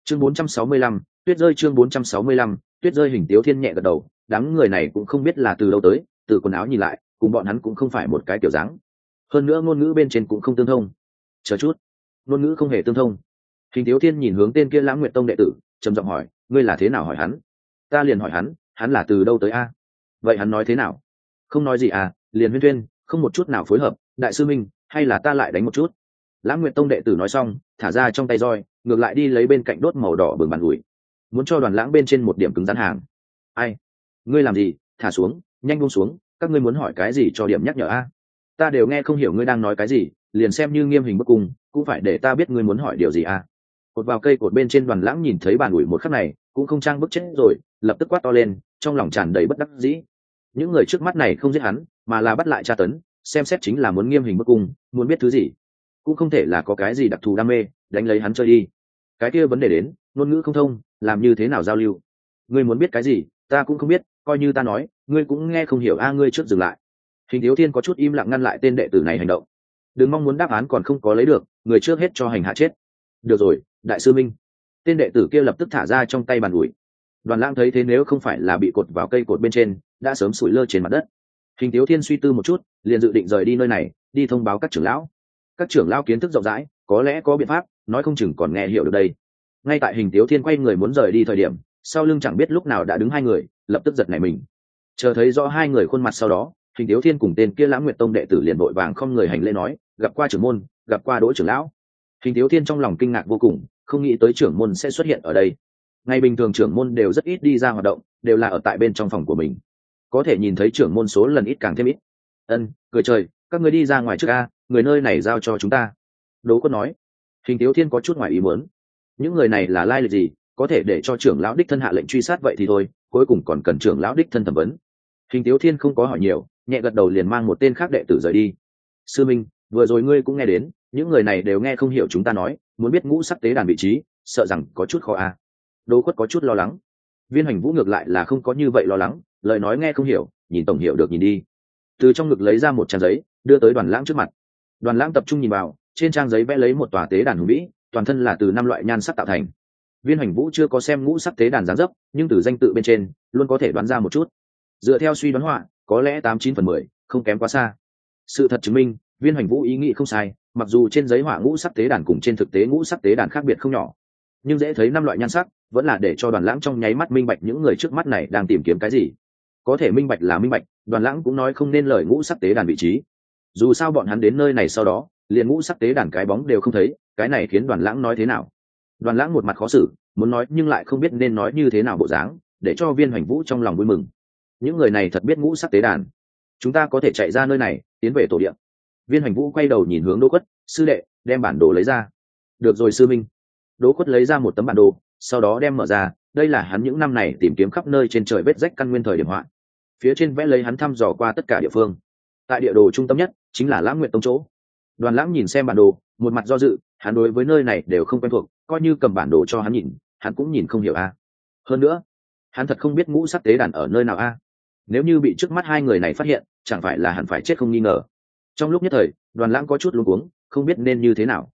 Chương 465, tuyết rơi. Chương 465, tuyết rơi. Hình Tiếu Thiên nhẹ gật đầu, đám người này cũng không biết là từ đâu tới, từ quần áo nhìn lại cùng bọn hắn cũng không phải một cái kiểu dáng, hơn nữa ngôn ngữ bên trên cũng không tương thông. Chờ chút, ngôn ngữ không hề tương thông. Hình Tiếu Thiên nhìn hướng tên kia Lãng Nguyệt Tông đệ tử, trầm giọng hỏi, ngươi là thế nào? Hỏi hắn. Ta liền hỏi hắn là từ đâu tới a? Vậy hắn nói thế nào? Không nói gì à, liền huyên thuyên, không một chút nào phối hợp. Đại sư minh, hay là ta lại đánh một chút? Lãng Nguyệt Tông đệ tử nói xong, thả ra trong tay roi, ngược lại đi lấy bên cạnh đốt màu đỏ bừng bàn ủi, muốn cho Đoàn Lãng bên trên một điểm cứng rắn hàng. Ai? Ngươi làm gì? Thả xuống, nhanh buông xuống, các ngươi muốn hỏi cái gì cho điểm nhắc nhở a? Ta đều nghe không hiểu ngươi đang nói cái gì, liền xem như nghiêm hình bức cung, cũng phải để ta biết ngươi muốn hỏi điều gì a. Cột vào cây cột bên trên Đoàn Lãng nhìn thấy bàn ủi một khắc này, cũng không trang bức chết rồi, lập tức quát to lên, trong lòng tràn đầy bất đắc dĩ. Những người trước mắt này không giết hắn, mà là bắt lại tra tấn, xem xét chính là muốn nghiêm hình bức cung, muốn biết thứ gì, cũng không thể là có cái gì đặc thù đam mê, đánh lấy hắn chơi đi. Cái kia vấn đề đến, ngôn ngữ không thông, làm như thế nào giao lưu? Ngươi muốn biết cái gì, ta cũng không biết, coi như ta nói, ngươi cũng nghe không hiểu a. Ngươi trước dừng lại. Hình Thiếu Thiên có chút im lặng ngăn lại tên đệ tử này hành động. Đừng mong muốn đáp án còn không có lấy được, người trước hết cho hành hạ chết. Được rồi, đại sư minh. Tên đệ tử kia lập tức thả ra trong tay bàn ủi. Đoàn Lãng thấy thế nếu không phải là bị cột vào cây cột bên trên, đã sớm sủi lơ trên mặt đất. Hình Thiếu Thiên suy tư một chút, liền dự định rời đi nơi này, đi thông báo các trưởng lão. Các trưởng lão kiến thức rộng rãi, có lẽ có biện pháp, nói không chừng còn nghe hiểu được đây. Ngay tại Hình Thiếu Thiên quay người muốn rời đi thời điểm, sau lưng chẳng biết lúc nào đã đứng hai người, lập tức giật nảy mình. Chờ thấy rõ hai người khuôn mặt sau đó, Hình Thiếu Thiên cùng tên kia Lãng Nguyệt Tông đệ tử liền vội vàng không người hành lễ nói, gặp qua trưởng môn, gặp qua Đỗ trưởng lão. Hình Thiếu Thiên trong lòng kinh ngạc vô cùng, không nghĩ tới trưởng môn sẽ xuất hiện ở đây. Ngày bình thường trưởng môn đều rất ít đi ra hoạt động, đều là ở tại bên trong phòng của mình, có thể nhìn thấy trưởng môn số lần ít càng thêm ít. Cười trời, các người đi ra ngoài trước a, người nơi này giao cho chúng ta. Đỗ Quất nói. Hình Tiếu Thiên có chút ngoài ý muốn, những người này là lai lịch gì, có thể để cho trưởng lão đích thân hạ lệnh truy sát vậy thì thôi, cuối cùng còn cần trưởng lão đích thân thẩm vấn. Hình Tiếu Thiên không có hỏi nhiều, nhẹ gật đầu liền mang một tên khác đệ tử rời đi. Sư minh, vừa rồi ngươi cũng nghe đến, những người này đều nghe không hiểu chúng ta nói, muốn biết ngũ sắc tế đàn vị trí, sợ rằng có chút khó a. Đỗ Quất có chút lo lắng. Viên Hoành Vũ ngược lại là không có như vậy lo lắng, lời nói nghe không hiểu, nhìn tổng hiểu được nhìn đi. Từ trong ngực lấy ra một trang giấy, đưa tới Đoàn Lãng trước mặt. Đoàn Lãng tập trung nhìn vào, trên trang giấy vẽ lấy một tòa tế đàn hùng vĩ, toàn thân là từ 5 loại nhan sắc tạo thành. Viên Hoành Vũ chưa có xem ngũ sắc tế đàn dáng dấp, nhưng từ danh tự bên trên, luôn có thể đoán ra một chút. Dựa theo suy đoán họa, có lẽ 89/10, không kém quá xa. Sự thật chứng minh, Viên Hoành Vũ ý nghĩ không sai, mặc dù trên giấy họa ngũ sắc tế đàn cùng trên thực tế ngũ sắc tế đàn khác biệt không nhỏ, nhưng dễ thấy 5 loại nhan sắc, vẫn là để cho Đoàn Lãng trong nháy mắt minh bạch những người trước mắt này đang tìm kiếm cái gì. Có thể minh bạch là minh bạch, Đoàn Lãng cũng nói không nên lời ngũ sắc tế đàn vị trí. Dù sao bọn hắn đến nơi này sau đó, liền ngũ sắc tế đàn cái bóng đều không thấy, cái này khiến Đoàn Lãng nói thế nào? Đoàn Lãng một mặt khó xử, muốn nói nhưng lại không biết nên nói như thế nào bộ dáng, để cho Viên Hoành Vũ trong lòng vui mừng. Những người này thật biết ngũ sắc tế đàn, chúng ta có thể chạy ra nơi này, tiến về tổ địa. Viên Hoành Vũ quay đầu nhìn hướng Đỗ Quất, sư đệ, đem bản đồ lấy ra. Được rồi sư minh. Đỗ Quất lấy ra một tấm bản đồ, sau đó đem mở ra, đây là hắn những năm này tìm kiếm khắp nơi trên trời vết rách căn nguyên thời điểm họa. Phía trên vẽ lấy hắn thăm dò qua tất cả địa phương. Tại địa đồ trung tâm nhất chính là Lãng Nguyệt Tông chỗ. Đoàn Lãng nhìn xem bản đồ, một mặt do dự, hắn đối với nơi này đều không quen thuộc, coi như cầm bản đồ cho hắn nhìn, hắn cũng nhìn không hiểu a. Hơn nữa, hắn thật không biết ngũ sắc tế đàn ở nơi nào a. Nếu như bị trước mắt hai người này phát hiện, chẳng phải là hắn phải chết không nghi ngờ. Trong lúc nhất thời, Đoàn Lãng có chút luống cuống, không biết nên như thế nào.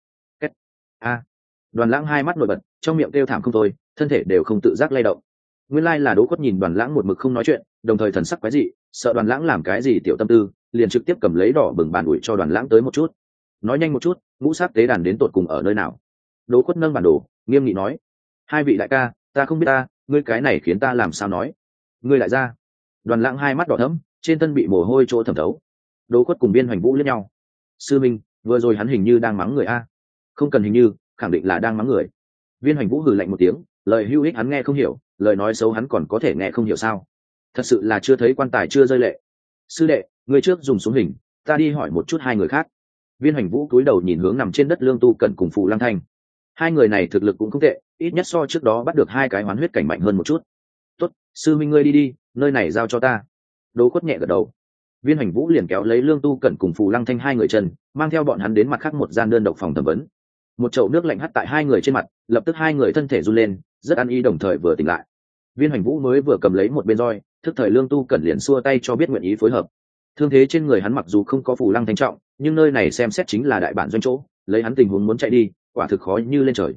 Đoàn Lãng hai mắt nổi bật, trong miệng kêu thảm không thôi, thân thể đều không tự giác lay động. Nguyên lai là Đỗ Quất nhìn Đoàn Lãng một mực không nói chuyện, đồng thời thần sắc quái dị, sợ Đoàn Lãng làm cái gì tiểu tâm tư, liền trực tiếp cầm lấy đỏ bừng bàn ủi cho Đoàn Lãng tới một chút. Nói nhanh một chút, ngũ sắc tế đàn đến tột cùng ở nơi nào? Đỗ Quất nâng bản đồ, nghiêm nghị nói: hai vị đại ca, ta không biết ta, ngươi cái này khiến ta làm sao nói? Ngươi lại ra. Đoàn Lãng hai mắt đỏ thẫm, trên thân bị mồ hôi chỗ thẩm thấu. Đỗ Quất cùng Viên Hoành Vũ liếc nhau. Sư minh, vừa rồi hắn hình như đang mắng người a. Không cần hình như, khẳng định là đang mắng người. Viên Hoành Vũ hừ lạnh một tiếng, lời hữu ích hắn nghe không hiểu, lời nói xấu hắn còn có thể nghe không hiểu sao? Thật sự là chưa thấy quan tài chưa rơi lệ. Sư đệ, người trước dùng xuống hình, ta đi hỏi một chút hai người khác. Viên Hoành Vũ cúi đầu nhìn hướng nằm trên đất Lương Tu Cẩn cùng Phù Lăng Thanh. Hai người này thực lực cũng không tệ, ít nhất so trước đó bắt được hai cái hoán huyết cảnh mạnh hơn một chút. Tốt, sư minh ngươi đi đi, nơi này giao cho ta. Đỗ Quất nhẹ gật đầu. Viên Hoành Vũ liền kéo lấy Lương Tu Cẩn cùng Phù Lăng Thanh hai người chân, mang theo bọn hắn đến mặt khác một gian đơn độc phòng thẩm vấn. Một chậu nước lạnh hắt tại hai người trên mặt, lập tức hai người thân thể run lên, rất ăn ý đồng thời vừa tỉnh lại. Viên Hoành Vũ mới vừa cầm lấy một bên roi, thức thời Lương Tu Cẩn liền xua tay cho biết nguyện ý phối hợp. Thương thế trên người hắn mặc dù không có Phù Lăng Thanh trọng, nhưng nơi này xem xét chính là đại bản doanh chỗ, lấy hắn tình huống muốn chạy đi, quả thực khó như lên trời.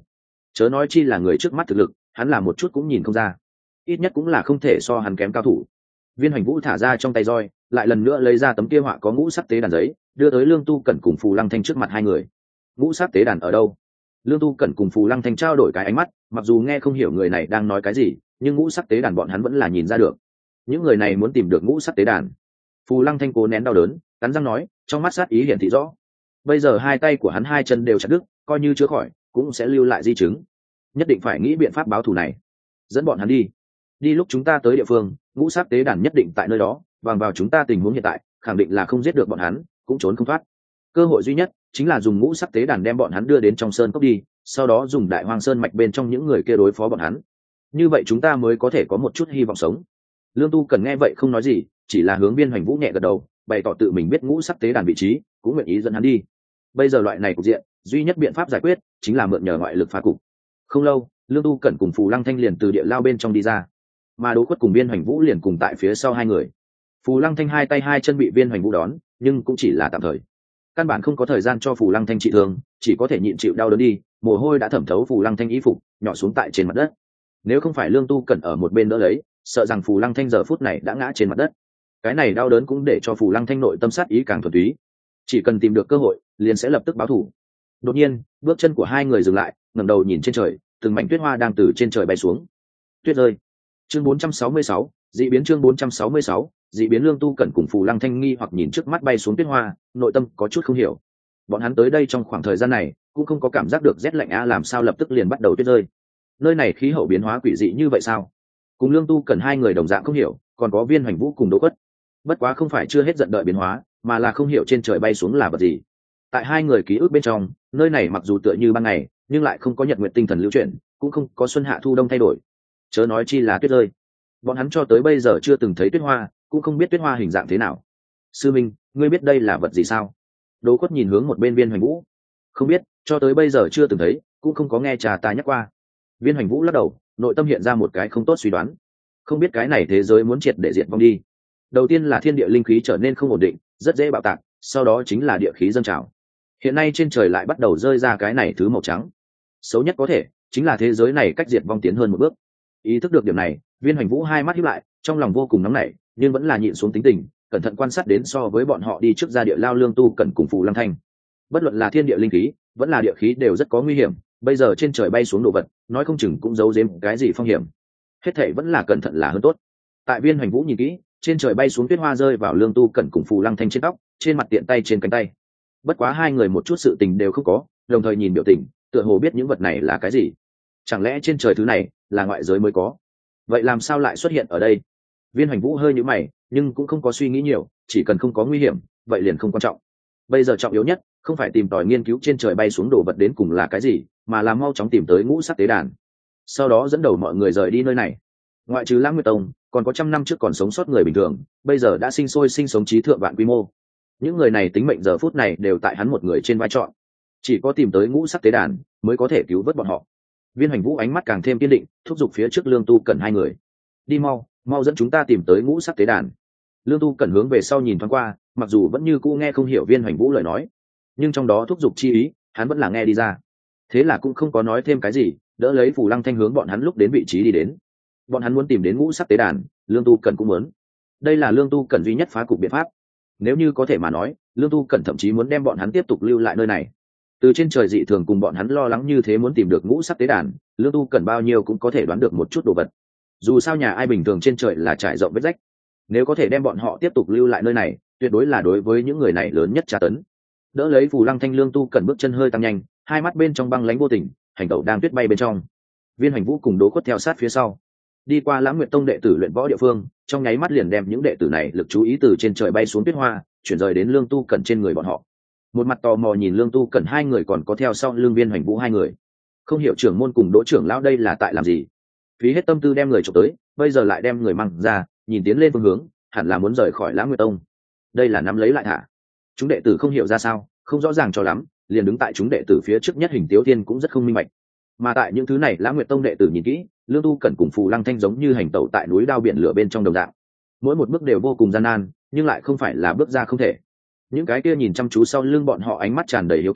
chớ nói chi là người trước mắt thực lực, hắn là một chút cũng nhìn không ra, ít nhất cũng là không thể so hắn kém cao thủ. Viên Hoành Vũ thả ra trong tay roi, lại lần nữa lấy ra tấm kia họa có ngũ sắc tế đàn giấy, đưa tới Lương Tu Cẩn cùng Phù Lăng Thanh trước mặt hai người. Ngũ sắc tế đàn ở đâu? Lương Tu Cẩn cùng Phù Lăng Thanh trao đổi cái ánh mắt, mặc dù nghe không hiểu người này đang nói cái gì, nhưng ngũ sắc tế đàn bọn hắn vẫn là nhìn ra được. Những người này muốn tìm được ngũ sắc tế đàn. Phù Lăng Thanh cố nén đau đớn, cắn răng nói, trong mắt sát ý hiển thị rõ. Bây giờ hai tay của hắn hai chân đều chặt đứt, coi như chữa khỏi, cũng sẽ lưu lại di chứng. Nhất định phải nghĩ biện pháp báo thù này. Dẫn bọn hắn đi. Đi lúc chúng ta tới địa phương, ngũ sắc tế đàn nhất định tại nơi đó, bằng vào chúng ta tình huống hiện tại, khẳng định là không giết được bọn hắn, cũng trốn không thoát. Cơ hội duy nhất chính là dùng ngũ sắc tế đàn đem bọn hắn đưa đến trong sơn cốc đi, sau đó dùng đại hoang sơn mạch bên trong những người kia đối phó bọn hắn. Như vậy chúng ta mới có thể có một chút hy vọng sống. Lương Tu Cần nghe vậy không nói gì, chỉ là hướng Viên Hoành Vũ nhẹ gật đầu, bày tỏ tự mình biết ngũ sắc tế đàn vị trí, cũng nguyện ý dẫn hắn đi. Bây giờ loại này cục diện, duy nhất biện pháp giải quyết chính là mượn nhờ ngoại lực phá cục. Không lâu, Lương Tu Cẩn cùng Phù Lăng Thanh liền từ địa lao bên trong đi ra, mà Đỗ Quất cùng Viên Hoành Vũ liền cùng tại phía sau hai người. Phù Lăng Thanh hai tay hai chân bị Viên Hoành Vũ đón, nhưng cũng chỉ là tạm thời, căn bản không có thời gian cho Phù Lăng Thanh trị thương, chỉ có thể nhịn chịu đau đớn đi. Mồ hôi đã thẩm thấu Phù Lăng Thanh y phục, nhỏ xuống tại trên mặt đất. Nếu không phải Lương Tu Cẩn ở một bên đỡ lấy, sợ rằng Phù Lăng Thanh giờ phút này đã ngã trên mặt đất. Cái này đau đớn cũng để cho Phù Lăng Thanh nội tâm sát ý càng thuần túy, chỉ cần tìm được cơ hội, liền sẽ lập tức báo thù. Đột nhiên, bước chân của hai người dừng lại, ngẩng đầu nhìn trên trời, từng mảnh tuyết hoa đang từ trên trời bay xuống. Tuyết rơi. Chương 466, dị biến. Chương 466, dị biến. Lương Tu Cẩn cùng Phù Lăng Thanh nghi hoặc nhìn trước mắt bay xuống tuyết hoa, nội tâm có chút không hiểu. Bọn hắn tới đây trong khoảng thời gian này, cũng không có cảm giác được rét lạnh làm sao lập tức liền bắt đầu tuyết rơi. Nơi này khí hậu biến hóa quỷ dị như vậy sao? Cùng Lương Tu Cẩn hai người đồng dạng không hiểu, còn có Viên Hoành Vũ cùng Đỗ Quất. Bất quá không phải chưa hết giận đợi biến hóa, mà là không hiểu trên trời bay xuống là vật gì. Tại hai người ký ức bên trong, nơi này mặc dù tựa như ban ngày, nhưng lại không có nhật nguyệt tinh thần lưu chuyển, cũng không có xuân hạ thu đông thay đổi, chớ nói chi là tuyết rơi. Bọn hắn cho tới bây giờ chưa từng thấy tuyết hoa, cũng không biết tuyết hoa hình dạng thế nào. Sư minh, ngươi biết đây là vật gì sao? Đỗ Quất nhìn hướng một bên Viên Hoành Vũ. Không biết, cho tới bây giờ chưa từng thấy, cũng không có nghe trà ta nhắc qua. Viên Hoành Vũ lắc đầu, nội tâm hiện ra một cái không tốt suy đoán. Không biết cái này thế giới muốn triệt để diệt vong đi. Đầu tiên là thiên địa linh khí trở nên không ổn định, rất dễ bạo tạc, sau đó chính là địa khí dâng trào. Hiện nay trên trời lại bắt đầu rơi ra cái này thứ màu trắng. Xấu nhất có thể chính là thế giới này cách diệt vong tiến hơn một bước. Ý thức được điểm này, Viên Hoành Vũ hai mắt híp lại, trong lòng vô cùng nóng nảy, nhưng vẫn là nhịn xuống tính tình, cẩn thận quan sát đến so với bọn họ đi trước ra địa lao Lương Tu Cẩn cùng Phù Lăng Thanh. Bất luận là thiên địa linh khí, vẫn là địa khí đều rất có nguy hiểm, bây giờ trên trời bay xuống đồ vật, nói không chừng cũng giấu giếm cái gì phong hiểm. Hết thảy vẫn là cẩn thận là hơn tốt. Tại Viên Hoành Vũ nhìn kỹ, trên trời bay xuống tuyết hoa rơi vào Lương Tu Cẩn cùng Phù Lăng Thanh trên tóc, trên mặt tiện tay trên cánh tay. Bất quá hai người một chút sự tình đều không có, đồng thời nhìn biểu tình, tựa hồ biết những vật này là cái gì. Chẳng lẽ trên trời thứ này là ngoại giới mới có? Vậy làm sao lại xuất hiện ở đây? Viên Hoành Vũ hơi nhíu mày, nhưng cũng không có suy nghĩ nhiều, chỉ cần không có nguy hiểm, vậy liền không quan trọng. Bây giờ trọng yếu nhất không phải tìm tòi nghiên cứu trên trời bay xuống đồ vật đến cùng là cái gì, mà là mau chóng tìm tới ngũ sắc tế đàn. Sau đó dẫn đầu mọi người rời đi nơi này. Ngoại trừ Lãng Nguyệt Tông, còn có trăm năm trước còn sống sót người bình thường, bây giờ đã sinh sôi sinh sống trí thượng vạn quy mô. Những người này tính mệnh giờ phút này đều tại hắn một người trên vai trọn. Chỉ có tìm tới ngũ sắc tế đàn mới có thể cứu vớt bọn họ. Viên Hoành Vũ ánh mắt càng thêm kiên định, thúc giục phía trước Lương Tu Cẩn hai người. Đi mau, mau dẫn chúng ta tìm tới ngũ sắc tế đàn. Lương Tu Cẩn hướng về sau nhìn thoáng qua, mặc dù vẫn như cũ nghe không hiểu Viên Hoành Vũ lời nói, nhưng trong đó thúc giục chi ý, hắn vẫn là nghe đi ra. Thế là cũng không có nói thêm cái gì, đỡ lấy Phù Lăng Thanh hướng bọn hắn lúc đến vị trí đi đến. Bọn hắn muốn tìm đến ngũ sắc tế đàn, Lương Tu Cẩn cũng muốn. Đây là Lương Tu Cẩn duy nhất phá cục biện pháp. Nếu như có thể mà nói, Lương Tu Cẩn thậm chí muốn đem bọn hắn tiếp tục lưu lại nơi này. Từ trên trời dị thường cùng bọn hắn lo lắng như thế muốn tìm được ngũ sắc tế đàn, Lương Tu Cẩn bao nhiêu cũng có thể đoán được một chút đồ vật. Dù sao nhà ai bình thường trên trời là trải rộng vết rách, nếu có thể đem bọn họ tiếp tục lưu lại nơi này, tuyệt đối là đối với những người này lớn nhất tra tấn. Đỡ lấy Phù Lăng Thanh, Lương Tu Cẩn bước chân hơi tăng nhanh, hai mắt bên trong băng lãnh vô tình, hành tẩu đang tuyết bay bên trong. Viên Hoành Vũ cùng Đỗ Quất theo sát phía sau, đi qua Lãng Nguyệt Tông đệ tử luyện võ địa phương, trong nháy mắt liền đem những đệ tử này lực chú ý từ trên trời bay xuống tuyết hoa chuyển rời đến Lương Tu Cẩn trên người bọn họ. Một mặt tò mò nhìn Lương Tu Cẩn hai người còn có theo sau lưng Viên Hoành Vũ hai người. Không hiểu trưởng môn cùng Đỗ trưởng lão đây là tại làm gì? Phí hết tâm tư đem người chụp tới, bây giờ lại đem người mang ra, nhìn tiến lên phương hướng, hẳn là muốn rời khỏi Lãng Nguyệt Tông. Đây là nắm lấy lại thả. Chúng đệ tử không hiểu ra sao, không rõ ràng cho lắm, liền đứng tại chúng đệ tử phía trước nhất Hình Tiếu Thiên cũng rất không minh bạch. Mà tại những thứ này Lãng Nguyệt Tông đệ tử nhìn kỹ, Lương Tu Cẩn cùng Phù Lăng Thanh giống như hành tẩu tại núi đao biển lửa bên trong đồng dạng. Mỗi một bước đều vô cùng gian nan, nhưng lại không phải là bước ra không thể. Những cái kia nhìn chăm chú sau lưng bọn họ ánh mắt tràn đầy hiếu kỳ,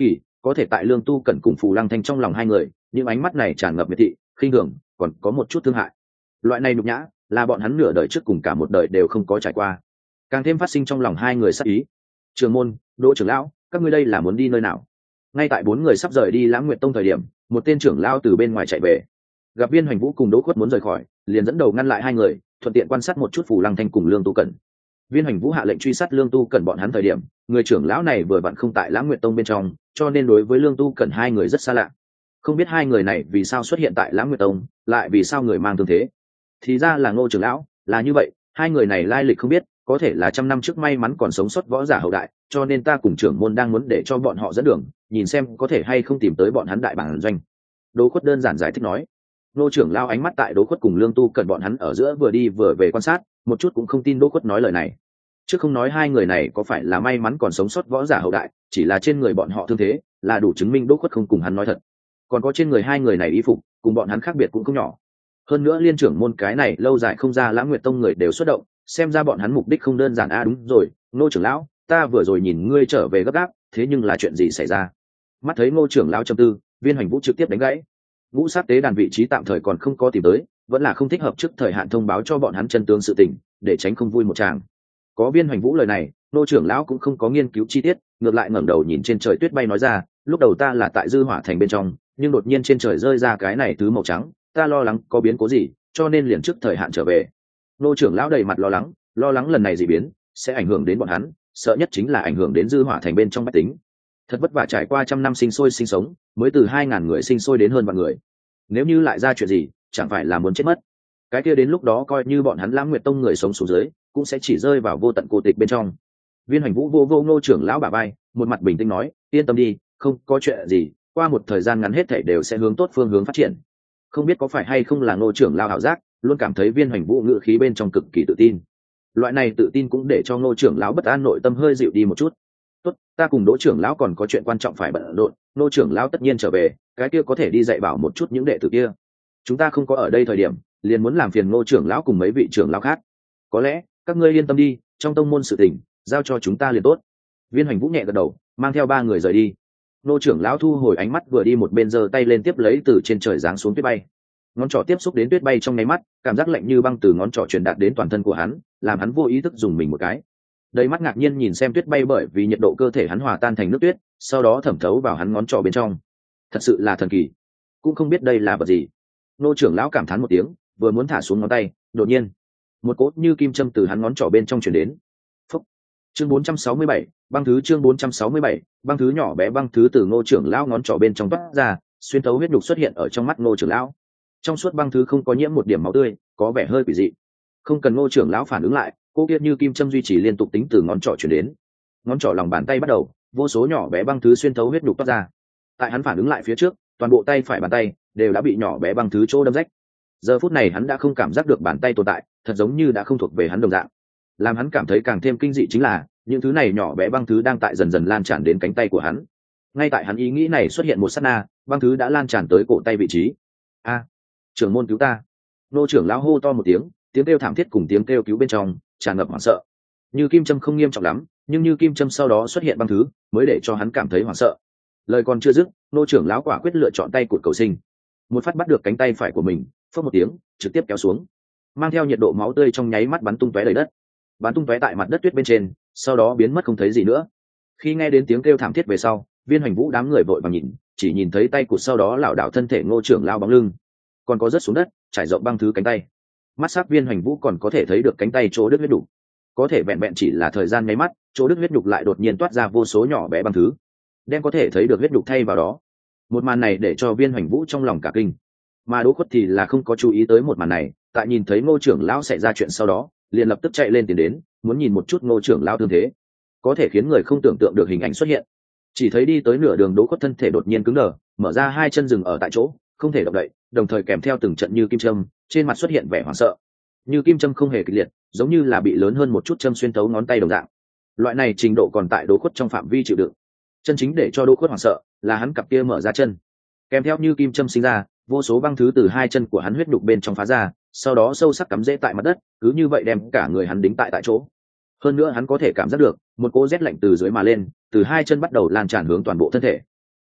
có thể tại Lương Tu Cẩn cùng Phù Lăng Thanh trong lòng hai người, những ánh mắt này tràn ngập miệt thị, khinh thường, còn có một chút thương hại. Loại này nhục nhã là bọn hắn nửa đời trước cùng cả một đời đều không có trải qua, càng thêm phát sinh trong lòng hai người sát ý. Trường môn, Đỗ trưởng lão, các ngươi đây là muốn đi nơi nào? Ngay tại bốn người sắp rời đi Lãng Nguyệt Tông thời điểm, một tên trưởng lão từ bên ngoài chạy về, gặp Viên Hoành Vũ cùng Đỗ Khuất muốn rời khỏi, liền dẫn đầu ngăn lại hai người, thuận tiện quan sát một chút Phù Lăng Thanh cùng Lương Tu Cẩn. Viên Hoành Vũ hạ lệnh truy sát Lương Tu Cẩn bọn hắn thời điểm, người trưởng lão này vừa vặn không tại Lãng Nguyệt Tông bên trong, cho nên đối với Lương Tu Cẩn hai người rất xa lạ. Không biết hai người này vì sao xuất hiện tại Lãng Nguyệt Tông, lại vì sao người mang thương thế. Thì ra là Ngô trưởng lão, là như vậy, hai người này lai lịch không biết, có thể là trăm năm trước may mắn còn sống sót võ giả hậu đại, cho nên ta cùng trưởng môn đang muốn để cho bọn họ dẫn đường, nhìn xem có thể hay không tìm tới bọn hắn đại bản doanh. Đỗ Khuất đơn giản giải thích nói. Ngô trưởng lão ánh mắt tại Đỗ Khuất cùng Lương Tu Cẩn bọn hắn ở giữa vừa đi vừa về quan sát, một chút cũng không tin Đỗ Khuất nói lời này. Chứ không nói hai người này có phải là may mắn còn sống sót võ giả hậu đại, chỉ là trên người bọn họ thương thế là đủ chứng minh Đỗ Khuất không cùng hắn nói thật. Còn có trên người hai người này y phục cùng bọn hắn khác biệt cũng không nhỏ. Hơn nữa liên trưởng môn cái này lâu dài không ra Lãng Nguyệt Tông người đều xuất động, xem ra bọn hắn mục đích không đơn giản. Đúng rồi, Ngô trưởng lão, ta vừa rồi nhìn ngươi trở về gấp gáp, thế nhưng là chuyện gì xảy ra? Mắt thấy Ngô trưởng lão trầm tư, Viên Hoành Vũ trực tiếp đánh gãy. Ngũ sát tế đàn vị trí tạm thời còn không có tìm tới, vẫn là không thích hợp trước thời hạn thông báo cho bọn hắn chân tướng sự tình, để tránh không vui một tràng. Có Viên Hoành Vũ lời này, Ngô trưởng lão cũng không có nghiên cứu chi tiết, ngược lại ngẩng đầu nhìn trên trời tuyết bay nói ra, lúc đầu ta là tại Dư Hỏa Thành bên trong, nhưng đột nhiên trên trời rơi ra cái này thứ màu trắng, ta lo lắng có biến cố gì, cho nên liền trước thời hạn trở về. Ngô trưởng lão đầy mặt lo lắng lần này dị biến sẽ ảnh hưởng đến bọn hắn, sợ nhất chính là ảnh hưởng đến Dư Hỏa Thành bên trong bách tính. Thật vất vả trải qua trăm năm sinh sôi sinh sống, mới từ 2000 người sinh sôi đến hơn vạn người. Nếu như lại ra chuyện gì, chẳng phải là muốn chết mất. Cái kia đến lúc đó coi như bọn hắn Lãng Nguyệt Tông người sống xuống dưới, cũng sẽ chỉ rơi vào vô tận cô tịch bên trong. Viên Hoành Vũ vô Ngô trưởng lão bả vai, một mặt bình tĩnh nói, yên tâm đi, không có chuyện gì, qua một thời gian ngắn hết thảy đều sẽ hướng tốt phương hướng phát triển. Không biết có phải hay không là Ngô trưởng lão ảo giác, luôn cảm thấy Viên Hoành Vũ ngữ khí bên trong cực kỳ tự tin. Loại này tự tin cũng để cho Ngô trưởng lão bất an nội tâm hơi dịu đi một chút. Tốt, ta cùng Đỗ trưởng lão còn có chuyện quan trọng phải bận rộn, Ngô trưởng lão tất nhiên trở về, cái kia có thể đi dạy bảo một chút những đệ tử kia. Chúng ta không có ở đây thời điểm, liền muốn làm phiền Ngô trưởng lão cùng mấy vị trưởng lão khác. Có lẽ các ngươi yên tâm đi, trong tông môn sự tình giao cho chúng ta liền tốt. Viên Hoành Vũ nhẹ gật đầu, mang theo ba người rời đi. Ngô trưởng lão thu hồi ánh mắt vừa đi một bên giơ tay lên tiếp lấy từ trên trời giáng xuống tuyết bay. Ngón trỏ tiếp xúc đến tuyết bay trong nháy mắt, cảm giác lạnh như băng từ ngón trỏ truyền đạt đến toàn thân của hắn, làm hắn vô ý thức dùng mình một cái. Đầy mắt ngạc nhiên nhìn xem tuyết bay bởi vì nhiệt độ cơ thể hắn hòa tan thành nước tuyết, sau đó thẩm thấu vào hắn ngón trỏ bên trong. Thật sự là thần kỳ, cũng không biết đây là vật gì. Ngô trưởng lão cảm thán một tiếng, vừa muốn thả xuống ngón tay, đột nhiên một cốt như kim châm từ hắn ngón trỏ bên trong truyền đến. Phúc. Chương 467, băng thứ chương 467, băng thứ nhỏ bé băng thứ từ Ngô trưởng lão ngón trỏ bên trong toát ra, xuyên thấu huyết nhục xuất hiện ở trong mắt Ngô trưởng lão. Trong suốt băng thứ không có nhiễm một điểm máu tươi, có vẻ hơi quỷ dị. Không cần Ngô trưởng lão phản ứng lại, cô kia như kim châm duy trì liên tục tính từ ngón trỏ truyền đến. Ngón trỏ lòng bàn tay bắt đầu, vô số nhỏ bé băng thứ xuyên thấu huyết nhục toát ra. Tại hắn phản ứng lại phía trước, toàn bộ tay phải bàn tay đều đã bị nhỏ bé băng thứ chỗ đâm rách. Giờ phút này hắn đã không cảm giác được bàn tay tồn tại, thật giống như đã không thuộc về hắn đồng dạng. Làm hắn cảm thấy càng thêm kinh dị chính là, những thứ này nhỏ bé băng thứ đang tại dần dần lan tràn đến cánh tay của hắn. Ngay tại hắn ý nghĩ này xuất hiện một sát na, băng thứ đã lan tràn tới cổ tay vị trí. A, trưởng môn cứu ta! Ngô trưởng lão hô to một tiếng, tiếng kêu thảm thiết cùng tiếng kêu cứu bên trong tràn ngập hoảng sợ. Như kim châm không nghiêm trọng lắm, nhưng như kim châm sau đó xuất hiện băng thứ, mới để cho hắn cảm thấy hoảng sợ. Lời còn chưa dứt, Ngô trưởng lão quả quyết lựa chọn tay cụt cầu sinh, một phát bắt được cánh tay phải của mình, phất một tiếng, trực tiếp kéo xuống, mang theo nhiệt độ máu tươi trong nháy mắt bắn tung tóe đầy đất, bắn tung tóe tại mặt đất tuyết bên trên, sau đó biến mất không thấy gì nữa. Khi nghe đến tiếng kêu thảm thiết về sau, Viên Hoành Vũ đám người vội vàng nhìn, chỉ nhìn thấy tay cụt sau đó lảo đảo thân thể Ngô trưởng lão bóng lưng, còn có rớt xuống đất, trải rộng băng thứ cánh tay. Mắt sắc Viên Hoành Vũ còn có thể thấy được cánh tay chỗ đứt huyết đủ, có thể vẹn vẹn chỉ là thời gian nháy mắt, chỗ đứt huyết nhục lại đột nhiên toát ra vô số nhỏ bé băng thứ, đem có thể thấy được huyết nhục thay vào đó. Một màn này để cho Viên Hoành Vũ trong lòng cả kinh, mà Đỗ Khuất thì là không có chú ý tới một màn này, tại nhìn thấy Ngô trưởng lão xảy ra chuyện sau đó, liền lập tức chạy lên tiến đến, muốn nhìn một chút Ngô trưởng lão thương thế. Có thể khiến người không tưởng tượng được hình ảnh xuất hiện. Chỉ thấy đi tới nửa đường Đỗ Khuất thân thể đột nhiên cứng đờ, mở ra hai chân dừng ở tại chỗ, không thể động đậy, đồng thời kèm theo từng trận như kim châm, trên mặt xuất hiện vẻ hoảng sợ. Như kim châm không hề kịch liệt, giống như là bị lớn hơn một chút châm xuyên thấu ngón tay đồng dạng. Loại này trình độ còn tại Đỗ Khuất trong phạm vi chịu đựng. Chân chính để cho Đỗ Khuất hoảng sợ là hắn cặp kia mở ra chân, kèm theo như kim châm sinh ra, vô số băng thứ từ hai chân của hắn huyết nhục bên trong phá ra, sau đó sâu sắc cắm rễ tại mặt đất, cứ như vậy đem cả người hắn đính tại chỗ. Hơn nữa hắn có thể cảm giác được một cỗ rét lạnh từ dưới mà lên, từ hai chân bắt đầu lan tràn hướng toàn bộ thân thể.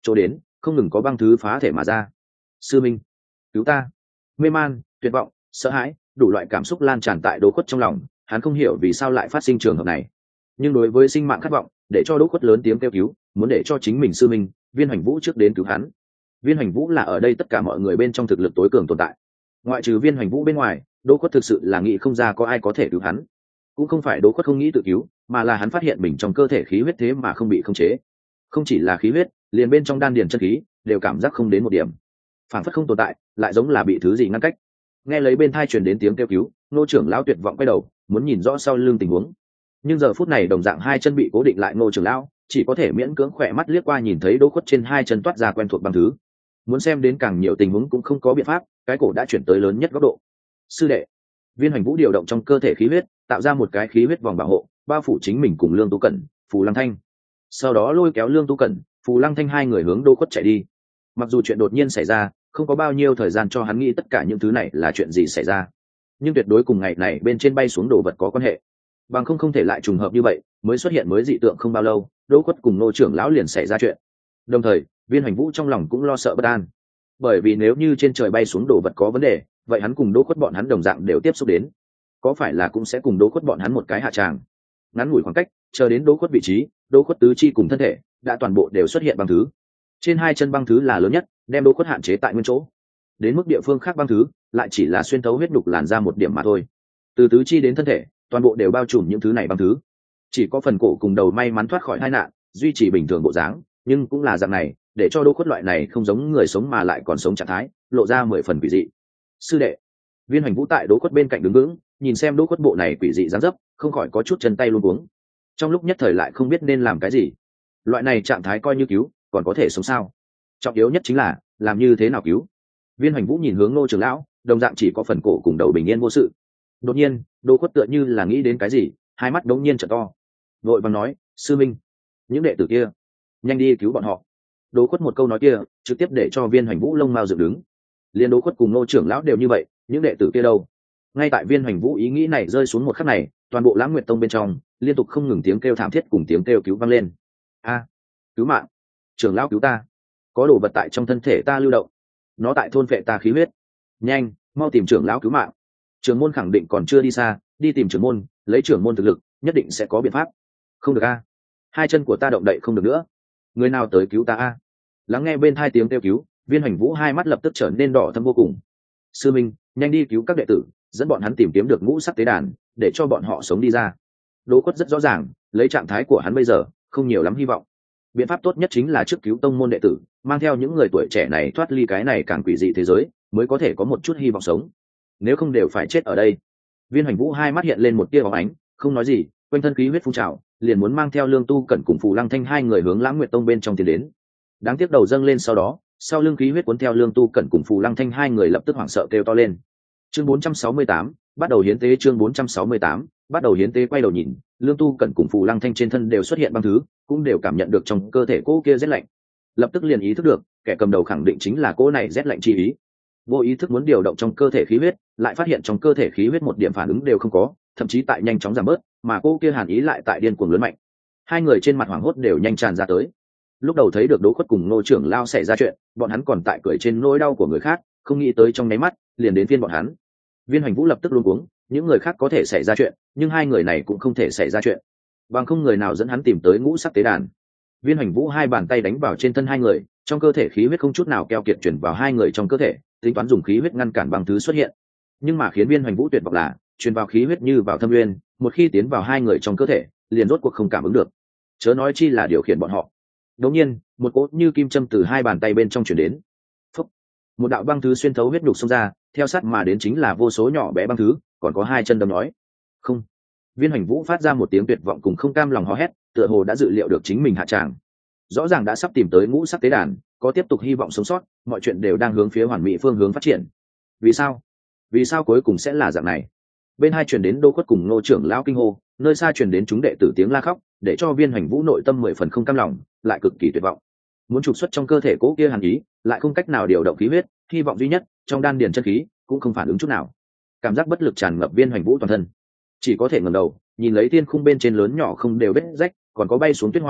chỗ đến không ngừng có băng thứ phá thể mà ra. Sư minh, cứu ta! Mê man, tuyệt vọng, sợ hãi, đủ loại cảm xúc lan tràn tại Đỗ Khuất trong lòng. Hắn không hiểu vì sao lại phát sinh trường hợp này, nhưng đối với sinh mạng khát vọng, để cho Đỗ Khuất lớn tiếng kêu cứu, muốn để cho chính mình sư minh Viên Hoành Vũ trước đến cứu hắn. Viên Hoành Vũ là ở đây tất cả mọi người bên trong thực lực tối cường tồn tại, ngoại trừ Viên Hoành Vũ bên ngoài, Đỗ Khuất thực sự là nghĩ không ra có ai có thể cứu hắn. Cũng không phải Đỗ Khuất không nghĩ tự cứu, mà là hắn phát hiện mình trong cơ thể khí huyết thế mà không bị khống chế. Không chỉ là khí huyết, liền bên trong đan điền chân khí đều cảm giác không đến một điểm, phản phất không tồn tại, lại giống là bị thứ gì ngăn cách. Nghe lấy bên thai truyền đến tiếng kêu cứu, Ngô trưởng lão tuyệt vọng quay đầu muốn nhìn rõ sau lưng tình huống, nhưng giờ phút này đồng dạng hai chân bị cố định lại, Ngô trưởng lão chỉ có thể miễn cưỡng khỏe mắt liếc qua nhìn thấy Đỗ Khuất trên hai chân toát ra quen thuộc băng thứ. Muốn xem đến càng nhiều tình huống cũng không có biện pháp, cái cổ đã chuyển tới lớn nhất góc độ. Sư đệ! Viên Hoành Vũ điều động trong cơ thể khí huyết, tạo ra một cái khí huyết vòng bảo hộ, bao phủ chính mình cùng Lương Tu Cẩn, Phù Lăng Thanh. Sau đó lôi kéo Lương Tu Cẩn, Phù Lăng Thanh hai người hướng Đỗ Khuất chạy đi. Mặc dù chuyện đột nhiên xảy ra, không có bao nhiêu thời gian cho hắn nghĩ tất cả những thứ này là chuyện gì xảy ra, nhưng tuyệt đối cùng ngày này bên trên bay xuống đồ vật có quan hệ. Bằng không thể lại trùng hợp như vậy, mới xuất hiện mới dị tượng không bao lâu, Đỗ Khuất cùng Ngô trưởng lão liền xảy ra chuyện. Đồng thời, Viên Hoành Vũ trong lòng cũng lo sợ bất an, bởi vì nếu như trên trời bay xuống đồ vật có vấn đề, vậy hắn cùng Đỗ Khuất bọn hắn đồng dạng đều tiếp xúc đến, có phải là cũng sẽ cùng Đỗ Khuất bọn hắn một cái hạ tràng. Ngắn ngủi khoảng cách, chờ đến Đỗ Khuất vị trí, Đỗ Khuất tứ chi cùng thân thể đã toàn bộ đều xuất hiện băng thứ. Trên hai chân băng thứ là lớn nhất, đem Đỗ Khuất hạn chế tại nguyên chỗ. Đến mức địa phương khác băng thứ lại chỉ là xuyên thấu huyết đục làn ra một điểm mà thôi. Từ tứ chi đến thân thể, toàn bộ đều bao trùm những thứ này băng thứ. Chỉ có phần cổ cùng đầu may mắn thoát khỏi tai nạn, duy trì bình thường bộ dáng, nhưng cũng là dạng này, để cho Đỗ Khuất loại này không giống người sống mà lại còn sống trạng thái, lộ ra 10 phần quỷ dị. Sư đệ! Viên Hoành Vũ tại Đỗ Khuất bên cạnh đứng vững, nhìn xem Đỗ Khuất bộ này quỷ dị dáng dấp, không khỏi có chút chân tay luống cuống. Trong lúc nhất thời lại không biết nên làm cái gì. Loại này trạng thái coi như cứu, còn có thể sống sao? Trọng yếu nhất chính là làm như thế nào cứu. Viên Hoành Vũ nhìn hướng Ngô trưởng lão, đồng dạng chỉ có phần cổ cùng đầu bình yên vô sự. Đột nhiên, Đỗ Khuất tựa như là nghĩ đến cái gì, hai mắt đống nhiên trợ to, vội vàng nói: sư minh, những đệ tử kia, nhanh đi cứu bọn họ. Đỗ Khuất một câu nói kia trực tiếp để cho Viên Hoành Vũ lông mao dựng đứng. Liên Đỗ Khuất cùng Ngô trưởng lão đều như vậy, những đệ tử kia đâu? Ngay tại Viên Hoành Vũ ý nghĩ này rơi xuống một khắc này, toàn bộ Lãng Nguyệt Tông bên trong liên tục không ngừng tiếng kêu thảm thiết cùng tiếng kêu cứu vang lên. A, cứu mạng! Trưởng lão cứu ta! Có đồ vật tại trong thân thể ta lưu động, nó tại thôn phệ ta khí huyết. Nhanh, mau tìm trưởng lão cứu mạng! Trưởng môn khẳng định còn chưa đi xa, đi tìm trưởng môn, lấy trưởng môn thực lực nhất định sẽ có biện pháp. Không được a, hai chân của ta động đậy không được nữa, người nào tới cứu ta a? Lắng nghe bên tai tiếng kêu cứu, Viên Hoành Vũ hai mắt lập tức trở nên đỏ thẫm vô cùng. Sư minh, nhanh đi cứu các đệ tử, dẫn bọn hắn tìm kiếm được ngũ sắc tế đàn, để cho bọn họ sống đi ra. Đỗ Khuất rất rõ ràng, lấy trạng thái của hắn bây giờ, không nhiều lắm hy vọng. Biện pháp tốt nhất chính là trước cứu tông môn đệ tử, mang theo những người tuổi trẻ này thoát ly cái này càng quỷ dị thế giới, mới có thể có một chút hy vọng sống. Nếu không đều phải chết ở đây. Viên Hoành Vũ hai mắt hiện lên một tia bóng ánh, không nói gì, quanh thân khí huyết phun trào, liền muốn mang theo Lương Tu Cẩn cùng Phù Lăng Thanh hai người hướng Lãng Nguyệt Tông bên trong tiến đến. Đáng tiếc đầu dâng lên sau đó, sau lưng khí huyết cuốn theo Lương Tu Cẩn cùng Phù Lăng Thanh hai người lập tức hoảng sợ kêu to lên. Chương 468, bắt đầu hiến tế. Chương 468, bắt đầu hiến tế. Quay đầu nhìn, Lương Tu Cẩn cùng Phù Lăng Thanh trên thân đều xuất hiện băng thứ, cũng đều cảm nhận được trong cơ thể cô kia rét lạnh. Lập tức liền ý thức được, kẻ cầm đầu khẳng định chính là cô này rét lạnh chi ý. Vô ý thức muốn điều động trong cơ thể khí huyết, lại phát hiện trong cơ thể khí huyết một điểm phản ứng đều không có, thậm chí tại nhanh chóng giảm bớt, mà cô kia hàn ý lại tại điên cuồng lớn mạnh. Hai người trên mặt hoảng hốt đều nhanh tràn ra tới. Lúc đầu thấy được Đỗ Khuất cùng Ngô trưởng lao xảy ra chuyện, bọn hắn còn tại cười trên nỗi đau của người khác, không nghĩ tới trong nháy mắt liền đến phiên bọn hắn. Viên Hoành Vũ lập tức luống cuống, những người khác có thể xảy ra chuyện, nhưng hai người này cũng không thể xảy ra chuyện, bằng không người nào dẫn hắn tìm tới ngũ sắc tế đàn. Viên Hoành Vũ hai bàn tay đánh vào trên thân hai người, trong cơ thể khí huyết không chút nào keo kiệt chuyển vào hai người trong cơ thể, tính toán dùng khí huyết ngăn cản băng thứ xuất hiện. Nhưng mà khiến Viên Hoành Vũ tuyệt vọng là, truyền vào khí huyết như vào thâm nguyên, một khi tiến vào hai người trong cơ thể, liền rốt cuộc không cảm ứng được, chớ nói chi là điều khiển bọn họ. Đột nhiên, một cỗ như kim châm từ hai bàn tay bên trong truyền đến. Phốc. Một đạo băng thứ xuyên thấu huyết nhục xông ra, theo sát mà đến chính là vô số nhỏ bé băng thứ, còn có hai chân đâm nói. Không. Viên Hoành Vũ phát ra một tiếng tuyệt vọng cùng không cam lòng hò hét, tựa hồ đã dự liệu được chính mình hạ tràng. Rõ ràng đã sắp tìm tới ngũ sắc tế đàn, có tiếp tục hy vọng sống sót, mọi chuyện đều đang hướng phía hoàn mỹ phương hướng phát triển. Vì sao? Vì sao cuối cùng sẽ là dạng này? Bên hai truyền đến Đỗ Khuất cùng Ngô trưởng lão kinh hô, nơi xa truyền đến chúng đệ tử tiếng la khóc, để cho Viên Hoành Vũ nội tâm 10 phần không cam lòng, lại cực kỳ tuyệt vọng. Muốn trục xuất trong cơ thể cố kia hàn ý, lại không cách nào điều động khí huyết, hy vọng duy nhất trong đan điền chân khí cũng không phản ứng chút nào. Cảm giác bất lực tràn ngập Viên Hoành Vũ toàn thân, chỉ có thể ngẩng đầu, nhìn lấy thiên khung bên trên lớn nhỏ không đều vết rách, còn có bay xuống tuyết hoa,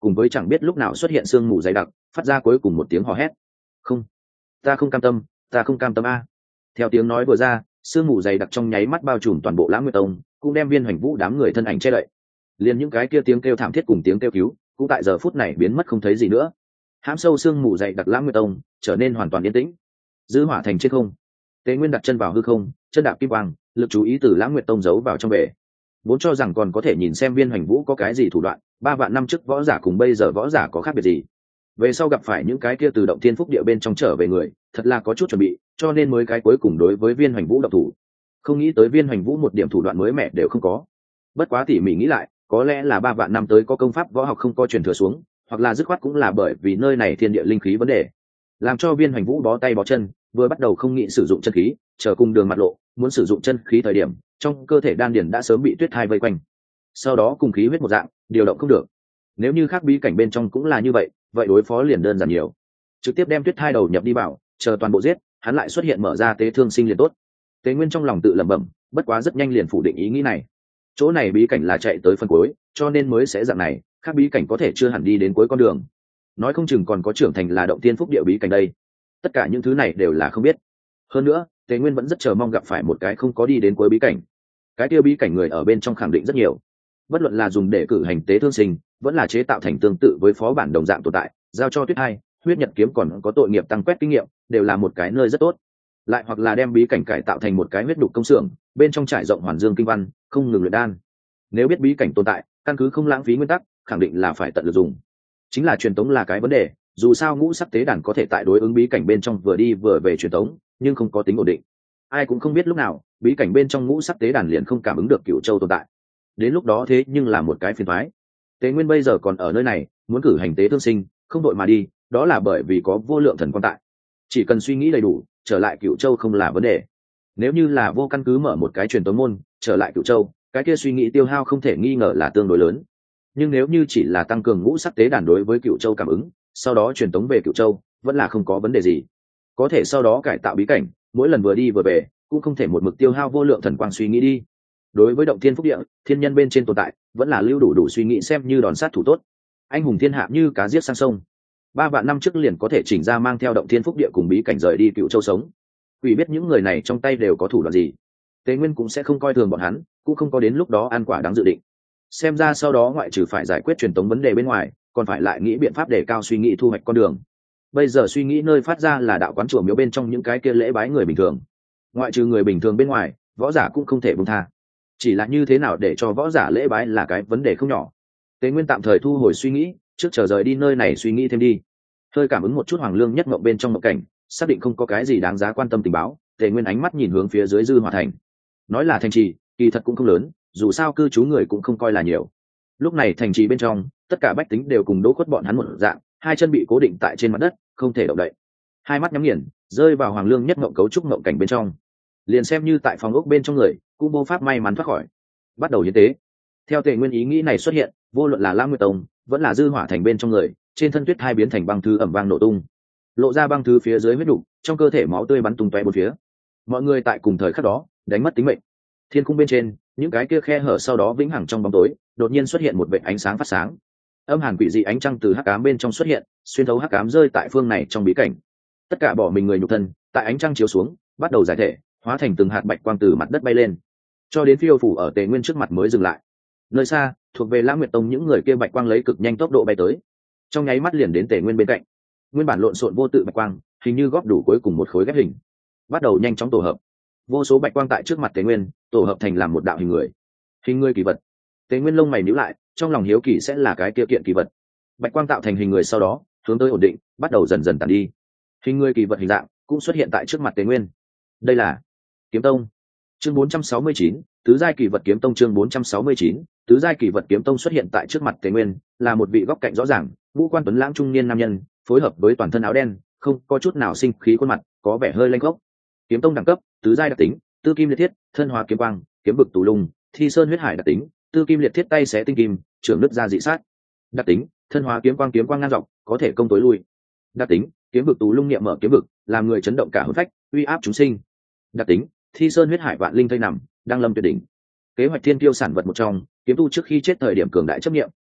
cùng với chẳng biết lúc nào xuất hiện sương mù dày đặc, phát ra cuối cùng một tiếng hò hét. Không, ta không cam tâm, ta không cam tâm a. Theo tiếng nói vừa ra, sương mù dày đặc trong nháy mắt bao trùm toàn bộ Lãng Nguyệt Tông, cũng đem Viên Hoành Vũ đám người thân ảnh che đậy. Liền những cái kia tiếng kêu thảm thiết cùng tiếng kêu cứu cũng tại giờ phút này biến mất không thấy gì nữa. Hãm sâu sương mù dày đặc Lãng Nguyệt Tông trở nên hoàn toàn yên tĩnh. Dư hỏa thành trên không, Tế Nguyên đặt chân vào hư không, chân đạp kim quang, lực chú ý từ Lãng Nguyệt Tông giấu vào trong bể. Vốn cho rằng còn có thể nhìn xem Viên Hoành Vũ có cái gì thủ đoạn, 3 vạn năm trước võ giả cùng bây giờ võ giả có khác biệt gì. Về sau gặp phải những cái kia từ động thiên phúc địa bên trong trở về người, thật là có chút chuẩn bị, cho nên mới cái cuối cùng đối với Viên Hoành Vũ động thủ. Không nghĩ tới Viên Hoành Vũ một điểm thủ đoạn mới mẻ đều không có. Bất quá tỉ mỉ nghĩ lại, có lẽ là 3 vạn năm tới có công pháp võ học không có truyền thừa xuống, hoặc là dứt khoát cũng là bởi vì nơi này thiên địa linh khí vấn đề, làm cho Viên Hoành Vũ bó tay bó chân, vừa bắt đầu không nghĩ sử dụng chân khí, chờ cùng đường mặt lộ, muốn sử dụng chân khí thời điểm, trong cơ thể đan điền đã sớm bị tuyết thai vây quanh. Sau đó cùng khí huyết một dạng, điều động không được. Nếu như khác bí cảnh bên trong cũng là như vậy, vậy đối phó liền đơn giản nhiều. Trực tiếp đem tuyết thai đầu nhập đi vào, chờ toàn bộ giết, hắn lại xuất hiện mở ra tế thương sinh liền tốt. Tế Nguyên trong lòng tự lẩm bẩm, bất quá rất nhanh liền phủ định ý nghĩ này. Chỗ này bí cảnh là chạy tới phân cuối, cho nên mới sẽ dạng này, khác bí cảnh có thể chưa hẳn đi đến cuối con đường. Nói không chừng còn có trưởng thành là động tiên phúc địa bí cảnh đây. Tất cả những thứ này đều là không biết. Hơn nữa, Tế Nguyên vẫn rất chờ mong gặp phải một cái không có đi đến cuối bí cảnh. Cái kia bí cảnh người ở bên trong khẳng định rất nhiều. Bất luận là dùng để cử hành tế thương sinh, vẫn là chế tạo thành tương tự với phó bản đồng dạng tồn tại, giao cho Tuyết Hai, huyết nhật kiếm còn có tội nghiệp tăng quét kinh nghiệm, đều là một cái nơi rất tốt. Lại hoặc là đem bí cảnh cải tạo thành một cái huyết đục công xưởng, bên trong trải rộng hoàn dương kinh văn, không ngừng luyện đan. Nếu biết bí cảnh tồn tại, căn cứ không lãng phí nguyên tắc, khẳng định là phải tận lực dùng. Chính là truyền tống là cái vấn đề, dù sao ngũ sắc tế đàn có thể tại đối ứng bí cảnh bên trong vừa đi vừa về truyền tống, nhưng không có tính ổn định. Ai cũng không biết lúc nào bí cảnh bên trong ngũ sắc tế đàn liền không cảm ứng được Cửu Châu tồn tại. Đến lúc đó thế nhưng là một cái phiền toái. Tế Nguyên bây giờ còn ở nơi này, muốn cử hành tế thương sinh, không đội mà đi, đó là bởi vì có vô lượng thần quan tại. Chỉ cần suy nghĩ đầy đủ, trở lại Cửu Châu không là vấn đề. Nếu như là vô căn cứ mở một cái truyền tống môn, trở lại Cửu Châu, cái kia suy nghĩ tiêu hao không thể nghi ngờ là tương đối lớn. Nhưng nếu như chỉ là tăng cường ngũ sắc tế đàn đối với Cửu Châu cảm ứng, sau đó truyền tống về Cửu Châu, vẫn là không có vấn đề gì. Có thể sau đó cải tạo bí cảnh, mỗi lần vừa đi vừa về, cũng không thể một mực tiêu hao vô lượng thần quang suy nghĩ đi. Đối với động thiên phúc địa, thiên nhân bên trên tồn tại, vẫn là lưu đủ suy nghĩ xem như đòn sát thủ tốt. Anh hùng thiên hạ như cá giết sang sông. 3 vạn năm trước liền có thể chỉnh ra mang theo động thiên phúc địa cùng bí cảnh rời đi Cửu Châu sống. Quỷ biết những người này trong tay đều có thủ đoạn gì. Tế Nguyên cũng sẽ không coi thường bọn hắn, cũng không có đến lúc đó ăn quả đáng dự định. Xem ra sau đó ngoại trừ phải giải quyết truyền tống vấn đề bên ngoài, còn phải lại nghĩ biện pháp để cao suy nghĩ thu hoạch con đường. Bây giờ suy nghĩ nơi phát ra là đạo quán chùa miếu bên trong những cái kia lễ bái người bình thường. Ngoại trừ người bình thường bên ngoài, võ giả cũng không thể buông tha. Chỉ là như thế nào để cho võ giả lễ bái là cái vấn đề không nhỏ. Tế Nguyên tạm thời thu hồi suy nghĩ, trước chờ rời đi nơi này suy nghĩ thêm đi. Hơi cảm ứng một chút Hoàng Lương nhất mộng bên trong mộng cảnh, xác định không có cái gì đáng giá quan tâm tình báo, Tế Nguyên ánh mắt nhìn hướng phía dưới Dư Hỏa thành. Nói là thành trì, kỳ thật cũng không lớn, dù sao cư trú người cũng không coi là nhiều. Lúc này thành trì bên trong, tất cả bách tính đều cùng Đỗ Quất bọn hắn một dạng, hai chân bị cố định tại trên mặt đất, không thể động đậy. Hai mắt nhắm nghiền, rơi vào Hoàng Lương nhất mộng cấu trúc mộng cảnh bên trong. Liền xem như tại phòng ốc bên trong người, cũng vô pháp may mắn thoát khỏi. Bắt đầu hiến tế. Theo Tề Nguyên ý nghĩ này xuất hiện, vô luận là Lãng Nguyệt Tông, vẫn là Dư Hỏa thành bên trong người, trên thân tuyết hai biến thành băng thư ẩm vang nổ tung, lộ ra băng thư phía dưới huyết đủ, trong cơ thể máu tươi bắn tung tóe bốn phía. Mọi người tại cùng thời khắc đó đánh mất tính mệnh. Thiên cung bên trên, những cái kia khe hở sau đó vĩnh hằng trong bóng tối, đột nhiên xuất hiện một vệt ánh sáng phát sáng. Âm hàn quỷ dị ánh trăng từ hắc ám bên trong xuất hiện, xuyên thấu hắc ám rơi tại phương này trong bí cảnh. Tất cả bỏ mình người nhục thân, tại ánh trăng chiếu xuống, bắt đầu giải thể, hóa thành từng hạt bạch quang từ mặt đất bay lên, cho đến phiêu phủ ở Tề Nguyên trước mặt mới dừng lại. Nơi xa, thuộc về Lãng Nguyệt Tông những người kia bạch quang lấy cực nhanh tốc độ bay tới, trong nháy mắt liền đến Tề Nguyên bên cạnh. Nguyên bản lộn xộn vô tự bạch quang, hình như góp đủ cuối cùng một khối ghép hình, bắt đầu nhanh chóng tổ hợp. Vô số bạch quang tại trước mặt Tề Nguyên tổ hợp thành làm một đạo hình người. Hình người kỳ vật. Tề Nguyên lông mày nhíu lại, trong lòng hiếu kỳ sẽ là cái kia kiện kỳ vật. Bạch quang tạo thành hình người sau đó, hướng tới ổn định, bắt đầu dần dần tàn đi. Hình người kỳ vật hình dạng cũng xuất hiện tại trước mặt Tề Nguyên. Đây là Kiếm Tông. Chương 469, tứ giai kỳ vật Kiếm Tông. Chương 469, tứ giai kỳ vật Kiếm Tông xuất hiện tại trước mặt Tề Nguyên, là một vị góc cạnh rõ ràng, ngũ quan tuấn lãng trung niên nam nhân, phối hợp với toàn thân áo đen, không có chút nào sinh khí khuôn mặt, có vẻ hơi lanh gốc. Kiếm Tông đẳng cấp, tứ giai đặc tính, tư kim liệt thiết, thân hóa kiếm quang, kiếm vực tù lung, thi sơn huyết hải đặc tính, tư kim liệt thiết tay xé tinh kim, trường nứt ra dị sát. Đặc tính, thân hóa kiếm quang ngang dọc, có thể công tối lui. Đặc tính, kiếm vực tù lung niệm mở kiếm vực, làm người chấn động cả hồn phách, uy áp chúng sinh. Đặc tính, thi sơn huyết hải vạn linh thây nằm, đang lâm tuyệt đỉnh. Kế hoạch thiên tiêu sản vật một trong, kiếm tu trước khi chết thời điểm cường đại chấp niệm,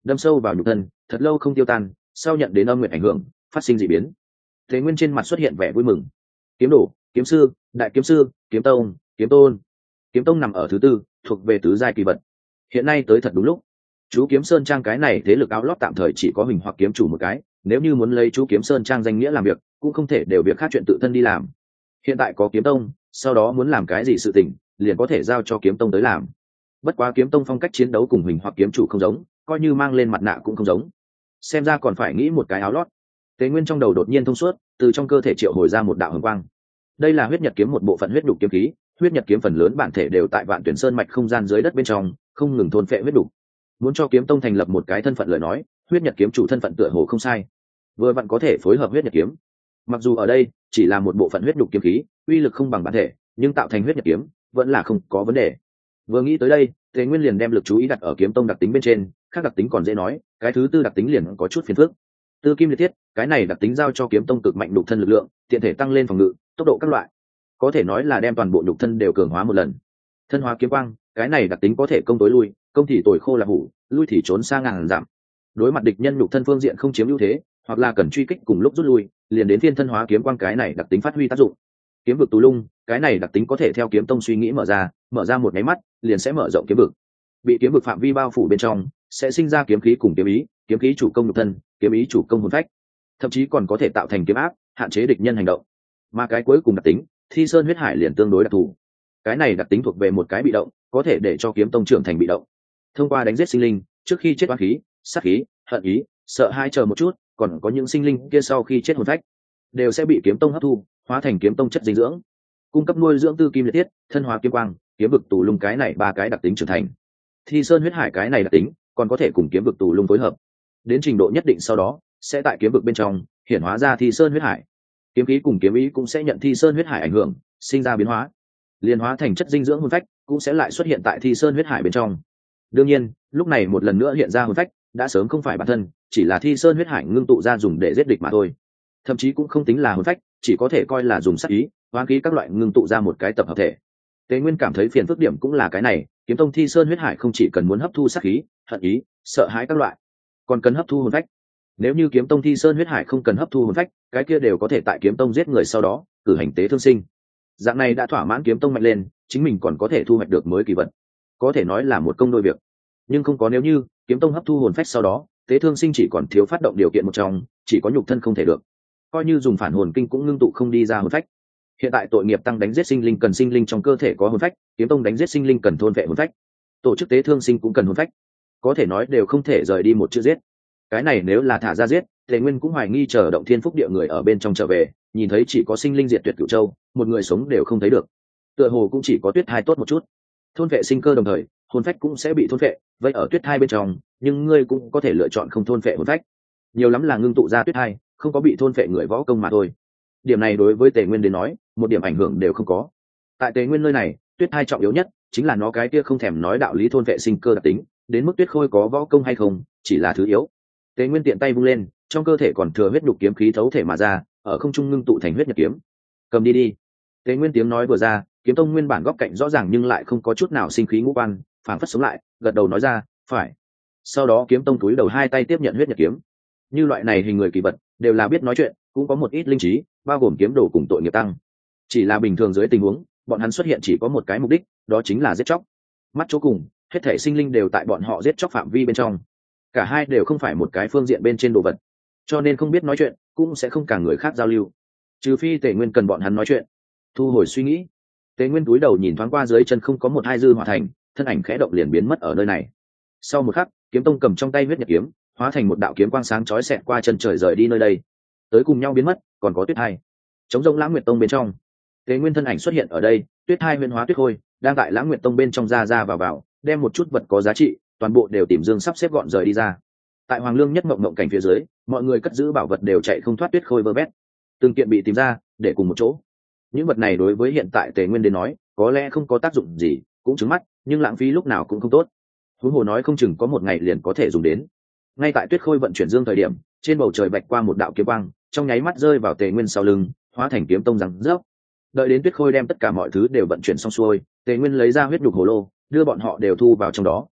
đâm sâu vào nhục thân thật lâu không tiêu tan, sau nhận đến âm nguyện ảnh hưởng phát sinh dị biến. Thế Nguyên trên mặt xuất hiện vẻ vui mừng. Kiếm đồ, kiếm sư, đại kiếm sư, kiếm tông, kiếm tôn. Kiếm tông nằm ở thứ tư, thuộc về tứ giai kỳ vật. Hiện nay tới thật đúng lúc. Chú Kiếm Sơn Trang cái này thế lực áo lót tạm thời chỉ có Huỳnh hoặc kiếm chủ một cái, nếu như muốn lấy chú Kiếm Sơn Trang danh nghĩa làm việc, cũng không thể đều việc khác chuyện tự thân đi làm. Hiện tại có kiếm tông, sau đó muốn làm cái gì sự tình, liền có thể giao cho kiếm tông tới làm. Bất quá kiếm tông phong cách chiến đấu cùng Huỳnh hoặc kiếm chủ không giống, coi như mang lên mặt nạ cũng không giống. Xem ra còn phải nghĩ một cái áo lót. Tế Nguyên trong đầu đột nhiên thông suốt, từ trong cơ thể triệu hồi ra một đạo hồng quang. Đây là huyết nhật kiếm một bộ phận huyết đục kiếm khí, huyết nhật kiếm phần lớn bản thể đều tại Vạn Tuyển Sơn mạch không gian dưới đất bên trong, không ngừng thôn phệ huyết đục. Muốn cho kiếm tông thành lập một cái thân phận lời nói, huyết nhật kiếm chủ thân phận tựa hồ không sai, vừa vặn có thể phối hợp huyết nhật kiếm. Mặc dù ở đây chỉ là một bộ phận huyết đục kiếm khí, uy lực không bằng bản thể, nhưng tạo thành huyết nhật kiếm vẫn là không có vấn đề. Vừa nghĩ tới đây, Tế Nguyên liền đem lực chú ý đặt ở kiếm tông đặc tính bên trên, khác đặc tính còn dễ nói, cái thứ tư đặc tính liền có chút phiền phức. Tư kim liệt thiết, cái này đặc tính giao cho kiếm tông cực mạnh nhục thân lực lượng, tiện thể tăng lên phòng ngự, tốc độ các loại, có thể nói là đem toàn bộ nhục thân đều cường hóa một lần. Thân hóa kiếm quang, cái này đặc tính có thể công tối lui, công thì tồi khô là hủ, lui thì trốn xa ngàn dặm. Đối mặt địch nhân nhục thân phương diện không chiếm ưu thế, hoặc là cần truy kích cùng lúc rút lui, liền đến phiên thân hóa kiếm quang cái này đặc tính phát huy tác dụng. Kiếm vực tù lung, cái này đặc tính có thể theo kiếm tông suy nghĩ mở ra một cái mắt, liền sẽ mở rộng kiếm vực. Bị kiếm vực phạm vi bao phủ bên trong, sẽ sinh ra kiếm khí cùng kiếm khí chủ công nhục thân, kiếm ý chủ công hồn phách, thậm chí còn có thể tạo thành kiếm áp, hạn chế địch nhân hành động. Mà cái cuối cùng đặc tính, Thi Sơn huyết hải liền tương đối đặc thù. Cái này đặc tính thuộc về một cái bị động, có thể để cho kiếm tông trưởng thành bị động. Thông qua đánh giết sinh linh, trước khi chết oán khí, sát khí, hận ý, sợ hãi chờ một chút, còn có những sinh linh kia sau khi chết hồn phách, đều sẽ bị kiếm tông hấp thu, hóa thành kiếm tông chất dinh dưỡng, cung cấp nuôi dưỡng tư kim liệt tiết, thân hóa kiếm quang, kiếm vực tù lung cái này ba cái đặc tính trưởng thành. Thi Sơn huyết hải cái này đặc tính, còn có thể cùng kiếm vực tù lung phối hợp. Đến trình độ nhất định sau đó, sẽ tại kiếm vực bên trong hiển hóa ra Thi Sơn huyết hải. Kiếm khí cùng kiếm ý cũng sẽ nhận Thi Sơn huyết hải ảnh hưởng, sinh ra biến hóa, liên hóa thành chất dinh dưỡng hồn phách, cũng sẽ lại xuất hiện tại Thi Sơn huyết hải bên trong. Đương nhiên, lúc này một lần nữa hiện ra hồn phách, đã sớm không phải bản thân, chỉ là Thi Sơn huyết hải ngưng tụ ra dùng để giết địch mà thôi. Thậm chí cũng không tính là hồn phách, chỉ có thể coi là dùng sát ý, hoán khí các loại ngưng tụ ra một cái tập hợp thể. Tế Nguyên cảm thấy phiền phức điểm cũng là cái này, kiếm tông Thi Sơn huyết hải không chỉ cần muốn hấp thu sát khí, hận ý, sợ hãi các loại, còn cần hấp thu hồn phách. Nếu như kiếm tông Thi Sơn huyết hải không cần hấp thu hồn phách, cái kia đều có thể tại kiếm tông giết người sau đó cử hành tế thương sinh. Dạng này đã thỏa mãn kiếm tông mạnh lên, chính mình còn có thể thu hoạch được mới kỳ vật, có thể nói là một công đôi việc. Nhưng không có nếu như kiếm tông hấp thu hồn phách sau đó, tế thương sinh chỉ còn thiếu phát động điều kiện một trong, chỉ có nhục thân không thể được, coi như dùng phản hồn kinh cũng ngưng tụ không đi ra hồn phách. Hiện tại tội nghiệp tăng đánh giết sinh linh cần sinh linh trong cơ thể có hồn phách, kiếm tông đánh giết sinh linh cần thôn vệ hồn phách, tổ chức tế thương sinh cũng cần hồn phách, có thể nói đều không thể rời đi một chữ giết. Cái này nếu là thả ra giết, Tề Nguyên cũng hoài nghi chờ động thiên phúc địa người ở bên trong trở về, nhìn thấy chỉ có sinh linh diệt tuyệt cửu châu, một người sống đều không thấy được. Tựa hồ cũng chỉ có tuyết thai tốt một chút, thôn vệ sinh cơ đồng thời, hồn phách cũng sẽ bị thôn vệ, vậy ở tuyết thai bên trong, nhưng ngươi cũng có thể lựa chọn không thôn vệ hồn phách, nhiều lắm là ngưng tụ ra tuyết thai, không có bị thôn vệ người võ công mà thôi. Điểm này đối với Tề Nguyên đến nói, một điểm ảnh hưởng đều không có. Tại Tề Nguyên nơi này, tuyết thai trọng yếu nhất chính là nó cái kia không thèm nói đạo lý thôn vệ sinh cơ đặc tính, đến mức tuyết khôi có võ công hay không, chỉ là thứ yếu. Tề Nguyên tiện tay vung lên, trong cơ thể còn thừa huyết đục kiếm khí thấu thể mà ra, ở không trung ngưng tụ thành huyết nhật kiếm. Cầm đi đi. Tề Nguyên tiếng nói vừa ra, kiếm tông nguyên bản góc cạnh rõ ràng nhưng lại không có chút nào sinh khí ngũ quan, phảng phất sống lại, gật đầu nói ra, phải. Sau đó kiếm tông túi đầu hai tay tiếp nhận huyết nhật kiếm. Như loại này hình người kỳ vật, đều là biết nói chuyện, cũng có một ít linh trí, bao gồm kiếm đồ cùng tội nghiệp tăng. Chỉ là bình thường dưới tình huống, bọn hắn xuất hiện chỉ có một cái mục đích, đó chính là giết chóc. Mắt chỗ cùng, hết thể sinh linh đều tại bọn họ giết chóc phạm vi bên trong. Cả hai đều không phải một cái phương diện bên trên đồ vật, cho nên không biết nói chuyện, cũng sẽ không cả người khác giao lưu. Trừ phi Tề Nguyên cần bọn hắn nói chuyện. Thu hồi suy nghĩ, Tề Nguyên cúi đầu nhìn thoáng qua dưới chân không có một hai dư hỏa thành, thân ảnh khẽ động liền biến mất ở nơi này. Sau một khắc, kiếm tông cầm trong tay huyết nhật kiếm, hóa thành một đạo kiếm quang sáng chói xẹt qua chân trời rời đi nơi đây. Tới cùng nhau biến mất, còn có Tuyết Hai. Chống rông Lãng Nguyệt Tông bên trong, Tề Nguyên thân ảnh xuất hiện ở đây, Tuyết Hai huyễn hóa Tuyết Khôi, đang tại Lãng Nguyệt Tông bên trong ra vào, đem một chút vật có giá trị, toàn bộ đều tìm dương sắp xếp gọn rời đi ra. Tại Hoàng Lương nhất mộng cảnh phía dưới, mọi người cất giữ bảo vật đều chạy không thoát Tuyết Khôi vơ vét, từng kiện bị tìm ra, để cùng một chỗ. Những vật này đối với hiện tại Tề Nguyên đến nói, có lẽ không có tác dụng gì, cũng trứng mắt, nhưng lãng phí lúc nào cũng không tốt. Huống hồ nói không chừng có một ngày liền có thể dùng đến. Ngay tại Tuyết Khôi vận chuyển dương thời điểm, trên bầu trời bạch qua một đạo kiếm quang, trong nháy mắt rơi vào Tề Nguyên sau lưng, hóa thành kiếm tông rằng rớp. Đợi đến Tuyết Khôi đem tất cả mọi thứ đều vận chuyển xong xuôi, Tề Nguyên lấy ra huyết nhục hồ lô, đưa bọn họ đều thu vào trong đó.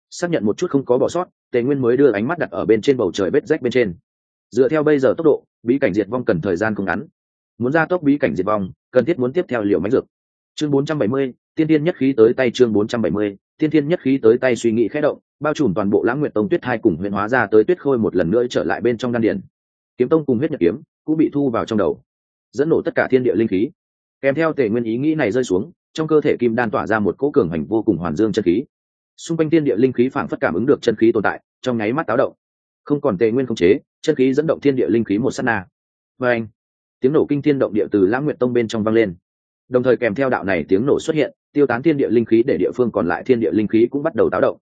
Xác nhận một chút không có bỏ sót, Tề Nguyên mới đưa ánh mắt đặt ở bên trên bầu trời vết rách bên trên. Dựa theo bây giờ tốc độ, bí cảnh diệt vong cần thời gian không ngắn. Muốn ra tốc bí cảnh diệt vong, cần thiết muốn tiếp theo liều mãnh dược. Chương 470, tiên tiên nhất khí tới tay. Chương 470, tiên tiên nhất khí tới tay. Suy nghĩ khẽ động, bao trùm toàn bộ Lãng Nguyệt Tông Tuyết Hai cùng huyễn hóa ra tới Tuyết Khôi một lần nữa trở lại bên trong đan điền. Kiếm tông cùng huyết nhật kiếm cũng bị thu vào trong đầu, dẫn nổ tất cả thiên địa linh khí. Kèm theo Tề Nguyên ý nghĩ này rơi xuống, trong cơ thể kim đan tỏa ra một cỗ cường hành vô cùng hoàn dương chân khí. Xung quanh thiên địa linh khí phảng phất cảm ứng được chân khí tồn tại, trong nháy mắt táo động. Không còn Tề Nguyên khống chế, chân khí dẫn động thiên địa linh khí một sát na. Và anh, tiếng nổ kinh thiên động địa từ Lãng Nguyệt Tông bên trong vang lên. Đồng thời kèm theo đạo này tiếng nổ xuất hiện, tiêu tán thiên địa linh khí để địa phương còn lại thiên địa linh khí cũng bắt đầu táo động.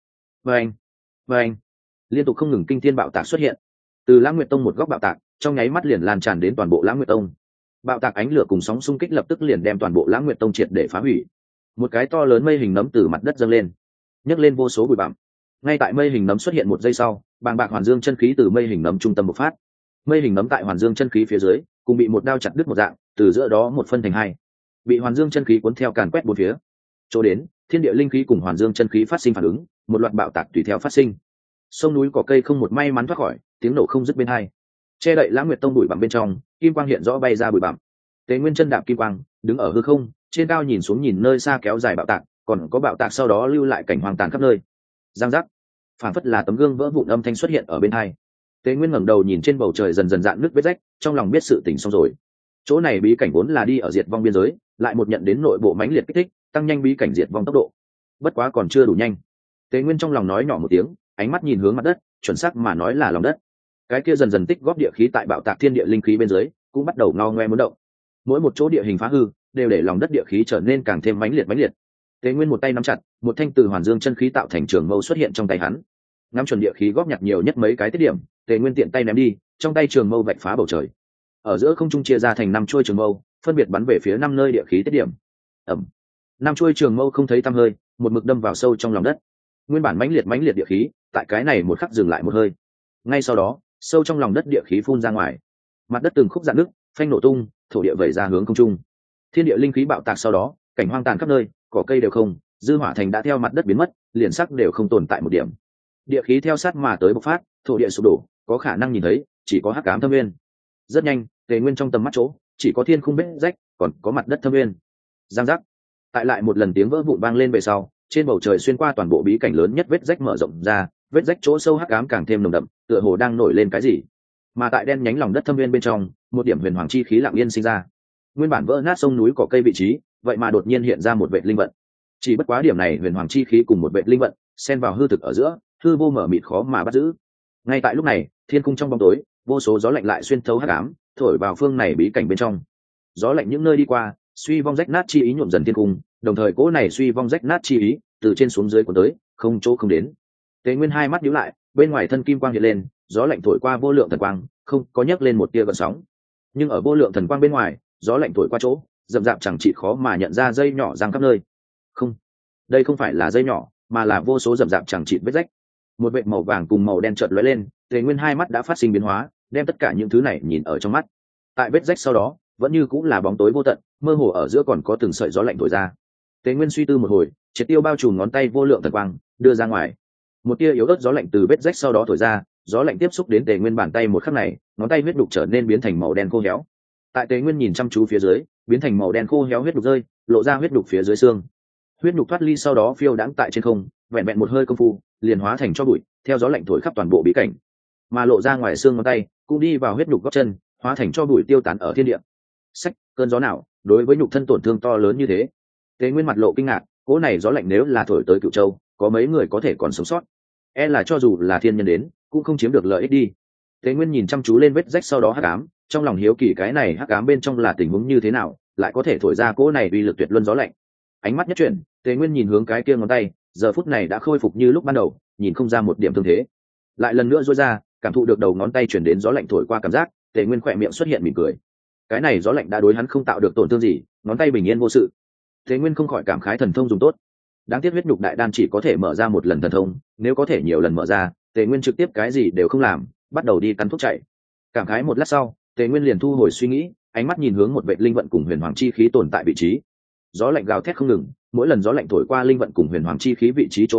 Và anh, liên tục không ngừng kinh thiên bạo tạc xuất hiện. Từ Lãng Nguyệt Tông một góc bạo tạc, trong nháy mắt liền lan tràn đến toàn bộ Lãng Nguyệt Tông. Bạo tạc ánh lửa cùng sóng xung kích lập tức liền đem toàn bộ Lãng Nguyệt Tông triệt để phá hủy. Một cái to lớn mây hình nấm từ mặt đất dâng lên, nhấc lên vô số bụi bặm. Ngay tại mây hình nấm xuất hiện một giây sau, bàng bạc hoàn dương chân khí từ mây hình nấm trung tâm bộc phát. Mây hình nấm tại hoàn dương chân khí phía dưới, cùng bị một đao chặt đứt một dạng, từ giữa đó một phân thành hai, bị hoàn dương chân khí cuốn theo càn quét bốn phía. Chỗ đến, thiên địa linh khí cùng hoàn dương chân khí phát sinh phản ứng, một loạt bạo tạc tùy theo phát sinh. Sông núi cỏ cây không một may mắn thoát khỏi, tiếng nổ không dứt bên hai. Che đậy Lãng Nguyệt Tông bụi bặm bên trong, kim quang hiện rõ bay ra bụi bặm. Tề Nguyên chân đạp kim quang, đứng ở hư không, trên cao nhìn xuống nhìn nơi xa kéo dài bạo tạc, còn có bạo tạc sau đó lưu lại cảnh hoang tàn khắp nơi. Giang giác, phản phất là tấm gương vỡ vụn âm thanh xuất hiện ở bên hai. Tề Nguyên ngẩng đầu nhìn trên bầu trời dần dần dạn nước vết rách, trong lòng biết sự tình xong rồi. Chỗ này bí cảnh vốn là đi ở diệt vong biên giới, lại một nhận đến nội bộ mãnh liệt kích thích, tăng nhanh bí cảnh diệt vong tốc độ. Bất quá còn chưa đủ nhanh. Tề Nguyên trong lòng nói nhỏ một tiếng, ánh mắt nhìn hướng mặt đất, chuẩn xác mà nói là lòng đất. Cái kia dần dần tích góp địa khí tại bạo tạc thiên địa linh khí bên dưới, cũng bắt đầu ngao ngoe muốn động. Mỗi một chỗ địa hình phá hư, đều để lòng đất địa khí trở nên càng thêm mãnh liệt mãnh liệt. Tề Nguyên một tay nắm chặt, một thanh từ hoàn dương chân khí tạo thành trường mâu xuất hiện trong tay hắn. Ngắm chuẩn địa khí góp nhặt nhiều nhất mấy cái tiết điểm, Tề Nguyên tiện tay ném đi, trong tay trường mâu vạch phá bầu trời. Ở giữa không trung chia ra thành 5 chuôi trường mâu, phân biệt bắn về phía 5 nơi địa khí tiết điểm. Ầm. 5 chuôi trường mâu không thấy tăm hơi, một mực đâm vào sâu trong lòng đất. Nguyên bản mãnh liệt địa khí, tại cái này một khắc dừng lại một hơi. Ngay sau đó, sâu trong lòng đất địa khí phun ra ngoài. Mặt đất từng khúc rạn nứt, phanh nổ tung, thổ địa vẩy ra hướng không trung. Thiên địa linh khí bạo tạc sau đó, cảnh hoang tàn khắp nơi, cỏ cây đều không, dư hỏa thành đã theo mặt đất biến mất, liền sắc đều không tồn tại một điểm. Địa khí theo sát mà tới bộc phát, thổ địa sụp đổ, có khả năng nhìn thấy, chỉ có hắc ám thâm nguyên. Rất nhanh, Tề Nguyên trong tầm mắt chỗ, chỉ có thiên khung vết rách, còn có mặt đất thâm nguyên. Giang giác. Tại lại một lần tiếng vỡ vụn vang lên về sau, trên bầu trời xuyên qua toàn bộ bí cảnh lớn nhất vết rách mở rộng ra, vết rách chỗ sâu hắc ám càng thêm nồng đậm, tựa hồ đang nổi lên cái gì. Mà tại đen nhánh lòng đất thâm nguyên bên trong, một điểm huyền hoàng chi khí lặng yên sinh ra. Nguyên bản vỡ nát sông núi cỏ cây vị trí, vậy mà đột nhiên hiện ra một vệt linh vận. Chỉ bất quá điểm này huyền hoàng chi khí cùng một vệt linh vận, xen vào hư thực ở giữa, hư vô mở mịt khó mà bắt giữ. Ngay tại lúc này, thiên cung trong bóng tối, vô số gió lạnh lại xuyên thấu hắc ám, thổi vào phương này bí cảnh bên trong. Gió lạnh những nơi đi qua, suy vong rách nát chi ý nhuộm dần thiên cung, đồng thời cỗ này suy vong rách nát chi ý, từ trên xuống dưới của tới, không chỗ không đến. Tề Nguyên hai mắt nhíu lại, bên ngoài thân kim quang hiện lên, gió lạnh thổi qua vô lượng thần quang, không có nhấc lên một tia gợn sóng. Nhưng ở vô lượng thần quang bên ngoài, gió lạnh thổi qua chỗ, rậm rạp chẳng chỉ khó mà nhận ra dây nhỏ giăng khắp nơi. Không, đây không phải là dây nhỏ, mà là vô số rậm rạp chẳng chỉ vết rách. Một vệt màu vàng cùng màu đen chợt lóe lên, Tề Nguyên hai mắt đã phát sinh biến hóa, đem tất cả những thứ này nhìn ở trong mắt. Tại vết rách sau đó, vẫn như cũng là bóng tối vô tận, mơ hồ ở giữa còn có từng sợi gió lạnh thổi ra. Tề Nguyên suy tư một hồi, triệt tiêu bao trùm ngón tay vô lượng thần quang, đưa ra ngoài. Một tia yếu ớt gió lạnh từ vết rách sau đó thổi ra, gió lạnh tiếp xúc đến Tề Nguyên bàn tay một khắc này, ngón tay huyết đục trở nên biến thành màu đen khô héo. Tại Tề Nguyên nhìn chăm chú phía dưới, biến thành màu đen khô héo huyết đục rơi, lộ ra huyết đục phía dưới xương. Huyết đục thoát ly sau đó phiêu đãng tại trên không, vẹn vẹn một hơi công phu, liền hóa thành tro bụi, theo gió lạnh thổi khắp toàn bộ bí cảnh. Mà lộ ra ngoài xương ngón tay, cũng đi vào huyết đục gót chân, hóa thành tro bụi tiêu tán ở thiên địa. Sách, cơn gió nào, đối với nhục thân tổn thương to lớn như thế? Tề Nguyên mặt lộ kinh ngạc, cỗ này gió lạnh nếu là thổi tới Cửu Châu, có mấy người có thể còn sống sót? E là cho dù là thiên nhân đến, cũng không chiếm được lợi ích đi. Tề Nguyên nhìn chăm chú lên vết rách sau đó hắc ám, trong lòng hiếu kỳ cái này hắc ám bên trong là tình huống như thế nào, lại có thể thổi ra cỗ này uy lực tuyệt luân gió lạnh. Ánh mắt nhất chuyển, Tề Nguyên nhìn hướng cái kia ngón tay, giờ phút này đã khôi phục như lúc ban đầu, nhìn không ra một điểm thương thế. Lại lần nữa duỗi ra, cảm thụ được đầu ngón tay chuyển đến gió lạnh thổi qua cảm giác, Tề Nguyên khỏe miệng xuất hiện mỉm cười. Cái này gió lạnh đã đối hắn không tạo được tổn thương gì, ngón tay bình yên vô sự. Tề Nguyên không khỏi cảm khái thần thông dùng tốt. Đáng tiếc huyết nhục đại đan chỉ có thể mở ra một lần thần thông, nếu có thể nhiều lần mở ra, Tề Nguyên trực tiếp cái gì đều không làm, bắt đầu đi cắn thuốc chạy. Cảm khái một lát sau, Tề Nguyên liền thu hồi suy nghĩ, ánh mắt nhìn hướng một vệt linh vận cùng huyền hoàng chi khí tồn tại vị trí. Gió lạnh gào thét không ngừng, mỗi lần gió lạnh thổi qua linh vận cùng huyền hoàng chi khí vị trí chỗ ở,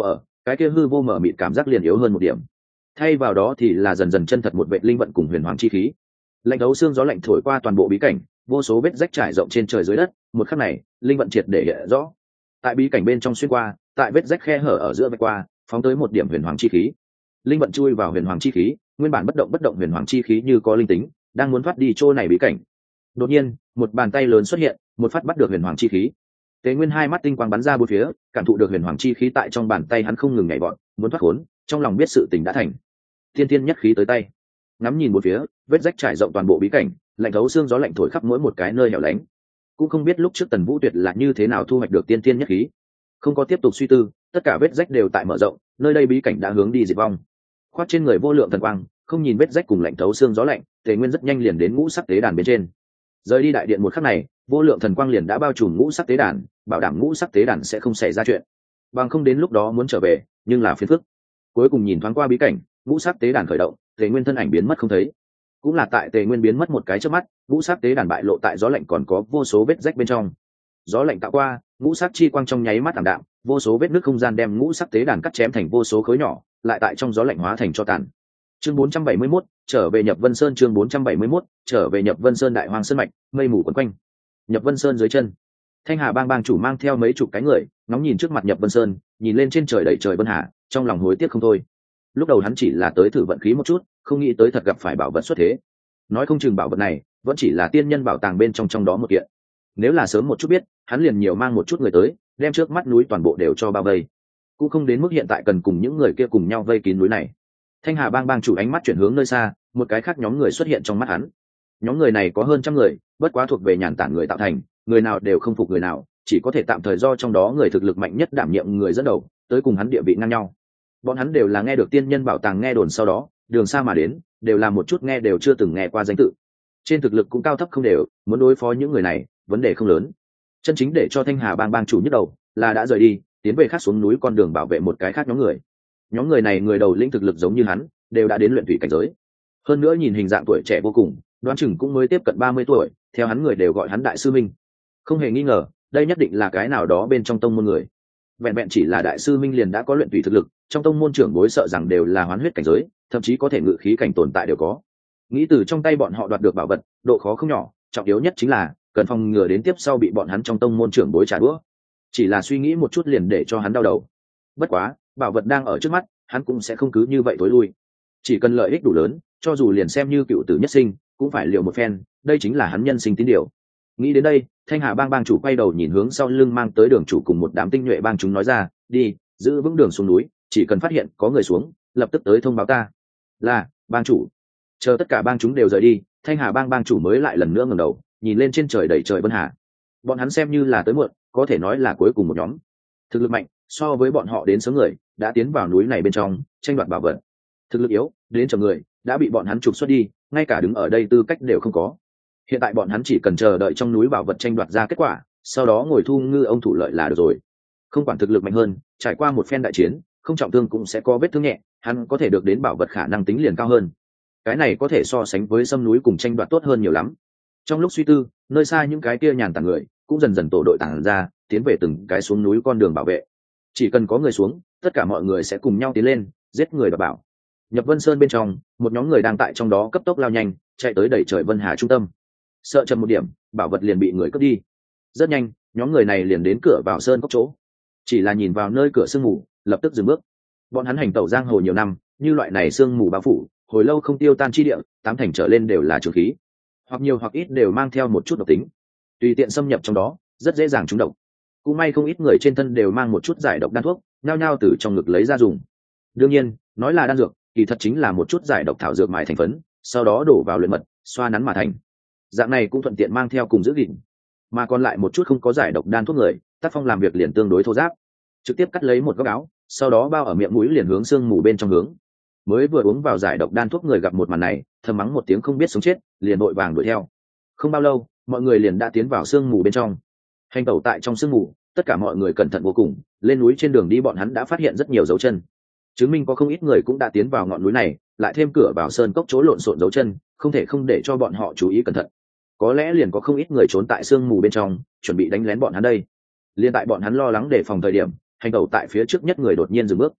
cái kia hư vô mở mịt cảm giác liền yếu hơn một điểm, thay vào đó thì là dần dần chân thật một vệ linh vận cùng huyền hoàng chi khí. Lạnh thấu xương gió lạnh thổi qua toàn bộ bí cảnh, vô số vết rách trải rộng trên trời dưới đất. Một khắc này linh vận triệt để hiện rõ. Tại bí cảnh bên trong xuyên qua, tại vết rách khe hở ở giữa vạch qua, phóng tới một điểm huyền hoàng chi khí. Linh vận chui vào huyền hoàng chi khí, nguyên bản bất động huyền hoàng chi khí như có linh tính, đang muốn thoát đi chỗ này bí cảnh. Đột nhiên một bàn tay lớn xuất hiện, một phát bắt được huyền hoàng chi khí. Tế Nguyên hai mắt tinh quang bắn ra bốn phía, cảm thụ được huyền hoàng chi khí tại trong bàn tay hắn không ngừng nhảy vọt, muốn thoát khốn, trong lòng biết sự tình đã thành. Tiên tiên nhất khí tới tay, ngắm nhìn bốn phía, vết rách trải rộng toàn bộ bí cảnh, lạnh thấu xương gió lạnh thổi khắp mỗi một cái nơi hẻo lánh. Cũng không biết lúc trước Tần Vũ Tuyệt là như thế nào thu hoạch được tiên tiên nhất khí. Không có tiếp tục suy tư, tất cả vết rách đều tại mở rộng, nơi đây bí cảnh đã hướng đi diệt vong. Khoác trên người vô lượng thần quang, không nhìn vết rách cùng lạnh thấu xương gió lạnh, Tề Nguyên rất nhanh liền đến ngũ sắc tế đàn bên trên. Rời đi đại điện một khắc này, vô lượng thần quang liền đã bao trùm ngũ sắc tế đàn, bảo đảm ngũ sắc tế đàn sẽ không xảy ra chuyện. Bằng không đến lúc đó muốn trở về, nhưng là phiền phức. Cuối cùng nhìn thoáng qua bí cảnh, ngũ sắc tế đàn khởi động, Tề Nguyên thân ảnh biến mất không thấy. Cũng là tại Tề Nguyên biến mất một cái chớp mắt, ngũ sắc tế đàn bại lộ tại gió lạnh còn có vô số vết rách bên trong. Gió lạnh tạo qua, ngũ sắc chi quang trong nháy mắt ảm đạm, vô số vết nứt không gian đem ngũ sắc tế đàn cắt chém thành vô số khối nhỏ, lại tại trong gió lạnh hóa thành cho tàn. Chương 471, trở về Nhập Vân Sơn. Chương 471, trở về Nhập Vân Sơn. Đại Hoang Sơn mạch, mây mù quấn quanh. Nhập Vân Sơn dưới chân, Thanh Hà bang bang chủ mang theo mấy chục cái người, ngóng nhìn trước mặt Nhập Vân Sơn, nhìn lên trên trời đầy trời vân hà, trong lòng hối tiếc không thôi. Lúc đầu hắn chỉ là tới thử vận khí một chút, không nghĩ tới thật gặp phải bảo vật xuất thế. Nói không chừng bảo vật này vẫn chỉ là tiên nhân bảo tàng bên trong đó một kiện. Nếu là sớm một chút biết, hắn liền nhiều mang một chút người tới, đem trước mắt núi toàn bộ đều cho bao vây, cũng không đến mức hiện tại cần cùng những người kia cùng nhau vây kín núi này. Thanh Hà bang bang chủ ánh mắt chuyển hướng nơi xa, một cái khác nhóm người xuất hiện trong mắt hắn. Nhóm người này có hơn trăm người, bất quá thuộc về nhàn tản người tạo thành, người nào đều không phục người nào, chỉ có thể tạm thời do trong đó người thực lực mạnh nhất đảm nhiệm người dẫn đầu, tới cùng hắn địa vị ngang nhau. Bọn hắn đều là nghe được tiên nhân bảo tàng nghe đồn, sau đó đường xa mà đến, đều là một chút nghe đều chưa từng nghe qua danh tự. Trên thực lực cũng cao thấp không đều, muốn đối phó những người này, vấn đề không lớn. Chân chính để cho Thanh Hà bang bang chủ nhức đầu là đã rời đi, tiến về khác xuống núi con đường bảo vệ một cái khác nhóm người. Nhóm người này người đầu lĩnh thực lực giống như hắn, đều đã đến luyện thủy cảnh giới. Hơn nữa nhìn hình dạng tuổi trẻ vô cùng, đoán chừng cũng mới tiếp cận 30 tuổi, theo hắn người đều gọi hắn đại sư minh. Không hề nghi ngờ, đây nhất định là cái nào đó bên trong tông môn người. Vẹn vẹn chỉ là đại sư minh liền đã có luyện thủy thực lực, trong tông môn trưởng bối sợ rằng đều là hoán huyết cảnh giới, thậm chí có thể ngự khí cảnh tồn tại đều có. Nghĩ từ trong tay bọn họ đoạt được bảo vật, độ khó không nhỏ, trọng yếu nhất chính là cần phòng ngừa đến tiếp sau bị bọn hắn trong tông môn trưởng bối trả đũa. Chỉ là suy nghĩ một chút liền để cho hắn đau đầu. Bất quá, bảo vật đang ở trước mắt, hắn cũng sẽ không cứ như vậy tối lui. Chỉ cần lợi ích đủ lớn, cho dù liền xem như cựu tử nhất sinh, cũng phải liều một phen, đây chính là hắn nhân sinh tín điều. Nghĩ đến đây, Thanh Hà bang bang chủ quay đầu nhìn hướng sau lưng mang tới đường chủ cùng một đám tinh nhuệ bang chúng nói ra, đi, giữ vững đường xuống núi, chỉ cần phát hiện có người xuống, lập tức tới thông báo ta. Là, bang chủ. Chờ tất cả bang chúng đều rời đi, Thanh Hà bang bang chủ mới lại lần nữa ngẩng đầu, nhìn lên trên trời đầy trời vân hà. Bọn hắn xem như là tới muộn, có thể nói là cuối cùng một nhóm. Thực lực mạnh, so với bọn họ đến sớm người, đã tiến vào núi này bên trong, tranh đoạt bảo vật. Thực lực yếu, đến chậm người, đã bị bọn hắn trục xuất đi, ngay cả đứng ở đây tư cách đều không có. Hiện tại bọn hắn chỉ cần chờ đợi trong núi bảo vật tranh đoạt ra kết quả, sau đó ngồi thu ngư ông thủ lợi là được rồi. Không quản thực lực mạnh hơn, trải qua một phen đại chiến, không trọng thương cũng sẽ có vết thương nhẹ, hắn có thể được đến bảo vật khả năng tính liền cao hơn. Cái này có thể so sánh với xâm núi cùng tranh đoạt tốt hơn nhiều lắm. Trong lúc suy tư, nơi xa những cái kia nhàn tản người cũng dần dần tổ đội tản ra, tiến về từng cái xuống núi con đường bảo vệ. Chỉ cần có người xuống, tất cả mọi người sẽ cùng nhau tiến lên, giết người đảm bảo. Nhập Vân Sơn bên trong, một nhóm người đang tại trong đó cấp tốc lao nhanh, chạy tới đẩy trời vân hà trung tâm. Sợ chậm một điểm, bảo vật liền bị người cướp đi. Rất nhanh, nhóm người này liền đến cửa vào sơn cốc chỗ. Chỉ là nhìn vào nơi cửa sương mù, lập tức dừng bước. Bọn hắn hành tẩu giang hồ nhiều năm, như loại này sương mù bao phủ, hồi lâu không tiêu tan chi địa, tám thành trở lên đều là trường khí, hoặc nhiều hoặc ít đều mang theo một chút độc tính, tùy tiện xâm nhập trong đó, rất dễ dàng trúng độc. Cũng may không ít người trên thân đều mang một chút giải độc đan thuốc, nhao nhao từ trong ngực lấy ra dùng. Đương nhiên, nói là đan dược, kỳ thật chính là một chút giải độc thảo dược mài thành phấn, sau đó đổ vào luyện mật, xoa nắn mà thành. Dạng này cũng thuận tiện mang theo cùng giữ gìn. Mà còn lại một chút không có giải độc đan thuốc người, tác phong làm việc liền tương đối thô ráp, trực tiếp cắt lấy một góc áo, sau đó bao ở miệng mũi liền hướng sương mù bên trong hướng. Mới vừa uống vào giải độc đan thuốc người gặp một màn này, thầm mắng một tiếng không biết sống chết, liền vội vàng đuổi theo. Không bao lâu, mọi người liền đã tiến vào sương mù bên trong. Hành tẩu tại trong sương mù, tất cả mọi người cẩn thận vô cùng, lên núi trên đường đi bọn hắn đã phát hiện rất nhiều dấu chân, chứng minh có không ít người cũng đã tiến vào ngọn núi này, lại thêm cửa vào sơn cốc chỗ lộn xộn dấu chân, không thể không để cho bọn họ chú ý cẩn thận. Có lẽ liền có không ít người trốn tại sương mù bên trong, chuẩn bị đánh lén bọn hắn đây. Liên tại bọn hắn lo lắng đề phòng thời điểm, hành tẩu tại phía trước nhất người đột nhiên dừng bước.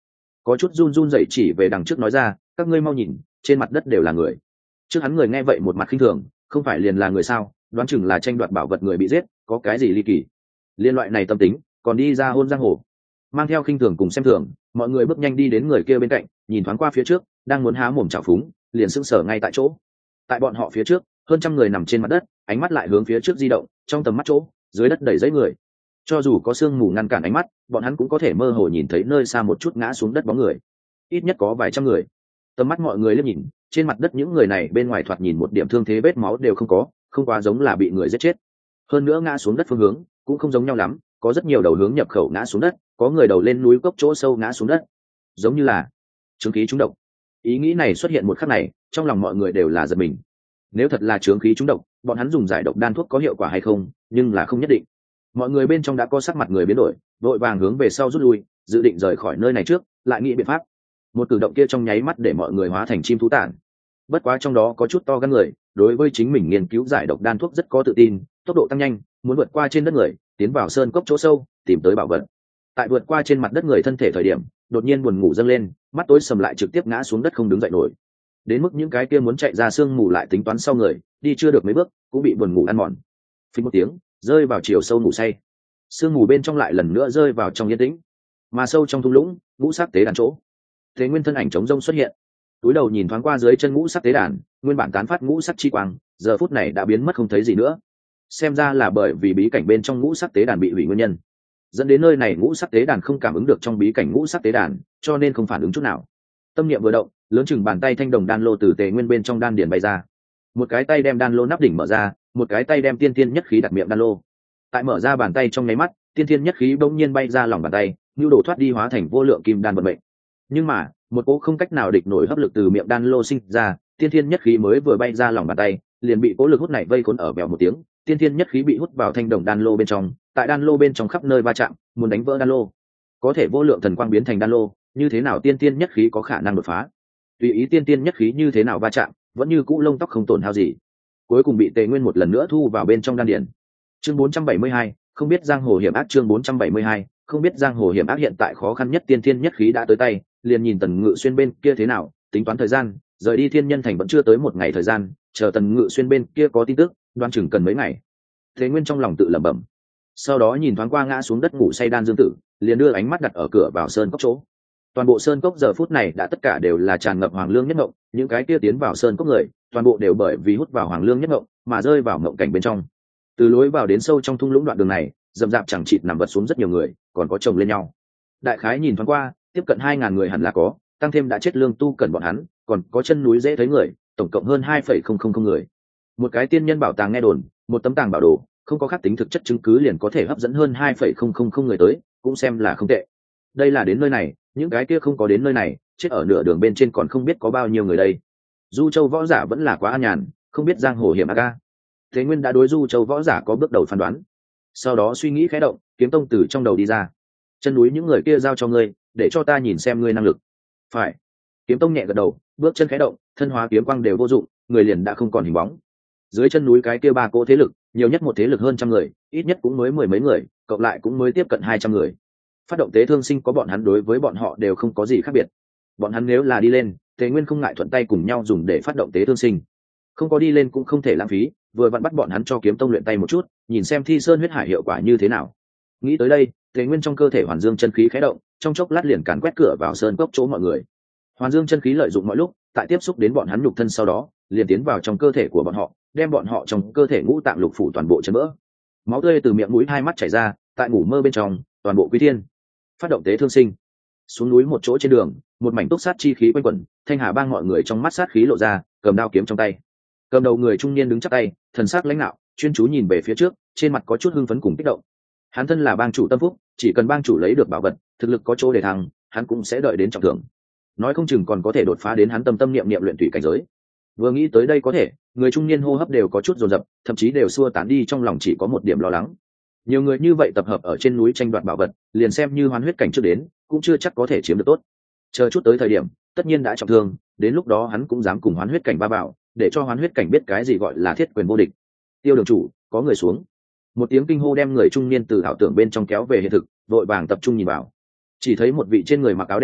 có chút run run dậy chỉ về đằng trước nói ra, các ngươi mau nhìn, trên mặt đất đều là người. Trước hắn người nghe vậy một mặt khinh thường, không phải liền là người sao, đoán chừng là tranh đoạt bảo vật người bị giết, có cái gì ly kỳ. Liên loại này tâm tính còn đi ra hôn giang hồ. Mang theo khinh thường cùng xem thường, mọi người bước nhanh đi đến người kia bên cạnh, nhìn thoáng qua phía trước, đang muốn há mồm chảo phúng, liền sững sờ ngay tại chỗ. Tại bọn họ phía trước, hơn trăm người nằm trên mặt đất, ánh mắt lại hướng phía trước di động, trong tầm mắt chỗ, dưới đất đầy giấy người. Cho dù có sương mù ngăn cản ánh mắt, bọn hắn cũng có thể mơ hồ nhìn thấy nơi xa một chút ngã xuống đất bóng người, ít nhất có vài trăm người. Tầm mắt mọi người liếc nhìn, trên mặt đất những người này bên ngoài thoạt nhìn một điểm thương thế vết máu đều không có, không quá giống là bị người giết chết. Hơn nữa ngã xuống đất phương hướng cũng không giống nhau lắm, có rất nhiều đầu hướng nhập khẩu ngã xuống đất, có người đầu lên núi cốc chỗ sâu ngã xuống đất, giống như là chướng khí trúng độc. Ý nghĩ này xuất hiện một khắc này, trong lòng mọi người đều là giật mình. Nếu thật là chướng khí trúng độc, bọn hắn dùng giải độc đan thuốc có hiệu quả hay không, nhưng là không nhất định. Mọi người bên trong đã có sắc mặt người biến đổi, vội vàng hướng về sau rút lui, dự định rời khỏi nơi này trước, lại nghĩ biện pháp. Một cử động kia trong nháy mắt để mọi người hóa thành chim thú tản. Bất quá trong đó có chút to gan người, đối với chính mình nghiên cứu giải độc đan thuốc rất có tự tin, tốc độ tăng nhanh, muốn vượt qua trên đất người, tiến vào sơn cốc chỗ sâu, tìm tới bảo vật. Tại vượt qua trên mặt đất người thân thể thời điểm, đột nhiên buồn ngủ dâng lên, mắt tối sầm lại trực tiếp ngã xuống đất không đứng dậy nổi. Đến mức những cái kia muốn chạy ra sương mù lại tính toán sau người, đi chưa được mấy bước, cũng bị buồn ngủ ăn mòn. Phí một tiếng, rơi vào chiều sâu ngủ say. Sương mù bên trong lại lần nữa rơi vào trong yên tĩnh. Mà sâu trong thung lũng, ngũ sắc tế đàn chỗ, Thế Nguyên thân ảnh trống rông xuất hiện. Túi đầu nhìn thoáng qua dưới chân ngũ sắc tế đàn, nguyên bản tán phát ngũ sắc chi quang, giờ phút này đã biến mất không thấy gì nữa. Xem ra là bởi vì bí cảnh bên trong ngũ sắc tế đàn bị hủy nguyên nhân, dẫn đến nơi này ngũ sắc tế đàn không cảm ứng được trong bí cảnh ngũ sắc tế đàn, cho nên không phản ứng chút nào. Tâm niệm vừa động, lớn chừng bàn tay thanh đồng đan lô từ Tề Nguyên bên trong đan điền bay ra. Một cái tay đem đan lô nắp đỉnh mở ra, một cái tay đem tiên thiên nhất khí đặt miệng đan lô. Tại mở ra bàn tay trong nháy mắt, tiên thiên nhất khí bỗng nhiên bay ra lòng bàn tay, nhu đồ thoát đi hóa thành vô lượng kim đan vận mệnh. Nhưng mà một cỗ không cách nào địch nổi hấp lực từ miệng đan lô sinh ra, tiên thiên nhất khí mới vừa bay ra lòng bàn tay, liền bị cỗ lực hút này vây khốn ở bèo một tiếng, tiên thiên nhất khí bị hút vào thanh đồng đan lô bên trong, tại đan lô bên trong khắp nơi va chạm, muốn đánh vỡ đan lô. Có thể vô lượng thần quang biến thành đan lô, như thế nào tiên thiên nhất khí có khả năng đột phá? Tùy ý tiên thiên nhất khí như thế nào va chạm, vẫn như cũ lông tóc không tổn hao gì. Cuối cùng bị Tề Nguyên một lần nữa thu vào bên trong đan điển. Chương 472, không biết giang hồ hiểm ác. Chương 472, không biết giang hồ hiểm ác. Hiện tại khó khăn nhất tiên thiên nhất khí đã tới tay, liền nhìn Tần Ngự Xuyên bên kia thế nào, tính toán thời gian, rời đi Thiên Nhân Thành vẫn chưa tới một ngày thời gian, chờ Tần Ngự Xuyên bên kia có tin tức, đoán chừng cần mấy ngày. Thế Nguyên trong lòng tự lẩm bẩm. Sau đó nhìn thoáng qua ngã xuống đất ngủ say Đan Dương Tử, liền đưa ánh mắt đặt ở cửa vào sơn cốc chỗ. Toàn bộ sơn cốc giờ phút này đã tất cả đều là tràn ngập hoàng lương nhất ngộng, những cái kia tiến vào sơn cốc người, toàn bộ đều bởi vì hút vào hoàng lương nhất ngộng mà rơi vào ngộng cảnh bên trong. Từ lối vào đến sâu trong thung lũng đoạn đường này, rậm rạp chẳng chịt nằm vật xuống rất nhiều người, còn có chồng lên nhau. Đại khái nhìn thoáng qua, tiếp cận 2000 người hẳn là có, tăng thêm đã chết lương tu cần bọn hắn, còn có chân núi dễ thấy người, tổng cộng hơn 2,000 người. Một cái tiên nhân bảo tàng nghe đồn, một tấm tàng bảo đồ, không có khắc tính thực chất chứng cứ liền có thể hấp dẫn hơn 2,000 người tới, cũng xem là không tệ. Đây là đến nơi này, những cái kia không có đến nơi này, chết ở nửa đường bên trên còn không biết có bao nhiêu người đây. Du Châu võ giả vẫn là quá an nhàn, không biết giang hồ hiểm ác. Thế Nguyên đã đối Du Châu võ giả có bước đầu phán đoán. Sau đó suy nghĩ khẽ động, kiếm tông từ trong đầu đi ra. Chân núi những người kia giao cho ngươi, để cho ta nhìn xem ngươi năng lực. Phải. Kiếm tông nhẹ gật đầu, bước chân khẽ động, thân hóa kiếm quang đều vô dụng, người liền đã không còn hình bóng. Dưới chân núi cái kia ba cỗ thế lực, nhiều nhất một thế lực hơn trăm người, ít nhất cũng mới mười mấy người, cộng lại cũng mới tiếp cận 200 người. Phát động tế thương sinh có bọn hắn đối với bọn họ đều không có gì khác biệt. Bọn hắn nếu là đi lên, Tề Nguyên không ngại thuận tay cùng nhau dùng để phát động tế thương sinh. Không có đi lên cũng không thể lãng phí, vừa vặn bắt bọn hắn cho kiếm tông luyện tay một chút, nhìn xem Thi Sơn huyết hải hiệu quả như thế nào. Nghĩ tới đây, Tề Nguyên trong cơ thể Hoàn Dương chân khí khẽ động, trong chốc lát liền càn quét cửa vào sơn cốc chỗ mọi người. Hoàn Dương chân khí lợi dụng mọi lúc, tại tiếp xúc đến bọn hắn nhục thân sau đó, liền tiến vào trong cơ thể của bọn họ, đem bọn họ trong cơ thể ngũ tạng lục phủ toàn bộ chấn vỡ. Máu tươi từ miệng mũi hai mắt chảy ra, tại ngủ mơ bên trong, toàn bộ quý thiên. Phát động tế thương sinh. Xuống núi một chỗ trên đường, một mảnh túc sát chi khí quanh quẩn, Thanh Hà Bang mọi người trong mắt sát khí lộ ra, cầm đao kiếm trong tay. Cầm đầu người trung niên đứng chắp tay, thần sắc lãnh đạo, chuyên chú nhìn về phía trước, trên mặt có chút hưng phấn cùng kích động. Hắn thân là bang chủ tâm phúc, chỉ cần bang chủ lấy được bảo vật, thực lực có chỗ để thăng, hắn cũng sẽ đợi đến trọng thưởng. Nói không chừng còn có thể đột phá đến hắn tâm niệm luyện thủy cảnh giới. Vừa nghĩ tới đây có thể, người trung niên hô hấp đều có chút dồn dập, thậm chí đều xua tán đi trong lòng chỉ có một điểm lo lắng. Nhiều người như vậy tập hợp ở trên núi tranh đoạt bảo vật, liền xem như hoán huyết cảnh trước đến, cũng chưa chắc có thể chiếm được tốt. Chờ chút tới thời điểm, tất nhiên đã trọng thương, đến lúc đó hắn cũng dám cùng hoán huyết cảnh va vào, để cho hoán huyết cảnh biết cái gì gọi là thiết quyền vô địch. Tiêu đường chủ, có người xuống. Một tiếng kinh hô đem người trung niên từ ảo tưởng bên trong kéo về hiện thực, vội vàng tập trung nhìn vào. Chỉ thấy một vị trên người mặc áo đen, khuôn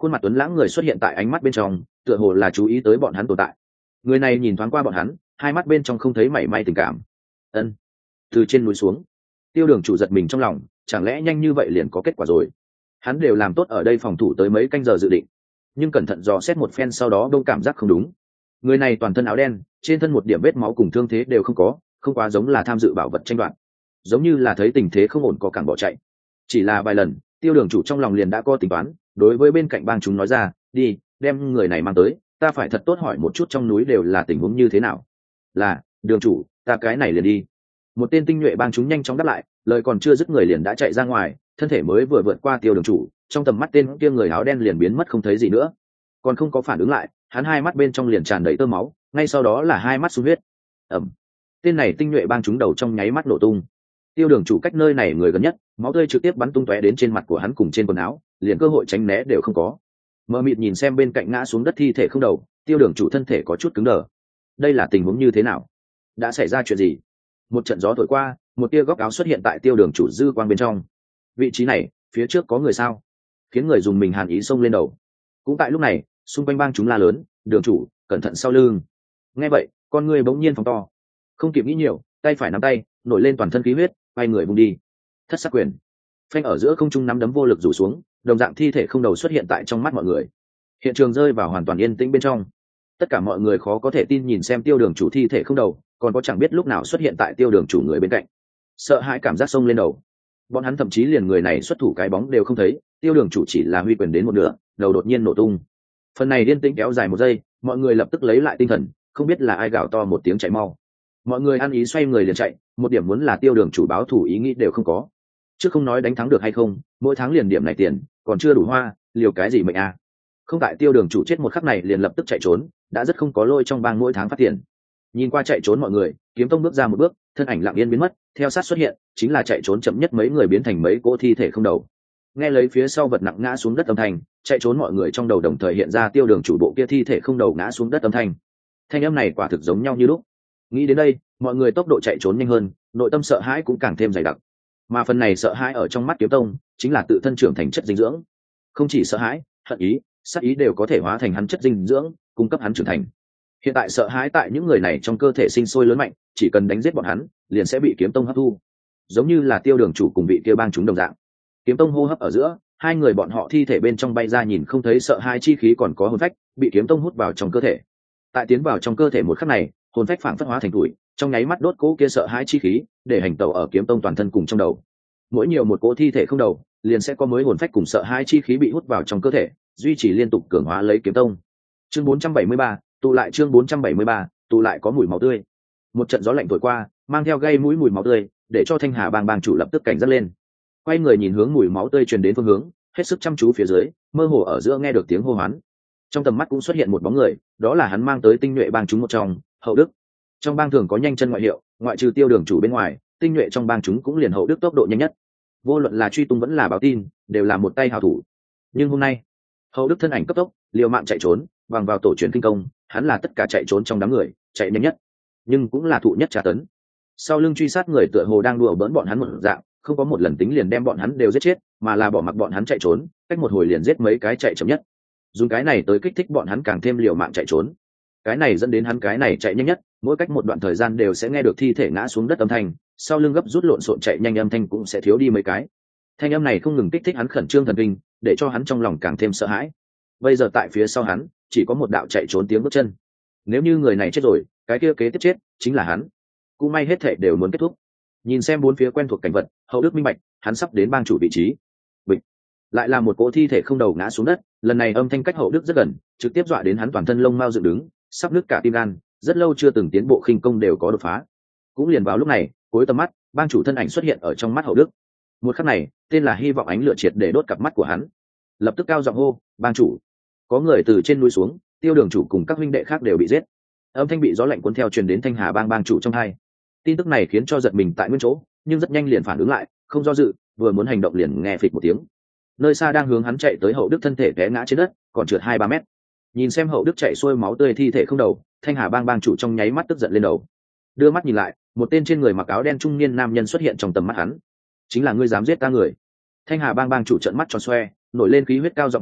khuôn mặt tuấn lãng người xuất hiện tại ánh mắt bên trong, tựa hồ là chú ý tới bọn hắn tồn tại. Người này nhìn thoáng qua bọn hắn, hai mắt bên trong không thấy mảy may tình cảm. Ân. Từ trên núi xuống, Tiêu Đường chủ giật mình trong lòng, chẳng lẽ nhanh như vậy liền có kết quả rồi? Hắn đều làm tốt ở đây phòng thủ tới mấy canh giờ dự định, nhưng cẩn thận dò xét một phen sau đó đông cảm giác không đúng. Người này toàn thân áo đen, trên thân một điểm vết máu cùng thương thế đều không có, không quá giống là tham dự bảo vật tranh đoạt, giống như là thấy tình thế không ổn có càng bỏ chạy. Chỉ là vài lần, Tiêu Đường chủ trong lòng liền đã có tính toán, đối với bên cạnh bang chúng nói ra, đi, đem người này mang tới, ta phải thật tốt hỏi một chút trong núi đều là tình huống như thế nào. Là, đường chủ, ta cái này liền đi. Một tên tinh nhuệ bang chúng nhanh chóng đáp lại, lời còn chưa dứt người liền đã chạy ra ngoài, thân thể mới vừa vượt qua Tiêu Đường chủ, trong tầm mắt tên kia người áo đen liền biến mất không thấy gì nữa. Còn không có phản ứng lại, hắn hai mắt bên trong liền tràn đầy tơ máu, ngay sau đó là hai mắt sung huyết. Ẩm. Tên này tinh nhuệ bang chúng đầu trong nháy mắt nổ tung. Tiêu Đường chủ cách nơi này người gần nhất, máu tươi trực tiếp bắn tung tóe đến trên mặt của hắn cùng trên quần áo, liền cơ hội tránh né đều không có. Mờ mịt nhìn xem bên cạnh ngã xuống đất thi thể không đầu, Tiêu Đường chủ thân thể có chút cứng đờ. Đây là tình huống như thế nào? Đã xảy ra chuyện gì? Một trận gió thổi qua, một tia góc áo xuất hiện tại Tiêu Đường chủ dư quang bên trong. Vị trí này, phía trước có người sao? Khiến người dùng mình hàn ý xông lên đầu. Cũng tại lúc này, xung quanh bang chúng la lớn, đường chủ, cẩn thận sau lưng. Nghe vậy, con người bỗng nhiên phóng to. Không kịp nghĩ nhiều, tay phải nắm tay, nổi lên toàn thân khí huyết, quay người vung đi. Thất sắc quyền. Phanh ở giữa không trung nắm đấm vô lực rủ xuống, đồng dạng thi thể không đầu xuất hiện tại trong mắt mọi người. Hiện trường rơi vào hoàn toàn yên tĩnh bên trong. Tất cả mọi người khó có thể tin nhìn xem Tiêu Đường chủ thi thể không đầu, còn có chẳng biết lúc nào xuất hiện tại Tiêu Đường chủ người bên cạnh. Sợ hãi cảm giác xông lên đầu. Bọn hắn thậm chí liền người này xuất thủ cái bóng đều không thấy, Tiêu Đường chủ chỉ là huy quyền đến một nửa, đầu đột nhiên nổ tung. Phần này yên tĩnh kéo dài một giây, mọi người lập tức lấy lại tinh thần, không biết là ai gào to một tiếng chạy mau. Mọi người ăn ý xoay người liền chạy, một điểm muốn là Tiêu Đường chủ báo thủ ý nghĩ đều không có. Chứ không nói đánh thắng được hay không, mỗi tháng liền điểm này tiền, còn chưa đủ hoa, liều cái gì mệnh à? Không tại Tiêu Đường chủ chết một khắc này liền lập tức chạy trốn, đã rất không có lôi trong bang mỗi tháng phát tiền. Nhìn qua chạy trốn mọi người, Kiếm Tông bước ra một bước, thân ảnh lặng yên biến mất, theo sát xuất hiện, chính là chạy trốn chậm nhất mấy người biến thành mấy cỗ thi thể không đầu. Nghe lấy phía sau vật nặng ngã xuống đất âm thanh, chạy trốn mọi người trong đầu đồng thời hiện ra Tiêu Đường chủ bộ kia thi thể không đầu ngã xuống đất âm thanh. Thanh âm này quả thực giống nhau như lúc. Nghĩ đến đây, mọi người tốc độ chạy trốn nhanh hơn, nội tâm sợ hãi cũng càng thêm dày đặc. Mà phần này sợ hãi ở trong mắt Kiếm Tông, chính là tự thân trưởng thành chất dinh dưỡng. Không chỉ sợ hãi, hận ý, sát ý đều có thể hóa thành hắn chất dinh dưỡng, cung cấp hắn trưởng thành. Hiện tại sợ hãi tại những người này trong cơ thể sinh sôi lớn mạnh, chỉ cần đánh giết bọn hắn, liền sẽ bị Kiếm Tông hấp thu. Giống như là Tiêu Đường chủ cùng vị kia bang chúng đồng dạng. Kiếm Tông hô hấp ở giữa, hai người bọn họ thi thể bên trong bay ra nhìn không thấy sợ hãi chi khí còn có hồn phách, bị Kiếm Tông hút vào trong cơ thể. Tại tiến vào trong cơ thể một khắc này, hồn phách phảng phất hóa thành tuổi, trong nháy mắt đốt cỗ kia sợ hãi chi khí, để hành tẩu ở Kiếm Tông toàn thân cùng trong đầu. Mỗi nhiều một cỗ thi thể không đầu, liền sẽ có mới hồn phách cùng sợ hãi chi khí bị hút vào trong cơ thể, duy trì liên tục cường hóa lấy Kiếm Tông. Chương 473, tụ lại chương 473, tụ lại có mùi máu tươi. Một trận gió lạnh thổi qua, mang theo gây mũi mùi máu tươi, để cho Thanh Hà bang bang chủ lập tức cảnh giác lên. Quay người nhìn hướng mùi máu tươi truyền đến phương hướng, hết sức chăm chú phía dưới, mơ hồ ở giữa nghe được tiếng hô hoán. Trong tầm mắt cũng xuất hiện một bóng người, đó là hắn mang tới tinh nhuệ bang chúng một trong, Hậu Đức. Trong bang thường có nhanh chân ngoại hiệu, ngoại trừ Tiêu Đường chủ bên ngoài, tinh nhuệ trong bang chúng cũng liền Hậu Đức tốc độ nhanh nhất. Vô luận là truy tung vẫn là báo tin, đều là một tay hào thủ. Nhưng hôm nay, Hậu Đức thân ảnh cấp tốc, liều mạng chạy trốn, bằng vào tổ truyền kinh công, hắn là tất cả chạy trốn trong đám người, chạy nhanh nhất, nhưng cũng là thụ nhất tra tấn. Sau lưng truy sát người tựa hồ đang đùa bỡn bọn hắn một dạng, không có một lần tính liền đem bọn hắn đều giết chết, mà là bỏ mặc bọn hắn chạy trốn, cách một hồi liền giết mấy cái chạy chậm nhất. Dùng cái này tới kích thích bọn hắn càng thêm liều mạng chạy trốn. Cái này dẫn đến hắn cái này chạy nhanh nhất, mỗi cách một đoạn thời gian đều sẽ nghe được thi thể ngã xuống đất âm thanh, sau lưng gấp rút lộn xộn chạy nhanh âm thanh cũng sẽ thiếu đi mấy cái. Thanh âm này không ngừng kích thích hắn khẩn trương thần kinh, để cho hắn trong lòng càng thêm sợ hãi. Bây giờ tại phía sau hắn, chỉ có một đạo chạy trốn tiếng bước chân. Nếu như người này chết rồi, cái kia kế tiếp chết chính là hắn. Cũng may hết thể đều muốn kết thúc. Nhìn xem bốn phía quen thuộc cảnh vật, Hậu Đức minh bạch, hắn sắp đến bang chủ vị trí. Bịch. Lại là một cỗ thi thể không đầu ngã xuống đất, lần này âm thanh cách Hậu Đức rất gần, trực tiếp dọa đến hắn toàn thân lông mao dựng đứng, sắp nứt cả tim gan, rất lâu chưa từng tiến bộ khinh công đều có đột phá. Cũng liền vào lúc này, cuối tầm mắt, bang chủ thân ảnh xuất hiện ở trong mắt Hậu Đức. Một khắc này, tên là hy vọng ánh lửa triệt để đốt cặp mắt của hắn. Lập tức cao giọng hô, "Bang chủ!" Có người từ trên núi xuống, Tiêu Đường chủ cùng các huynh đệ khác đều bị giết. Âm thanh bị gió lạnh cuốn theo truyền đến Thanh Hà bang bang chủ trong tai. Tin tức này khiến cho giật mình tại nguyên chỗ, nhưng rất nhanh liền phản ứng lại, không do dự, vừa muốn hành động liền nghe phịch một tiếng. Nơi xa đang hướng hắn chạy tới Hậu Đức thân thể té ngã trên đất, còn trượt 2-3 mét. Nhìn xem Hậu Đức chạy xuôi máu tươi thi thể không đầu, Thanh Hà bang bang chủ trong nháy mắt tức giận lên đầu. Đưa mắt nhìn lại, một tên trên người mặc áo đen trung niên nam nhân xuất hiện trong tầm mắt hắn. "Chính là ngươi dám giết ta người?" Thanh Hà bang bang chủ trợn mắt tròn xoe, nổi lên khí huyết cao giọng hô,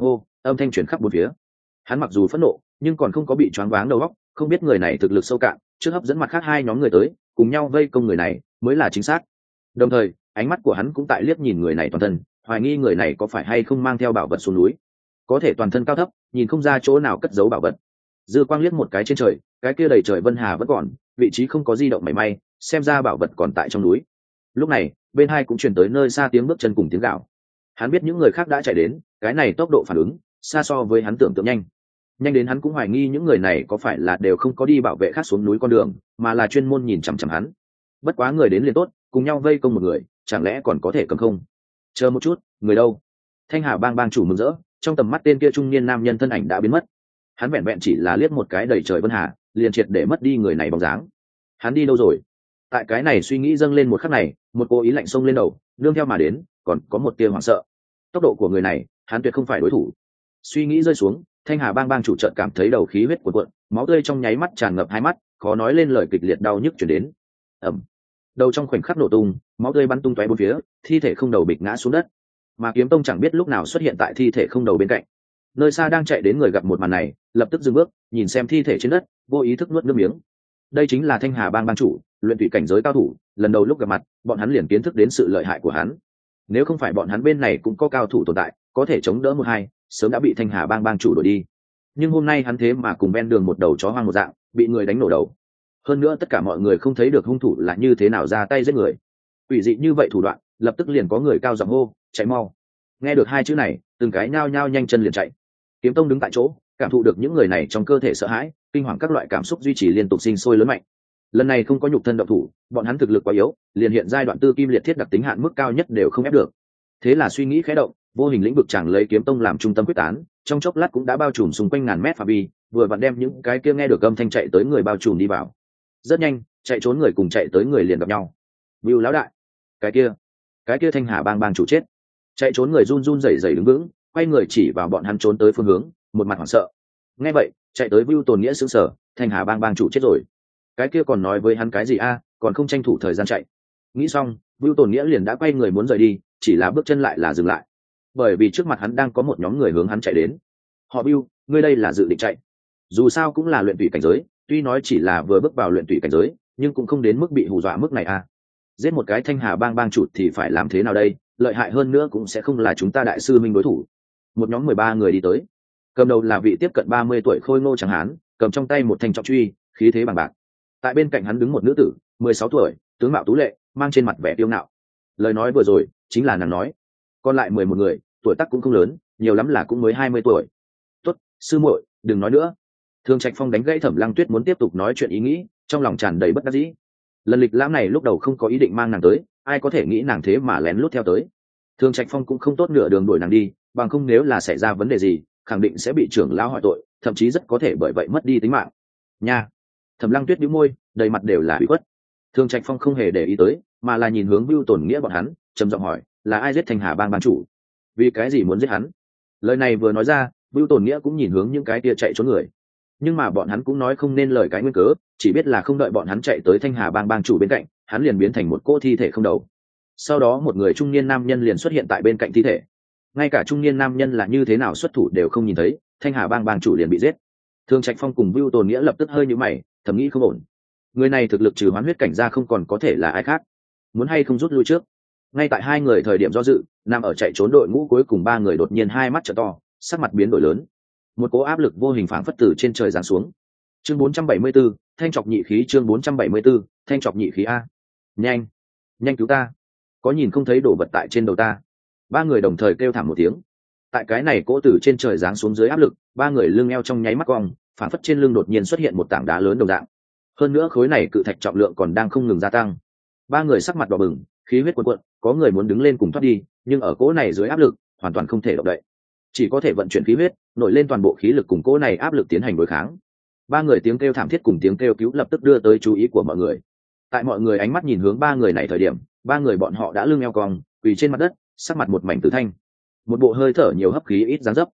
âm thanh chuyển khắp bốn phía. Hắn mặc dù phẫn nộ nhưng còn không có bị choáng váng đầu óc, không biết người này thực lực sâu cạn, trước hấp dẫn mặt khác hai nhóm người tới cùng nhau vây công người này mới là chính xác. Đồng thời ánh mắt của hắn cũng tại liếc nhìn người này toàn thân, hoài nghi người này có phải hay không mang theo bảo vật xuống núi. Có thể toàn thân cao thấp nhìn không ra chỗ nào cất giấu bảo vật. Dư quang liếc một cái trên trời, cái kia đầy trời vân hà vẫn còn, vị trí không có di động mảy may, xem ra bảo vật còn tại trong núi. Lúc này bên hai cũng truyền tới nơi xa tiếng bước chân cùng tiếng gạo. Hắn biết những người khác đã chạy đến, cái này tốc độ phản ứng xa so với hắn tưởng tượng nhanh đến hắn cũng hoài nghi những người này có phải là đều không có đi bảo vệ khác xuống núi con đường, mà là chuyên môn nhìn chằm chằm hắn. Bất quá người đến liền tốt, cùng nhau vây công một người, chẳng lẽ còn có thể cầm không? Chờ một chút, người đâu? Thanh Hà bang bang chủ mừng rỡ, trong tầm mắt tên kia trung niên nam nhân thân ảnh đã biến mất. Hắn vẹn vẹn chỉ là liếc một cái đầy trời vân hà, liền triệt để mất đi người này bóng dáng. Hắn đi đâu rồi? Tại cái này suy nghĩ dâng lên một khắc này, một cô ý lạnh xông lên đầu, nương theo mà đến còn có một tia hoảng sợ. Tốc độ của người này hắn tuyệt không phải đối thủ. Suy nghĩ rơi xuống, Thanh Hà bang bang chủ chợt cảm thấy đầu khí huyết cuộn cuộn, máu tươi trong nháy mắt tràn ngập hai mắt, khó nói lên lời, kịch liệt đau nhức truyền đến. Ầm. Đầu trong khoảnh khắc nổ tung, máu tươi bắn tung tóe bốn phía, thi thể không đầu bịch ngã xuống đất. Mà Kiếm Tông chẳng biết lúc nào xuất hiện tại thi thể không đầu bên cạnh. Nơi xa đang chạy đến người gặp một màn này, lập tức dừng bước, nhìn xem thi thể trên đất, vô ý thức nuốt nước miếng. Đây chính là Thanh Hà bang bang chủ, luyện tùy cảnh giới cao thủ, lần đầu lúc gặp mặt, bọn hắn liền kiến thức đến sự lợi hại của hắn. Nếu không phải bọn hắn bên này cũng có cao thủ tồn tại, có thể chống đỡ một hai, sớm đã bị Thanh Hà bang bang chủ đuổi đi. Nhưng hôm nay hắn thế mà cùng ven đường một đầu chó hoang một dạng, bị người đánh nổ đầu. Hơn nữa tất cả mọi người không thấy được hung thủ là như thế nào ra tay giết người. Quỷ dị như vậy thủ đoạn, lập tức liền có người cao giọng hô, chạy mau. Nghe được hai chữ này, từng cái nhao nhao nhanh chân liền chạy. Kiếm Tông đứng tại chỗ, cảm thụ được những người này trong cơ thể sợ hãi, kinh hoàng, các loại cảm xúc duy trì liên tục sinh sôi lớn mạnh. Lần này không có nhục thân động thủ, bọn hắn thực lực quá yếu, liền hiện giai đoạn tư kim liệt thiết đặc tính hạn mức cao nhất đều không ép được. Thế là suy nghĩ khẽ động, vô hình lĩnh vực chẳng lấy Kiếm Tông làm trung tâm quyết tán, trong chốc lát cũng đã bao trùm xung quanh ngàn mét phạm vi, vừa vặn đem những cái kia nghe được âm thanh chạy tới người bao trùm đi vào. Rất nhanh, chạy trốn người cùng chạy tới người liền gặp nhau. Bưu lão đại, cái kia Thanh Hà bang bang chủ chết. Chạy trốn người run run rẩy rẩy đứng vững, quay người chỉ vào bọn hắn trốn tới phương hướng, một mặt hoảng sợ. Nghe vậy, chạy tới Bưu Tồn Nghĩa sững sờ, Thanh Hà bang bang chủ chết rồi. Cái kia còn nói với hắn cái gì a, còn không tranh thủ thời gian chạy. Nghĩ xong, Bưu Tồn Nghĩa liền đã quay người muốn rời đi, chỉ là bước chân lại là dừng lại. Bởi vì trước mặt hắn đang có một nhóm người hướng hắn chạy đến. Họ Bưu, ngươi đây là dự định chạy? Dù sao cũng là luyện tùy cảnh giới, tuy nói chỉ là vừa bước vào luyện tùy cảnh giới, nhưng cũng không đến mức bị hù dọa mức này a. Giết một cái Thanh Hà bang bang chủ thì phải làm thế nào đây? Lợi hại hơn nữa cũng sẽ không là chúng ta đại sư minh đối thủ. Một nhóm 13 người đi tới, cầm đầu là vị tiếp cận 30 tuổi khôi ngô trắng hán, cầm trong tay một thanh trọng truy, khí thế bằng bạc. Tại bên cạnh hắn đứng một nữ tử 16 tuổi, tướng mạo tú lệ, mang trên mặt vẻ kiêu ngạo. Lời nói vừa rồi chính là nàng nói. Còn lại 11 người, tuổi tác cũng không lớn, nhiều lắm là cũng mới 20 tuổi. Tốt, sư muội, đừng nói nữa. Thương Trạch Phong đánh gãy Thẩm Lăng Tuyết muốn tiếp tục nói chuyện ý nghĩ, trong lòng tràn đầy bất đắc dĩ. Lần lịch lãm này lúc đầu không có ý định mang nàng tới, ai có thể nghĩ nàng thế mà lén lút theo tới. Thương Trạch Phong cũng không tốt nửa đường đuổi nàng đi, bằng không nếu là xảy ra vấn đề gì, khẳng định sẽ bị trưởng lão hỏi tội, thậm chí rất có thể bởi vậy mất đi tính mạng. Nha. Thẩm Lăng Tuyết nhíu môi, đầy mặt đều là ủy khuất. Thương Trạch Phong không hề để ý tới, mà là nhìn hướng Bưu Tồn Nghĩa bọn hắn, trầm giọng hỏi, là ai giết Thanh Hà bang bang chủ? Vì cái gì muốn giết hắn? Lời này vừa nói ra, Bưu Tồn Nghĩa cũng nhìn hướng những cái kia chạy trốn người. Nhưng mà bọn hắn cũng nói không nên lời cái nguyên cớ, chỉ biết là không đợi bọn hắn chạy tới Thanh Hà bang bang chủ bên cạnh, hắn liền biến thành một cỗ thi thể không đầu. Sau đó một người trung niên nam nhân liền xuất hiện tại bên cạnh thi thể. Ngay cả trung niên nam nhân là như thế nào xuất thủ đều không nhìn thấy, Thanh Hà bang bang chủ liền bị giết. Thương Trạch Phong cùng Bưu Tồn Nghĩa lập tức hơi nhíu mày, thầm nghĩ không ổn. Người này thực lực trừ hoán huyết cảnh ra không còn có thể là ai khác. Muốn hay không rút lui trước? Ngay tại hai người thời điểm do dự, nằm ở chạy trốn đội ngũ cuối cùng ba người đột nhiên hai mắt trợ to, sắc mặt biến đổi lớn. Một cỗ áp lực vô hình phảng phất từ trên trời giáng xuống. Chương 474, thanh trọc nhị khí. Chương 474, thanh trọc nhị khí a. Nhanh, nhanh cứu ta! Có nhìn không thấy đổ vật tại trên đầu ta? Ba người đồng thời kêu thảm một tiếng. Tại cái này cỗ từ trên trời giáng xuống dưới áp lực, ba người lưng eo trong nháy mắt cong, phảng phất trên lưng đột nhiên xuất hiện một tảng đá lớn đồng dạng. Hơn nữa khối này cự thạch trọng lượng còn đang không ngừng gia tăng. Ba người sắc mặt đỏ bừng, khí huyết cuồn cuộn, có người muốn đứng lên cùng thoát đi, nhưng ở cỗ này dưới áp lực, hoàn toàn không thể động đậy. Chỉ có thể vận chuyển khí huyết, nổi lên toàn bộ khí lực cùng cỗ này áp lực tiến hành đối kháng. Ba người tiếng kêu thảm thiết cùng tiếng kêu cứu lập tức đưa tới chú ý của mọi người. Tại mọi người ánh mắt nhìn hướng ba người này thời điểm, ba người bọn họ đã lưng eo cong, quỳ trên mặt đất, sắc mặt một mảnh tử thanh, một bộ hơi thở nhiều hấp khí ít dáng dấp.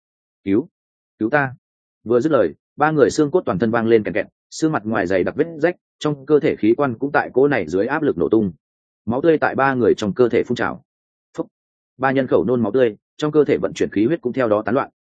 Cứu ta! Vừa dứt lời, ba người xương cốt toàn thân vang lên kẹt kẹt, xương mặt ngoài dày đặc vết rách, trong cơ thể khí quan cũng tại cỗ này dưới áp lực nổ tung. Máu tươi tại ba người trong cơ thể phun trào. Phúc! Ba nhân khẩu nôn máu tươi, trong cơ thể vận chuyển khí huyết cũng theo đó tán loạn,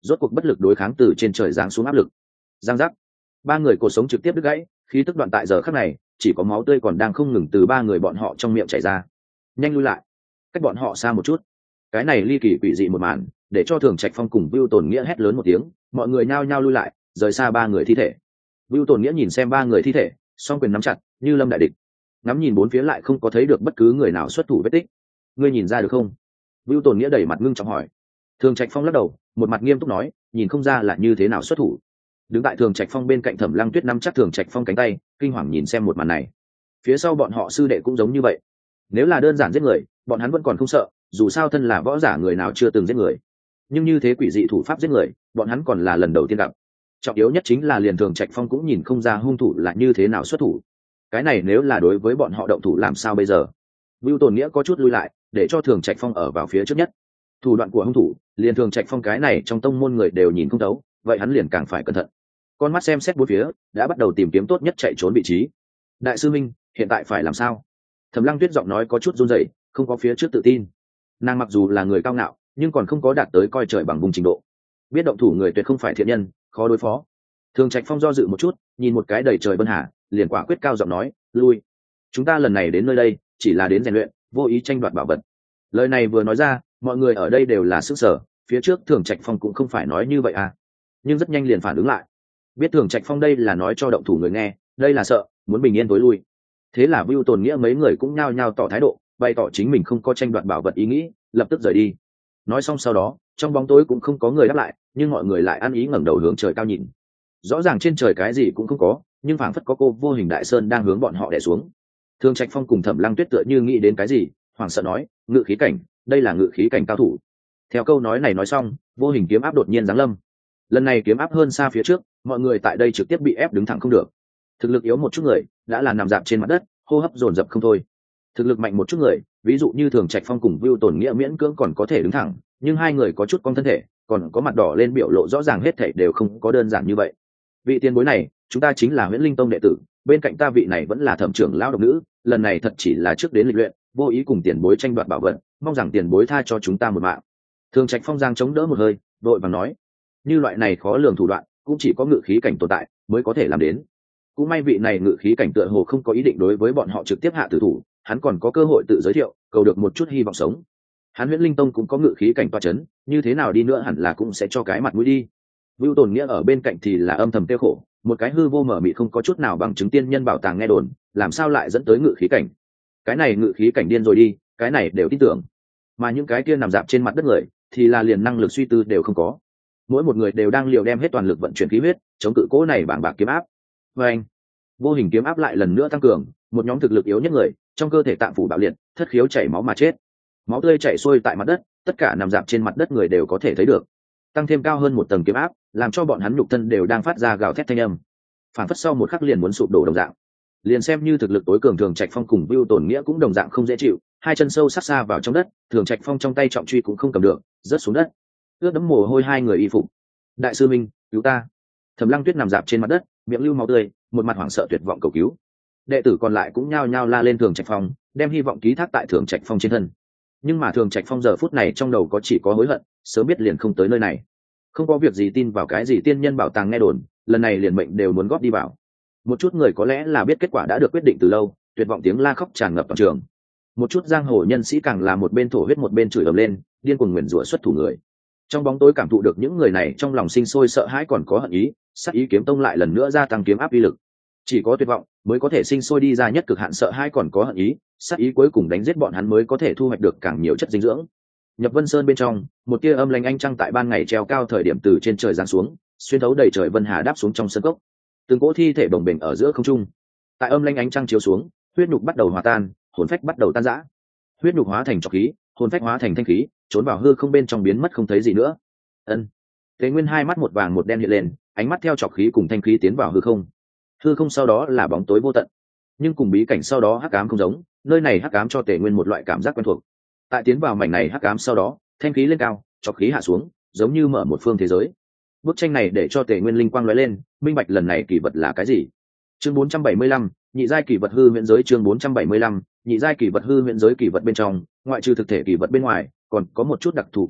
rốt cuộc bất lực đối kháng từ trên trời giáng xuống áp lực. Giang giác, ba người cột sống trực tiếp đứt gãy, khí tức đoạn tại giờ khắc này chỉ có máu tươi còn đang không ngừng từ ba người bọn họ trong miệng chảy ra. Nhanh lui lại, cách bọn họ xa một chút. Cái này ly kỳ quỷ dị một màn để cho Thường Trạch Phong cùng Vưu Tồn Nghĩa hét lớn một tiếng, mọi người nhao nhao lui lại, rời xa ba người thi thể. Vưu Tồn Nghĩa nhìn xem ba người thi thể, song quyền nắm chặt như lâm đại địch, ngắm nhìn bốn phía lại không có thấy được bất cứ người nào xuất thủ vết tích. Ngươi nhìn ra được không? Vưu Tồn Nghĩa đầy mặt ngưng trọng hỏi. Thường Trạch Phong lắc đầu, một mặt nghiêm túc nói, nhìn không ra là như thế nào xuất thủ. Đứng tại Thường Trạch Phong bên cạnh Thẩm Lăng Tuyết nắm chắc Thường Trạch Phong cánh tay, kinh hoàng nhìn xem một màn này. Phía sau bọn họ sư đệ cũng giống như vậy. Nếu là đơn giản giết người, bọn hắn vẫn còn không sợ, dù sao thân là võ giả người nào chưa từng giết người. Nhưng như thế quỷ dị thủ pháp giết người, bọn hắn còn là lần đầu tiên gặp. Trọng yếu nhất chính là liền Thường Trạch Phong cũng nhìn không ra hung thủ là như thế nào xuất thủ. Cái này nếu là đối với bọn họ động thủ làm sao bây giờ? Vưu Tồn Nghĩa có chút lui lại, để cho Thường Trạch Phong ở vào phía trước nhất. Thủ đoạn của hung thủ, liền Thường Trạch Phong cái này trong tông môn người đều nhìn không thấu, vậy hắn liền càng phải cẩn thận. Con mắt xem xét bốn phía, đã bắt đầu tìm kiếm tốt nhất chạy trốn vị trí. Đại sư minh, hiện tại phải làm sao? Thẩm Lăng Tuyết giọng nói có chút run rẩy, không có phía trước tự tin. Nàng mặc dù là người cao ngạo, nhưng còn không có đạt tới coi trời bằng vùng trình độ. Biết động thủ người tuyệt không phải thiện nhân, khó đối phó. Thường Trạch Phong do dự một chút, nhìn một cái đầy trời bân hà, liền quả quyết cao giọng nói, lui. Chúng ta lần này đến nơi đây, chỉ là đến rèn luyện, vô ý tranh đoạt bảo vật. Lời này vừa nói ra, mọi người ở đây đều là sức sở. Phía trước Thường Trạch Phong cũng không phải nói như vậy à, nhưng rất nhanh liền phản ứng lại. Biết Thường Trạch Phong đây là nói cho động thủ người nghe, đây là sợ, muốn bình yên tối lui. Thế là Vưu Tồn Nghĩa mấy người cũng nhao nhao tỏ thái độ, bày tỏ chính mình không có tranh đoạt bảo vật ý nghĩ, lập tức rời đi. Nói xong sau đó, trong bóng tối cũng không có người đáp lại, nhưng mọi người lại ăn ý ngẩng đầu hướng trời cao nhìn. Rõ ràng trên trời cái gì cũng không có, nhưng phảng phất có cô vô hình đại sơn đang hướng bọn họ đè xuống. Thường Trạch Phong cùng Thẩm Lăng Tuyết tựa như nghĩ đến cái gì, hoảng sợ nói, ngự khí cảnh, đây là ngự khí cảnh cao thủ. Theo câu nói này nói xong, vô hình kiếm áp đột nhiên giáng lâm. Lần này kiếm áp hơn xa phía trước, mọi người tại đây trực tiếp bị ép đứng thẳng không được. Thực lực yếu một chút người đã là nằm dạp trên mặt đất, hô hấp dồn dập không thôi. Thực lực mạnh một chút người, ví dụ như Thường Trạch Phong cùng Vưu Tồn Nghĩa miễn cưỡng còn có thể đứng thẳng, nhưng hai người có chút cong thân thể, còn có mặt đỏ lên biểu lộ rõ ràng hết thảy đều không có đơn giản như vậy. Vị tiền bối này, chúng ta chính là Huyễn Linh Tông đệ tử, bên cạnh ta vị này vẫn là Thẩm trưởng lão độc nữ, lần này thật chỉ là trước đến lịch luyện, vô ý cùng tiền bối tranh đoạt bảo vật, mong rằng tiền bối tha cho chúng ta một mạng. Thường Trạch Phong giang chống đỡ một hơi, đội vàng nói, như loại này khó lường thủ đoạn, cũng chỉ có ngự khí cảnh tồn tại mới có thể làm đến. Cũng may vị này ngự khí cảnh tựa hồ không có ý định đối với bọn họ trực tiếp hạ tử thủ, hắn còn có cơ hội tự giới thiệu, cầu được một chút hy vọng sống. Hắn Huyễn Linh Tông cũng có ngự khí cảnh toa chấn, như thế nào đi nữa hẳn là cũng sẽ cho cái mặt mũi đi. Vưu Tồn Nghĩa ở bên cạnh thì là âm thầm tiêu khổ, một cái hư vô mở mịt không có chút nào bằng chứng tiên nhân bảo tàng nghe đồn, làm sao lại dẫn tới ngự khí cảnh? Cái này ngự khí cảnh điên rồi đi, cái này đều tin tưởng. Mà những cái kia nằm dạp trên mặt đất người, thì là liền năng lực suy tư đều không có. Mỗi một người đều đang liều đem hết toàn lực vận chuyển khí huyết, chống cự cố này bảng bạc kiếm áp. Và anh, vô hình kiếm áp lại lần nữa tăng cường, một nhóm thực lực yếu nhất người, trong cơ thể tạng phủ bạo liệt, thất khiếu chảy máu mà chết. Máu tươi chảy xuôi tại mặt đất, tất cả nằm dạp trên mặt đất người đều có thể thấy được. Tăng thêm cao hơn một tầng kiếm áp, làm cho bọn hắn nhục thân đều đang phát ra gào thét thanh âm. Phản phất sau một khắc liền muốn sụp đổ đồng dạng. Liền xem như thực lực tối cường Thường Trạch Phong cùng Vưu Tồn Nghĩa cũng đồng dạng không dễ chịu, hai chân sâu sắc xa vào trong đất, Thường Trạch Phong trong tay trọng truy cũng không cầm được, rớt xuống đất. Ướt đẫm mồ hôi hai người y phục. Đại sư minh, cứu ta! Thẩm Lăng Tuyết nằm dạp trên mặt đất, miệng lưu máu tươi, một mặt hoảng sợ tuyệt vọng cầu cứu. Đệ tử còn lại cũng nhao nhao la lên Thường Trạch Phong, đem hy vọng ký thác tại Thường Trạch Phong trên thân. Nhưng mà Thường Trạch Phong giờ phút này trong đầu có chỉ có hối hận, sớm biết liền không tới nơi này. Không có việc gì tin vào cái gì tiên nhân bảo tàng nghe đồn, lần này liền mệnh đều muốn góp đi vào. Một chút người có lẽ là biết kết quả đã được quyết định từ lâu, tuyệt vọng tiếng la khóc tràn ngập toàn trường. Một chút giang hồ nhân sĩ càng là một bên thổ huyết một bên chửi ầm lên, điên cuồng nguyền rủa xuất thủ người. Trong bóng tối cảm thụ được những người này trong lòng sinh sôi sợ hãi còn có hận ý, sát ý kiếm tông lại lần nữa gia tăng kiếm áp uy lực. Chỉ có tuyệt vọng mới có thể sinh sôi đi ra nhất cực hạn sợ hãi còn có hận ý, sát ý cuối cùng đánh giết bọn hắn mới có thể thu hoạch được càng nhiều chất dinh dưỡng. Nhập Vân Sơn bên trong, một tia âm lãnh ánh trăng tại ban ngày treo cao thời điểm từ trên trời giáng xuống, xuyên thấu đầy trời vân hà đáp xuống trong sân cốc. Từng cỗ thi thể bồng bềnh ở giữa không trung. Tại âm lãnh ánh trăng chiếu xuống, huyết nhục bắt đầu hòa tan, hồn phách bắt đầu tan rã. Huyết nhục hóa thành trọc khí, hồn phách hóa thành thanh khí, trốn vào hư không bên trong biến mất không thấy gì nữa. Ân. Tế Nguyên hai mắt một vàng một đen hiện lên, ánh mắt theo trọc khí cùng thanh khí tiến vào hư không. Hư không sau đó là bóng tối vô tận, nhưng cùng bí cảnh sau đó hắc ám không giống, nơi này hắc ám cho Tề Nguyên một loại cảm giác quen thuộc. Tại tiến vào mảnh này hắc ám sau đó, thanh khí lên cao, trọc khí hạ xuống, giống như mở một phương thế giới. Bức tranh này để cho Tề Nguyên linh quang lóe lên, minh bạch lần này kỳ vật là cái gì. Chương 475, nhị giai kỳ vật hư huyễn giới. Chương 475, nhị giai kỳ vật hư huyễn giới. Kỳ vật bên trong, ngoại trừ thực thể kỳ vật bên ngoài, còn có một chút đặc thù kỳ vật,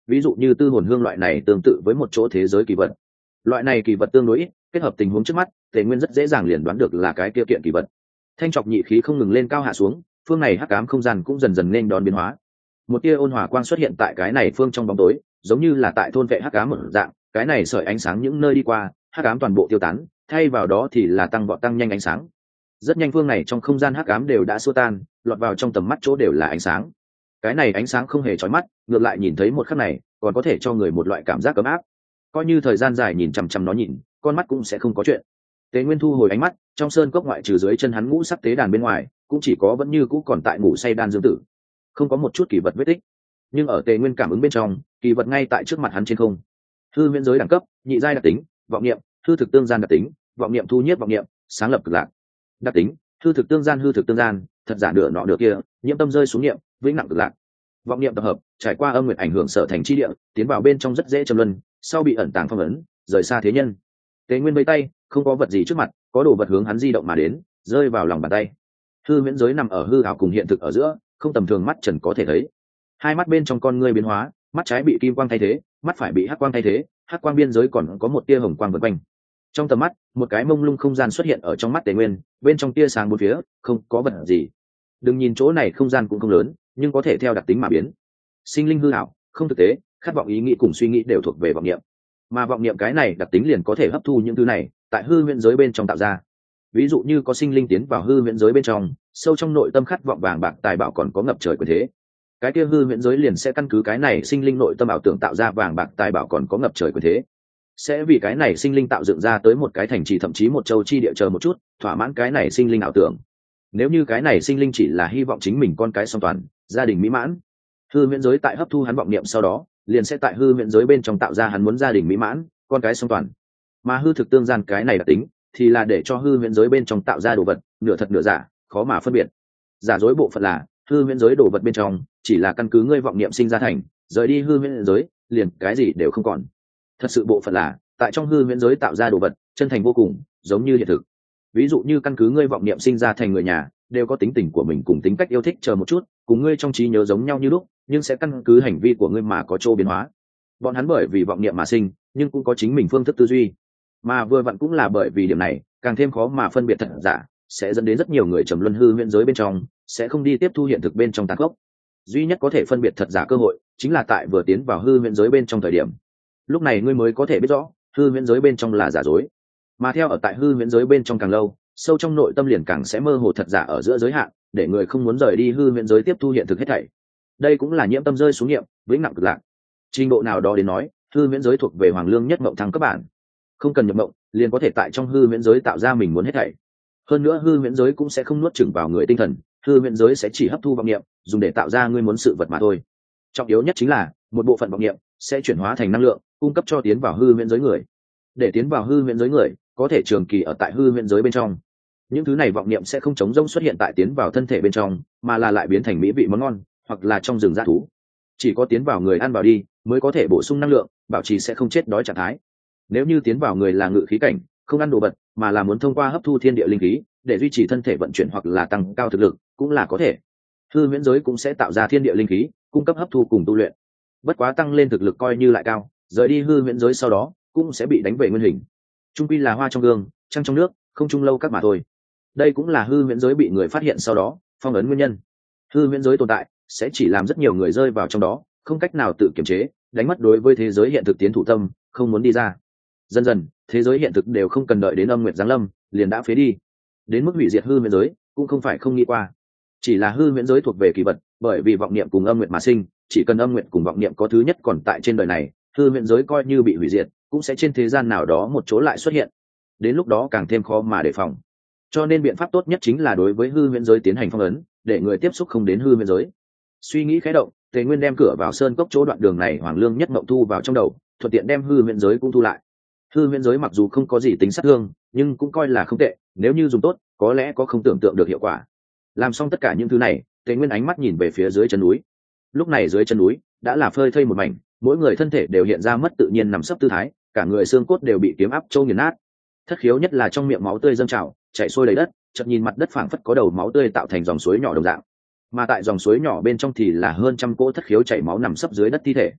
ví dụ như tư hồn hương loại này tương tự với một chỗ thế giới kỳ vật. Loại này kỳ vật tương đối ít, kết hợp tình huống trước mắt, Tề Nguyên rất dễ dàng liền đoán được là cái kia kiện kỳ vật. Thanh trọc nhị khí không ngừng lên cao hạ xuống, phương này hắc ám không gian cũng dần dần nên đón biến hóa. Một tia ôn hòa quang xuất hiện tại cái này phương trong bóng tối, giống như là tại thôn vệ hắc ám một dạng, cái này sợi ánh sáng những nơi đi qua, hắc ám toàn bộ tiêu tán, thay vào đó thì là tăng vọt tăng nhanh ánh sáng. Rất nhanh phương này trong không gian hắc ám đều đã xua tan, lọt vào trong tầm mắt chỗ đều là ánh sáng. Cái này ánh sáng không hề chói mắt, ngược lại nhìn thấy một khắc này, còn có thể cho người một loại cảm giác ấm áp. Coi như thời gian dài nhìn chằm chằm nó nhìn, con mắt cũng sẽ không có chuyện. Tế Nguyên thu hồi ánh mắt, trong sơn cốc ngoại trừ dưới chân hắn ngũ sắc tế đàn bên ngoài, cũng chỉ có vẫn như cũ còn tại ngủ say đan dương tử, không có một chút kỳ vật vết tích. Nhưng ở Tế Nguyên cảm ứng bên trong, kỳ vật ngay tại trước mặt hắn trên không. Hư huyễn giới đẳng cấp, nhị giai đặc tính, vọng niệm, hư thực tương gian đặc tính, vọng niệm thu nhiếp vọng niệm, sáng lập cực lạc. Đặc tính, hư thực tương gian, thật giả nửa nọ nửa kia, nhiễm tâm rơi xuống niệm, vĩnh nặng cực lạc. Vọng niệm tập hợp, trải qua âm nguyệt ảnh hưởng sở thành chi địa, tiến vào bên trong rất dễ trầm luân, sau bị ẩn tàng phong ấn, rời xa thế nhân. Tế Nguyên vẫy tay, không có vật gì trước mặt, có đồ vật hướng hắn di động mà đến, rơi vào lòng bàn tay. Hư huyễn giới nằm ở hư ảo cùng hiện thực ở giữa, không tầm thường mắt trần có thể thấy. Hai mắt bên trong con ngươi biến hóa, mắt trái bị kim quang thay thế, mắt phải bị hắc quang thay thế, hắc quang biên giới còn có một tia hồng quang vần quanh. Trong tầm mắt, một cái mông lung không gian xuất hiện ở trong mắt Tế Nguyên, bên trong tia sáng bốn phía, không có vật gì. Đừng nhìn chỗ này không gian cũng không lớn, nhưng có thể theo đặc tính mà biến. Sinh linh hư ảo, không thực tế, khát vọng ý nghĩ cùng suy nghĩ đều thuộc về vọng niệm. Mà vọng niệm cái này đặc tính liền có thể hấp thu những thứ này, tại hư huyễn giới bên trong tạo ra. Ví dụ như có sinh linh tiến vào hư huyễn giới bên trong, sâu trong nội tâm khát vọng vàng bạc tài bảo còn có ngập trời quyền thế. Cái kia hư huyễn giới liền sẽ căn cứ cái này sinh linh nội tâm ảo tưởng tạo ra vàng bạc tài bảo còn có ngập trời quyền thế. Sẽ vì cái này sinh linh tạo dựng ra tới một cái thành trì thậm chí một châu chi địa chờ một chút, thỏa mãn cái này sinh linh ảo tưởng. Nếu như cái này sinh linh chỉ là hy vọng chính mình con cái song toàn, gia đình mỹ mãn, hư huyễn giới tại hấp thu hắn vọng niệm sau đó, liền sẽ tại hư huyễn giới bên trong tạo ra hắn muốn gia đình mỹ mãn, con cái song toàn. Mà hư thực tương gian cái này đặc tính thì là để cho hư huyễn giới bên trong tạo ra đồ vật nửa thật nửa giả, khó mà phân biệt. Giả dối bộ phận là hư huyễn giới đồ vật bên trong chỉ là căn cứ ngươi vọng niệm sinh ra thành, rời đi hư huyễn giới liền cái gì đều không còn. Thật sự bộ phận là tại trong hư huyễn giới tạo ra đồ vật chân thành vô cùng, giống như hiện thực. Ví dụ như căn cứ ngươi vọng niệm sinh ra thành người nhà, đều có tính tình của mình cùng tính cách yêu thích chờ một chút, cùng ngươi trong trí nhớ giống nhau như lúc, nhưng sẽ căn cứ hành vi của ngươi mà có chỗ biến hóa. Bọn hắn bởi vì vọng niệm mà sinh, nhưng cũng có chính mình phương thức tư duy. Mà vừa vặn cũng là bởi vì điểm này, càng thêm khó mà phân biệt thật giả, sẽ dẫn đến rất nhiều người trầm luân hư huyễn giới bên trong, sẽ không đi tiếp thu hiện thực bên trong tàn khốc. Duy nhất có thể phân biệt thật giả cơ hội, chính là tại vừa tiến vào hư huyễn giới bên trong thời điểm. Lúc này ngươi mới có thể biết rõ, hư huyễn giới bên trong là giả dối. Mà theo ở tại hư huyễn giới bên trong càng lâu, sâu trong nội tâm liền càng sẽ mơ hồ thật giả ở giữa giới hạn, để người không muốn rời đi hư huyễn giới tiếp thu hiện thực hết thảy. Đây cũng là nhiễm tâm rơi xuống niệm, vĩnh nặng cực lạc. Trình độ nào đó đến nói, hư huyễn giới thuộc về hoàng lương nhất mộng thăng cấp bản. Không cần nhập mộng, liền có thể tại trong hư huyễn giới tạo ra mình muốn hết thảy. Hơn nữa hư huyễn giới cũng sẽ không nuốt chửng vào người tinh thần, hư huyễn giới sẽ chỉ hấp thu vọng niệm, dùng để tạo ra ngươi muốn sự vật mà thôi. Trọng yếu nhất chính là một bộ phận vọng niệm sẽ chuyển hóa thành năng lượng, cung cấp cho tiến vào hư huyễn giới người. Để tiến vào hư huyễn giới người, có thể trường kỳ ở tại hư huyễn giới bên trong. Những thứ này vọng niệm sẽ không chống rỗng xuất hiện tại tiến vào thân thể bên trong, mà là lại biến thành mỹ vị món ngon, hoặc là trong rừng dã thú. Chỉ có tiến vào người ăn vào đi, mới có thể bổ sung năng lượng, bảo trì sẽ không chết đói trạng thái. Nếu như tiến vào người là ngự khí cảnh, không ăn đồ vật, mà là muốn thông qua hấp thu thiên địa linh khí để duy trì thân thể vận chuyển hoặc là tăng cao thực lực, cũng là có thể. Hư huyễn giới cũng sẽ tạo ra thiên địa linh khí, cung cấp hấp thu cùng tu luyện. Bất quá tăng lên thực lực coi như lại cao, rời đi hư huyễn giới sau đó, cũng sẽ bị đánh về nguyên hình. Trung quy là hoa trong gương, trăng trong nước, không chung lâu các mà thôi. Đây cũng là hư huyễn giới bị người phát hiện sau đó, phong ấn nguyên nhân. Hư huyễn giới tồn tại sẽ chỉ làm rất nhiều người rơi vào trong đó, không cách nào tự kiềm chế, đánh mất đối với thế giới hiện thực tiến thủ tâm, không muốn đi ra. Dần dần, thế giới hiện thực đều không cần đợi đến âm nguyệt giáng lâm, liền đã phế đi. Đến mức hủy diệt hư huyễn giới, cũng không phải không nghĩ qua. Chỉ là hư huyễn giới thuộc về kỳ vật, bởi vì vọng niệm cùng âm nguyệt mà sinh, chỉ cần âm nguyệt cùng vọng niệm có thứ nhất còn tại trên đời này, hư huyễn giới coi như bị hủy diệt, cũng sẽ trên thế gian nào đó một chỗ lại xuất hiện. Đến lúc đó càng thêm khó mà đề phòng. Cho nên biện pháp tốt nhất chính là đối với hư huyễn giới tiến hành phong ấn, để người tiếp xúc không đến hư huyễn giới. Suy nghĩ khẽ động, Tề Nguyên đem cửa vào sơn cốc chỗ đoạn đường này hoàng lương nhất mộng thu vào trong đầu, thuận tiện đem hư huyễn giới cũng thu lại. Hư huyễn giới mặc dù không có gì tính sát thương, nhưng cũng coi là không tệ, nếu như dùng tốt, có lẽ có không tưởng tượng được hiệu quả. Làm xong tất cả những thứ này, Tề Nguyên ánh mắt nhìn về phía dưới chân núi. Lúc này dưới chân núi đã là phơi thây một mảnh, mỗi người thân thể đều hiện ra mất tự nhiên nằm sấp tư thái, cả người xương cốt đều bị kiếm áp trâu nghiền nát. Thất khiếu nhất là trong miệng máu tươi dâng trào, chảy xuôi đầy đất, chợt nhìn mặt đất phảng phất có đầu máu tươi tạo thành dòng suối nhỏ đồng dạng. Mà tại dòng suối nhỏ bên trong thì là hơn trăm cỗ thất khiếu chảy máu nằm sấp dưới đất thi thể.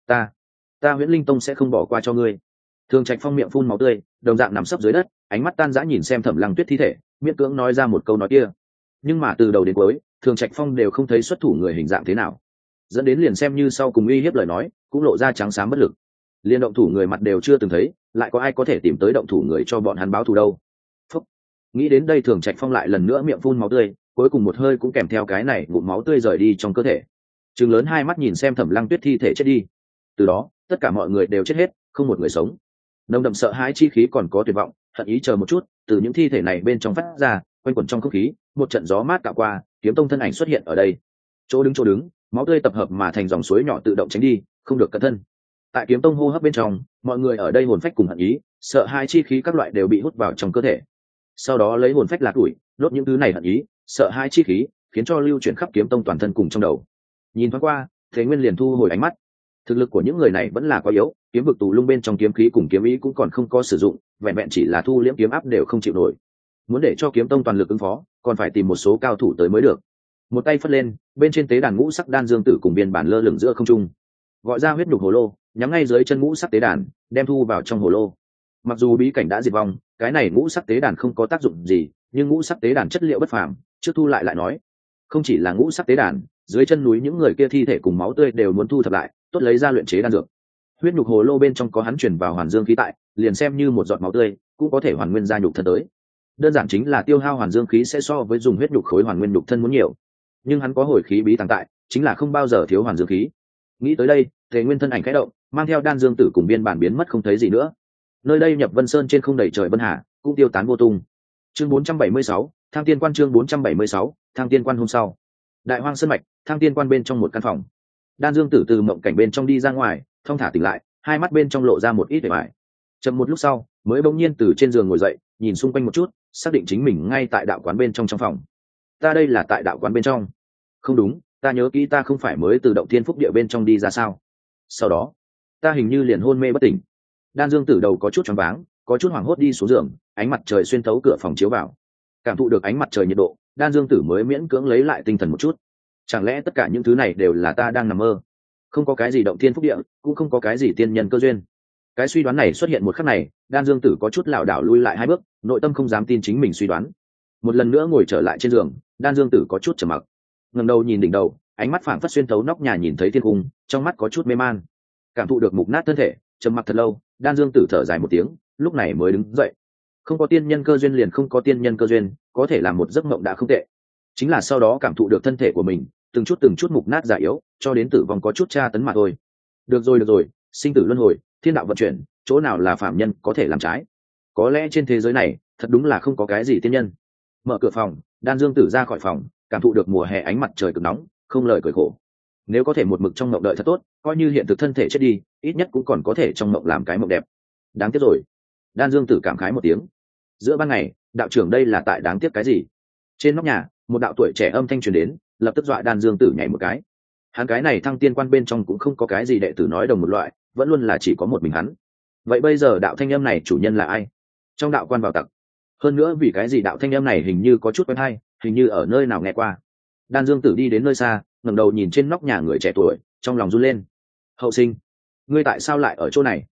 Ta Huyễn Linh Tông sẽ không bỏ qua cho ngươi. Thường Trạch Phong miệng phun máu tươi, đồng dạng nằm sấp dưới đất, ánh mắt tan rã nhìn xem Thẩm Lăng Tuyết thi thể, miễn cưỡng nói ra một câu nói kia. Nhưng mà từ đầu đến cuối, Thường Trạch Phong đều không thấy xuất thủ người hình dạng thế nào, dẫn đến liền xem như sau cùng uy hiếp lời nói, cũng lộ ra trắng xám bất lực. Liên động thủ người mặt đều chưa từng thấy, lại có ai có thể tìm tới động thủ người cho bọn hắn báo thù đâu? Phúc. Nghĩ đến đây, Thường Trạch Phong lại lần nữa miệng phun máu tươi, cuối cùng một hơi cũng kèm theo cái này ngụm máu tươi rời đi trong cơ thể. Trừng lớn hai mắt nhìn xem Thẩm Lăng Tuyết thi thể chết đi. Từ đó, tất cả mọi người đều chết hết, không một người sống. Nồng đậm sợ hãi chi khí còn có tuyệt vọng, hận ý chờ một chút, từ những thi thể này bên trong phát ra, quanh quẩn trong không khí, một trận gió mát cạo qua, Kiếm Tông thân ảnh xuất hiện ở đây. Chỗ đứng, máu tươi tập hợp mà thành dòng suối nhỏ tự động tránh đi, không được cẩn thân. Tại Kiếm Tông hô hấp bên trong, mọi người ở đây hồn phách cùng hận ý, sợ hãi chi khí các loại đều bị hút vào trong cơ thể. Sau đó lấy hồn phách lạc đuổi, đốt những thứ này hận ý, sợ hãi chi khí, khiến cho lưu chuyển khắp Kiếm Tông toàn thân cùng trong đầu. Nhìn thoáng qua, Thế Nguyên liền thu hồi ánh mắt. Thực lực của những người này vẫn là quá yếu, kiếm vực tù lung bên trong kiếm khí cùng kiếm ý cũng còn không có sử dụng, vẹn vẹn chỉ là thu liễm kiếm áp đều không chịu nổi. Muốn để cho Kiếm Tông toàn lực ứng phó, còn phải tìm một số cao thủ tới mới được. Một tay phất lên, bên trên tế đàn ngũ sắc đan dương tử cùng biên bản lơ lửng giữa không trung, gọi ra huyết nhục hồ lô, nhắm ngay dưới chân ngũ sắc tế đàn, đem thu vào trong hồ lô. Mặc dù bí cảnh đã diệt vong, cái này ngũ sắc tế đàn không có tác dụng gì, nhưng ngũ sắc tế đàn chất liệu bất phàm, trước thu lại nói, không chỉ là ngũ sắc tế đàn, dưới chân núi những người kia thi thể cùng máu tươi đều muốn thu thập lại, tốt lấy ra luyện chế đan dược. Huyết nhục hồ lô bên trong có hắn chuyển vào hoàn dương khí tại, liền xem như một giọt máu tươi cũng có thể hoàn nguyên ra nhục thân tới. Đơn giản chính là tiêu hao hoàn dương khí sẽ so với dùng huyết nhục khối hoàn nguyên nhục thân muốn nhiều, nhưng hắn có hồi khí bí tàng tại, chính là không bao giờ thiếu hoàn dương khí. Nghĩ tới đây, Tề Nguyên thân ảnh khẽ động, mang theo đan dương tử cùng biên bản biến mất không thấy gì nữa. Nơi đây Nhập Vân Sơn trên không đầy trời vân hà, cũng tiêu tán vô tung. Chương 476, Thang Tiên Quan. Chương 476, Thang Tiên Quan. Hôm sau, Đại Hoang Sơn mạch, Thang Tiên Quan bên trong một căn phòng. Đan Dương Tử từ mộng cảnh bên trong đi ra ngoài, thong thả tỉnh lại, hai mắt bên trong lộ ra một ít vẻ vải. Chậm một lúc sau, mới bỗng nhiên từ trên giường ngồi dậy, nhìn xung quanh một chút, xác định chính mình ngay tại đạo quán bên trong phòng. Ta đây là tại đạo quán bên trong? Không đúng, ta nhớ kỹ ta không phải mới từ Động Thiên Phúc Địa bên trong đi ra sao? Sau đó, ta hình như liền hôn mê bất tỉnh. Đan Dương Tử đầu có chút choáng váng, có chút hoảng hốt đi xuống giường, ánh mặt trời xuyên thấu cửa phòng chiếu vào, cảm thụ được ánh mặt trời nhiệt độ, Đan Dương Tử mới miễn cưỡng lấy lại tinh thần một chút. Chẳng lẽ tất cả những thứ này đều là ta đang nằm mơ? Không có cái gì Động Thiên Phúc Địa, cũng không có cái gì tiên nhân cơ duyên. Cái suy đoán này xuất hiện một khắc này, Đan Dương Tử có chút lảo đảo lui lại hai bước, nội tâm không dám tin chính mình suy đoán. Một lần nữa ngồi trở lại trên giường, Đan Dương Tử có chút trầm mặc, ngẩng đầu nhìn đỉnh đầu, ánh mắt phảng phất xuyên thấu nóc nhà nhìn thấy thiên cung, trong mắt có chút mê man. Cảm thụ được mục nát thân thể, trầm mặc thật lâu, Đan Dương Tử thở dài một tiếng, lúc này mới đứng dậy. Không có tiên nhân cơ duyên liền không có tiên nhân cơ duyên, có thể là một giấc mộng đã không tệ. Chính là sau đó cảm thụ được thân thể của mình, từng chút mục nát già yếu, cho đến tử vong có chút tra tấn mà thôi. Được rồi, sinh tử luân hồi, thiên đạo vận chuyển, chỗ nào là phạm nhân có thể làm trái? Có lẽ trên thế giới này, thật đúng là không có cái gì tiên nhân. Mở cửa phòng, Đan Dương Tử ra khỏi phòng, cảm thụ được mùa hè ánh mặt trời cực nóng, không lời cười khổ. Nếu có thể một mực trong mộng đợi thật tốt, coi như hiện thực thân thể chết đi, ít nhất cũng còn có thể trong mộng làm cái mộng đẹp. Đáng tiếc rồi. Đan Dương Tử cảm khái một tiếng. Giữa ban ngày, đạo trưởng đây là tại đáng tiếc cái gì? Trên nóc nhà, một đạo tuổi trẻ âm thanh truyền đến, lập tức dọa Đan Dương Tử nhảy một cái. Hắn cái này Thăng Tiên Quan bên trong cũng không có cái gì đệ tử nói đồng một loại, vẫn luôn là chỉ có một mình hắn. Vậy bây giờ đạo thanh âm này chủ nhân là ai? Trong đạo quan vào tặc. Hơn nữa vì cái gì đạo thanh âm này hình như có chút quen hay, hình như ở nơi nào nghe qua. Đan Dương Tử đi đến nơi xa, ngẩng đầu nhìn trên nóc nhà người trẻ tuổi, trong lòng run lên. Hậu sinh, ngươi tại sao lại ở chỗ này?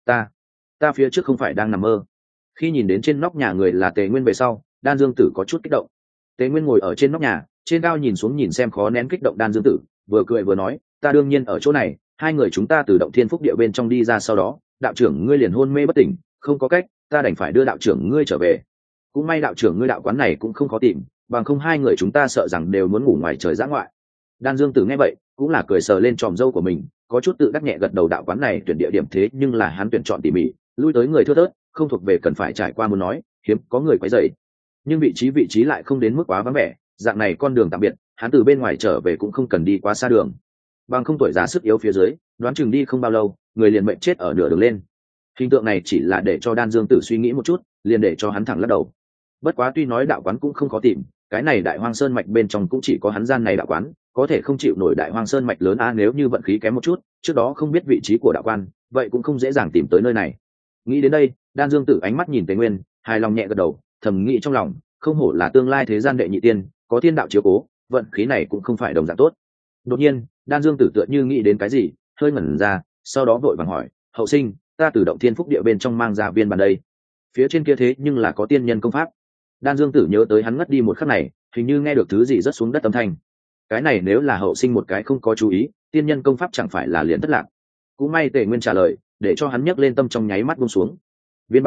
Ta phía trước không phải đang nằm mơ? Khi nhìn đến trên nóc nhà người là Tề Nguyên về sau, Đan Dương Tử có chút kích động. Tề Nguyên ngồi ở trên nóc nhà, trên cao nhìn xuống nhìn xem khó nén kích động Đan Dương Tử, vừa cười vừa nói, ta đương nhiên ở chỗ này, hai người chúng ta từ Động Thiên Phúc Địa bên trong đi ra sau đó, đạo trưởng ngươi liền hôn mê bất tỉnh, không có cách, ta đành phải đưa đạo trưởng ngươi trở về. Cũng may đạo trưởng ngươi đạo quán này cũng không khó tìm, bằng không hai người chúng ta sợ rằng đều muốn ngủ ngoài trời dã ngoại. Đan Dương Tử nghe vậy, cũng là cười sờ lên tròm râu của mình, có chút tự đắc nhẹ gật đầu, đạo quán này tuyển địa điểm thế nhưng là hắn tuyển chọn tỉ mỉ, lui tới người thưa thớt, không thuộc về cần phải trải qua muốn nói, hiếm có người quấy rầy. Nhưng vị trí lại không đến mức quá vắng vẻ, dạng này con đường tạm biệt, hắn từ bên ngoài trở về cũng không cần đi quá xa đường. Bằng không tuổi già sức yếu phía dưới, đoán chừng đi không bao lâu, người liền mệnh chết ở nửa đường lên. Hình tượng này chỉ là để cho Đan Dương Tử suy nghĩ một chút, liền để cho hắn thẳng lắc đầu. Bất quá tuy nói đạo quán cũng không khó tìm, cái này Đại Hoang Sơn mạch bên trong cũng chỉ có hắn gian này đạo quán, có thể không chịu nổi Đại Hoang Sơn mạch lớn nếu như vận khí kém một chút, trước đó không biết vị trí của đạo quan, vậy cũng không dễ dàng tìm tới nơi này. Nghĩ đến đây, Đan Dương Tử ánh mắt nhìn Tề Nguyên, hài lòng nhẹ gật đầu, thầm nghĩ trong lòng, không hổ là tương lai thế gian đệ nhị tiên, có thiên đạo chiếu cố, vận khí này cũng không phải đồng dạng tốt. Đột nhiên, Đan Dương Tử tựa như nghĩ đến cái gì, hơi ngẩn ra, sau đó vội vàng hỏi: hậu sinh, ta từ động thiên phúc địa bên trong mang ra viên bản đây, phía trên kia thế nhưng là có tiên nhân công pháp. Đan Dương Tử nhớ tới hắn ngất đi một khắc này, hình như nghe được thứ gì rớt xuống đất âm thanh. Cái này nếu là hậu sinh một cái không có chú ý, tiên nhân công pháp chẳng phải là liền thất lạc. Cũng may Tề Nguyên trả lời, để cho hắn nhấc lên tâm trong nháy mắt buông xuống. Viên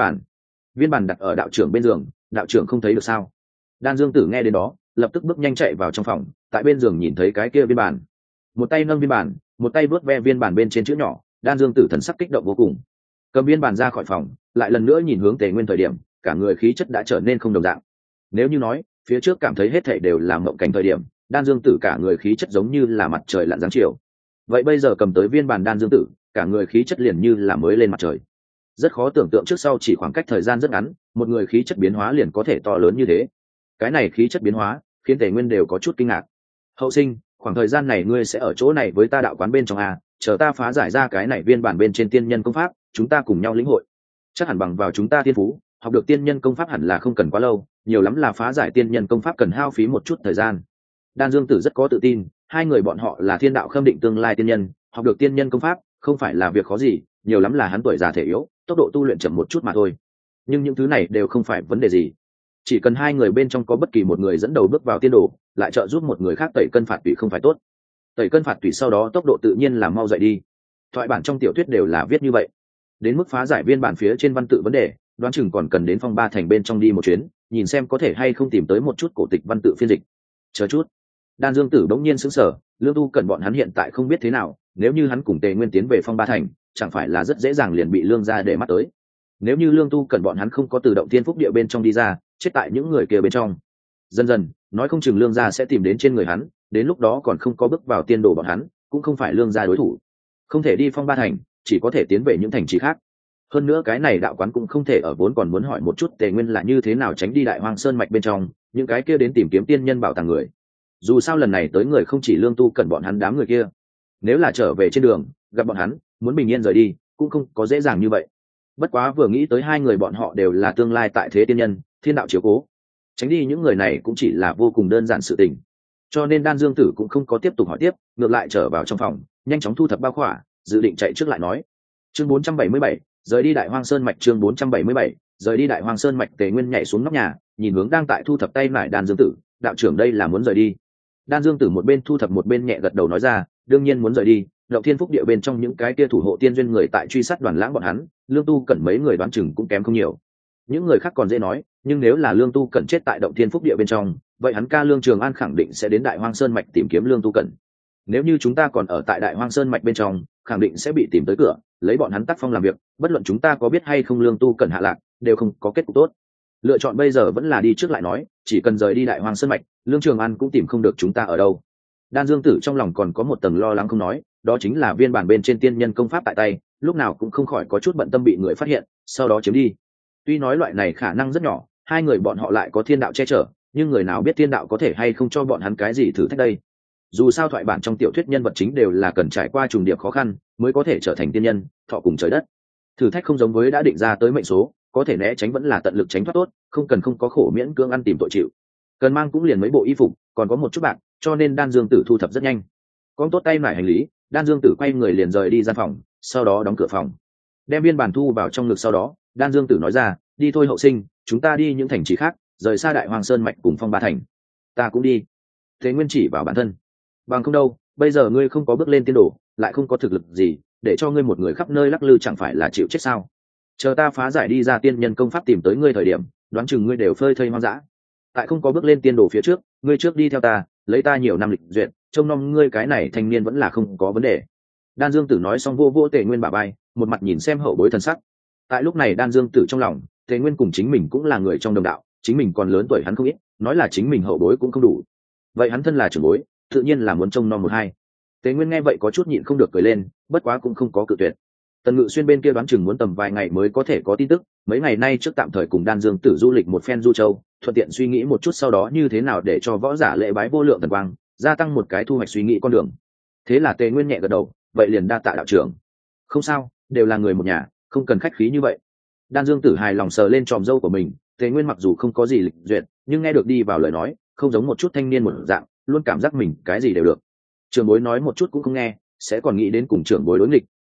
bản đặt ở đạo trưởng bên giường, đạo trưởng không thấy được sao? Đan Dương Tử nghe đến đó, lập tức bước nhanh chạy vào trong phòng, tại bên giường nhìn thấy cái kia viên bản, một tay nâng viên bản, một tay vớt ve viên bản bên trên chữ nhỏ. Đan Dương Tử thần sắc kích động vô cùng, cầm viên bản ra khỏi phòng, lại lần nữa nhìn hướng Tề Nguyên thời điểm, cả người khí chất đã trở nên không đồng dạng. Nếu như nói phía trước cảm thấy hết thảy đều là mộng cảnh thời điểm, Đan Dương Tử cả người khí chất giống như là mặt trời lặn dáng chiều, vậy bây giờ cầm tới viên bản Đan Dương Tử, cả người khí chất liền như là mới lên mặt trời. Rất khó tưởng tượng trước sau chỉ khoảng cách thời gian rất ngắn, một người khí chất biến hóa liền có thể to lớn như thế. Cái này khí chất biến hóa khiến Tề Nguyên đều có chút kinh ngạc. Hậu sinh, khoảng thời gian này ngươi sẽ ở chỗ này với ta đạo quán bên trong à? Chờ ta phá giải ra cái này viên bản bên trên tiên nhân công pháp, chúng ta cùng nhau lĩnh hội. Chắc hẳn bằng vào chúng ta tiên phú, học được tiên nhân công pháp hẳn là không cần quá lâu, nhiều lắm là phá giải tiên nhân công pháp cần hao phí một chút thời gian. Đan Dương Tử rất có tự tin, hai người bọn họ là thiên đạo khâm định tương lai tiên nhân, học được tiên nhân công pháp không phải là việc khó gì, nhiều lắm là hắn tuổi già thể yếu, tốc độ tu luyện chậm một chút mà thôi. Nhưng những thứ này đều không phải vấn đề gì, chỉ cần hai người bên trong có bất kỳ một người dẫn đầu bước vào tiên đồ, lại trợ giúp một người khác tẩy cân phạt tủy không phải tốt. Tẩy cân phạt tủy sau đó tốc độ tự nhiên là mau dậy đi. Thoại bản trong tiểu thuyết đều là viết như vậy. Đến mức phá giải viên bản phía trên văn tự vấn đề, đoán chừng còn cần đến phong ba thành bên trong đi một chuyến, nhìn xem có thể hay không tìm tới một chút cổ tịch văn tự phiên dịch. Chờ chút. Đan Dương Tử bỗng nhiên sững sờ, Lương Tu Cẩn bọn hắn hiện tại không biết thế nào, nếu như hắn cùng Tề Nguyên tiến về phong ba thành, chẳng phải là rất dễ dàng liền bị Lương gia để mắt tới. Nếu như Lương Tu Cẩn bọn hắn không có từ động thiên phúc địa bên trong đi ra, chết tại những người kia bên trong, dần dần nói không chừng Lương gia sẽ tìm đến trên người hắn, đến lúc đó còn không có bước vào tiên đồ bọn hắn, cũng không phải Lương gia đối thủ. Không thể đi phong ba thành, chỉ có thể tiến về những thành trì khác. Hơn nữa cái này đạo quán cũng không thể ở, vốn còn muốn hỏi một chút Tề Nguyên là như thế nào tránh đi Đại Hoang Sơn mạch bên trong những cái kia đến tìm kiếm tiên nhân bảo tàng người. Dù sao lần này tới người không chỉ Lương Tu Cẩn bọn hắn đám người kia, nếu là trở về trên đường gặp bọn hắn, muốn bình yên rời đi cũng không có dễ dàng như vậy. Bất quá vừa nghĩ tới hai người bọn họ đều là tương lai tại thế tiên nhân, thiên đạo chiếu cố, tránh đi những người này cũng chỉ là vô cùng đơn giản sự tình. Cho nên Đan Dương Tử cũng không có tiếp tục hỏi tiếp, ngược lại trở vào trong phòng, nhanh chóng thu thập bao khỏa, dự định chạy trước lại nói. Chương 477, rời đi Đại Hoang Sơn mạch. Chương 477, rời đi Đại Hoang Sơn mạch. Tề Nguyên nhảy xuống nóc nhà, nhìn hướng đang tại thu thập tay nải Đan Dương Tử, đạo trưởng đây là muốn rời đi. Đan Dương Tử một bên thu thập một bên nhẹ gật đầu nói ra, đương nhiên muốn rời đi. Động Thiên Phúc địa bên trong những cái kia thủ hộ tiên duyên người tại truy sát Đoàn Lãng bọn hắn, Lương Tu Cẩn mấy người đoán chừng cũng kém không nhiều. Những người khác còn dễ nói, nhưng nếu là Lương Tu Cẩn chết tại Động Thiên Phúc địa bên trong, vậy hắn ca Lương Trường An khẳng định sẽ đến Đại Hoang Sơn mạch tìm kiếm Lương Tu Cẩn. Nếu như chúng ta còn ở tại Đại Hoang Sơn mạch bên trong, khẳng định sẽ bị tìm tới cửa, lấy bọn hắn tác phong làm việc, bất luận chúng ta có biết hay không Lương Tu Cẩn hạ lạc, đều không có kết cục tốt. Lựa chọn bây giờ vẫn là đi trước lại nói, chỉ cần rời đi Đại Hoang Sơn mạch, Lương Trường An cũng tìm không được chúng ta ở đâu. Đan Dương Tử trong lòng còn có một tầng lo lắng không nói, đó chính là viên bản bên trên tiên nhân công pháp tại tay, lúc nào cũng không khỏi có chút bận tâm bị người phát hiện, sau đó chiếm đi. Tuy nói loại này khả năng rất nhỏ, hai người bọn họ lại có thiên đạo che chở, nhưng người nào biết thiên đạo có thể hay không cho bọn hắn cái gì thử thách đây. Dù sao thoại bản trong tiểu thuyết nhân vật chính đều là cần trải qua trùng điệp khó khăn mới có thể trở thành tiên nhân, thọ cùng trời đất. Thử thách không giống với đã định ra tới mệnh số, có thể né tránh vẫn là tận lực tránh thoát tốt, không cần không có khổ miễn cưỡng ăn tìm tội chịu. Cần mang cũng liền mấy bộ y phục, còn có một chút bạc, cho nên Đan Dương Tử thu thập rất nhanh. Con tốt tay nải hành lý, Đan Dương Tử quay người liền rời đi gian phòng, sau đó đóng cửa phòng, đem viên bản thu vào trong ngực. Sau đó Đan Dương Tử nói ra, đi thôi hậu sinh, chúng ta đi những thành trì khác, rời xa Đại Hoang Sơn mạch cùng phong ba thành. Ta cũng đi. Thế Nguyên chỉ vào bản thân, bằng không đâu, bây giờ ngươi không có bước lên tiên đồ, lại không có thực lực gì, để cho ngươi một người khắp nơi lắc lư chẳng phải là chịu chết sao? Chờ ta phá giải đi ra tiên nhân công pháp tìm tới ngươi thời điểm, đoán chừng ngươi đều phơi thây hoang dã. Tại không có bước lên tiên đồ phía trước, ngươi trước đi theo ta, lấy ta nhiều năm lịch duyệt, trông nom ngươi cái này thanh niên vẫn là không có vấn đề. Đan Dương Tử nói xong vô vô Tề Nguyên bả vai, một mặt nhìn xem hậu bối thần sắc. Tại lúc này Đan Dương Tử trong lòng, Tề Nguyên cùng chính mình cũng là người trong đồng đạo, chính mình còn lớn tuổi hắn không ít, nói là chính mình hậu bối cũng không đủ. Vậy hắn thân là trưởng bối, tự nhiên là muốn trông nom một hai. Tề Nguyên nghe vậy có chút nhịn không được cười lên, bất quá cũng không có cự tuyệt. Tần Ngự Xuyên bên kia đoán chừng muốn tầm vài ngày mới có thể có tin tức, mấy ngày nay trước tạm thời cùng Đan Dương Tử du lịch một phen Du Châu, thuận tiện suy nghĩ một chút sau đó như thế nào để cho võ giả lễ bái vô lượng thần quang, gia tăng một cái thu hoạch suy nghĩ con đường. Thế là Tề Nguyên nhẹ gật đầu, vậy liền đa tạ đạo trưởng. Không sao, đều là người một nhà, không cần khách khí như vậy. Đan Dương Tử hài lòng sờ lên tròm râu của mình, Tề Nguyên mặc dù không có gì lịch duyệt, nhưng nghe được đi vào lời nói, không giống một chút thanh niên một dạng, luôn cảm giác mình cái gì đều được. Trưởng bối nói một chút cũng không nghe, sẽ còn nghĩ đến cùng trưởng bối đối nghịch,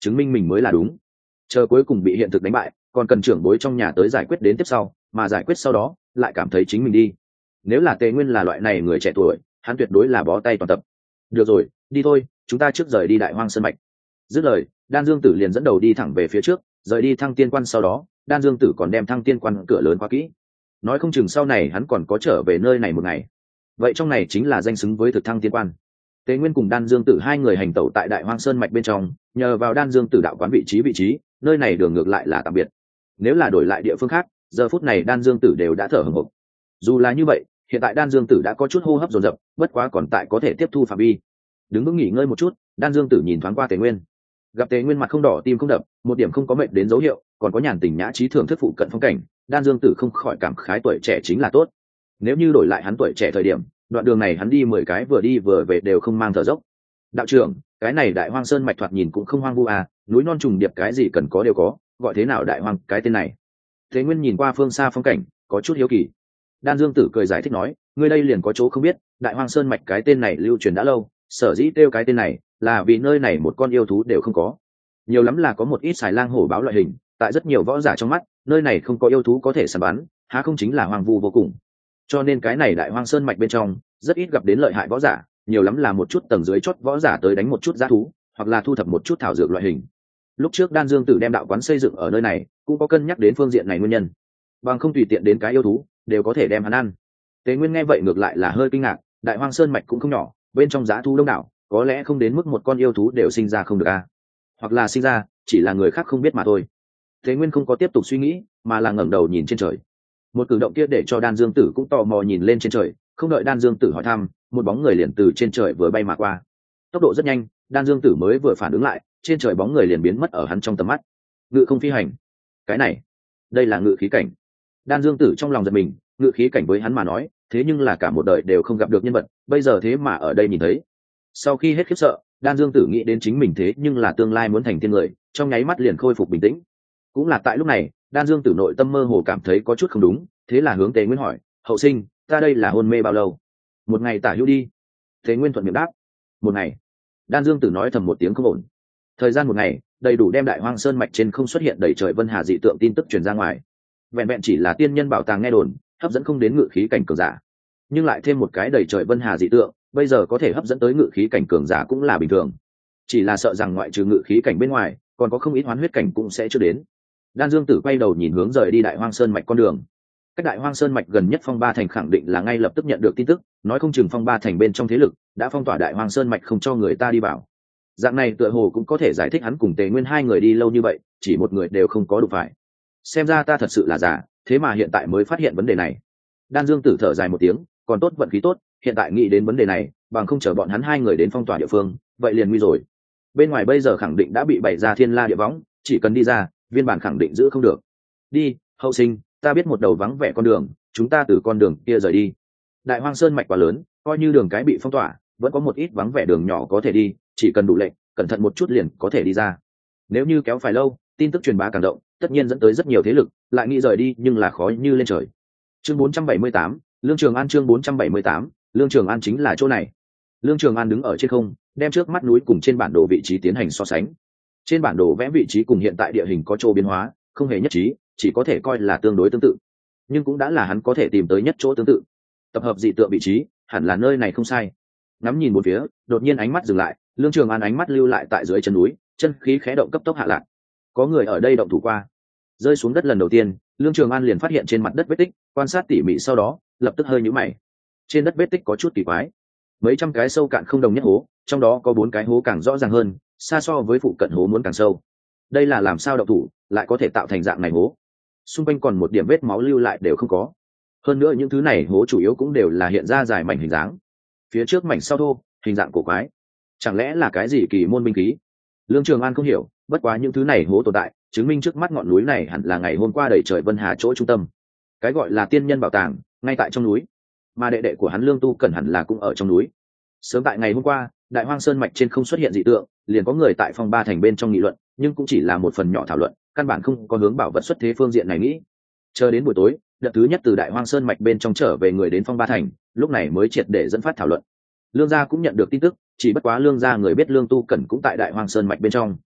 chứng minh mình mới là đúng. Chờ cuối cùng bị hiện thực đánh bại, còn cần trưởng bối trong nhà tới giải quyết đến tiếp sau, mà giải quyết sau đó lại cảm thấy chính mình đi. Nếu là Tề Nguyên là loại này người trẻ tuổi, hắn tuyệt đối là bó tay toàn tập. Được rồi, đi thôi, chúng ta trước rời đi Đại Hoang Sơn mạch. Dứt lời, Đan Dương Tử liền dẫn đầu đi thẳng về phía trước, rời đi Thăng Tiên Quan. Sau đó Đan Dương Tử còn đem Thăng Tiên Quan cửa lớn khóa kỹ, nói không chừng sau này hắn còn có trở về nơi này một ngày. Vậy trong này chính là danh xứng với thực Thăng Tiên Quan. Tế Nguyên cùng Đan Dương Tử hai người hành tẩu tại Đại Hoang Sơn mạch bên trong, nhờ vào Đan Dương Tử đạo quán vị trí, nơi này đường ngược lại là tạm biệt. Nếu là đổi lại địa phương khác, giờ phút này Đan Dương Tử đều đã thở hổn hển. Dù là như vậy, hiện tại Đan Dương Tử đã có chút hô hấp dồn dập, bất quá còn tại có thể tiếp thu phạm vi. Đứng vững nghỉ ngơi một chút, Đan Dương Tử nhìn thoáng qua Tế Nguyên. Gặp Tế Nguyên mặt không đỏ tim không đập, một điểm không có mệt đến dấu hiệu, còn có nhàn tình nhã trí thưởng thức phụ cận phong cảnh, Đan Dương Tử không khỏi cảm khái tuổi trẻ chính là tốt. Nếu như đổi lại hắn tuổi trẻ thời điểm, đoạn đường này hắn đi 10 cái vừa đi vừa về đều không mang thở dốc. Đạo trưởng, cái này Đại Hoang Sơn mạch thoạt nhìn cũng không hoang vu à, núi non trùng điệp cái gì cần có đều có, gọi thế nào Đại Hoang cái tên này? Thế Nguyên nhìn qua phương xa phong cảnh, có chút hiếu kỳ. Đan Dương Tử cười giải thích nói, ngươi đây liền có chỗ không biết, Đại Hoang Sơn mạch cái tên này lưu truyền đã lâu, sở dĩ kêu cái tên này là vì nơi này một con yêu thú đều không có, nhiều lắm là có một ít xài lang hổ báo loại hình, tại rất nhiều võ giả trong mắt, nơi này không có yêu thú có thể săn bắn, há không chính là hoang vu vô cùng. Cho nên cái này Đại Hoang Sơn mạch bên trong rất ít gặp đến lợi hại võ giả, nhiều lắm là một chút tầng dưới chót võ giả tới đánh một chút dã thú, hoặc là thu thập một chút thảo dược loại hình. Lúc trước Đan Dương Tử đem đạo quán xây dựng ở nơi này, cũng có cân nhắc đến phương diện này nguyên nhân, bằng không tùy tiện đến cái yêu thú đều có thể đem hắn ăn. Tế Nguyên nghe vậy ngược lại là hơi kinh ngạc, Đại Hoang Sơn mạch cũng không nhỏ, bên trong dã thú đông đảo, có lẽ không đến mức một con yêu thú đều sinh ra không được a, hoặc là sinh ra chỉ là người khác không biết mà thôi. Tế Nguyên không có tiếp tục suy nghĩ, mà là ngẩng đầu nhìn trên trời. Một cử động kia để cho Đan Dương Tử cũng tò mò nhìn lên trên trời, không đợi Đan Dương Tử hỏi thăm, một bóng người liền từ trên trời vừa bay mà qua. Tốc độ rất nhanh, Đan Dương Tử mới vừa phản ứng lại, trên trời bóng người liền biến mất ở hắn trong tầm mắt. Ngự không phi hành. Cái này, đây là ngự khí cảnh. Đan Dương Tử trong lòng giật mình, ngự khí cảnh với hắn mà nói, thế nhưng là cả một đời đều không gặp được nhân vật, bây giờ thế mà ở đây nhìn thấy. Sau khi hết khiếp sợ, Đan Dương Tử nghĩ đến chính mình thế nhưng là tương lai muốn thành tiên người, trong nháy mắt liền khôi phục bình tĩnh. Cũng là tại lúc này, Đan Dương Tử nội tâm mơ hồ cảm thấy có chút không đúng, thế là hướng Tế Nguyên hỏi, hậu sinh, ta đây là hôn mê bao lâu? Một ngày tả hữu đi. Tế Nguyên thuận miệng đáp, một ngày. Đan Dương Tử nói thầm một tiếng không ổn. Thời gian một ngày, đầy đủ đem Đại Hoang Sơn mạch trên không xuất hiện đầy trời vân hà dị tượng tin tức truyền ra ngoài. Vẹn vẹn chỉ là tiên nhân bảo tàng nghe đồn, hấp dẫn không đến ngự khí cảnh cường giả, nhưng lại thêm một cái đầy trời vân hà dị tượng, bây giờ có thể hấp dẫn tới ngự khí cảnh cường giả cũng là bình thường. Chỉ là sợ rằng ngoại trừ ngự khí cảnh bên ngoài, còn có không ít hoán huyết cảnh cũng sẽ chưa đến. Đan Dương Tử quay đầu nhìn hướng rời đi Đại Hoang Sơn mạch con đường. Cách Đại Hoang Sơn mạch gần nhất Phong Ba Thành khẳng định là ngay lập tức nhận được tin tức, nói không chừng Phong Ba Thành bên trong thế lực đã phong tỏa Đại Hoang Sơn mạch không cho người ta đi vào. Dạng này tựa hồ cũng có thể giải thích hắn cùng Tề Nguyên hai người đi lâu như vậy, chỉ một người đều không có đụng phải. Xem ra ta thật sự là giả, thế mà hiện tại mới phát hiện vấn đề này. Đan Dương Tử thở dài một tiếng, còn tốt vận khí tốt, hiện tại nghĩ đến vấn đề này, bằng không chờ bọn hắn hai người đến phong tỏa địa phương, vậy liền nguy rồi. Bên ngoài bây giờ khẳng định đã bị bày ra thiên la địa võng, chỉ cần đi ra, viên bản khẳng định giữ không được. Đi, hậu sinh, ta biết một đầu vắng vẻ con đường, chúng ta từ con đường kia rời đi. Đại Hoang Sơn mạch quá lớn, coi như đường cái bị phong tỏa, vẫn có một ít vắng vẻ đường nhỏ có thể đi, chỉ cần đủ lệnh, cẩn thận một chút liền có thể đi ra. Nếu như kéo phải lâu, tin tức truyền bá càng rộng, tất nhiên dẫn tới rất nhiều thế lực, lại nghĩ rời đi nhưng là khó như lên trời. Chương 478, Lương Trường An. Chương 478, Lương Trường An chính là chỗ này. Lương Trường An đứng ở trên không, đem trước mắt núi cùng trên bản đồ vị trí tiến hành so sánh. Trên bản đồ vẽ vị trí cùng hiện tại địa hình có chỗ biến hóa, không hề nhất trí, chỉ có thể coi là tương đối tương tự, nhưng cũng đã là hắn có thể tìm tới nhất chỗ tương tự. Tập hợp dị tượng vị trí, hẳn là nơi này không sai. Ngắm nhìn một phía, đột nhiên ánh mắt dừng lại, Lương Trường An ánh mắt lưu lại tại dưới chân núi, chân khí khẽ động cấp tốc hạ lạc. Có người ở đây động thủ qua. Rơi xuống đất lần đầu tiên, Lương Trường An liền phát hiện trên mặt đất vết tích, quan sát tỉ mỉ sau đó, lập tức hơi nhíu mày. Trên đất vết tích có chút kỳ quái, mấy trăm cái sâu cạn không đồng nhất hố, trong đó có 4 cái hố càng rõ ràng hơn, xa so với phụ cận hố muốn càng sâu. Đây là làm sao động thủ lại có thể tạo thành dạng này hố? Xung quanh còn một điểm vết máu lưu lại đều không có. Hơn nữa những thứ này hố chủ yếu cũng đều là hiện ra dài mảnh hình dáng, phía trước mảnh sau thô, hình dạng cổ quái. Chẳng lẽ là cái gì kỳ môn binh khí? Lương Trường An không hiểu, bất quá những thứ này hố tồn tại, chứng minh trước mắt ngọn núi này hẳn là ngày hôm qua đầy trời vân hà chỗ trung tâm. Cái gọi là tiên nhân bảo tàng, ngay tại trong núi, mà đệ đệ của hắn Lương Tu Cẩn hẳn là cũng ở trong núi. Sớm tại ngày hôm qua, Đại Hoang Sơn mạch trên không xuất hiện dị tượng, liền có người tại Phong Ba Thành bên trong nghị luận, nhưng cũng chỉ là một phần nhỏ thảo luận, căn bản không có hướng bảo vật xuất thế phương diện này nghĩ. Chờ đến buổi tối, đợt thứ nhất từ Đại Hoang Sơn mạch bên trong trở về người đến Phong Ba Thành, lúc này mới triệt để dẫn phát thảo luận. Lương gia cũng nhận được tin tức, chỉ bất quá Lương gia người biết Lương Tu Cẩn cũng tại Đại Hoang Sơn mạch bên trong.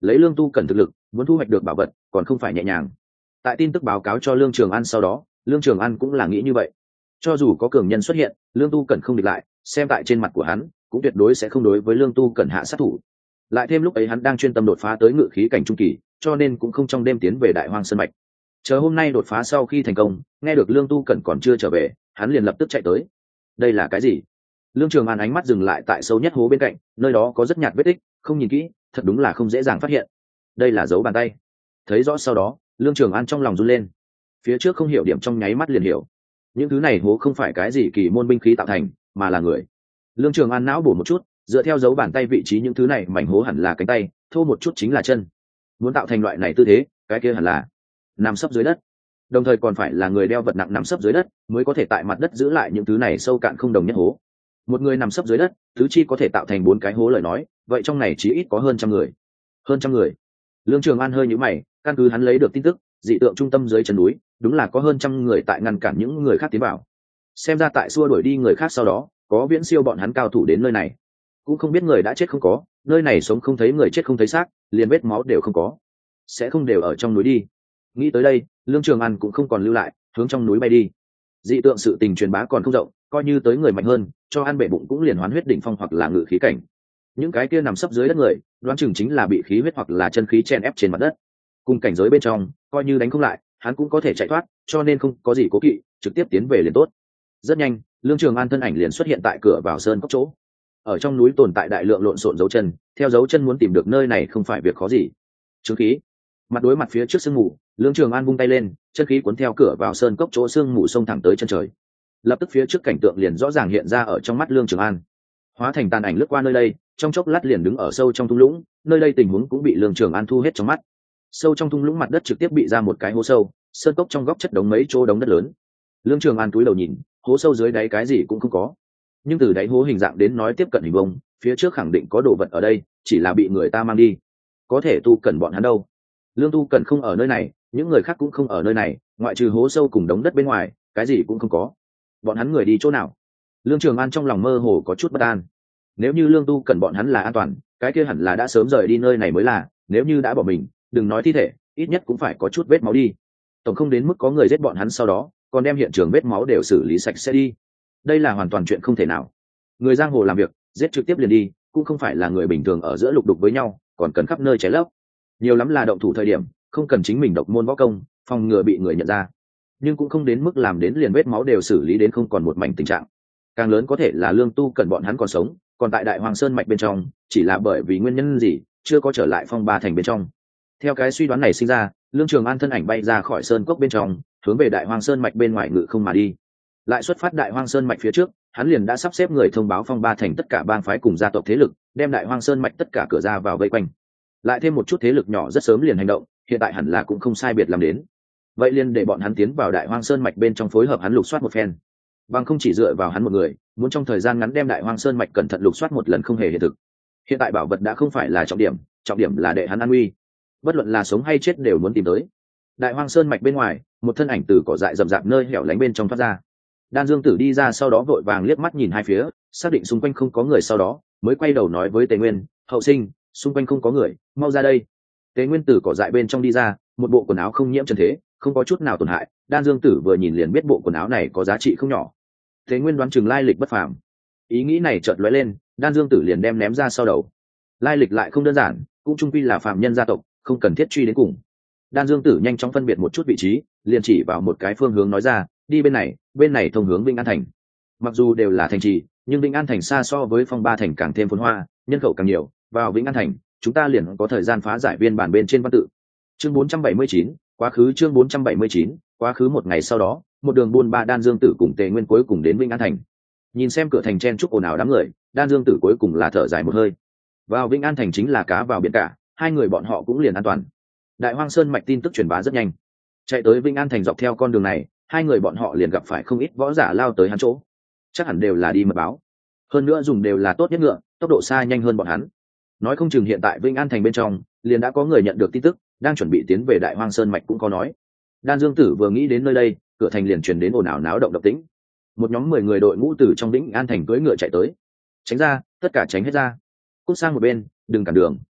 lấy Lương Tu Cẩn thực lực muốn thu hoạch được bảo vật còn không phải nhẹ nhàng. Tại tin tức báo cáo cho Lương Trường An sau đó, Lương Trường An cũng là nghĩ như vậy. Cho dù có cường nhân xuất hiện, Lương Tu Cẩn không địch lại, xem tại trên mặt của hắn cũng tuyệt đối sẽ không đối với Lương Tu Cẩn hạ sát thủ. Lại thêm lúc ấy hắn đang chuyên tâm đột phá tới ngự khí cảnh trung kỳ, cho nên cũng không trong đêm tiến về Đại Hoang Sơn mạch. Chờ hôm nay đột phá sau khi thành công, nghe được Lương Tu Cẩn còn chưa trở về, hắn liền lập tức chạy tới. Đây là cái gì? Lương Trường An ánh mắt dừng lại tại sâu nhất hố bên cạnh, nơi đó có rất nhạt vết tích, không nhìn kỹ thật đúng là không dễ dàng phát hiện. Đây là dấu bàn tay. Thấy rõ sau đó, Lương Trường An trong lòng run lên. Phía trước không hiểu điểm trong nháy mắt liền hiểu. Những thứ này hố không phải cái gì kỳ môn binh khí tạo thành, mà là người. Lương Trường An não bổ một chút, dựa theo dấu bàn tay vị trí những thứ này mảnh hố hẳn là cánh tay, thô một chút chính là chân. Muốn tạo thành loại này tư thế, cái kia hẳn là nằm sấp dưới đất, đồng thời còn phải là người đeo vật nặng nằm sấp dưới đất mới có thể tại mặt đất giữ lại những thứ này sâu cạn không đồng nhất hố. Một người nằm sấp dưới đất, tứ chi có thể tạo thành 4 cái hố lời nói, vậy trong này chí ít có hơn 100 người. Hơn 100 người. Lương Trường An hơi nhíu mày, căn cứ hắn lấy được tin tức, dị tượng trung tâm dưới chân núi, đúng là có hơn 100 người tại ngăn cản những người khác tiến vào. Xem ra tại xua đuổi đi người khác sau đó, có viễn siêu bọn hắn cao thủ đến nơi này. Cũng không biết người đã chết không có, nơi này sống không thấy người chết không thấy xác, liền vết máu đều không có. Sẽ không đều ở trong núi đi. Nghĩ tới đây, Lương Trường An cũng không còn lưu lại, hướng trong núi bay đi. Dị tượng sự tình truyền bá còn không rộng, coi như tới người mạnh hơn, cho ăn bể bụng cũng liền hoán huyết đỉnh phong hoặc là ngự khí cảnh. Những cái kia nằm sấp dưới đất người, đoán chừng chính là bị khí huyết hoặc là chân khí chen ép trên mặt đất. Cùng cảnh giới bên trong, coi như đánh không lại, hắn cũng có thể chạy thoát, cho nên không có gì cố kỵ, trực tiếp tiến về liền tốt. Rất nhanh, Lương Trường An thân ảnh liền xuất hiện tại cửa vào sơn cốc chỗ. Ở trong núi tồn tại đại lượng lộn xộn dấu chân, theo dấu chân muốn tìm được nơi này không phải việc khó gì. Chứng khí. Mặt đối mặt phía trước sương mù, Lương Trường An vung tay lên, chân khí cuốn theo cửa vào sơn cốc chỗ sương mù xông thẳng tới chân trời. Lập tức phía trước cảnh tượng liền rõ ràng hiện ra ở trong mắt Lương Trường An. Hóa thành tàn ảnh lướt qua nơi đây, trong chốc lát liền đứng ở sâu trong thung lũng, nơi đây tình huống cũng bị Lương Trường An thu hết trong mắt. Sâu trong thung lũng mặt đất trực tiếp bị ra một cái hố sâu, sơn cốc trong góc chất đống mấy chỗ đống đất lớn. Lương Trường An cúi đầu nhìn, hố sâu dưới đáy cái gì cũng không có. Nhưng từ đáy hố hình dạng đến nói tiếp cận hình vuông, phía trước khẳng định có đồ vật ở đây, chỉ là bị người ta mang đi. Có thể Tu Cẩn bọn hắn đâu? Lương Tu Cẩn không ở nơi này, những người khác cũng không ở nơi này, ngoại trừ hố sâu cùng đống đất bên ngoài, cái gì cũng không có. Bọn hắn người đi chỗ nào? Lương Trường An trong lòng mơ hồ có chút bất an. Nếu như Lương Tu Cẩn bọn hắn là an toàn, cái kia hẳn là đã sớm rời đi nơi này mới là, nếu như đã bỏ mình, đừng nói thi thể, ít nhất cũng phải có chút vết máu đi. Tổng không đến mức có người giết bọn hắn sau đó, còn đem hiện trường vết máu đều xử lý sạch sẽ đi. Đây là hoàn toàn chuyện không thể nào. Người giang hồ làm việc, giết trực tiếp liền đi, cũng không phải là người bình thường ở giữa lục đục với nhau, còn cần khắp nơi cháy lấp. Nhiều lắm là động thủ thời điểm, không cần chính mình độc môn võ công, phòng ngừa bị người nhận ra, nhưng cũng không đến mức làm đến liền vết máu đều xử lý đến không còn một mảnh tình trạng. Càng lớn có thể là Lương Tu Cẩn bọn hắn còn sống, còn tại Đại Hoang Sơn mạch bên trong, chỉ là bởi vì nguyên nhân gì chưa có trở lại Phong Ba thành bên trong. Theo cái suy đoán này sinh ra, Lương Trường An thân ảnh bay ra khỏi sơn cốc bên trong, hướng về Đại Hoang Sơn mạch bên ngoài ngự không mà đi. Lại xuất phát Đại Hoang Sơn mạch phía trước, hắn liền đã sắp xếp người thông báo Phong Ba thành tất cả bang phái cùng gia tộc thế lực, đem Đại Hoang Sơn mạch tất cả cửa ra vào vây quanh. Lại thêm một chút thế lực nhỏ rất sớm liền hành động, hiện tại hẳn là cũng không sai biệt làm đến. Vậy liền để bọn hắn tiến vào Đại Hoang Sơn mạch bên trong phối hợp hắn lục soát một phen. Bằng không chỉ dựa vào hắn một người, muốn trong thời gian ngắn đem Đại Hoang Sơn mạch cẩn thận lục soát một lần không hề hiện thực. Hiện tại bảo vật đã không phải là trọng điểm là để hắn an nguy. Bất luận là sống hay chết đều muốn tìm tới. Đại Hoang Sơn mạch bên ngoài, một thân ảnh từ cỏ dại rậm rạp nơi hẻo lánh bên trong thoát ra. Đan Dương Tử đi ra sau đó vội vàng liếc mắt nhìn hai phía, xác định xung quanh không có người sau đó, mới quay đầu nói với Tề Nguyên, "Hậu sinh, xung quanh không có người, mau ra đây." Tề Nguyên từ cỏ dại bên trong đi ra, một bộ quần áo không nhiễm trần thế, không có chút nào tổn hại. Đan Dương Tử vừa nhìn liền biết bộ quần áo này có giá trị không nhỏ. Tề Nguyên đoán chừng lai lịch bất phàm. Ý nghĩ này chợt lóe lên, Đan Dương Tử liền đem ném ra sau đầu. Lai lịch lại không đơn giản, cũng chung quy là phàm nhân gia tộc, không cần thiết truy đến cùng. Đan Dương Tử nhanh chóng phân biệt một chút vị trí, liền chỉ vào một cái phương hướng nói ra, "Đi bên này thông hướng Vĩnh An thành." Mặc dù đều là thành trì, nhưng Vĩnh An thành xa so với Phong Ba thành càng thêm phồn hoa, nhân khẩu càng nhiều, vào Vĩnh An thành, chúng ta liền có thời gian phá giải viên bản bên trên văn tự. Chương 479, quá khứ chương 479, quá khứ một ngày sau đó, một đường buôn ba Đan Dương Tử cùng Tề Nguyên cuối cùng đến Vĩnh An thành. Nhìn xem cửa thành chen chúc ồn ào đám người, Đan Dương Tử cuối cùng là thở dài một hơi. Vào Vĩnh An thành chính là cá vào biển cả, hai người bọn họ cũng liền an toàn. Đại Hoang Sơn mạch tin tức truyền bá rất nhanh. Chạy tới Vĩnh An thành dọc theo con đường này, hai người bọn họ liền gặp phải không ít võ giả lao tới hắn chỗ. Chắc hẳn đều là đi mật báo. Hơn nữa dùng đều là tốt nhất ngựa, tốc độ xa nhanh hơn bọn hắn. Nói không chừng hiện tại Vĩnh An thành bên trong, liền đã có người nhận được tin tức, đang chuẩn bị tiến về Đại Hoang Sơn mạch cũng có nói. Đan Dương Tử vừa nghĩ đến nơi đây, cửa thành liền truyền đến ồn ào náo động động tĩnh. Một nhóm 10 người đội ngũ từ trong Vĩnh An thành cưỡi ngựa chạy tới. "Tránh ra, tất cả tránh hết ra. Cút sang một bên, đừng cản đường."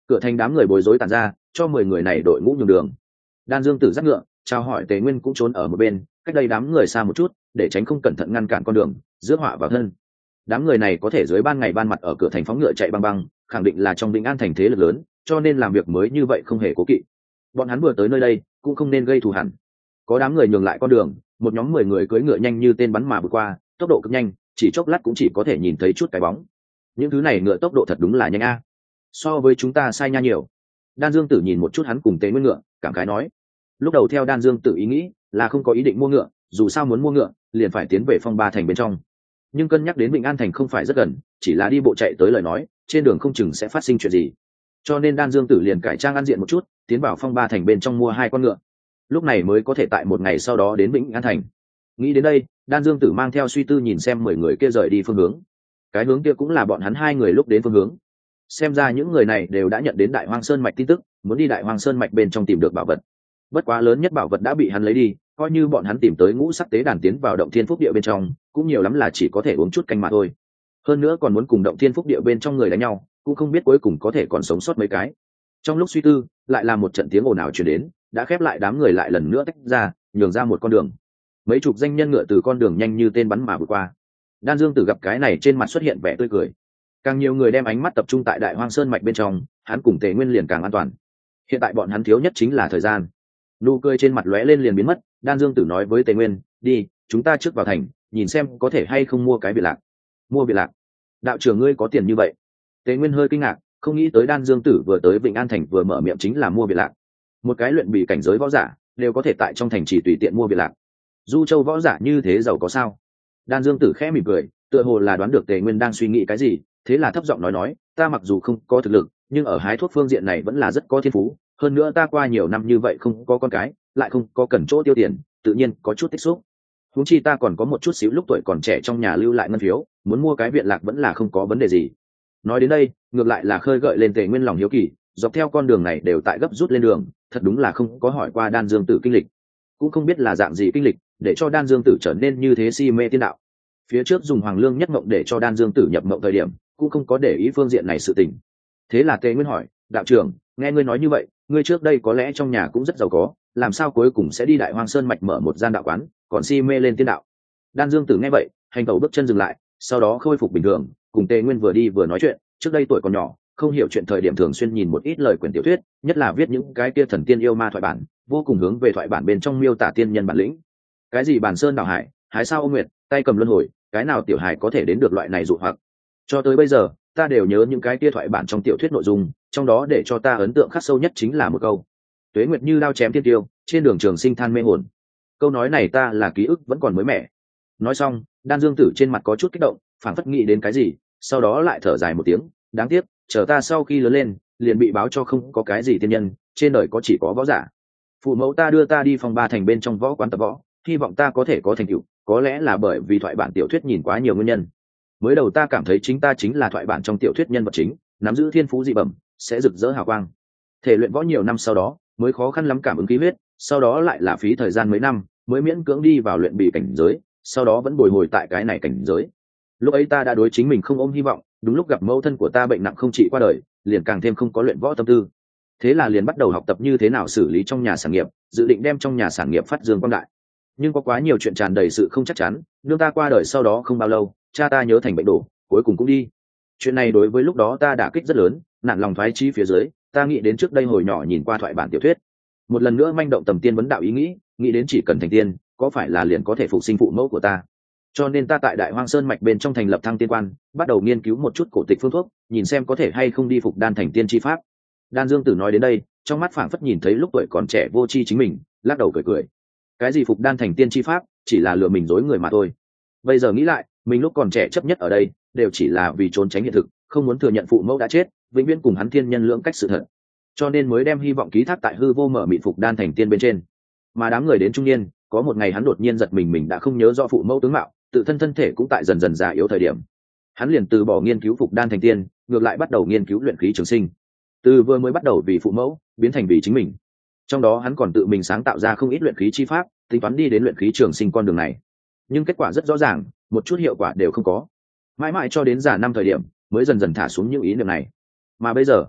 Cửa thành đám người bối rối tàn ra, cho 10 người này đội ngũ nhường đường. Đan Dương Tử dắt ngựa, chào hỏi Tề Nguyên cũng trốn ở một bên, cách đây đám người xa một chút, để tránh không cẩn thận ngăn cản con đường, rước họa vào thân. Đám người này có thể dưới ban ngày ban mặt ở cửa thành phóng ngựa chạy băng băng, khẳng định là trong Vĩnh An thành thế lực lớn, cho nên làm việc mới như vậy không hề cố kỵ. Bọn hắn vừa tới nơi đây, cũng không nên gây thù hằn. Có đám người nhường lại con đường, một nhóm 10 người cưỡi ngựa nhanh như tên bắn mà vượt qua, tốc độ cực nhanh, chỉ chốc lát cũng chỉ có thể nhìn thấy chút cái bóng. Những thứ này ngựa tốc độ thật đúng là nhanh a. So với chúng ta sai nha nhiều. Đan Dương Tử nhìn một chút hắn cùng Tế Nguyên ngựa, cảm khái nói. Lúc đầu theo Đan Dương Tử ý nghĩ là không có ý định mua ngựa, dù sao muốn mua ngựa liền phải tiến về Phong Ba thành bên trong. Nhưng cân nhắc đến Vĩnh An thành không phải rất gần, chỉ là đi bộ chạy tới lời nói, trên đường không chừng sẽ phát sinh chuyện gì. Cho nên Đan Dương Tử liền cải trang ăn diện một chút, tiến vào Phong Ba thành bên trong mua 2 con ngựa. Lúc này mới có thể tại một ngày sau đó đến Vĩnh An thành. Nghĩ đến đây, Đan Dương Tử mang theo suy tư nhìn xem 10 người kia rời đi phương hướng. Cái hướng kia cũng là bọn hắn 2 người lúc đến phương hướng. Xem ra những người này đều đã nhận đến Đại Hoang Sơn mạch tin tức, muốn đi Đại Hoang Sơn mạch bên trong tìm được bảo vật. Bất quá lớn nhất bảo vật đã bị hắn lấy đi, coi như bọn hắn tìm tới ngũ sắc tế đàn tiến vào Động Thiên Phúc Địa bên trong, cũng nhiều lắm là chỉ có thể uống chút canh mà thôi. Hơn nữa còn muốn cùng Động Thiên Phúc Địa bên trong người đánh nhau, cũng không biết cuối cùng có thể còn sống sót mấy cái. Trong lúc suy tư, lại là một trận tiếng ồn ào truyền đến, đã khép lại đám người lại lần nữa tách ra, nhường ra một con đường. Mấy chục danh nhân ngựa từ con đường nhanh như tên bắn mà vượt qua. Đan Dương Tử gặp cái này trên mặt xuất hiện vẻ tươi cười. Càng nhiều người đem ánh mắt tập trung tại Đại Hoang Sơn mạch bên trong, hắn cùng Tề Nguyên liền càng an toàn. Hiện tại bọn hắn thiếu nhất chính là thời gian. Nụ cười trên mặt lóe lên liền biến mất. Đan Dương Tử nói với Tề Nguyên, đi, chúng ta trước vào thành, nhìn xem có thể hay không mua cái biệt lạc. Mua biệt lạc? Đạo trưởng ngươi có tiền như vậy? Tề Nguyên hơi kinh ngạc, không nghĩ tới Đan Dương Tử vừa tới Vĩnh An thành vừa mở miệng chính là mua biệt lạc. Một cái luyện bị cảnh giới võ giả đều có thể tại trong thành chỉ tùy tiện mua biệt lạc. Du Châu võ giả như thế giàu có sao? Đan Dương Tử khẽ mỉm cười, tựa hồ là đoán được Tề Nguyên đang suy nghĩ cái gì, thế là thấp giọng nói, ta mặc dù không có thực lực, nhưng ở hái thuốc phương diện này vẫn là rất có thiên phú. Hơn nữa ta qua nhiều năm như vậy không có con cái, lại không có cần chỗ tiêu tiền, tự nhiên có chút tích xúc. Huống chi ta còn có một chút xíu lúc tuổi còn trẻ trong nhà lưu lại ngân phiếu, muốn mua cái viện lạc vẫn là không có vấn đề gì. Nói đến đây, ngược lại là khơi gợi lên Tề Nguyên lòng hiếu kỳ, dọc theo con đường này đều tại gấp rút lên đường, thật đúng là không có hỏi qua Đan Dương Tử kinh lịch, cũng không biết là dạng gì kinh lịch để cho Đan Dương Tử trở nên như thế si mê tiên đạo. Phía trước dùng Hoàng Lương nhất mộng để cho Đan Dương Tử nhập mộng thời điểm, cũng không có để ý phương diện này sự tình. Thế là Tề Nguyên hỏi, đạo trưởng, nghe ngươi nói như vậy, ngươi trước đây có lẽ trong nhà cũng rất giàu có, làm sao cuối cùng sẽ đi Đại Hoang Sơn mạch mở một gian đạo quán, còn si mê lên tiên đạo? Đan Dương Tử nghe vậy, hành tẩu bước chân dừng lại, sau đó khôi phục bình thường, cùng Tề Nguyên vừa đi vừa nói chuyện. Trước đây tuổi còn nhỏ, không hiểu chuyện thời điểm thường xuyên nhìn một ít lời quyển tiểu thuyết, nhất là viết những cái kia thần tiên yêu ma thoại bản, vô cùng hướng về thoại bản bên trong miêu tả tiên nhân bản lĩnh. Cái gì bản sơn đảo hải, hái sao ô nguyệt, tay cầm luân hồi, cái nào tiểu hài có thể đến được loại này dụ hoặc. Cho tới bây giờ, ta đều nhớ những cái kia thoại bản trong tiểu thuyết nội dung, trong đó để cho ta ấn tượng khắc sâu nhất chính là một câu: tuế nguyệt như đao chém thiên tiêu, trên đường trường sinh than mê hồn. Câu nói này ta là ký ức vẫn còn mới mẻ. Nói xong, Đan Dương Tử trên mặt có chút kích động, phảng phất nghĩ đến cái gì, sau đó lại thở dài một tiếng, đáng tiếc, chờ ta sau khi lớn lên, liền bị báo cho không có cái gì tiên nhân, trên đời có chỉ có võ giả. Phụ mẫu ta đưa ta đi Phong Ba thành bên trong võ quán tập võ, hy vọng ta có thể có thành tựu, có lẽ là bởi vì thoại bản tiểu thuyết nhìn quá nhiều nguyên nhân. Mới đầu ta cảm thấy chính ta chính là thoại bản trong tiểu thuyết nhân vật chính, nắm giữ thiên phú dị bẩm, sẽ rực rỡ hào quang. Thể luyện võ nhiều năm sau đó, mới khó khăn lắm cảm ứng khí huyết, sau đó lại là phí thời gian mấy năm, mới miễn cưỡng đi vào luyện bị cảnh giới, sau đó vẫn bồi hồi tại cái này cảnh giới. Lúc ấy ta đã đối chính mình không ôm hy vọng, đúng lúc gặp mẫu thân của ta bệnh nặng không trị qua đời, liền càng thêm không có luyện võ tâm tư. Thế là liền bắt đầu học tập như thế nào xử lý trong nhà sản nghiệp, dự định đem trong nhà sản nghiệp phát dương quang đại. Nhưng có quá nhiều chuyện tràn đầy sự không chắc chắn, nương ta qua đời sau đó không bao lâu, cha ta nhớ thành bệnh đổ, cuối cùng cũng đi. Chuyện này đối với lúc đó ta đả kích rất lớn, nản lòng thoái chí phía dưới, ta nghĩ đến trước đây hồi nhỏ nhìn qua thoại bản tiểu thuyết, một lần nữa manh động tầm tiên vấn đạo ý nghĩ đến chỉ cần thành tiên, có phải là liền có thể phục sinh phụ mẫu của ta. Cho nên ta tại Đại Hoang Sơn mạch bên trong thành lập Thăng Tiên Quan, bắt đầu nghiên cứu một chút cổ tịch phương thuốc, nhìn xem có thể hay không đi phục đan thành tiên chi pháp. Đan Dương Tử nói đến đây, trong mắt phảng phất nhìn thấy lúc tuổi còn trẻ vô tri chính mình, lắc đầu cười cười. Cái gì phục đan thành tiên chi pháp, chỉ là lừa mình dối người mà thôi. Bây giờ nghĩ lại, mình lúc còn trẻ chấp nhất ở đây, đều chỉ là vì trốn tránh hiện thực, không muốn thừa nhận phụ mẫu đã chết, vĩnh viễn cùng hắn thiên nhân lưỡng cách sự thật. Cho nên mới đem hy vọng ký thác tại hư vô mở mịt phục đan thành tiên bên trên. Mà đám người đến trung niên, có một ngày hắn đột nhiên giật mình đã không nhớ rõ phụ mẫu tướng mạo, tự thân thân thể cũng tại dần dần già yếu thời điểm, hắn liền từ bỏ nghiên cứu phục đan thành tiên, ngược lại bắt đầu nghiên cứu luyện khí trường sinh. Từ vừa mới bắt đầu vì phụ mẫu, biến thành vì chính mình. Trong đó hắn còn tự mình sáng tạo ra không ít luyện khí chi pháp, tính toán đi đến luyện khí trường sinh con đường này. Nhưng kết quả rất rõ ràng, một chút hiệu quả đều không có. Mãi mãi cho đến già năm thời điểm, mới dần dần thả xuống những ý niệm này. Mà bây giờ,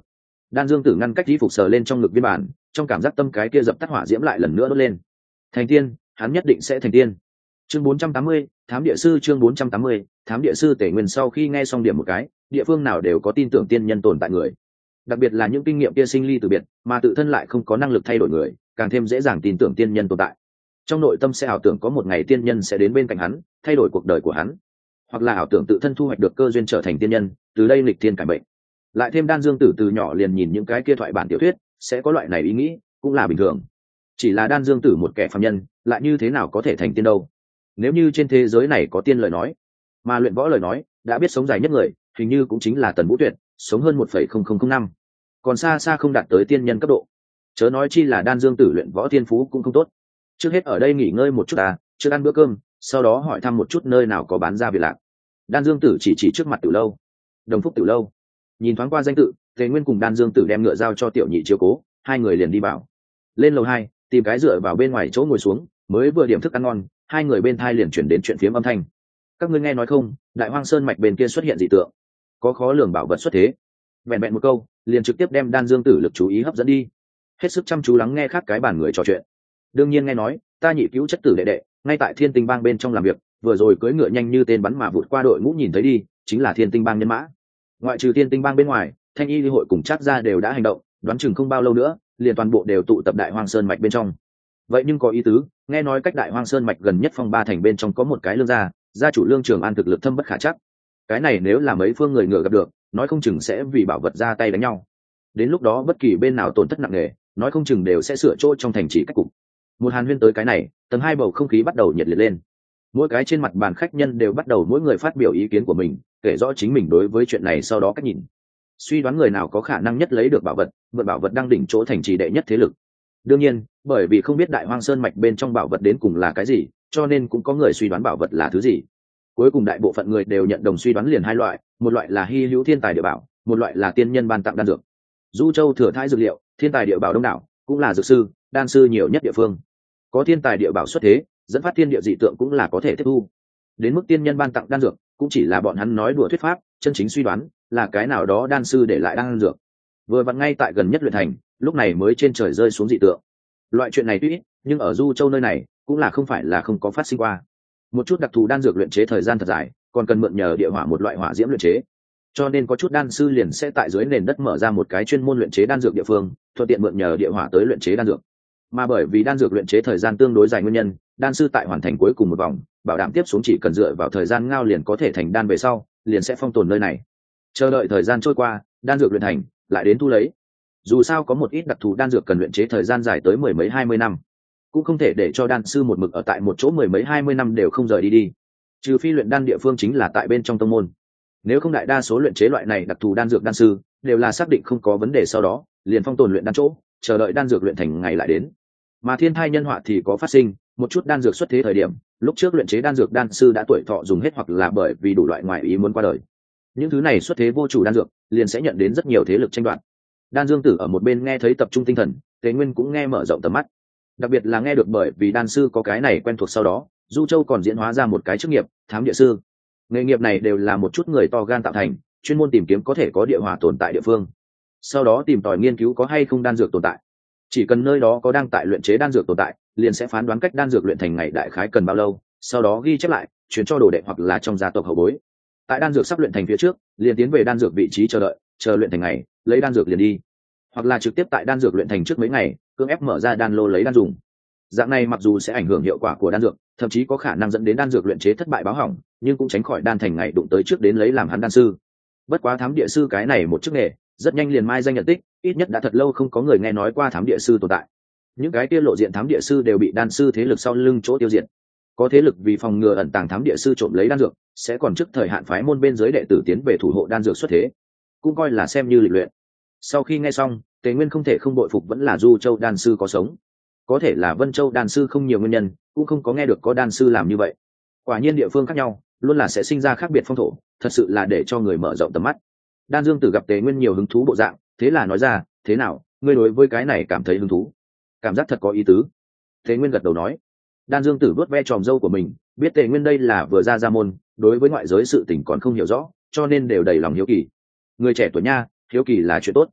Đan Dương Tử ngăn cách y phục sờ lên trong ngực viên bản, trong cảm giác tâm cái kia dập tắt hỏa diễm lại lần nữa đốt lên. Thành tiên, hắn nhất định sẽ thành tiên. Chương 480, thám địa sư. Chương 480, thám địa sư. Tề Nguyên sau khi nghe xong điểm một cái, địa phương nào đều có tin tưởng tiên nhân tồn tại người, đặc biệt là những kinh nghiệm kia sinh ly từ biệt mà tự thân lại không có năng lực thay đổi người, càng thêm dễ dàng tin tưởng tiên nhân tồn tại. Trong nội tâm sẽ ảo tưởng có một ngày tiên nhân sẽ đến bên cạnh hắn, thay đổi cuộc đời của hắn, hoặc là ảo tưởng tự thân thu hoạch được cơ duyên trở thành tiên nhân, từ đây lịch thiên cải mệnh. Lại thêm Đan Dương Tử từ nhỏ liền nhìn những cái kia thoại bản tiểu thuyết, sẽ có loại này ý nghĩ cũng là bình thường. Chỉ là Đan Dương Tử một kẻ phàm nhân, lại như thế nào có thể thành tiên đâu? Nếu như trên thế giới này có tiên lời nói, mà luyện võ lời nói, đã biết sống dài nhất người, hình như cũng chính là Tần Vũ Tuyệt, sống hơn 1,0005 năm, còn xa xa không đạt tới tiên nhân cấp độ. Chớ nói chi là Đan Dương Tử luyện võ tiên phú cũng không tốt. Trước hết ở đây nghỉ ngơi một chút trước ăn bữa cơm, sau đó hỏi thăm một chút nơi nào có bán ra Việt lạc. Đan Dương Tử chỉ trước mặt Tiểu lâu, Đồng Phúc Tiểu lâu. Nhìn thoáng qua danh tự, Tề Nguyên cùng Đan Dương Tử đem ngựa giao cho Tiểu Nhị chiếu cố, hai người liền đi vào. Lên lầu 2, tìm cái dựa vào bên ngoài chỗ ngồi xuống, mới vừa điểm thức ăn ngon, hai người bên thai liền chuyển đến chuyện phiếm âm thanh. Các ngươi nghe nói không, Đại Hoang Sơn mạch bên kia xuất hiện dị tượng, có khó lường bảo vật xuất thế. Vẹn vẹn một câu, liền trực tiếp đem Đan Dương Tử lực chú ý hấp dẫn đi. Hết sức chăm chú lắng nghe khác cái bàn người trò chuyện. Đương nhiên nghe nói, ta nhị cứu chất tử đệ đệ, ngay tại Thiên Tinh Bang bên trong làm việc, vừa rồi cưỡi ngựa nhanh như tên bắn mà vụt qua đội ngũ nhìn thấy đi, chính là Thiên Tinh Bang nhân mã. Ngoại trừ Thiên Tinh Bang bên ngoài, Thanh Y hội cùng Trác gia đều đã hành động, đoán chừng không bao lâu nữa, liền toàn bộ đều tụ tập Đại Hoang Sơn mạch bên trong. Vậy nhưng có ý tứ, nghe nói cách Đại Hoang Sơn mạch gần nhất Phong Ba thành bên trong có một cái lương gia, gia chủ Lương Trường An thực lực thâm bất khả trắc. Cái này nếu là mấy phương người ngựa gặp được, nói không chừng sẽ vì bảo vật ra tay đánh nhau. Đến lúc đó bất kỳ bên nào tổn thất nặng nề, nói không chừng đều sẽ sửa chỗ trong thành trì cách cục. Một hàn huyên tới cái này, tầng 2 bầu không khí bắt đầu nhiệt liệt lên. Mỗi cái trên mặt bàn khách nhân đều bắt đầu mỗi người phát biểu ý kiến của mình, kể rõ chính mình đối với chuyện này sau đó cách nhìn. Suy đoán người nào có khả năng nhất lấy được bảo vật, mượn bảo vật đang đỉnh chỗ thành trì đệ nhất thế lực. Đương nhiên, bởi vì không biết Đại Hoang Sơn mạch bên trong bảo vật đến cùng là cái gì, cho nên cũng có người suy đoán bảo vật là thứ gì. Cuối cùng đại bộ phận người đều nhận đồng suy đoán liền hai loại, một loại là hy hữu thiên tài địa bảo, một loại là tiên nhân ban tặng đan dược. Du Châu thừa thãi dược liệu, thiên tài địa bảo đông đảo, cũng là dược sư, đan sư nhiều nhất địa phương. Có thiên tài địa bảo xuất thế, dẫn phát thiên địa dị tượng cũng là có thể tiếp thu. Đến mức tiên nhân ban tặng đan dược, cũng chỉ là bọn hắn nói đùa thuyết pháp, chân chính suy đoán là cái nào đó đan sư để lại đan dược. Vừa vặn ngay tại gần nhất luyện thành, lúc này mới trên trời rơi xuống dị tượng. Loại chuyện này tuy ít, nhưng ở Du Châu nơi này cũng là không phải là không có phát sinh qua. Một chút đặc thù đan dược luyện chế thời gian thật dài, còn cần mượn nhờ địa hỏa một loại hỏa diễm luyện chế. Cho nên có chút đan sư liền sẽ tại dưới nền đất mở ra một cái chuyên môn luyện chế đan dược địa phương, thuận tiện mượn nhờ địa hỏa tới luyện chế đan dược. Mà bởi vì đan dược luyện chế thời gian tương đối dài nguyên nhân, đan sư tại hoàn thành cuối cùng một vòng, bảo đảm tiếp xuống chỉ cần dựa vào thời gian ngao liền có thể thành đan về sau, liền sẽ phong tồn nơi này. Chờ đợi thời gian trôi qua, đan dược luyện thành, lại đến thu lấy. Dù sao có một ít đặc thù đan dược cần luyện chế thời gian dài tới mười mấy 20 năm, cũng không thể để cho đan sư một mực ở tại một chỗ mười mấy 20 năm đều không rời đi. Trừ phi luyện đan địa phương chính là tại bên trong tông môn. Nếu không đại đa số luyện chế loại này đặc thù đan dược đan sư đều là xác định không có vấn đề, sau đó liền phong tồn luyện đan chỗ, chờ đợi đan dược luyện thành ngày lại đến. Mà thiên thai nhân họa thì có phát sinh, một chút đan dược xuất thế thời điểm, lúc trước luyện chế đan dược đan sư đã tuổi thọ dùng hết hoặc là bởi vì đủ loại ngoại ý muốn qua đời. Những thứ này xuất thế vô chủ đan dược, liền sẽ nhận đến rất nhiều thế lực tranh đoạt. Đan Dương Tử ở một bên nghe thấy tập trung tinh thần, Tế Nguyên cũng nghe mở rộng tầm mắt. Đặc biệt là nghe được bởi vì đan sư có cái này quen thuộc, sau đó Du Châu còn diễn hóa ra một cái chức nghiệp, thám địa sư. Nghề nghiệp này đều là một chút người to gan tạo thành, chuyên môn tìm kiếm có thể có địa hỏa tồn tại địa phương, sau đó tìm tòi nghiên cứu có hay không đan dược tồn tại. Chỉ cần nơi đó có đang tại luyện chế đan dược tồn tại, liền sẽ phán đoán cách đan dược luyện thành ngày đại khái cần bao lâu, sau đó ghi chép lại, chuyển cho đồ đệ hoặc là trong gia tộc hậu bối. Tại đan dược sắp luyện thành phía trước, liền tiến về đan dược vị trí chờ đợi, chờ luyện thành ngày, lấy đan dược liền đi, hoặc là trực tiếp tại đan dược luyện thành trước mấy ngày, cưỡng ép mở ra đan lô lấy đan dùng. Dạng này mặc dù sẽ ảnh hưởng hiệu quả của đan dược, thậm chí có khả năng dẫn đến đan dược luyện chế thất bại báo hỏng, nhưng cũng tránh khỏi đan thành ngày đụng tới trước đến lấy làm hắn đan sư. Bất quá thám địa sư cái này một chức nghề, rất nhanh liền mai danh nhận tích, ít nhất đã thật lâu không có người nghe nói qua thám địa sư tồn tại. Những cái kia lộ diện thám địa sư đều bị đan sư thế lực sau lưng chỗ tiêu diệt. Có thế lực vì phòng ngừa ẩn tàng thám địa sư trộm lấy đan dược, sẽ còn trước thời hạn phái môn bên dưới đệ tử tiến về thủ hộ đan dược xuất thế, cũng coi là xem như lịch luyện. Sau khi nghe xong, Tề Nguyên không thể không bội phục vẫn là Du Châu đan sư có sống. Có thể là Vân Châu đan sư không nhiều nguyên nhân, cũng không có nghe được có đan sư làm như vậy. Quả nhiên địa phương khác nhau, luôn là sẽ sinh ra khác biệt phong thổ, thật sự là để cho người mở rộng tầm mắt. Đan Dương Tử gặp Tề Nguyên nhiều hứng thú bộ dạng, thế là nói ra, thế nào, ngươi đối với cái này cảm thấy hứng thú? Cảm giác thật có ý tứ. Tề Nguyên gật đầu nói. Đan Dương Tử vuốt ve tròm râu của mình, biết Tề Nguyên đây là vừa ra môn, đối với ngoại giới sự tình còn không hiểu rõ, cho nên đều đầy lòng hiếu kỳ. Người trẻ tuổi nha, hiếu kỳ là chuyện tốt.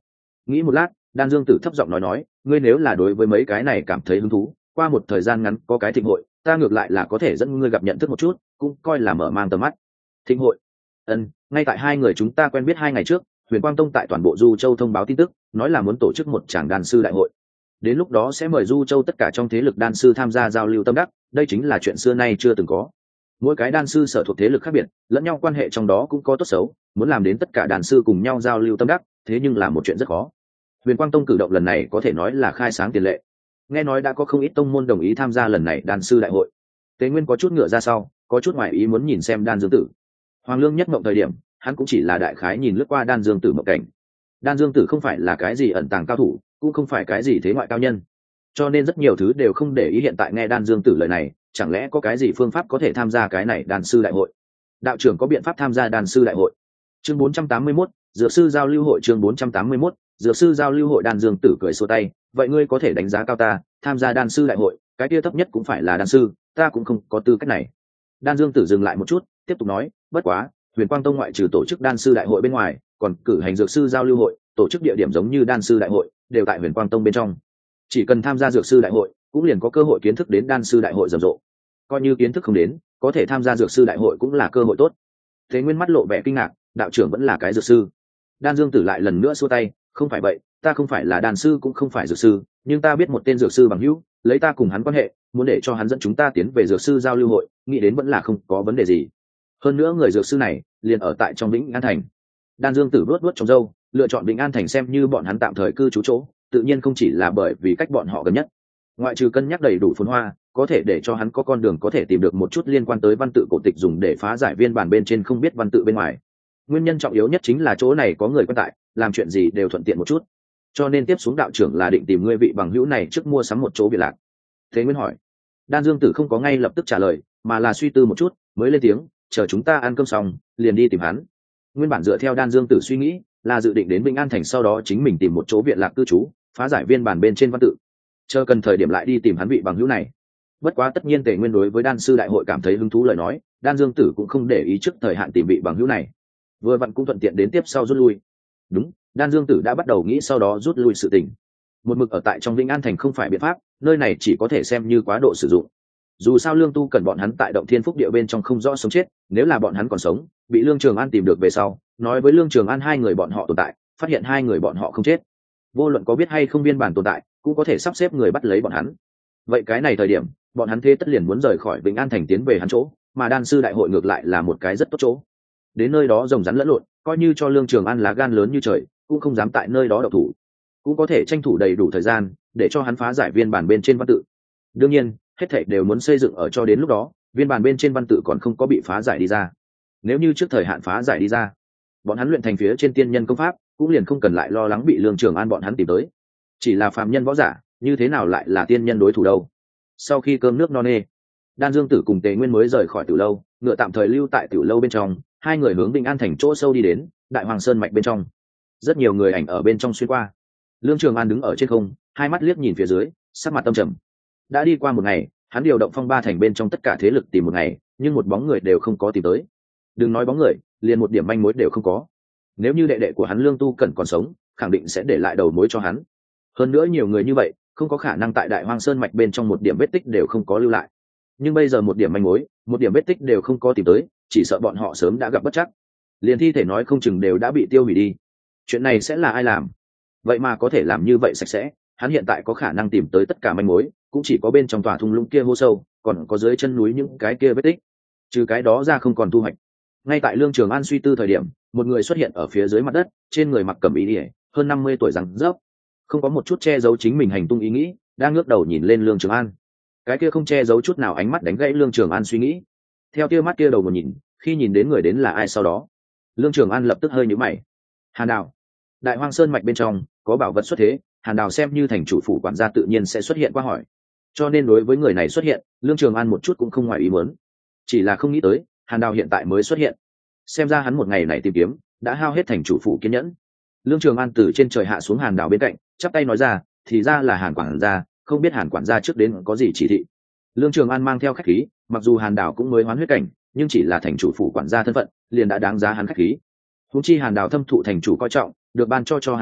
Nghĩ một lát, Đan Dương Tử thấp giọng nói, ngươi nếu là đối với mấy cái này cảm thấy hứng thú, qua một thời gian ngắn có cái thịnh hội, ta ngược lại là có thể dẫn ngươi gặp nhận thức một chút, cũng coi là mở mang tầm mắt. Thịnh hội? Ngay tại hai người chúng ta quen biết 2 ngày trước, Huyền Quang Tông tại toàn bộ Du Châu thông báo tin tức, nói là muốn tổ chức một tràng đan sư đại hội. Đến lúc đó sẽ mời Du Châu tất cả trong thế lực đan sư tham gia giao lưu tâm đắc, đây chính là chuyện xưa nay chưa từng có. Mỗi cái đan sư sở thuộc thế lực khác biệt, lẫn nhau quan hệ trong đó cũng có tốt xấu, muốn làm đến tất cả đan sư cùng nhau giao lưu tâm đắc, thế nhưng là một chuyện rất khó. Huyền Quang Tông cử động lần này có thể nói là khai sáng tiền lệ. Nghe nói đã có không ít tông môn đồng ý tham gia lần này đan sư đại hội. Tế Nguyên có chút ngựa ra sau, có chút ngoại ý muốn nhìn xem Đan Dương Tử. Hoàng Lương nhất mộng thời điểm, hắn cũng chỉ là đại khái nhìn lướt qua Đan Dương Tử mộng cảnh. Đan Dương Tử không phải là cái gì ẩn tàng cao thủ, cũng không phải cái gì thế ngoại cao nhân, cho nên rất nhiều thứ đều không để ý. Hiện tại nghe Đan Dương Tử lời này, chẳng lẽ có cái gì phương pháp có thể tham gia cái này đan sư đại hội? Đạo trưởng có biện pháp tham gia đan sư đại hội? Chương 481, dược sư giao lưu hội. Chương 481, dược sư giao lưu hội. Đan Dương Tử cười xua tay, vậy ngươi có thể đánh giá cao ta, tham gia đan sư đại hội, cái kia thấp nhất cũng phải là đan sư, ta cũng không có tư cách này. Đan Dương Tử dừng lại một chút, tiếp tục nói, bất quá Huyền Quang Tông ngoại trừ tổ chức đan sư đại hội bên ngoài, còn cử hành dược sư giao lưu hội, tổ chức địa điểm giống như đan sư đại hội, đều tại Huyền Quang Tông bên trong. Chỉ cần tham gia dược sư đại hội, cũng liền có cơ hội kiến thức đến đan sư đại hội rầm rộ. Coi như kiến thức không đến, có thể tham gia dược sư đại hội cũng là cơ hội tốt. Thế Nguyên mắt lộ vẻ kinh ngạc, đạo trưởng vẫn là cái dược sư? Đan Dương Tử lại lần nữa xua tay, không phải vậy, ta không phải là đan sư cũng không phải dược sư, nhưng ta biết một tên dược sư bằng hữu, lấy ta cùng hắn quan hệ, muốn để cho hắn dẫn chúng ta tiến về dược sư giao lưu hội, nghĩ đến vẫn là không có vấn đề gì. Hơn nữa người dược sư này liền ở tại trong Vĩnh An Thành. Đan Dương Tử vuốt vuốt trong râu, lựa chọn Vĩnh An Thành xem như bọn hắn tạm thời cư trú chỗ, tự nhiên không chỉ là bởi vì cách bọn họ gần nhất. Ngoại trừ cân nhắc đầy đủ phồn hoa, có thể để cho hắn có con đường có thể tìm được một chút liên quan tới văn tự cổ tịch dùng để phá giải viên bản bên trên không biết văn tự bên ngoài. Nguyên nhân trọng yếu nhất chính là chỗ này có người quen tại, làm chuyện gì đều thuận tiện một chút. Cho nên tiếp xuống đạo trưởng là định tìm ngươi vị bằng hữu này trước mua sắm một chỗ biệt lạc. Thế Nguyên hỏi. Đan Dương Tử không có ngay lập tức trả lời, mà là suy tư một chút, mới lên tiếng, chờ chúng ta ăn cơm xong, liền đi tìm hắn. Nguyên bản dựa theo Đan Dương Tử suy nghĩ, là dự định đến Vĩnh An Thành sau đó chính mình tìm một chỗ viện lạc cư trú, phá giải viên bản bên trên văn tự, chờ cần thời điểm lại đi tìm hắn vị bằng hữu này. Bất quá tất nhiên Tề Nguyên đối với đan sư đại hội cảm thấy hứng thú lời nói, Đan Dương Tử cũng không để ý trước thời hạn tìm vị bằng hữu này, vừa vặn cũng thuận tiện đến tiếp sau rút lui. Đúng, Đan Dương Tử đã bắt đầu nghĩ sau đó rút lui sự tình. Một mực ở tại trong Vĩnh An Thành không phải biện pháp, nơi này chỉ có thể xem như quá độ sử dụng. Dù sao Lương Tu cần bọn hắn tại Động Thiên Phúc Địa bên trong không rõ sống chết, nếu là bọn hắn còn sống, bị Lương Trường An tìm được về sau, nói với Lương Trường An hai người bọn họ tồn tại, phát hiện hai người bọn họ không chết, vô luận có biết hay không viên bản tồn tại, cũng có thể sắp xếp người bắt lấy bọn hắn. Vậy cái này thời điểm, bọn hắn thế tất liền muốn rời khỏi Vĩnh An Thành tiến về hắn chỗ, mà đan sư đại hội ngược lại là một cái rất tốt chỗ. Đến nơi đó rồng rắn lẫn lộn, coi như cho Lương Trường An lá gan lớn như trời, cũng không dám tại nơi đó độc thủ, cũng có thể tranh thủ đầy đủ thời gian để cho hắn phá giải viên bản bên trên văn tự. Đương nhiên, hết thảy đều muốn xây dựng ở cho đến lúc đó viên bản bên trên văn tự còn không có bị phá giải đi ra. Nếu như trước thời hạn phá giải đi ra, bọn hắn luyện thành phía trên tiên nhân công pháp cũng liền không cần lại lo lắng bị Lương Trường An bọn hắn tìm tới. Chỉ là phàm nhân võ giả, như thế nào lại là tiên nhân đối thủ đâu? Sau khi cơm nước no nê, Đan Dương Tử cùng Tề Nguyên mới rời khỏi tiểu lâu, ngựa tạm thời lưu tại tiểu lâu bên trong, hai người hướng Vĩnh An Thành chỗ sâu đi đến, Đại Hoàng Sơn mạch bên trong. Rất nhiều người ảnh ở bên trong xuyên qua. Lương Trường An đứng ở trên không, hai mắt liếc nhìn phía dưới, sắc mặt tâm trầm. Đã đi qua một ngày, hắn điều động Phong Ba Thành bên trong tất cả thế lực tìm một ngày, nhưng một bóng người đều không có tìm tới. Đừng nói bóng người, liền một điểm manh mối đều không có. Nếu như đệ đệ của hắn Lương Tu Cẩn còn sống, khẳng định sẽ để lại đầu mối cho hắn. Hơn nữa nhiều người như vậy, không có khả năng tại Đại Hoang Sơn mạch bên trong một điểm vết tích đều không có lưu lại. Nhưng bây giờ một điểm manh mối, một điểm vết tích đều không có tìm tới, chỉ sợ bọn họ sớm đã gặp bất trắc, liền thi thể nói không chừng đều đã bị tiêu hủy đi. Chuyện này sẽ là ai làm? Vậy mà có thể làm như vậy sạch sẽ, hắn hiện tại có khả năng tìm tới tất cả manh mối, cũng chỉ có bên trong tòa thung lũng kia hô sâu, còn có dưới chân núi những cái kia vết tích. Trừ cái đó ra không còn thu hoạch. Ngay tại Lương Trường An suy tư thời điểm, một người xuất hiện ở phía dưới mặt đất, trên người mặc cẩm y liễu, hơn 50 tuổi rắn rớp, không có một chút che giấu chính mình hành tung ý nghĩ, đang ngước đầu nhìn lên Lương Trường An. Cái kia không che giấu chút nào ánh mắt đánh gãy Lương Trường An suy nghĩ. Theo tia mắt kia đầu một nhìn, khi nhìn đến người đến là ai sau đó, Lương Trường An lập tức hơi nhíu mày. Hàn Đào. Đại Hoang Sơn mạch bên trong có bảo vật xuất thế, Hàn Đào xem như thành chủ phủ quản gia tự nhiên sẽ xuất hiện qua hỏi. Cho nên đối với người này xuất hiện, Lương Trường An một chút cũng không ngoài ý muốn. Chỉ là không nghĩ tới, Hàn Đào hiện tại mới xuất hiện. Xem ra hắn một ngày này tìm kiếm, đã hao hết thành chủ phủ kiên nhẫn. Lương Trường An từ trên trời hạ xuống Hàn Đào bên cạnh, chắp tay nói ra, thì ra là Hàn quản gia, không biết Hàn quản gia trước đến có gì chỉ thị. Lương Trường An mang theo khách khí, mặc dù Hàn Đào cũng mới hoán huyết cảnh, nhưng chỉ là thành chủ phủ quản gia thân phận, liền đã đáng giá hắn khách khí. Huống chi Hàn Đào thâm thụ thành chủ coi trọng, được ban cho Hàn họ,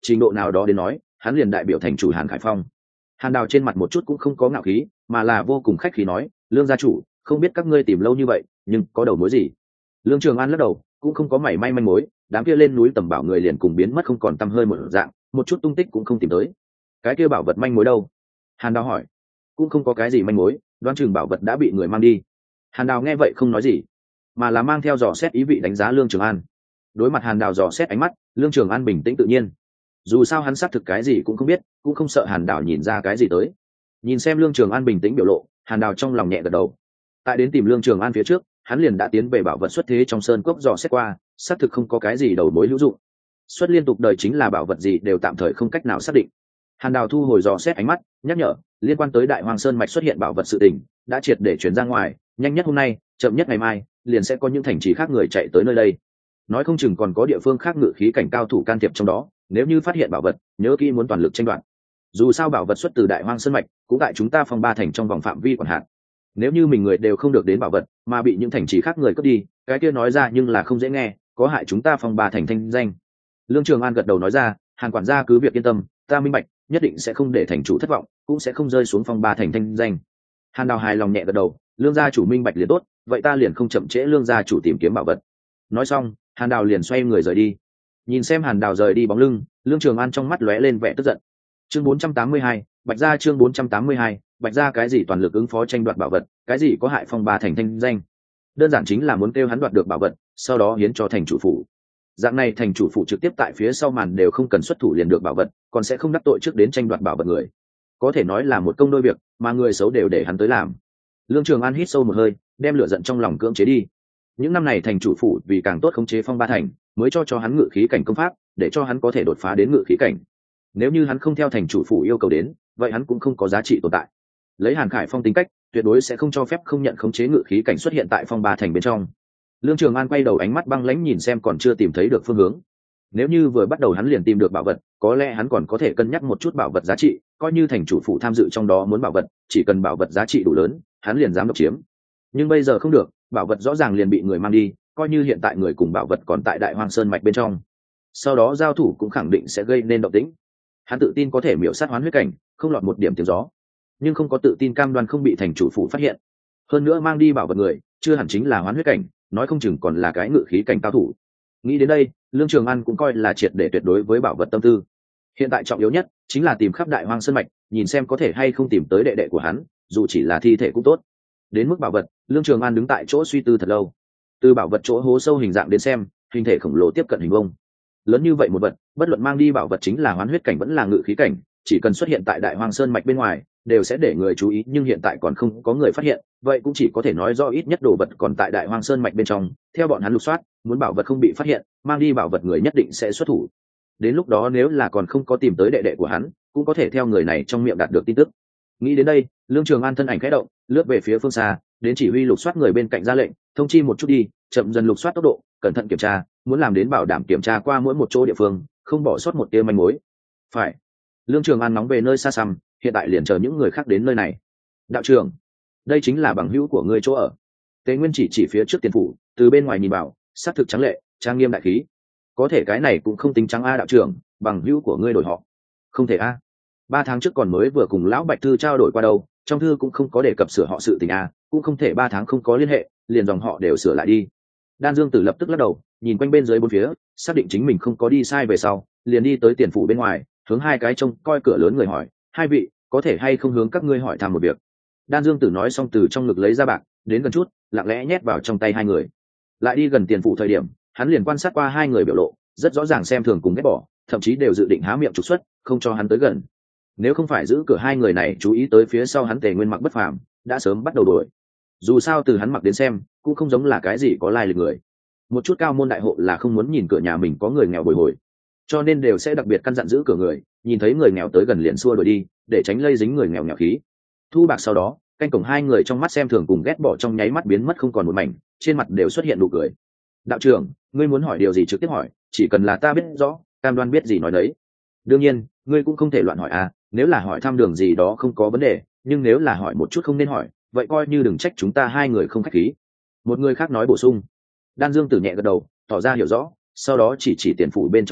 trình độ nào đó đến nói hắn liền đại biểu thành chủ Hàn Khải Phong. Hàn Đào trên mặt một chút cũng không có ngạo khí, mà là vô cùng khách khí nói, Lương gia chủ, không biết các ngươi tìm lâu như vậy nhưng có đầu mối gì? Lương Trường An lắc đầu, cũng không có mảy may manh mối, đám kia lên núi tầm bảo người liền cùng biến mất không còn tăm hơi một dạng, một chút tung tích cũng không tìm tới. Cái kia bảo vật manh mối đâu? Hàn Đào hỏi. Cũng không có cái gì manh mối, đoán chừng bảo vật đã bị người mang đi. Hàn Đào nghe vậy không nói gì, mà là mang theo dò xét ý vị đánh giá Lương Trường An. Đối mặt Hàn Đào dò xét ánh mắt, Lương Trường An bình tĩnh tự nhiên. Dù sao hắn xác thực cái gì cũng không biết, cũng không sợ Hàn Đào nhìn ra cái gì tới. Nhìn xem Lương Trường An bình tĩnh biểu lộ, Hàn Đào trong lòng nhẹ gật đầu. Tại đến tìm Lương Trường An phía trước, hắn liền đã tiến về bảo vật xuất thế trong sơn cốc dò xét qua, xác thực không có cái gì đầu mối hữu dụng. Xuất liên tục đời chính là bảo vật gì đều tạm thời không cách nào xác định. Hàn Đào thu hồi dò xét ánh mắt, nhắc nhở, liên quan tới Đại Hoang Sơn mạch xuất hiện bảo vật sự tình, đã triệt để chuyển ra ngoài, nhanh nhất hôm nay, chậm nhất ngày mai, liền sẽ có những thành trì khác người chạy tới nơi đây. Nói không chừng còn có địa phương khác ngự khí cảnh cao thủ can thiệp trong đó, nếu như phát hiện bảo vật, nhớ kỹ muốn toàn lực tranh đoạt. Dù sao bảo vật xuất từ Đại Hoang Sơn mạch, cũng tại chúng ta Phong Ba thành trong vòng phạm vi quản hạt. Nếu như mình người đều không được đến bảo vật, mà bị những thành trì khác người cướp đi, cái kia nói ra nhưng là không dễ nghe, có hại chúng ta Phong Ba thành thanh danh. Lương Trường An gật đầu nói ra, Hàn quản gia cứ việc yên tâm, ta minh bạch, nhất định sẽ không để thành chủ thất vọng, cũng sẽ không rơi xuống Phong Ba thành thanh danh. Hàn Đào hài lòng nhẹ gật đầu, Lương gia chủ minh bạch liền tốt, vậy ta liền không chậm trễ Lương gia chủ tìm kiếm bảo vật. Nói xong, Hàn Đào liền xoay người rời đi. Nhìn xem Hàn Đào rời đi bóng lưng, Lương Trường An trong mắt lóe lên vẻ tức giận. Chương 482, Bạch gia chương 482, Bạch gia cái gì toàn lực ứng phó tranh đoạt bảo vật, cái gì có hại Phong Ba thành thanh danh. Đơn giản chính là muốn kêu hắn đoạt được bảo vật, sau đó hiến cho thành chủ phủ. Dạng này thành chủ phụ trực tiếp tại phía sau màn đều không cần xuất thủ liền được bảo vật, còn sẽ không đắc tội trước đến tranh đoạt bảo vật người. Có thể nói là một công đôi việc, mà người xấu đều để hắn tới làm. Lương Trường An hít sâu một hơi, đem lửa giận trong lòng cưỡng chế đi. Những năm này thành chủ phụ vì càng tốt khống chế Phong Ba thành, mới cho hắn ngự khí cảnh công pháp, để cho hắn có thể đột phá đến ngự khí cảnh. Nếu như hắn không theo thành chủ phụ yêu cầu đến, vậy hắn cũng không có giá trị tồn tại. Lấy Hàn Khải Phong tính cách, tuyệt đối sẽ không cho phép không nhận khống chế ngự khí cảnh xuất hiện tại Phong Ba thành bên trong. Lương Trường An quay đầu ánh mắt băng lãnh nhìn xem còn chưa tìm thấy được phương hướng. Nếu như vừa bắt đầu hắn liền tìm được bảo vật, có lẽ hắn còn có thể cân nhắc một chút bảo vật giá trị, coi như thành chủ phụ tham dự trong đó muốn bảo vật, chỉ cần bảo vật giá trị đủ lớn, hắn liền dám độc chiếm. Nhưng bây giờ không được, bảo vật rõ ràng liền bị người mang đi, coi như hiện tại người cùng bảo vật còn tại Đại Hoang Sơn mạch bên trong. Sau đó giao thủ cũng khẳng định sẽ gây nên động tĩnh. Hắn tự tin có thể miểu sát hoán huyết cảnh, không lọt một điểm tiếng gió, nhưng không có tự tin cam đoan không bị thành chủ phụ phát hiện. Hơn nữa mang đi bảo vật người, chưa hẳn chính là hoán huyết cảnh, nói không chừng còn là cái ngự khí cảnh cao thủ. Nghĩ đến đây, Lương Trường An cũng coi là triệt để tuyệt đối với bảo vật tâm tư. Hiện tại trọng yếu nhất chính là tìm khắp Đại Hoang Sơn mạch, nhìn xem có thể hay không tìm tới đệ đệ của hắn, dù chỉ là thi thể cũng tốt. Đến mức bảo vật, Lương Trường An đứng tại chỗ suy tư thật lâu. Từ bảo vật chỗ hố sâu hình dạng đến xem, hình thể khổng lồ tiếp cận hình vuông. Lớn như vậy một vật, bất luận mang đi bảo vật chính là hoán huyết cảnh vẫn là ngự khí cảnh, chỉ cần xuất hiện tại Đại Hoang Sơn mạch bên ngoài, đều sẽ để người chú ý, nhưng hiện tại còn không có người phát hiện, vậy cũng chỉ có thể nói do ít nhất đồ vật còn tại Đại Hoang Sơn mạch bên trong, theo bọn hắn lục soát, muốn bảo vật không bị phát hiện, mang đi bảo vật người nhất định sẽ xuất thủ. Đến lúc đó nếu là còn không có tìm tới đệ đệ của hắn, cũng có thể theo người này trong miệng đạt được tin tức. Nghĩ đến đây, Lương Trường An thân ảnh khẽ động, lướt về phía phương xa, đến chỉ huy lục soát người bên cạnh ra lệnh, thông chi một chút đi, chậm dần lục soát tốc độ, cẩn thận kiểm tra, muốn làm đến bảo đảm kiểm tra qua mỗi một chỗ địa phương, không bỏ sót một tia manh mối. Phải. Lương Trường An nóng về nơi xa xăm, hiện tại liền chờ những người khác đến nơi này. Đạo trưởng, đây chính là bằng hữu của ngươi chỗ ở. Tế Nguyên chỉ phía trước tiền phủ, từ bên ngoài nhìn vào, sát thực trắng lệ, trang nghiêm đại khí. Có thể cái này cũng không tính trắng a đạo trưởng, bằng hữu của ngươi đổi họ. Không thể a. 3 tháng trước còn mới vừa cùng lão Bạch thư trao đổi qua đâu, trong thư cũng không có đề cập sửa họ sự tình a, cũng không thể 3 tháng không có liên hệ, liền dòng họ đều sửa lại đi. Đan Dương Tử lập tức lắc đầu, nhìn quanh bên dưới bốn phía, xác định chính mình không có đi sai về sau, liền đi tới tiền phủ bên ngoài, hướng hai cái trông coi cửa lớn người hỏi, hai vị có thể hay không hướng các ngươi hỏi thăm một việc. Đan Dương Tử nói xong từ trong ngực lấy ra bạc, đến gần chút, lặng lẽ nhét vào trong tay hai người. Lại đi gần tiền phủ thời điểm, hắn liền quan sát qua hai người biểu lộ, rất rõ ràng xem thường cùng ghét bỏ, thậm chí đều dự định há miệng trục xuất, không cho hắn tới gần. Nếu không phải giữ cửa hai người này chú ý tới phía sau hắn Tề Nguyên mặc bất phàm, đã sớm bắt đầu đuổi. Dù sao từ hắn mặc đến xem, cũng không giống là cái gì có lai lịch người. Một chút cao môn đại hộ là không muốn nhìn cửa nhà mình có người nghèo bồi hồi, cho nên đều sẽ đặc biệt căn dặn giữ cửa người, nhìn thấy người nghèo tới gần liền xua đuổi đi, để tránh lây dính người nghèo nghèo khí. Thu bạc sau đó, canh cổng hai người trong mắt xem thường cùng ghét bỏ trong nháy mắt biến mất không còn một mảnh, trên mặt đều xuất hiện nụ cười. Đạo trưởng, ngươi muốn hỏi điều gì trực tiếp hỏi, chỉ cần là ta biết rõ, cam đoan biết gì nói đấy. Đương nhiên, ngươi cũng không thể loạn hỏi à, nếu là hỏi thăm đường gì đó không có vấn đề, nhưng nếu là hỏi một chút không nên hỏi, vậy coi như đừng trách chúng ta hai người không khách khí. Một người khác nói bổ sung. Đan Dương Tử nhẹ gật đầu, tỏ ra hiểu rõ, sau đó chỉ tiền phủ bên trong hỏi,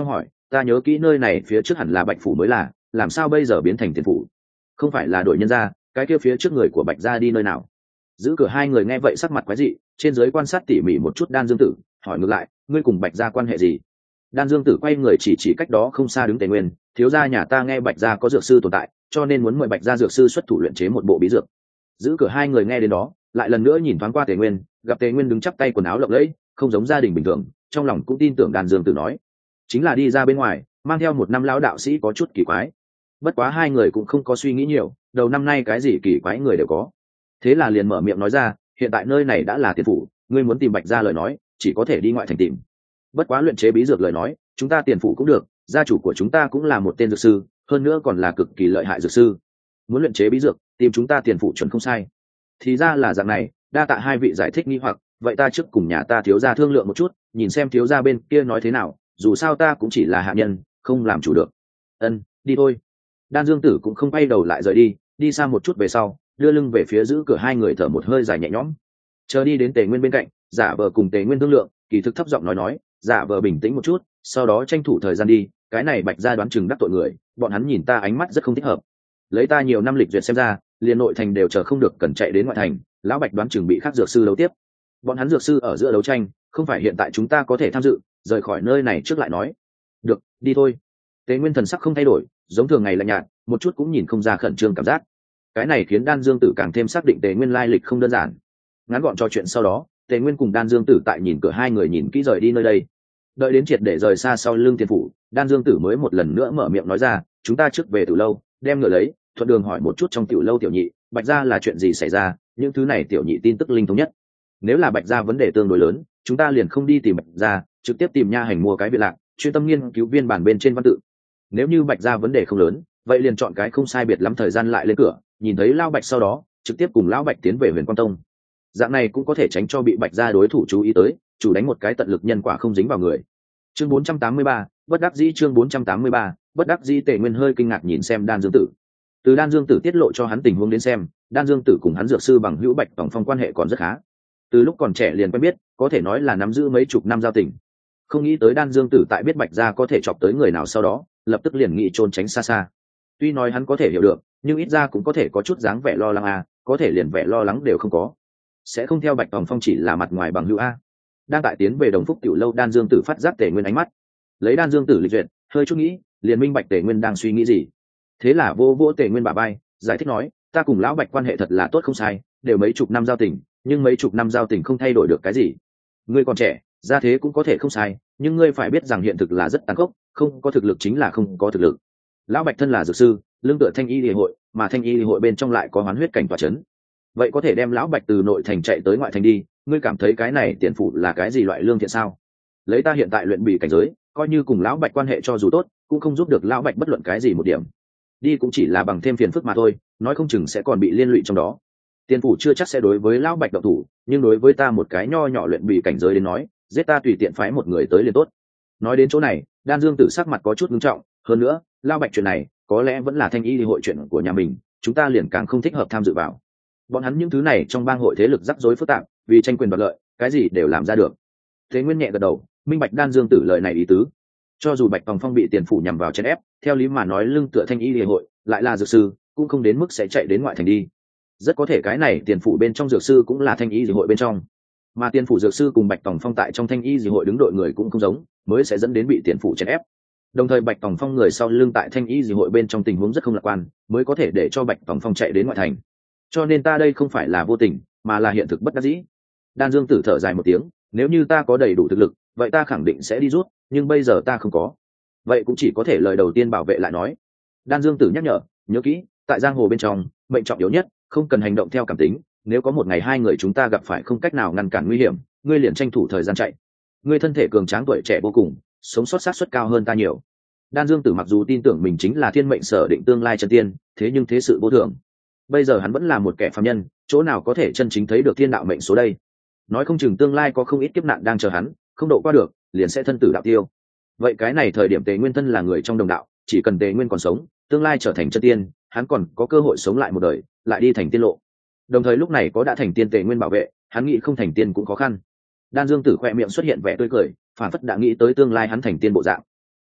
ta nhớ kỹ nơi này phía trước hẳn là Bạch phủ mới là, làm sao bây giờ biến thành Tiền phủ? Không phải là đổi nhân gia, cái kia phía trước người của Bạch gia đi nơi nào? Giữ cửa hai người nghe vậy sắc mặt quái dị, trên dưới quan sát tỉ mỉ một chút Đan Dương Tử, hỏi ngược lại, ngươi cùng Bạch gia quan hệ gì? Đan Dương Tử quay người chỉ cách đó không xa đứng Tề Nguyên, thiếu gia nhà ta nghe Bạch gia có dược sư tồn tại, cho nên muốn mời Bạch gia dược sư xuất thủ luyện chế một bộ bí dược. Giữ cửa hai người nghe đến đó, lại lần nữa nhìn thoáng qua Tề Nguyên, gặp Tề Nguyên đứng chắp tay quần áo lộng lẫy, không giống gia đình bình thường, trong lòng cũng tin tưởng Đan Dương Tử nói, chính là đi ra bên ngoài, mang theo một năm lão đạo sĩ có chút kỳ quái. Bất quá hai người cũng không có suy nghĩ nhiều, đầu năm nay cái gì kỳ quái người đều có. Thế là liền mở miệng nói ra, hiện tại nơi này đã là Tiền phủ, ngươi muốn tìm Bạch gia lời nói, chỉ có thể đi ngoại thành tìm. Bất quá luyện chế bí dược lời nói, chúng ta Tiền phủ cũng được, gia chủ của chúng ta cũng là một tên dược sư, hơn nữa còn là cực kỳ lợi hại dược sư. Muốn luyện chế bí dược, tìm chúng ta Tiền phủ chuẩn không sai. Thì ra là dạng này, đa tạ hai vị giải thích nghi hoặc, vậy ta trước cùng nhà ta thiếu gia thương lượng một chút, nhìn xem thiếu gia bên kia nói thế nào, dù sao ta cũng chỉ là hạ nhân, không làm chủ được. Ân, đi thôi. Đan Dương Tử cũng không quay đầu lại rời đi, đi xa một chút về sau, đưa lưng về phía giữ cửa hai người thở một hơi dài nhẹ nhõm. Chờ đi đến Tề Nguyên bên cạnh, giả vờ cùng Tề Nguyên thương lượng, kỳ thực thấp giọng nói, giả vờ bình tĩnh một chút, sau đó tranh thủ thời gian đi, cái này Bạch gia đoán chừng đắc tội người, bọn hắn nhìn ta ánh mắt rất không thích hợp. Lấy ta nhiều năm lịch duyệt xem ra, liền nội thành đều chờ không được cần chạy đến ngoại thành, lão Bạch đoán chừng bị khác dược sư đấu tiếp. Bọn hắn dược sư ở giữa đấu tranh, không phải hiện tại chúng ta có thể tham dự, rời khỏi nơi này trước lại nói. Được, đi thôi. Tề Nguyên thần sắc không thay đổi, giống thường ngày lạnh nhạt, một chút cũng nhìn không ra khẩn trương cảm giác. Cái này khiến Đan Dương Tử càng thêm xác định Tề Nguyên lai lịch không đơn giản. Ngắn gọn trò chuyện sau đó, Tề Nguyên cùng Đan Dương Tử tại nhìn cửa hai người nhìn kỹ rời đi nơi đây. Đợi đến triệt để rời xa sau lưng Tiền phủ, Đan Dương Tử mới một lần nữa mở miệng nói ra, chúng ta trước về Tử lâu, đem ngựa lấy, thuận đường hỏi một chút trong Tiểu lâu tiểu nhị, Bạch gia là chuyện gì xảy ra, những thứ này tiểu nhị tin tức linh thống nhất. Nếu là Bạch gia vấn đề tương đối lớn, chúng ta liền không đi tìm Bạch gia, trực tiếp tìm nha hành mua cái biệt lạc, chuyên tâm nghiên cứu viên bản bên trên văn tự. Nếu như Bạch gia vấn đề không lớn, vậy liền chọn cái không sai biệt lắm thời gian lại lên cửa, nhìn thấy lão Bạch sau đó, trực tiếp cùng lão Bạch tiến về Huyền Quang Tông. Dạng này cũng có thể tránh cho bị Bạch gia đối thủ chú ý tới, chủ đánh một cái tận lực nhân quả không dính vào người. Chương 483, bất đắc dĩ. Chương 483, bất đắc dĩ. Tề Nguyên hơi kinh ngạc nhìn xem Đan Dương Tử. Từ Đan Dương Tử tiết lộ cho hắn tình huống đến xem, Đan Dương Tử cùng hắn dược sư bằng hữu Bạch Tổng Phong quan hệ còn rất khá. Từ lúc còn trẻ liền quen biết, có thể nói là nắm giữ mấy chục năm giao tình. Không nghĩ tới Đan Dương Tử tại biết Bạch gia có thể chọc tới người nào sau đó, lập tức liền nghĩ trốn tránh xa xa. Tuy nói hắn có thể hiểu được, nhưng ít ra cũng có thể có chút dáng vẻ lo lắng a, có thể liền vẻ lo lắng đều không có. Sẽ không theo Bạch Tổng Phong chỉ là mặt ngoài bằng hữu a. Đang tại tiến về Đồng Phúc tiểu lâu, Đan Dương Tử phát giác Tề Nguyên ánh mắt. Lấy Đan Dương Tử lịch duyệt, hơi chút nghĩ, liền minh bạch Tề Nguyên đang suy nghĩ gì. Thế là vô Tề Nguyên bả vai, giải thích nói, ta cùng lão Bạch quan hệ thật là tốt không sai, đều mấy chục năm giao tình, nhưng mấy chục năm giao tình không thay đổi được cái gì. Ngươi còn trẻ, ra thế cũng có thể không sai, nhưng ngươi phải biết rằng hiện thực là rất tàn khốc, không có thực lực chính là không có thực lực. Lão Bạch thân là dược sư, lương tựa Thanh Y Liễu hội, mà Thanh Y Liễu hội bên trong lại có hoán huyết cảnh tỏa chấn. Vậy có thể đem lão Bạch từ nội thành chạy tới ngoại thành đi, ngươi cảm thấy cái này Tiền phủ là cái gì loại lương thiện sao? Lấy ta hiện tại luyện bì cảnh giới, coi như cùng lão Bạch quan hệ cho dù tốt, cũng không giúp được lão Bạch bất luận cái gì một điểm. Đi cũng chỉ là bằng thêm phiền phức mà thôi, nói không chừng sẽ còn bị liên lụy trong đó. Tiền phủ chưa chắc sẽ đối với lão Bạch động thủ, nhưng đối với ta một cái nho nhỏ luyện bì cảnh giới đến nói, giết ta tùy tiện phái một người tới liền tốt. Nói đến chỗ này, Đan Dương Tử sắc mặt có chút nghiêm trọng, hơn nữa, lão Bạch chuyện này, có lẽ vẫn là Thanh Y hội chuyện của nhà mình, chúng ta liền càng không thích hợp tham dự vào. Bọn hắn những thứ này trong bang hội thế lực rắc rối phức tạp, vì tranh quyền đoạt lợi, cái gì đều làm ra được. Thế Nguyên nhẹ gật đầu, minh bạch Đan Dương Tử lời này ý tứ. Cho dù Bạch Tòng Phong bị Tiền phủ nhằm vào chèn ép, theo lý mà nói lưng tựa Thanh Y Liễu hội, lại là dược sư, cũng không đến mức sẽ chạy đến ngoại thành đi. Rất có thể cái này Tiền phủ bên trong dược sư cũng là Thanh Y Liễu hội bên trong, mà Tiền phủ dược sư cùng Bạch Tòng Phong tại trong Thanh Y Liễu hội đứng đội người cũng không giống, mới sẽ dẫn đến bị Tiền phủ chèn ép. Đồng thời Bạch Tòng Phong người sau lưng tại Thanh Y Liễu hội bên trong tình huống rất không lạc quan, mới có thể để cho Bạch Tòng Phong chạy đến ngoại thành. Cho nên ta đây không phải là vô tình, mà là hiện thực bất đắc dĩ. Đan Dương Tử thở dài một tiếng, nếu như ta có đầy đủ thực lực, vậy ta khẳng định sẽ đi rút, nhưng bây giờ ta không có, vậy cũng chỉ có thể lời đầu tiên bảo vệ lại nói. Đan Dương Tử nhắc nhở, nhớ kỹ, tại giang hồ bên trong, mệnh trọng yếu nhất, không cần hành động theo cảm tính, nếu có một ngày hai người chúng ta gặp phải không cách nào ngăn cản nguy hiểm, ngươi liền tranh thủ thời gian chạy. Ngươi thân thể cường tráng, tuổi trẻ vô cùng, sống sót xác suất cao hơn ta nhiều. Đan Dương Tử mặc dù tin tưởng mình chính là thiên mệnh sở định tương lai chân tiên, thế nhưng thế sự vô thường. Bây giờ hắn vẫn là một kẻ phàm nhân, chỗ nào có thể chân chính thấy được thiên đạo mệnh số đây? Nói không chừng tương lai có không ít kiếp nạn đang chờ hắn, không độ qua được, liền sẽ thân tử đạo tiêu. Vậy cái này thời điểm Tề Nguyên thân là người trong đồng đạo, chỉ cần Tề Nguyên còn sống, tương lai trở thành chân tiên, hắn còn có cơ hội sống lại một đời, lại đi thành tiên lộ. Đồng thời lúc này có đã thành tiên Tề Nguyên bảo vệ, hắn nghĩ không thành tiên cũng khó khăn. Đan Dương Tử khoe miệng xuất hiện vẻ tươi cười, phản phất đã nghĩ tới tương lai hắn thành tiên bộ dạng.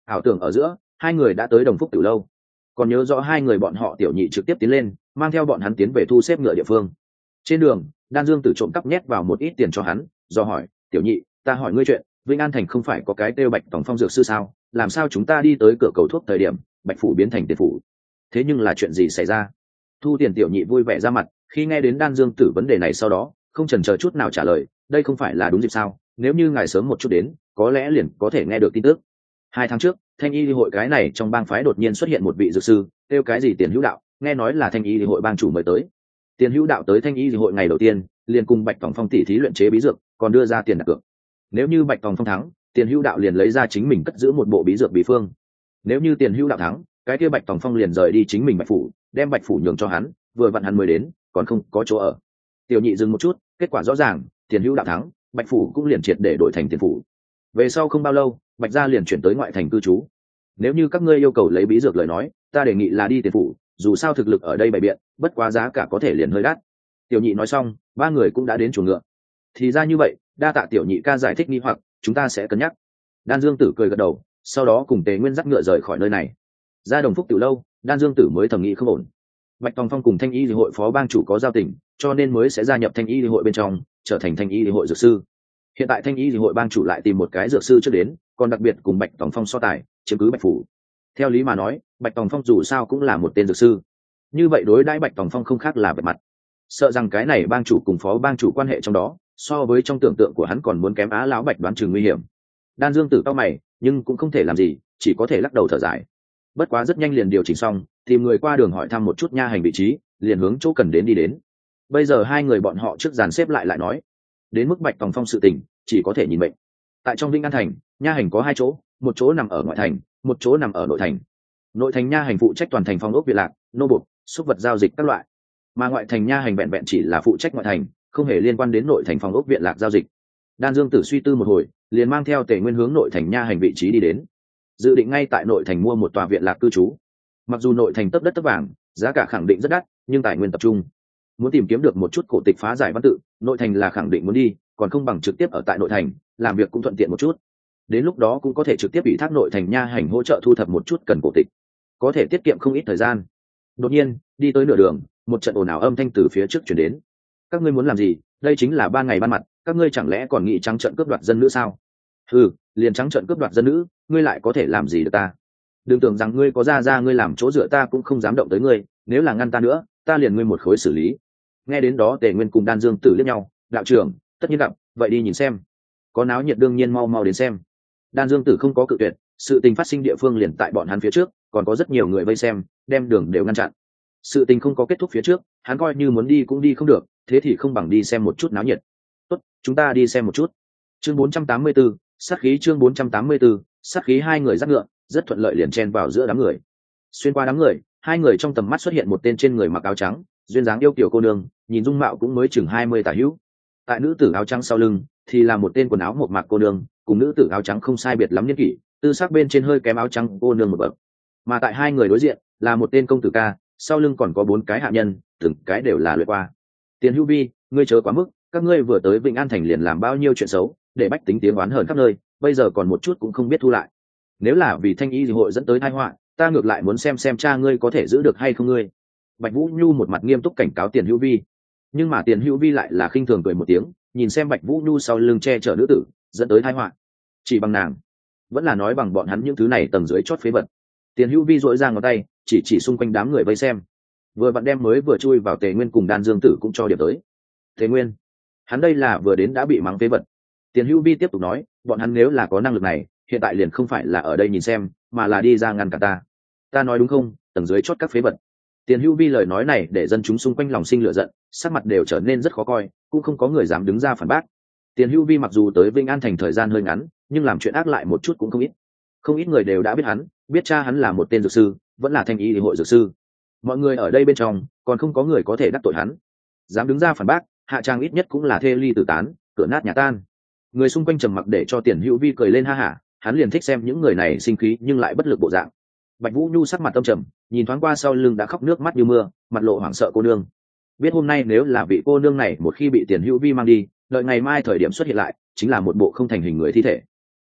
ảo tưởng ở giữa hai người đã tới Đồng Phúc Tiểu lâu. Còn nhớ rõ hai người bọn họ tiểu nhị trực tiếp tiến lên mang theo bọn hắn tiến về thu xếp ngựa địa phương. Trên đường Đan Dương Tử trộm cắp nhét vào một ít tiền cho hắn, do hỏi tiểu nhị, ta hỏi ngươi chuyện, Vĩnh An thành không phải có cái kêu Bạch Tòng Phong dược sư sao, làm sao chúng ta đi tới cửa cầu thuốc thời điểm Bạch phủ biến thành tiền phủ? Thế nhưng là chuyện gì xảy ra? Thu tiền tiểu nhị vui vẻ ra mặt, khi nghe đến Đan Dương Tử vấn đề này sau đó không chần chờ chút nào trả lời, đây không phải là đúng dịp sao, nếu như ngài sớm một chút đến có lẽ liền có thể nghe được tin tức. 2 tháng trước Thanh Y hội cái này trong bang phái đột nhiên xuất hiện một vị dược sư, kêu cái gì Tiền Hữu Đạo, nghe nói là Thanh Y hội bang chủ mời tới. Tiền Hữu Đạo tới Thanh Y hội ngày đầu tiên liền cùng Bạch Tòng Phong tỉ thí luyện chế bí dược, còn đưa ra tiền đặt cược. Nếu như Bạch Tòng Phong thắng, Tiền Hữu Đạo liền lấy ra chính mình cất giữ một bộ bí dược bí phương. Nếu như Tiền Hữu Đạo thắng, cái kia Bạch Tòng Phong liền rời đi chính mình Bạch phủ, đem Bạch phủ nhường cho hắn, vừa vặn hắn mới đến còn không có chỗ ở. Tiểu nhị dừng một chút, kết quả rõ ràng, Tiền Hữu Đạo thắng, Bạch phủ cũng liền triệt để đổi thành tiền phủ. Về sau không bao lâu Bạch gia liền chuyển tới ngoại thành cư trú. Nếu như các ngươi yêu cầu lấy bí dược lời nói, ta đề nghị là đi tiền phủ, dù sao thực lực ở đây bày biện, bất quá giá cả có thể liền hơi đắt. Tiểu nhị nói xong 3 người cũng đã đến chuồng ngựa. Thì ra như vậy, đa tạ tiểu nhị ca giải thích nghi hoặc, chúng ta sẽ cân nhắc. Đan Dương Tử cười gật đầu, sau đó cùng Tề Nguyên dắt ngựa rời khỏi nơi này. Ra Đồng Phúc Tiểu lâu, Đan Dương Tử mới thầm nghĩ không ổn. Bạch Tòng Phong cùng Thanh Y hội phó bang chủ có giao tình, cho nên mới sẽ gia nhập Thanh Y hội bên trong, trở thành Thanh Y hội dược sư. Hiện tại Thanh Y hội bang chủ lại tìm một cái dược sư trước đến, còn đặc biệt cùng Bạch Tòng Phong so tài, chiếm cứ Bạch phủ. Theo lý mà nói, Bạch Tòng Phong dù sao cũng là một tên dược sư, như vậy đối đãi Bạch Tòng Phong không khác là bề mặt. Sợ rằng cái này bang chủ cùng phó bang chủ quan hệ trong đó, so với trong tưởng tượng của hắn còn muốn kém Á lão Bạch đoán chừng nguy hiểm. Đan Dương Tử cau mày, nhưng cũng không thể làm gì, chỉ có thể lắc đầu thở dài. Bất quá rất nhanh liền điều chỉnh xong, tìm người qua đường hỏi thăm một chút nha hành vị trí, liền hướng chỗ cần đến đi đến. Bây giờ hai người bọn họ trước dàn xếp lại nói, đến mức Bạch Tòng Phong sự tình chỉ có thể nhìn mệnh. Tại trong Vĩnh An thành, nha hành có 2 chỗ, một chỗ nằm ở ngoại thành, một chỗ nằm ở nội thành. Nội thành nha hành phụ trách toàn thành phong ốc viện lạc, nô bộc, súc vật giao dịch các loại, mà ngoại thành nha hành vẹn vẹn chỉ là phụ trách ngoại thành, không hề liên quan đến nội thành phong ốc viện lạc giao dịch. Đan Dương Tử suy tư một hồi, liền mang theo Tề Nguyên hướng nội thành nha hành vị trí đi đến, dự định ngay tại nội thành mua một tòa viện lạc cư trú. Mặc dù nội thành tấp đất tấp vàng, giá cả khẳng định rất đắt, nhưng tài nguyên tập trung, muốn tìm kiếm được một chút cổ tịch phá giải văn tự, nội thành là khẳng định muốn đi, còn không bằng trực tiếp ở tại nội thành, làm việc cũng thuận tiện một chút. Đến lúc đó cũng có thể trực tiếp ủy thác nội thành nha hành hỗ trợ thu thập một chút cần cổ tịch, có thể tiết kiệm không ít thời gian. Đột nhiên đi tới nửa đường, một trận ồn ào âm thanh từ phía trước chuyển đến. Các ngươi muốn làm gì? Đây chính là ban ngày ban mặt, các ngươi chẳng lẽ còn nghĩ trắng trợn cướp đoạt dân nữ sao? Ừ, liền trắng trợn cướp đoạt dân nữ, ngươi lại có thể làm gì được ta? Đừng tưởng rằng ngươi có ra ngươi làm chỗ dựa, ta cũng không dám động tới ngươi, nếu là ngăn ta nữa, ta liền ngươi một khối xử lý. Nghe đến đó Tề Nguyên cùng Đan Dương Tử liếc nhau, đạo trưởng, tất nhiên gặp, vậy đi nhìn xem. Có náo nhiệt đương nhiên mau mau đến xem. Đan Dương Tử không có cự tuyệt, sự tình phát sinh địa phương liền tại bọn hắn phía trước, còn có rất nhiều người vây xem, đem đường đều ngăn chặn. Sự tình không có kết thúc phía trước, hắn coi như muốn đi cũng đi không được, thế thì không bằng đi xem một chút náo nhiệt. Tốt, chúng ta đi xem một chút. Chương 484, sát khí. Chương 484, sát khí. Hai người dắt ngựa, rất thuận lợi liền chen vào giữa đám người. Xuyên qua đám người, hai người trong tầm mắt xuất hiện một tên trên người mặc áo trắng, duyên dáng yêu kiều cô nương, nhìn dung mạo cũng mới chừng 20 tả hữu. Tại nữ tử áo trắng sau lưng thì là một tên quần áo mộc mạc cô nương, cùng nữ tử áo trắng không sai biệt lắm niên kỷ, tư sắc bên trên hơi kém áo trắng cô nương một bậc. Mà tại hai người đối diện là một tên công tử ca, sau lưng còn có 4 cái hạ nhân, từng cái đều là luyện qua. Tiền Hữu Vi, ngươi chớ quá mức, các ngươi vừa tới Vĩnh An thành liền làm bao nhiêu chuyện xấu, để bách tính tiếng oán hờn khắp nơi, bây giờ còn một chút cũng không biết thu lại. Nếu là vì Thanh Y hội dẫn tới tai họa, ta ngược lại muốn xem cha ngươi có thể giữ được hay không ngươi. Bạch Vũ Nhu một mặt nghiêm túc cảnh cáo Tiền Hữu Vi, nhưng mà Tiền Hữu Vi lại là khinh thường cười một tiếng, nhìn xem Bạch Vũ Nhu sau lưng che chở nữ tử, dẫn tới tai họa, chỉ bằng nàng, vẫn là nói bằng bọn hắn những thứ này tầng dưới chót phế vật. Tiền Hữu Vi duỗi ra ngón tay, chỉ xung quanh đám người vây xem, vừa vặn đem mới vừa chui vào Tề Nguyên cùng Đan Dương Tử cũng cho điểm tới. Tề Nguyên, hắn đây là vừa đến đã bị mắng phế vật. Tiền Hữu Vi tiếp tục nói, bọn hắn nếu là có năng lực này, hiện tại liền không phải là ở đây nhìn xem, mà là đi ra ngăn cả ta. Ta nói đúng không, tầng dưới chót các phế vật. Tiền Hữu Vi lời nói này để dân chúng xung quanh lòng sinh lửa giận, sắc mặt đều trở nên rất khó coi, cũng không có người dám đứng ra phản bác. Tiền Hữu Vi mặc dù tới Vĩnh An thành thời gian hơi ngắn, nhưng làm chuyện ác lại một chút cũng không ít. Không ít người đều đã biết hắn, biết cha hắn là một tên dược sư, vẫn là Thanh Y hội dược sư. Mọi người ở đây bên trong, còn không có người có thể đắc tội hắn. Dám đứng ra phản bác, hạ trang ít nhất cũng là thê ly tử tán, cửa nát nhà tan. Người xung quanh trầm mặc để cho Tiền Hữu Vi cười lên ha hả, hắn liền thích xem những người này sinh khí nhưng lại bất lực bộ dạng. Bạch Vũ Nhu sắc mặt âm trầm, nhìn thoáng qua sau lưng đã khóc nước mắt như mưa, mặt lộ hoảng sợ cô nương. Biết hôm nay nếu là vị cô nương này một khi bị Tiền Hữu Vi mang đi, đợi ngày mai thời điểm xuất hiện lại, chính là một bộ không thành hình người thi thể.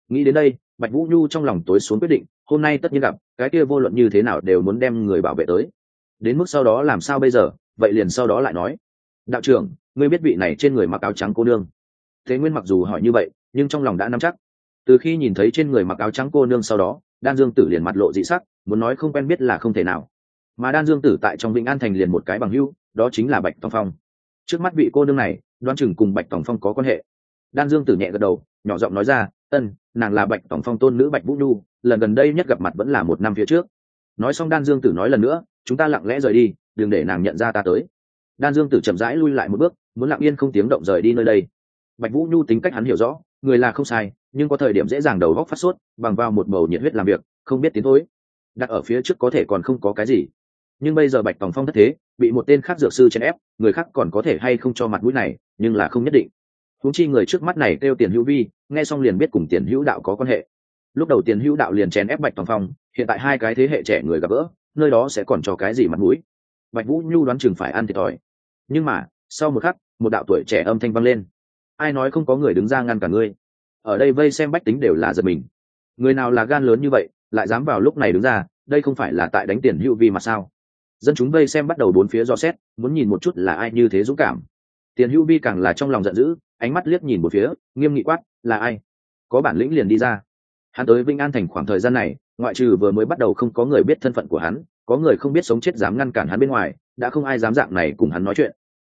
Nghĩ đến đây, Bạch Vũ Nhu trong lòng tối xuống quyết định, hôm nay tất nhiên gặp, cái kia vô luận như thế nào đều muốn đem người bảo vệ tới. Đến mức sau đó làm sao bây giờ, vậy liền sau đó lại nói. Đạo trưởng, ngươi biết vị này trên người mặc áo trắng cô nương? Thế Nguyên mặc dù hỏi như vậy, nhưng trong lòng đã nắm chắc. Từ khi nhìn thấy trên người mặc áo trắng cô nương sau đó, Đan Dương Tử liền mặt lộ dị sắc, muốn nói không quen biết là không thể nào. Mà Đan Dương Tử tại trong Vĩnh An thành liền một cái bằng hữu, đó chính là Bạch Tòng Phong. Trước mắt vị cô nương này, đoán chừng cùng Bạch Tòng Phong có quan hệ. Đan Dương Tử nhẹ gật đầu, nhỏ giọng nói ra, ân, nàng là Bạch Tòng Phong tôn nữ Bạch Vũ Nhu, lần gần đây nhất gặp mặt vẫn là 1 năm phía trước. Nói xong Đan Dương Tử nói lần nữa, chúng ta lặng lẽ rời đi, đừng để nàng nhận ra ta tới. Đan Dương Tử chậm rãi lui lại một bước, muốn lặng yên không tiếng động rời đi nơi đây. Bạch Vũ Nhu tính cách hắn hiểu rõ, người là không sai, nhưng có thời điểm dễ dàng đầu góc phát sốt, bằng vào một bầu nhiệt huyết làm việc, không biết tiến thối. Đặt ở phía trước có thể còn không có cái gì, nhưng bây giờ Bạch Tòng Phong thất thế, bị một tên khác dược sư chèn ép, người khác còn có thể hay không cho mặt mũi này, nhưng là không nhất định. Huống chi người trước mắt này kêu Tiền Hữu Vi, nghe xong liền biết cùng Tiền Hữu Đạo có quan hệ. Lúc đầu Tiền Hữu Đạo liền chèn ép Bạch Tòng Phong, hiện tại hai cái thế hệ trẻ người gặp gỡ, nơi đó sẽ còn cho cái gì mặt mũi. Bạch Vũ Nhu đoán chừng phải ăn thiệt thòi. Nhưng mà, sau một khắc, một đạo tuổi trẻ âm thanh vang lên. Ai nói không có người đứng ra ngăn cả ngươi? Ở đây vây xem bách tính đều là giật mình. Người nào là gan lớn như vậy, lại dám vào lúc này đứng ra, đây không phải là tại đánh Tiền Hữu Vi mà sao? Dân chúng vây xem bắt đầu bốn phía dò xét, muốn nhìn một chút là ai như thế dũng cảm. Tiền Hữu Vi càng là trong lòng giận dữ, ánh mắt liếc nhìn một phía, nghiêm nghị quát, là ai? Có bản lĩnh liền đi ra. Hắn tới Vĩnh An thành khoảng thời gian này, ngoại trừ vừa mới bắt đầu không có người biết thân phận của hắn, có người không biết sống chết dám ngăn cản hắn bên ngoài, đã không ai dám dạng này cùng hắn nói chuyện.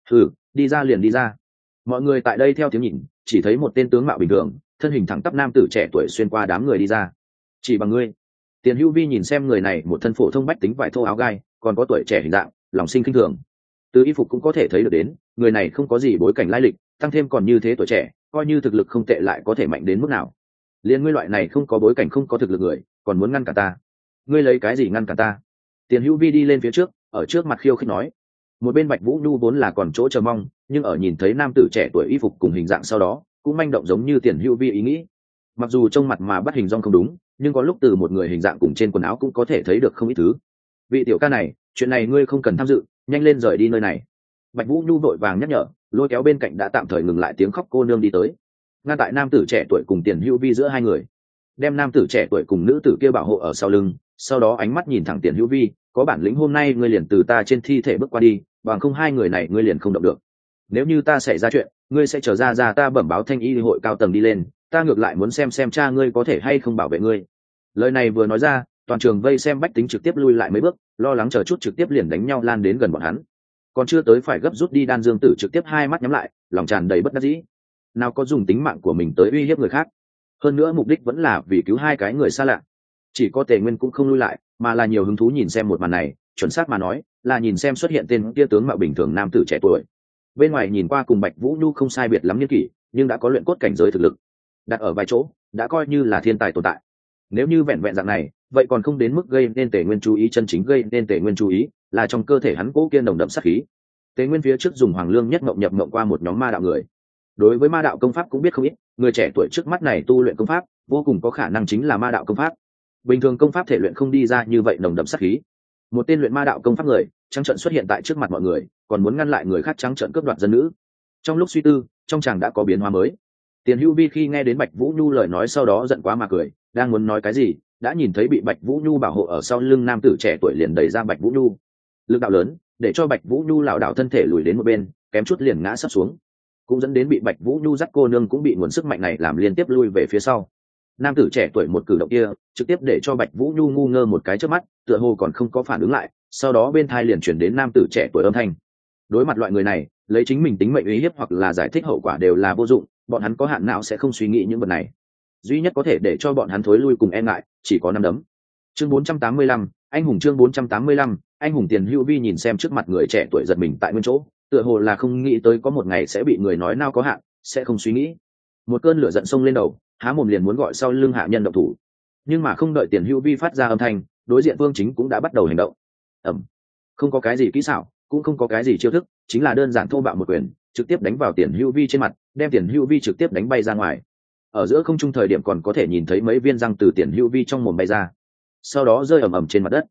Đi ra liền đi ra. Mọi người tại đây theo tiếng nhìn, chỉ thấy một tên tướng mạo bình thường, thân hình thẳng tắp nam tử trẻ tuổi xuyên qua đám người đi ra. Chỉ bằng ngươi? Tiền Hữu Vi nhìn xem người này, một thân phổ thông bách tính vải thô áo gai, còn có tuổi trẻ hình dạng, lòng sinh khinh thường. Từ y phục cũng có thể thấy được đến, người này không có gì bối cảnh lai lịch, tăng thêm còn như thế tuổi trẻ, coi như thực lực không tệ lại có thể mạnh đến mức nào. Liên ngươi loại này không có bối cảnh không có thực lực người, còn muốn ngăn cản ta? Ngươi lấy cái gì ngăn cản ta? Tiền Hữu Vi đi lên phía trước, ở trước mặt khiêu khích nói. Một bên Bạch Vũ Nhu vốn là còn chỗ chờ mong, nhưng ở nhìn thấy nam tử trẻ tuổi y phục cùng hình dạng sau đó, cũng manh động giống như Tiền Hữu Vi ý nghĩ. Mặc dù trông mặt mà bắt hình dong không đúng, nhưng có lúc từ một người hình dạng cùng trên quần áo cũng có thể thấy được không ít thứ. Vị tiểu ca này, chuyện này ngươi không cần tham dự, nhanh lên rời đi nơi này. Bạch Vũ Nhu vội vàng nhắc nhở, lôi kéo bên cạnh đã tạm thời ngừng lại tiếng khóc cô nương đi tới, ngăn tại nam tử trẻ tuổi cùng Tiền Hữu Vi giữa hai người, đem nam tử trẻ tuổi cùng nữ tử kia bảo hộ ở sau lưng. Sau đó ánh mắt nhìn thẳng Tiền Hữu Vi, có bản lĩnh hôm nay ngươi liền từ ta trên thi thể bước qua đi, bằng không hai người này ngươi liền không động được. Nếu như ta xảy ra chuyện, ngươi sẽ trở ra ta bẩm báo thanh y hội cao tầng đi lên, ta ngược lại muốn xem cha ngươi có thể hay không bảo vệ ngươi. Lời này vừa nói ra, toàn trường vây xem bách tính trực tiếp lui lại mấy bước, lo lắng chờ chút trực tiếp liền đánh nhau lan đến gần bọn hắn. Còn chưa tới phải gấp rút đi, Đan Dương Tử trực tiếp hai mắt nhắm lại, lòng tràn đầy bất đắc dĩ. Nào có dùng tính mạng của mình tới uy hiếp người khác, hơn nữa mục đích vẫn là vì cứu hai cái người xa lạ. Chỉ có Tề Nguyên cũng không lui lại, mà là nhiều hứng thú nhìn xem một màn này, chuẩn xác mà nói là nhìn xem xuất hiện tên kia tướng mạo bình thường nam tử trẻ tuổi. Bên ngoài nhìn qua cùng Bạch Vũ Nhu không sai biệt lắm niên kỷ, nhưng đã có luyện cốt cảnh giới thực lực, đặt ở vài chỗ đã coi như là thiên tài tồn tại. Nếu như vẹn vẹn dạng này, vậy còn không đến mức gây nên Tề Nguyên chú ý. Chân chính gây nên Tề Nguyên chú ý là trong cơ thể hắn cố kia nồng đậm sát khí. Tề Nguyên phía trước dùng Hoàng Lương nhất ngộng nhập ngộng qua một nhóm ma đạo người, đối với ma đạo công pháp cũng biết không ít. Người trẻ tuổi trước mắt này tu luyện công pháp vô cùng có khả năng chính là ma đạo công pháp. Bình thường công pháp thể luyện không đi ra như vậy nồng đậm sát khí. Một tên luyện ma đạo công pháp người trắng trợn xuất hiện tại trước mặt mọi người, còn muốn ngăn lại người khác trắng trợn cướp đoạt dân nữ. Trong lúc suy tư, trong chàng đã có biến hóa mới. Tiền Hữu Vi khi nghe đến Bạch Vũ Nhu lời nói sau đó giận quá mà cười, đang muốn nói cái gì, đã nhìn thấy bị Bạch Vũ Nhu bảo hộ ở sau lưng nam tử trẻ tuổi liền đẩy ra Bạch Vũ Nhu. Lực đạo lớn, để cho Bạch Vũ Nhu lảo đảo thân thể lùi đến một bên, kém chút liền ngã sắp xuống, cũng dẫn đến bị Bạch Vũ Nhu dắt cô nương cũng bị nguồn sức mạnh này làm liên tiếp lui về phía sau. Nam tử trẻ tuổi một cử động kia, trực tiếp để cho Bạch Vũ Nhu ngu ngơ một cái trước mắt, tựa hồ còn không có phản ứng lại, sau đó bên tai liền chuyển đến nam tử trẻ tuổi âm thanh. Đối mặt loại người này, lấy chính mình tính mệnh uy hiếp hoặc là giải thích hậu quả đều là vô dụng, bọn hắn có hạn não sẽ không suy nghĩ những vật này. Duy nhất có thể để cho bọn hắn thối lui cùng e ngại, chỉ có năm đấm. Chương 485, anh hùng. Chương 485, anh hùng. Tiền Hữu Vi nhìn xem trước mặt người trẻ tuổi giật mình tại nguyên chỗ, tựa hồ là không nghĩ tới có một ngày sẽ bị người nói nao có hạn, sẽ không suy nghĩ. Một cơn lửa giận xông lên đầu, há mồm liền muốn gọi sau lưng hạ nhân động thủ, nhưng mà không đợi Tiền Hữu Vi phát ra âm thanh, đối diện Vương Chính cũng đã bắt đầu hành động. Không có cái gì kỹ xảo, cũng không có cái gì chiêu thức, chính là đơn giản thô bạo một quyền, trực tiếp đánh vào Tiền Hữu Vi trên mặt, đem Tiền Hữu Vi trực tiếp đánh bay ra ngoài. Ở giữa không trung thời điểm còn có thể nhìn thấy mấy viên răng từ Tiền Hữu Vi trong mồm bay ra, sau đó rơi ầm ầm trên mặt đất.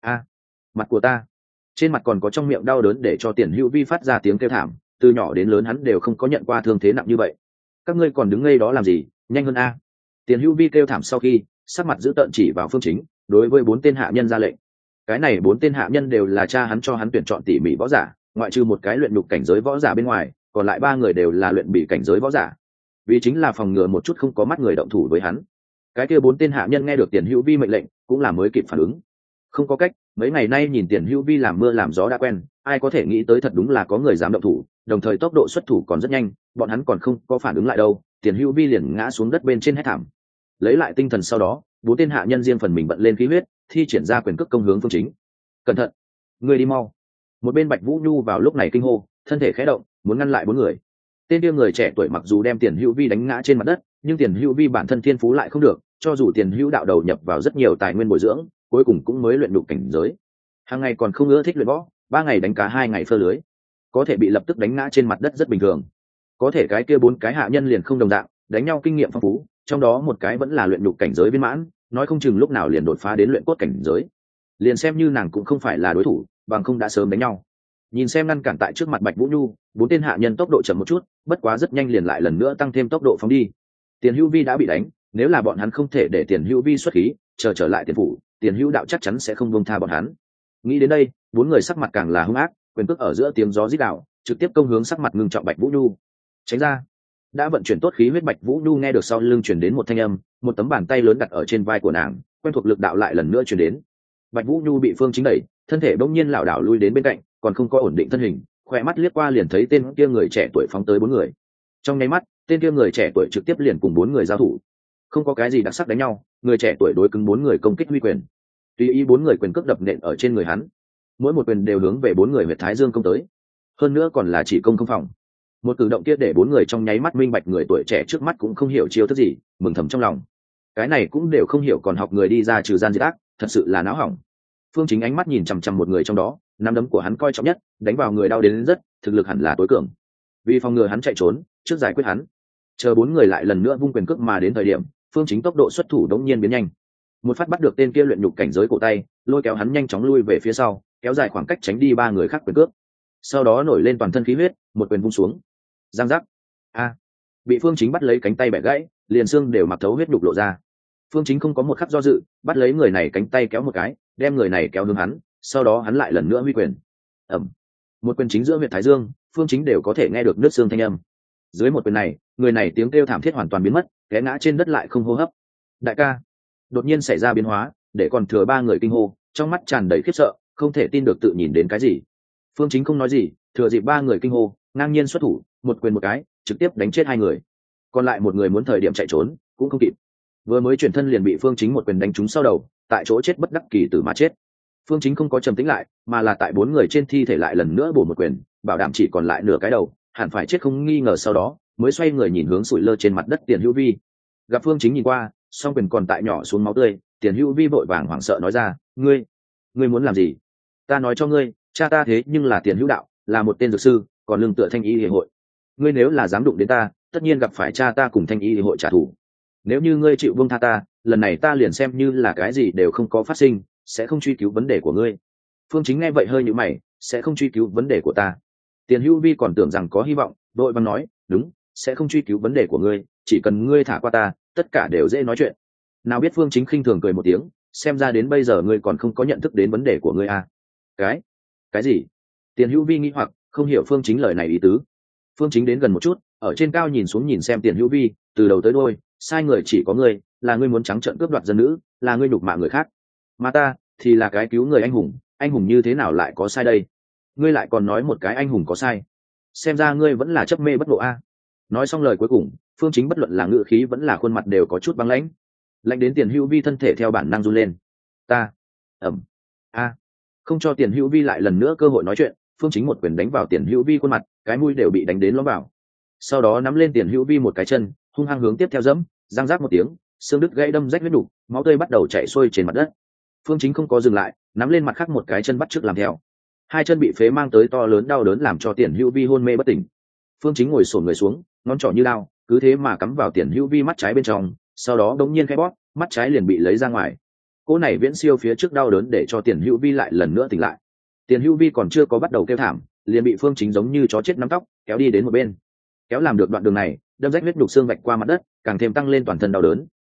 Mặt của ta! Trên mặt còn có trong miệng đau đớn để cho Tiền Hữu Vi phát ra tiếng kêu thảm. Từ nhỏ đến lớn hắn đều không có nhận qua thương thế nặng như vậy. Các ngươi còn đứng ngây đó làm gì, nhanh hơn a! Tiền Hữu Vi kêu thảm sau khi, sắc mặt dữ tợn chỉ vào Phương Chính, đối với 4 tên hạ nhân ra lệnh. Cái này 4 tên hạ nhân đều là cha hắn cho hắn tuyển chọn tỉ mỉ võ giả, ngoại trừ một cái luyện nhục cảnh giới võ giả bên ngoài, còn lại 3 người đều là luyện bị cảnh giới võ giả. Vì chính là phòng ngừa một chút không có mắt người động thủ với hắn. Cái kia 4 tên hạ nhân nghe được Tiền Hữu Vi mệnh lệnh, cũng là mới kịp phản ứng. Không có cách, mấy ngày nay nhìn Tiền Hữu Vi làm mưa làm gió đã quen, ai có thể nghĩ tới thật đúng là có người dám động thủ, đồng thời tốc độ xuất thủ còn rất nhanh, bọn hắn còn không có phản ứng lại đâu, Tiền Hữu Vi liền ngã xuống đất bên trên hét thảm. Lấy lại tinh thần sau đó, 4 tên hạ nhân riêng phần mình bận lên khí huyết, thi triển ra quyền cước công hướng Phương Chính. Cẩn thận, người đi mau. Một bên Bạch Vũ Nhu vào lúc này kinh hô, thân thể khẽ động, muốn ngăn lại 4 người. Tên kia người trẻ tuổi mặc dù đem Tiền Hữu Vi đánh ngã trên mặt đất, nhưng Tiền Hữu Vi bản thân thiên phú lại không được, cho dù Tiền Hữu đạo đầu nhập vào rất nhiều tài nguyên bồi dưỡng, cuối cùng cũng mới luyện đục cảnh giới. Hàng ngày còn không ưa thích luyện võ, 3 ngày đánh cá 2 ngày phơ lưới, có thể bị lập tức đánh ngã trên mặt đất rất bình thường. Có thể cái kia 4 cái hạ nhân liền không đồng dạng, đánh nhau kinh nghiệm phong phú, trong đó một cái vẫn là luyện đục cảnh giới viên mãn, nói không chừng lúc nào liền đột phá đến luyện cốt cảnh giới. Liền xem như nàng cũng không phải là đối thủ, bằng không đã sớm đánh nhau. Nhìn xem ngăn cản tại trước mặt Bạch Vũ Nhu, 4 tên hạ nhân tốc độ chậm một chút, bất quá rất nhanh liền lại lần nữa tăng thêm tốc độ phóng đi. Tiền Hữu Vi đã bị đánh, nếu là bọn hắn không thể để Tiền Hữu Vi xuất khí, trở lại tiền phủ, Tiền Hữu đạo chắc chắn sẽ không buông tha bọn hắn. Nghĩ đến đây, 4 người sắc mặt càng là hung ác, quyền cước ở giữa tiếng gió rít gào, trực tiếp công hướng sắc mặt ngưng trọng Bạch Vũ Nhu. Tránh ra. Đã vận chuyển tốt khí huyết Bạch Vũ Nhu nghe được sau lưng truyền đến một thanh âm, một tấm bàn tay lớn đặt ở trên vai của nàng, quen thuộc lực đạo lại lần nữa truyền đến. Bạch Vũ Nhu bị Phương Chính đẩy, thân thể bỗng nhiên lảo đảo lui đến bên cạnh, còn không có ổn định thân hình, khỏe mắt liếc qua liền thấy tên kia người trẻ tuổi phóng tới 4 người. Trong nháy mắt, tên kia người trẻ tuổi trực tiếp liền cùng 4 người giao thủ. Không có cái gì đặc sắc đánh nhau, người trẻ tuổi đối cứng 4 người công kích huy quyền. Tùy ý 4 người quyền cước đập nện ở trên người hắn, mỗi một quyền đều hướng về 4 người huyệt thái dương công tới. Hơn nữa còn là chỉ công không phòng. Một cử động kia để 4 người trong nháy mắt minh bạch người tuổi trẻ trước mắt cũng không hiểu chiêu thức gì, mừng thầm trong lòng. Cái này cũng đều không hiểu còn học người đi ra trừ gian diệt ác, thật sự là náo hỏng. Phương Chính ánh mắt nhìn chằm chằm một người trong đó, nắm đấm của hắn coi trọng nhất, đánh vào người đau đến rất, thực lực hẳn là tối cường. Vì phòng ngừa hắn chạy trốn, trước giải quyết hắn. Chờ 4 người lại lần nữa vung quyền cước mà đến thời điểm, Phương Chính tốc độ xuất thủ đống nhiên biến nhanh. Một phát bắt được tên kia luyện nhục cảnh giới cổ tay, lôi kéo hắn nhanh chóng lui về phía sau, kéo dài khoảng cách tránh đi 3 người khác quyền cước. Sau đó nổi lên toàn thân khí huyết, một quyền vung xuống. Giang giác. A. Bị Phương Chính bắt lấy cánh tay bẻ gãy, liền xương đều mặc thấu huyết nhục lộ ra. Phương Chính không có một khắc do dự, bắt lấy người này cánh tay kéo một cái, đem người này kéo hướng hắn, sau đó hắn lại lần nữa huy quyền. Ầm. Một quyền chính giữa huyệt thái dương, Phương Chính đều có thể nghe được nứt xương thanh âm. Dưới một quyền này, người này tiếng kêu thảm thiết hoàn toàn biến mất, té ngã trên đất lại không hô hấp. Đại ca. Đột nhiên xảy ra biến hóa, để còn thừa 3 người kinh hô, trong mắt tràn đầy khiếp sợ, không thể tin được tự nhìn đến cái gì. Phương Chính không nói gì, thừa dịp 3 người kinh hô, ngang nhiên xuất thủ, một quyền một cái, trực tiếp đánh chết 2 người. Còn lại một người muốn thời điểm chạy trốn, cũng không kịp. Vừa mới chuyển thân liền bị Phương Chính một quyền đánh trúng sau đầu, tại chỗ chết bất đắc kỳ tử mà chết. Phương Chính không có trầm tĩnh lại, mà là tại 4 người trên thi thể lại lần nữa bổ một quyền, bảo đảm chỉ còn lại nửa cái đầu, hẳn phải chết không nghi ngờ, sau đó mới xoay người nhìn hướng sủi lơ trên mặt đất Tiền Hữu Vi. Gặp Phương Chính nhìn qua, song quyền còn tại nhỏ xuống máu tươi, Tiền Hữu Vi vội vàng hoảng sợ nói ra, ngươi muốn làm gì? Ta nói cho ngươi, cha ta thế nhưng là Tiền Hữu đạo, là một tên dược sư, còn lương tựa Thanh Y Hiệp hội. Ngươi nếu là dám đụng đến ta, tất nhiên gặp phải cha ta cùng Thanh Y Hiệp hội trả thù. Nếu như ngươi chịu buông tha ta, lần này ta liền xem như là cái gì đều không có phát sinh, sẽ không truy cứu vấn đề của ngươi. Phương Chính nghe vậy hơi nhíu mày, sẽ không truy cứu vấn đề của ta. Tiền Hữu Vi còn tưởng rằng có hy vọng, đội vàng nói, đúng, sẽ không truy cứu vấn đề của ngươi, chỉ cần ngươi thả qua ta, tất cả đều dễ nói chuyện. Nào biết Phương Chính khinh thường cười một tiếng, xem ra đến bây giờ ngươi còn không có nhận thức đến vấn đề của ngươi à? Cái gì? Tiền Hữu Vi nghi hoặc, không hiểu Phương Chính lời này ý tứ. Phương Chính đến gần một chút, ở trên cao nhìn xuống nhìn xem Tiền Hữu Vi, từ đầu tới đuôi, sai người chỉ có ngươi, là ngươi muốn trắng trợn cướp đoạt dân nữ, là ngươi nhục mạ người khác. Mà ta thì là cái cứu người anh hùng như thế nào lại có sai đây? Ngươi lại còn nói một cái anh hùng có sai? Xem ra ngươi vẫn là chấp mê bất ngộ a. Nói xong lời cuối cùng, Phương Chính bất luận là ngữ khí vẫn là khuôn mặt đều có chút băng lãnh. Lạnh đến Tiền Hữu Vi thân thể theo bản năng run lên. Ta không cho Tiền Hữu Vi lại lần nữa cơ hội nói chuyện, Phương Chính một quyền đánh vào Tiền Hữu Vi khuôn mặt, cái mũi đều bị đánh đến lõm vào. Sau đó nắm lên Tiền Hữu Vi một cái chân, hung hăng hướng tiếp theo dẫm, răng rác một tiếng, xương đứt gãy đâm rách huyết đủ, máu tươi bắt đầu chảy xuôi trên mặt đất. Phương Chính không có dừng lại, nắm lên mặt khác một cái chân bắt chước làm theo. 2 chân bị phế mang tới to lớn đau đớn làm cho Tiền Hữu Vi hôn mê bất tỉnh. Phương Chính ngồi xổm người xuống, ngón trỏ như dao, cứ thế mà cắm vào Tiền Hữu Vi mắt trái bên trong, sau đó đống nhiên khẽ bóp, mắt trái liền bị lấy ra ngoài. Cỗ này viễn siêu phía trước đau đớn để cho Tiền Hữu Vi lại lần nữa tỉnh lại. Tiền Hữu Vi còn chưa có bắt đầu kêu thảm, liền bị Phương Chính giống như chó chết nắm tóc kéo đi đến một bên. Kéo làm được đoạn đường này, đâm rách huyết đục xương vạch qua mặt đất, càng thêm tăng lên toàn thân đau đớn,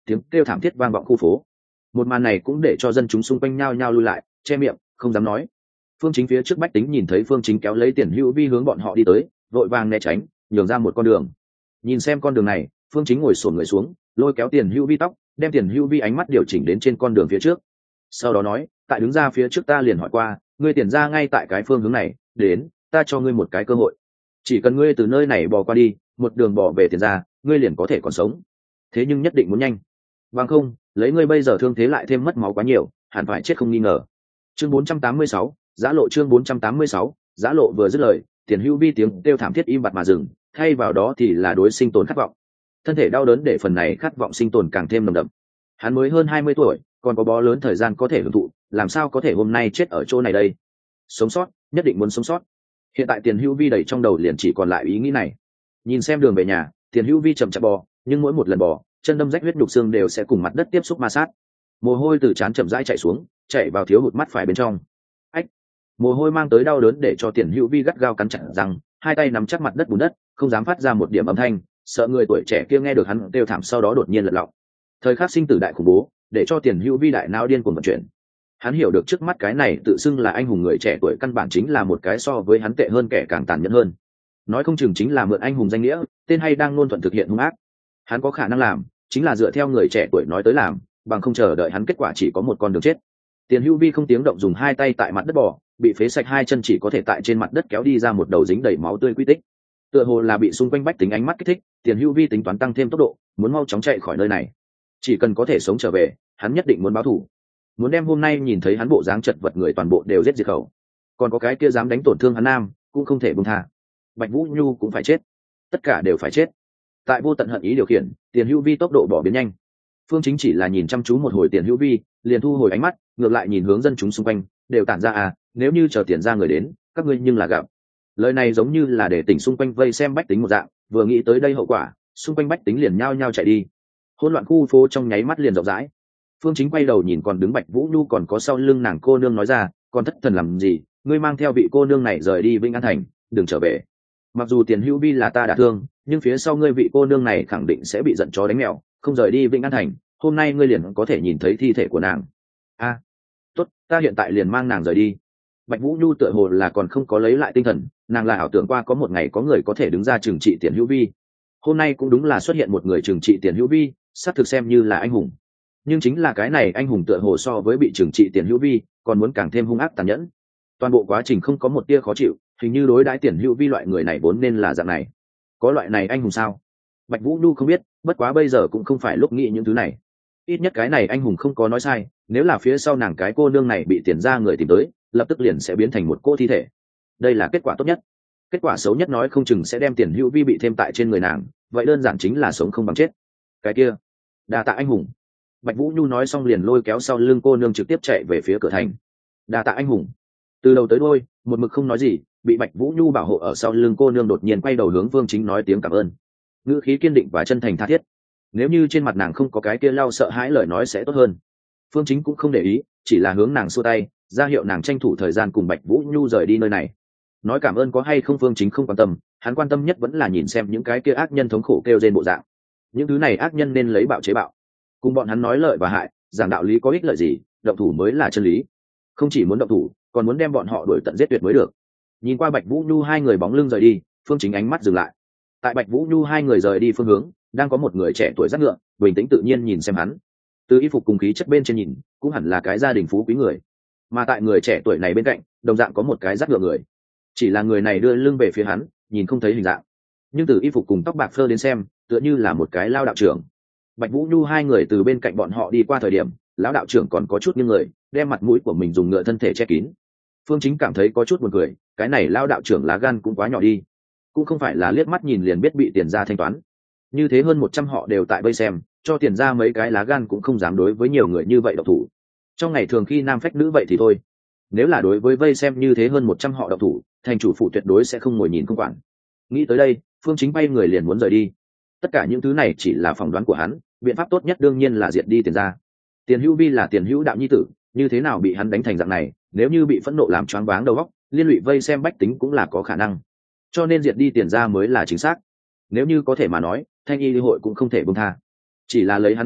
tiếng kêu thảm thiết vang vọng khu phố. Một màn này cũng để cho dân chúng xung quanh nhao nhao lui lại, che miệng không dám nói. Phương Chính phía trước bách tính nhìn thấy Phương Chính kéo lấy Tiền Hữu Vi hướng bọn họ đi tới, vội vàng né tránh, nhường ra một con đường. Nhìn xem con đường này, Phương Chính ngồi xổm người xuống, lôi kéo Tiền Hữu Vi tóc, đem Tiền Hữu Vi ánh mắt điều chỉnh đến trên con đường phía trước. Sau đó nói, tại đứng ra phía trước ta liền hỏi qua, ngươi Tiền ra ngay tại cái phương hướng này, đến, ta cho ngươi một cái cơ hội. Chỉ cần ngươi từ nơi này bò qua đi, một đường bò về Tiền ra, ngươi liền có thể còn sống. Thế nhưng nhất định muốn nhanh. Bằng không, lấy ngươi bây giờ thương thế lại thêm mất máu quá nhiều, hẳn phải chết không nghi ngờ. Chương 486, Giã lộ. Chương 486, Giã lộ. Vừa dứt lời, Tiền Hữu Vi tiếng kêu thảm thiết im bặt mà dừng, thay vào đó thì là đối sinh tồn khát vọng. Thân thể đau đớn để phần này khát vọng sinh tồn càng thêm nồng đậm. Hắn mới hơn 20 tuổi, còn có bó lớn thời gian có thể hưởng thụ, làm sao có thể hôm nay chết ở chỗ này đây? Sống sót, nhất định muốn sống sót. Hiện tại Tiền Hữu Vi đầy trong đầu liền chỉ còn lại ý nghĩ này. Nhìn xem đường về nhà, Tiền Hữu Vi chậm chạp bò, nhưng mỗi một lần bò, chân đâm rách huyết nhục xương đều sẽ cùng mặt đất tiếp xúc ma sát. Mồ hôi từ trán chậm rãi chảy xuống, chảy vào thiếu hụt mắt phải bên trong. Ách! Mồ hôi mang tới đau đớn để cho Tiền Hữu Vi gắt gao cắn chặt răng, hai tay nắm chắc mặt đất bùn đất, không dám phát ra một điểm âm thanh, sợ người tuổi trẻ kia nghe được hắn kêu thảm sau đó đột nhiên lật lọng. Thời khắc sinh tử đại khủng bố, để cho Tiền Hữu Vi đại não điên cuồng vận chuyển. Hắn hiểu được trước mắt cái này tự xưng là anh hùng người trẻ tuổi căn bản chính là một cái so với hắn tệ hơn kẻ càng tàn nhẫn hơn. Nói không chừng chính là mượn anh hùng danh nghĩa, tên hay đang luôn thuận thực hiện hung ác. Hắn có khả năng làm, chính là dựa theo người trẻ tuổi nói tới làm, bằng không chờ đợi hắn kết quả chỉ có một con đường chết. Tiền Hữu Vi không tiếng động dùng hai tay tại mặt đất bò, bị phế sạch hai chân chỉ có thể tại trên mặt đất kéo đi ra một đầu dính đầy máu tươi quy tích. Tựa hồ là bị xung quanh bách tính ánh mắt kích thích, Tiền Hữu Vi tính toán tăng thêm tốc độ, muốn mau chóng chạy khỏi nơi này. Chỉ cần có thể sống trở về, hắn nhất định muốn báo thù, muốn đem hôm nay nhìn thấy hắn bộ dáng chật vật người toàn bộ đều giết diệt khẩu. Còn có cái kia dám đánh tổn thương hắn nam, cũng không thể buông tha. Bạch Vũ Nhu cũng phải chết, tất cả đều phải chết. Tại vô tận hận ý điều khiển, Tiền Hữu Vi tốc độ bỏ biến nhanh. Phương Chính chỉ là nhìn chăm chú một hồi Tiền Hữu Vi, liền thu hồi ánh mắt, ngược lại nhìn hướng dân chúng xung quanh, đều tản ra à, nếu như chờ Tiền ra người đến, các ngươi nhưng là gặp. Lời này giống như là để tỉnh xung quanh vây xem bách tính một dạng, vừa nghĩ tới đây hậu quả, xung quanh bách tính liền nhao nhao chạy đi. Hỗn loạn khu phố trong nháy mắt liền rộng rãi. Phương Chính quay đầu nhìn còn đứng Bạch Vũ Nhu còn có sau lưng nàng cô nương nói ra, còn thất thần làm gì, ngươi mang theo vị cô nương này rời đi Vĩnh An Thành, đừng trở về. Mặc dù Tiền Hữu Vi là ta đã thương, nhưng phía sau ngươi vị cô nương này khẳng định sẽ bị giận chó đánh mèo, không rời đi Vĩnh An Thành, hôm nay ngươi liền có thể nhìn thấy thi thể của nàng. A, tốt, ta hiện tại liền mang nàng rời đi. Bạch Vũ Nhu tựa hồ là còn không có lấy lại tinh thần, nàng là ảo tưởng qua có một ngày có người có thể đứng ra trừng trị Tiền Hữu Vi. Hôm nay cũng đúng là xuất hiện một người trừng trị Tiền Hữu Vi, xác thực xem như là anh hùng. Nhưng chính là cái này anh hùng tựa hồ so với bị trừng trị Tiền Hữu Vi còn muốn càng thêm hung ác tàn nhẫn. Toàn bộ quá trình không có một tia khó chịu, hình như đối đãi Tiền Hữu Vi loại người này vốn nên là dạng này. Có loại này anh hùng sao? Bạch Vũ Nhu không biết, bất quá bây giờ cũng không phải lúc nghĩ những thứ này. Ít nhất cái này anh hùng không có nói sai, nếu là phía sau nàng cái cô nương này bị Tiền ra người tìm tới, lập tức liền sẽ biến thành một cô thi thể. Đây là kết quả tốt nhất. Kết quả xấu nhất nói không chừng sẽ đem Tiền Hữu Vi bị thêm tại trên người nàng, vậy đơn giản chính là sống không bằng chết. Cái kia, đa tạ anh hùng. Bạch Vũ Nhu nói xong liền lôi kéo sau lưng cô nương trực tiếp chạy về phía cửa thành. Đa tạ anh hùng. Từ đầu tới đuôi, một mực không nói gì, bị Bạch Vũ Nhu bảo hộ ở sau lưng cô nương đột nhiên quay đầu hướng Phương Chính nói tiếng cảm ơn. Ngữ khí kiên định và chân thành tha thiết. Nếu như trên mặt nàng không có cái kia lau sợ hãi lời nói sẽ tốt hơn. Phương Chính cũng không để ý, chỉ là hướng nàng xua tay, ra hiệu nàng tranh thủ thời gian cùng Bạch Vũ Nhu rời đi nơi này. Nói cảm ơn có hay không Phương Chính không quan tâm, hắn quan tâm nhất vẫn là nhìn xem những cái kia ác nhân thống khổ kêu trên bộ dạng. Những thứ này ác nhân nên lấy bạo chế bạo. Cùng bọn hắn nói lợi và hại, giảng đạo lý có ích lợi gì, động thủ mới là chân lý. Không chỉ muốn động thủ, còn muốn đem bọn họ đuổi tận giết tuyệt mới được. Nhìn qua Bạch Vũ Nhu hai người bóng lưng rời đi, Phương Chính ánh mắt dừng lại. Tại Bạch Vũ Nhu hai người rời đi phương hướng, đang có một người trẻ tuổi dắt ngựa, bình tĩnh tự nhiên nhìn xem hắn. Từ y phục cùng khí chất bên trên nhìn, cũng hẳn là cái gia đình phú quý người. Mà tại người trẻ tuổi này bên cạnh, đồng dạng có một cái dắt ngựa người. Chỉ là người này đưa lưng về phía hắn, nhìn không thấy hình dạng. Nhưng từ y phục cùng tóc bạc phơ đến xem, tựa như là một cái lao đạo trưởng. Bạch Vũ Nhu hai người từ bên cạnh bọn họ đi qua thời điểm, lão đạo trưởng còn có chút nghiêng người, đem mặt mũi của mình dùng ngựa thân thể che kín. Phương Chính cảm thấy có chút buồn cười, cái này lão đạo trưởng lá gan cũng quá nhỏ đi, cũng không phải là liếc mắt nhìn liền biết bị Tiền ra thanh toán. Như thế hơn 100 họ đều tại vây xem, cho Tiền ra mấy cái lá gan cũng không dám đối với nhiều người như vậy độc thủ. Trong ngày thường khi nam phách nữ vậy thì thôi, nếu là đối với vây xem như thế hơn 100 họ độc thủ, thành chủ phụ tuyệt đối sẽ không ngồi nhìn không quản. Nghĩ tới đây, Phương Chính bay người liền muốn rời đi. Tất cả những thứ này chỉ là phỏng đoán của hắn, biện pháp tốt nhất đương nhiên là diệt đi Tiền ra. Tiền Hữu Vi là Tiền Hữu đạo nhi tử, như thế nào bị hắn đánh thành dạng này, nếu như bị phẫn nộ làm choáng váng đầu óc, liên lụy vây xem bách tính cũng là có khả năng. Cho nên diệt đi Tiền ra mới là chính xác. Nếu như có thể mà nói, Thanh Y hội cũng không thể buông tha. Chỉ là lấy hắn thực lực,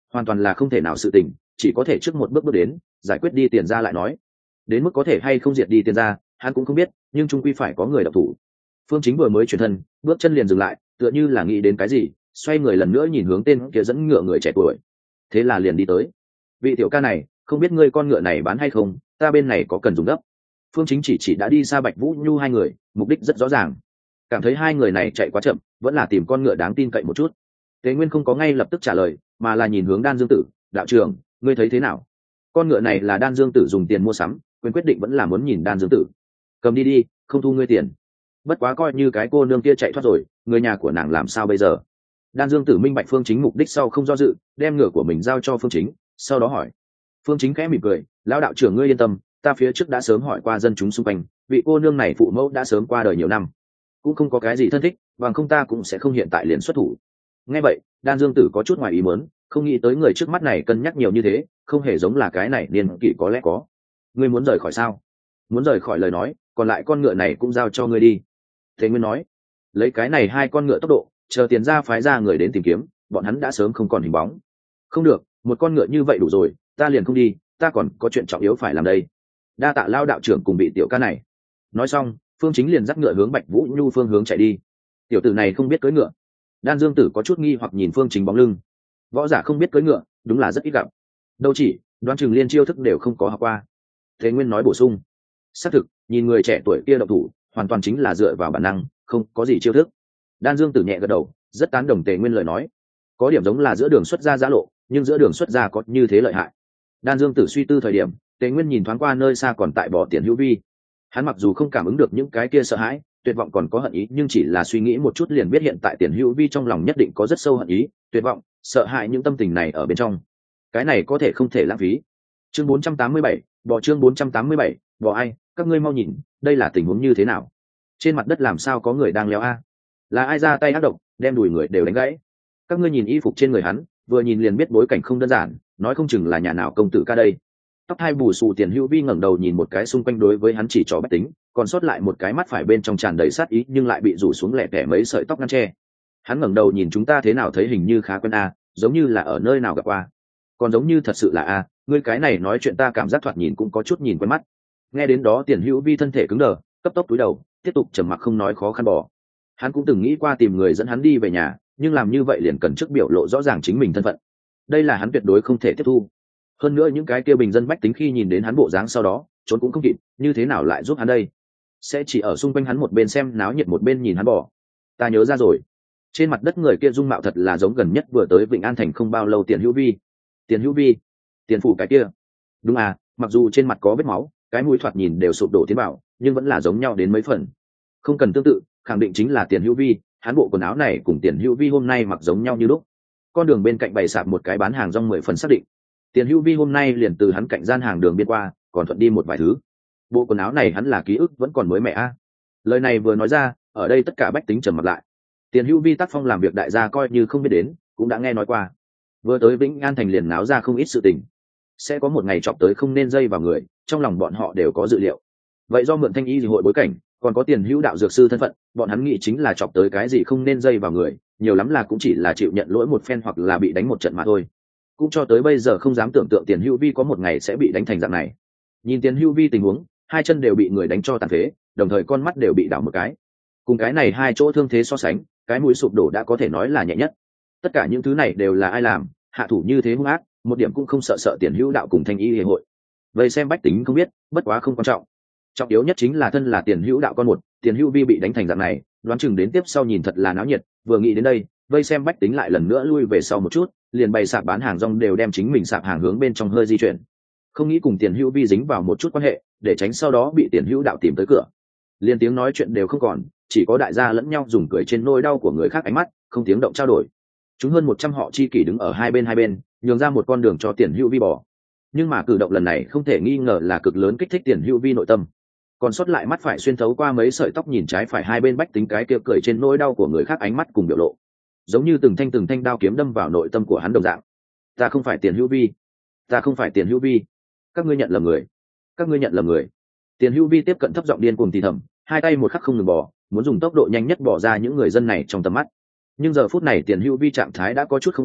hoàn toàn là không thể nào sự tình, chỉ có thể trước một bước bước đến giải quyết đi tiền ra lại nói. Đến mức có thể hay không diệt đi tiền ra hắn cũng không biết, nhưng chung quy phải có người độc thủ. Phương Chính vừa mới chuyển thân, bước chân liền dừng lại, tựa như là nghĩ đến cái gì, xoay người lần nữa nhìn hướng tên kia dẫn ngựa người trẻ tuổi, thế là liền đi tới. Vị tiểu ca này, không biết ngươi con ngựa này bán hay không, ta bên này có cần dùng gấp. Phương Chính chỉ đã đi xa Bạch Vũ Nhu hai người, mục đích rất rõ ràng, cảm thấy hai người này chạy quá chậm, vẫn là tìm con ngựa đáng tin cậy một chút. Tế Nguyên không có ngay lập tức trả lời, mà là nhìn hướng Đan Dương Tử, đạo trưởng, ngươi thấy thế nào? Con ngựa này là Đan Dương Tử dùng tiền mua sắm, quyền quyết định vẫn là muốn nhìn Đan Dương Tử. Cầm đi đi, không thu ngươi tiền. Bất quá coi như cái cô nương kia chạy thoát rồi, người nhà của nàng làm sao bây giờ? Đan Dương Tử minh bạch Phương Chính mục đích sau không do dự, đem ngựa của mình giao cho Phương Chính, sau đó hỏi. Phương Chính khẽ mỉm cười, lão đạo trưởng ngươi yên tâm, ta phía trước đã sớm hỏi qua dân chúng xung quanh, vị cô nương này phụ mẫu đã sớm qua đời nhiều năm, cũng không có cái gì thân thích, bằng không ta cũng sẽ không hiện tại liền xuất thủ. Nghe vậy, Đan Dương Tử có chút ngoài ý muốn, không nghĩ tới người trước mắt này cân nhắc nhiều như thế, không hề giống là cái này niên kỷ có lẽ có. Ngươi muốn rời khỏi sao? Muốn rời khỏi lời nói, còn lại con ngựa này cũng giao cho ngươi đi. Thế Nguyên nói, lấy cái này hai con ngựa tốc độ, chờ tiền ra phái ra người đến tìm kiếm, bọn hắn đã sớm không còn hình bóng. Không được, một con ngựa như vậy đủ rồi, ta liền không đi, ta còn có chuyện trọng yếu phải làm đây. Đa tạ lao đạo trưởng cùng bị tiểu ca này. Nói xong, Phương Chính liền dắt ngựa hướng Bạch Vũ Nhu phương hướng chạy đi. Tiểu tử này không biết cưỡi ngựa. Đan Dương Tử có chút nghi hoặc nhìn Phương Chính bóng lưng. Võ giả không biết cưỡi ngựa, đúng là rất ít gặp. Đâu chỉ, đoán chừng liên chiêu thức đều không có học qua. Thế Nguyên nói bổ sung. Xác thực, nhìn người trẻ tuổi kia động thủ, hoàn toàn chính là dựa vào bản năng, không có gì chiêu thức. Đan Dương Tử nhẹ gật đầu, rất tán đồng Tề Nguyên lời nói. Có điểm giống là giữa đường xuất ra giã lộ, nhưng giữa đường xuất ra có như thế lợi hại. Đan Dương Tử suy tư thời điểm, Tề Nguyên nhìn thoáng qua nơi xa còn tại bỏ Tiền Hữu Vi. Hắn mặc dù không cảm ứng được những cái kia sợ hãi, tuyệt vọng còn có hận ý, nhưng chỉ là suy nghĩ một chút liền biết hiện tại Tiền Hữu Vi trong lòng nhất định có rất sâu hận ý, tuyệt vọng, sợ hãi những tâm tình này ở bên trong. Cái này có thể không thể lãng phí. Chương 487, bỏ chương 487, bỏ ai, các ngươi mau nhìn, đây là tình huống như thế nào? Trên mặt đất làm sao có người đang leo a? Là ai ra tay ác độc, đem đùi người đều đánh gãy? Các ngươi nhìn y phục trên người hắn, vừa nhìn liền biết bối cảnh không đơn giản, nói không chừng là nhà nào công tử ca đây. Tóc hai bù xù Tiền Hữu Vi ngẩng đầu nhìn một cái xung quanh, đối với hắn chỉ trỏ bách tính, còn sót lại một cái mắt phải bên trong tràn đầy sát ý nhưng lại bị rủ xuống lẻ tẻ mấy sợi tóc ngăn che. Hắn ngẩng đầu nhìn chúng ta thế nào thấy hình như khá quen a, giống như là ở nơi nào gặp qua, còn giống như thật sự là a, ngươi cái này nói chuyện ta cảm giác thoạt nhìn cũng có chút nhìn quen mắt. Nghe đến đó Tiền Hữu Vi thân thể cứng đờ, cấp tốc cúi đầu, tiếp tục trầm mặc không nói, khó khăn bỏ. Hắn cũng từng nghĩ qua tìm người dẫn hắn đi về nhà, nhưng làm như vậy liền cần trước biểu lộ rõ ràng chính mình thân phận. Đây là hắn tuyệt đối không thể tiếp thu. Hơn nữa những cái kia bình dân bách tính khi nhìn đến hắn bộ dáng sau đó trốn cũng không kịp, như thế nào lại giúp hắn đây? Sẽ chỉ ở xung quanh hắn một bên xem náo nhiệt một bên nhìn hắn bỏ. Ta nhớ ra rồi, trên mặt đất người kia dung mạo thật là giống gần nhất vừa tới Vịnh An Thành không bao lâu Tiền Hữu Vi. Tiền Hữu Vi, Tiền phủ cái kia. Đúng à, mặc dù trên mặt có vết máu, cái mũi thoạt nhìn đều sụp đổ tiến bảo, nhưng vẫn là giống nhau đến mấy phần. Không cần tương tự, khẳng định chính là Tiền Hữu Vi. Hắn bộ quần áo này cùng Tiền Hữu Vi hôm nay mặc giống nhau như lúc. Con đường bên cạnh bày sạp một cái bán hàng rong 10 phần xác định. Tiền Hữu Vi hôm nay liền từ hắn cạnh gian hàng đường biên qua, còn thuận đi một vài thứ. Bộ quần áo này hắn là ký ức vẫn còn mới mẻ a. Lời này vừa nói ra, ở đây tất cả bách tính trầm mặt lại. Tiền Hữu Vi tác phong làm việc đại gia coi như không biết đến, cũng đã nghe nói qua. Vừa tới Vĩnh An Thành liền náo ra không ít sự tình. Sẽ có một ngày chọc tới không nên dây vào người, trong lòng bọn họ đều có dự liệu. Vậy do mượn Thanh Y hội bối cảnh, còn có Tiền Hữu đạo dược sư thân phận, bọn hắn nghĩ chính là chọc tới cái gì không nên dây vào người, nhiều lắm là cũng chỉ là chịu nhận lỗi một phen hoặc là bị đánh một trận mà thôi. Cũng cho tới bây giờ không dám tưởng tượng Tiền Hữu Vi có một ngày sẽ bị đánh thành dạng này. Nhìn Tiền Hữu Vi tình huống, hai chân đều bị người đánh cho tàn phế, đồng thời con mắt đều bị đảo một cái. Cùng cái này hai chỗ thương thế so sánh, cái mũi sụp đổ đã có thể nói là nhẹ nhất. Tất cả những thứ này đều là ai làm, hạ thủ như thế hung ác, một điểm cũng không sợ Tiền Hữu đạo cùng Thanh Y hiệp hội. Vậy xem bách tính không biết, bất quá không quan trọng. Trọng yếu nhất chính là thân là Tiền Hữu đạo con một, Tiền Hữu Vi bị đánh thành dạng này, đoán chừng đến tiếp sau nhìn thật là náo nhiệt. Vừa nghĩ đến đây, vây xem bách tính lại lần nữa lui về sau một chút, liền bày sạp bán hàng rong đều đem chính mình sạp hàng hướng bên trong hơi di chuyển, không nghĩ cùng Tiền Hữu Vi dính vào một chút quan hệ, để tránh sau đó bị Tiền Hữu đạo tìm tới cửa. Liên tiếng nói chuyện đều không còn, chỉ có đại gia lẫn nhau dùng cười trên nỗi đau của người khác ánh mắt, không tiếng động trao đổi. Chúng hơn 100 họ chi kỷ đứng ở hai bên, nhường ra một con đường cho Tiền Hữu Vi bỏ. Nhưng mà cử động lần này không thể nghi ngờ là cực lớn kích thích Tiền Hữu Vi nội tâm. Còn sót lại mắt phải xuyên thấu qua mấy sợi tóc nhìn trái phải hai bên bách tính cái kia cười trên nỗi đau của người khác ánh mắt cùng biểu lộ, giống như từng thanh đao kiếm đâm vào nội tâm của hắn đồng dạng. Ta không phải Tiền Hữu Vi, ta không phải Tiền Hữu Vi, các ngươi nhận lầm người, các ngươi nhận lầm người. Tiền Hữu Vi tiếp cận thấp giọng điên cuồng thì thầm, hai tay một khắc không ngừng bỏ, muốn dùng tốc độ nhanh nhất bỏ ra những người dân này trong tầm mắt. Nhưng giờ phút này Tiền Hữu Vi trạng thái đã có chút không ổn,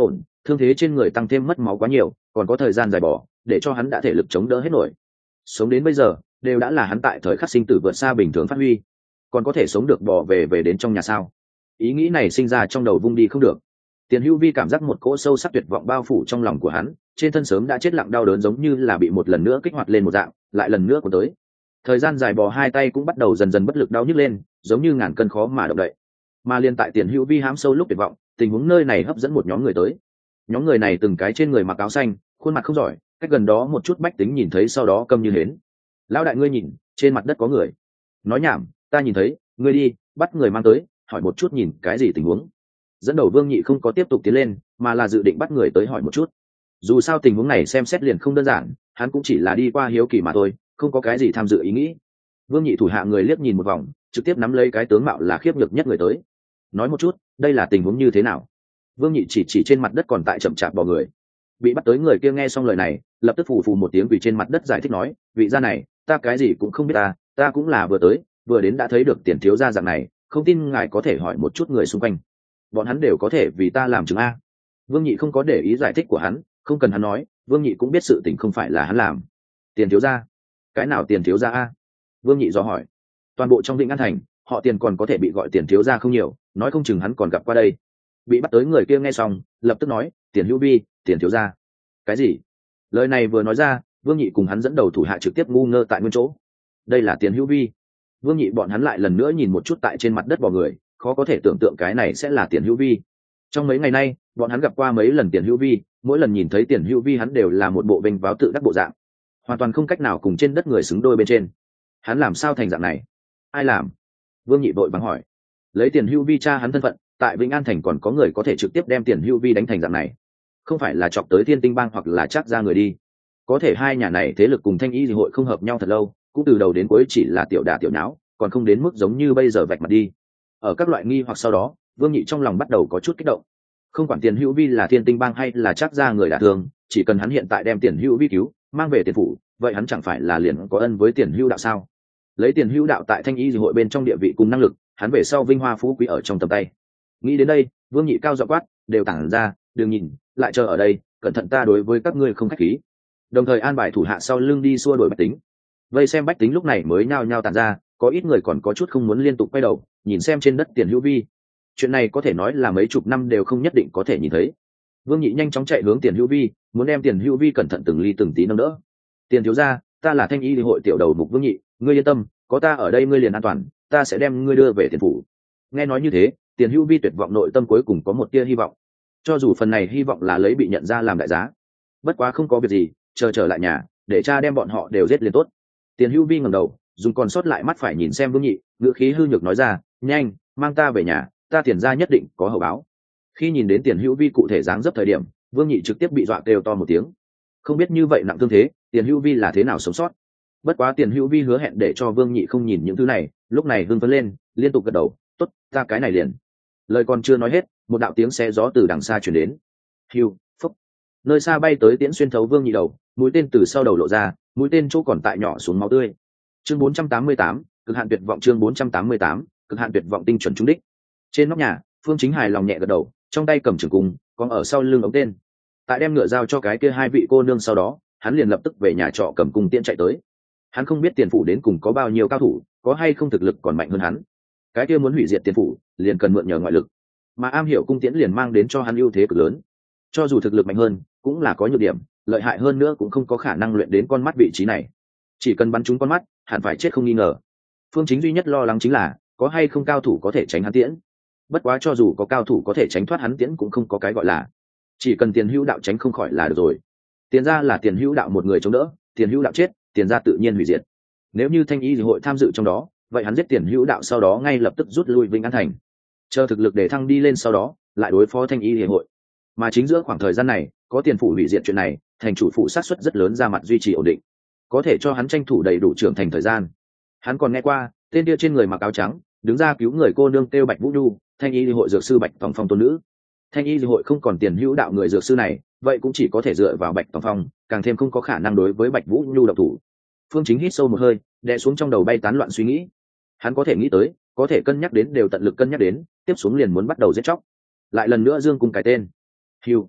thương thế trên người tăng thêm mất máu quá nhiều, còn có thời gian dài bỏ để cho hắn đã thể lực chống đỡ hết nổi. Sống đến bây giờ đều đã là hắn tại thời khắc sinh tử vượt xa bình thường phát huy, còn có thể sống được bỏ về đến trong nhà sao? Ý nghĩ này sinh ra trong đầu vung đi không được. Tiền Hữu Vi cảm giác một cỗ sâu sắc tuyệt vọng bao phủ trong lòng của hắn, trên thân sớm đã chết lặng đau đớn giống như là bị một lần nữa kích hoạt lên một dạng, lại lần nữa của tới. Thời gian dài bò hai tay cũng bắt đầu dần dần bất lực đau nhức lên, giống như ngàn cân khó mà động đậy. Mà liên tại Tiền Hữu Vi hãm sâu lúc tuyệt vọng, tình huống nơi này hấp dẫn một nhóm người tới. Nhóm người này từng cái trên người mặc áo xanh, khuôn mặt không giỏi, cách gần đó một chút bách tính nhìn thấy sau đó câm như hến. Lão đại ngươi nhìn, trên mặt đất có người. Nói nhảm, ta nhìn thấy, ngươi đi, bắt người mang tới, hỏi một chút nhìn cái gì tình huống. Dẫn đầu Vương Nhị không có tiếp tục tiến lên, mà là dự định bắt người tới hỏi một chút. Dù sao tình huống này xem xét liền không đơn giản, hắn cũng chỉ là đi qua hiếu kỳ mà thôi, không có cái gì tham dự ý nghĩ. Vương Nhị thủ hạ người liếc nhìn một vòng, trực tiếp nắm lấy cái tướng mạo là khiếp nhược nhất người tới. Nói một chút, đây là tình huống như thế nào? Vương Nhị chỉ trên mặt đất còn tại chậm chạp bò người. Bị bắt tới người kia nghe xong lời này, lập tức phù phù một tiếng quỳ trên mặt đất giải thích nói, vị gia này, ta cái gì cũng không biết ta cũng là vừa tới, vừa đến đã thấy được Tiền thiếu gia dạng này, không tin ngài có thể hỏi một chút người xung quanh. Bọn hắn đều có thể vì ta làm chứng a. Vương Nhị không có để ý giải thích của hắn, không cần hắn nói, Vương Nhị cũng biết sự tình không phải là hắn làm. Tiền thiếu gia? Cái nào Tiền thiếu gia a? Vương Nhị dò hỏi. Toàn bộ trong Vĩnh An thành, họ Tiền còn có thể bị gọi Tiền thiếu gia không nhiều, nói không chừng hắn còn gặp qua đây. Bị bắt tới người kia nghe xong, lập tức nói, Tiền Hữu Vi, Tiền thiếu gia. Cái gì? Lời này vừa nói ra, Vương Nhị cùng hắn dẫn đầu thủ hạ trực tiếp ngu ngơ tại nguyên chỗ. Đây là Tiền Hữu Vi. Vương Nhị bọn hắn lại lần nữa nhìn một chút tại trên mặt đất bò người, khó có thể tưởng tượng cái này sẽ là Tiền Hữu Vi. Trong mấy ngày nay, bọn hắn gặp qua mấy lần Tiền Hữu Vi, mỗi lần nhìn thấy Tiền Hữu Vi hắn đều là một bộ vênh váo tự đắc bộ dạng, hoàn toàn không cách nào cùng trên đất người xứng đôi bên trên. Hắn làm sao thành dạng này? Ai làm? Vương Nhị vội vàng hỏi. Lấy Tiền Hữu Vi cha hắn thân phận, tại Vĩnh An thành còn có người có thể trực tiếp đem Tiền Hữu Vi đánh thành dạng này, không phải là chọc tới Thiên Tinh bang hoặc là chắc ra người đi. Có thể hai nhà này thế lực cùng Thanh Y hội không hợp nhau thật lâu, cũng từ đầu đến cuối chỉ là tiểu đả tiểu nháo, còn không đến mức giống như bây giờ vạch mặt đi. Ở các loại nghi hoặc sau đó, Vương Nhị trong lòng bắt đầu có chút kích động. Không quản Tiền Hữu Vi là Thiên Tinh bang hay là chắc ra người đả thương, chỉ cần hắn hiện tại đem Tiền Hữu Vi cứu, mang về Tiền phủ, vậy hắn chẳng phải là liền có ân với Tiền Hữu đạo sao? Lấy Tiền Hữu đạo tại Thanh Y hội bên trong địa vị cùng năng lực, hắn về sau vinh hoa phú quý ở trong tầm tay. Nghĩ đến đây, Vương Nhị cao giọng quát, đều tản ra, đừng nhìn, lại chờ ở đây, cẩn thận ta đối với các ngươi không khách khí. Đồng thời an bài thủ hạ sau lưng đi xua đuổi bách tính. Vây xem bách tính lúc này mới nhao nhao tản ra, có ít người còn có chút không muốn liên tục quay đầu nhìn xem trên đất Tiền Hữu Vi. Chuyện này có thể nói là mấy chục năm đều không nhất định có thể nhìn thấy. Vương Nhị nhanh chóng chạy hướng Tiền Hữu Vi, muốn đem Tiền Hữu Vi cẩn thận từng ly từng tí nâng đỡ. Tiền thiếu gia, ta là Thanh Y hội tiểu đầu mục Vương Nhị, ngươi yên tâm, có ta ở đây ngươi liền an toàn, ta sẽ đem ngươi đưa về Tiền phủ. Nghe nói như thế, Tiền Hữu Vi tuyệt vọng nội tâm cuối cùng có một tia hy vọng, cho dù phần này hy vọng là lấy bị nhận ra làm đại giá. Bất quá không có việc gì, chờ trở lại nhà, để cha đem bọn họ đều giết liền tốt. Tiền Hữu Vi ngẩng đầu, dùng còn sót lại mắt phải nhìn xem Vương Nhị, ngữ khí hư nhược nói ra, nhanh, mang ta về nhà, ta Tiền gia nhất định có hậu báo. Khi nhìn đến Tiền Hữu Vi cụ thể dáng dấp thời điểm, Vương Nhị trực tiếp bị dọa kêu to một tiếng. Không biết như vậy nặng thương thế, Tiền Hữu Vi là thế nào sống sót. Bất quá Tiền Hữu Vi hứa hẹn để cho Vương Nhị không nhìn những thứ này, lúc này hưng phấn lên, liên tục gật đầu, tốt, ta cái này liền. Lời còn chưa nói hết, một đạo tiếng xé gió từ đằng xa truyền đến. Hiu, phốc. Nơi xa bay tới tiễn xuyên thấu Vương Nhị đầu, mũi tên từ sau đầu lộ ra, mũi tên chỗ còn tại nhỏ xuống máu tươi. Chương 488, cực hạn tuyệt vọng. Chương 488, cực hạn tuyệt vọng tinh chuẩn trúng đích. Trên nóc nhà, Phương Chính hài lòng nhẹ gật đầu, trong tay cầm trường cung, còn ở sau lưng ống tên. Tại đem ngựa giao cho cái kia hai vị cô nương sau đó, hắn liền lập tức về nhà trọ cầm cung tiễn chạy tới. Hắn không biết Tiền phủ đến cùng có bao nhiêu cao thủ, có hay không thực lực còn mạnh hơn hắn. Cái kia muốn hủy diệt Tiền phủ, liền cần mượn nhờ ngoại lực, mà am hiểu cung tiễn liền mang đến cho hắn ưu thế cực lớn. Cho dù thực lực mạnh hơn, cũng là có nhược điểm, lợi hại hơn nữa cũng không có khả năng luyện đến con mắt vị trí này. Chỉ cần bắn trúng con mắt, hẳn phải chết không nghi ngờ. Phương Chính duy nhất lo lắng chính là có hay không cao thủ có thể tránh hắn tiễn. Bất quá cho dù có cao thủ có thể tránh thoát hắn tiễn cũng không có cái gọi là, chỉ cần Tiền Hữu đạo tránh không khỏi là được rồi. Tiền gia là Tiền Hữu đạo một người chống đỡ, Tiền Hữu đạo chết, Tiền gia tự nhiên hủy diệt. Nếu như Thanh Y hội tham dự trong đó, vậy hắn giết Tiền Hữu đạo sau đó ngay lập tức rút lui Vĩnh An thành, chờ thực lực để thăng đi lên sau đó lại đối phó Thanh Y hội. Mà chính giữa khoảng thời gian này, có Tiền phủ hủy diệt chuyện này, thành chủ phủ sát suất rất lớn ra mặt duy trì ổn định, có thể cho hắn tranh thủ đầy đủ trưởng thành thời gian. Hắn còn nghe qua tên kia trên người mặc áo trắng đứng ra cứu người cô nương kêu Bạch Vũ Nhu, Thanh Y hội dược sư Bạch Tòng Phong tôn nữ. Thanh Y hội không còn Tiền Hữu đạo người dược sư này, vậy cũng chỉ có thể dựa vào Bạch Tòng Phong, càng thêm không có khả năng đối với Bạch Vũ Nhu độc thủ. Phương Chính hít sâu một hơi, đè xuống trong đầu bay tán loạn suy nghĩ. Hắn có thể nghĩ tới, có thể cân nhắc đến đều tận lực cân nhắc đến, tiếp xuống liền muốn bắt đầu giết chóc. Lại lần nữa dương cung cái tên. Hưu.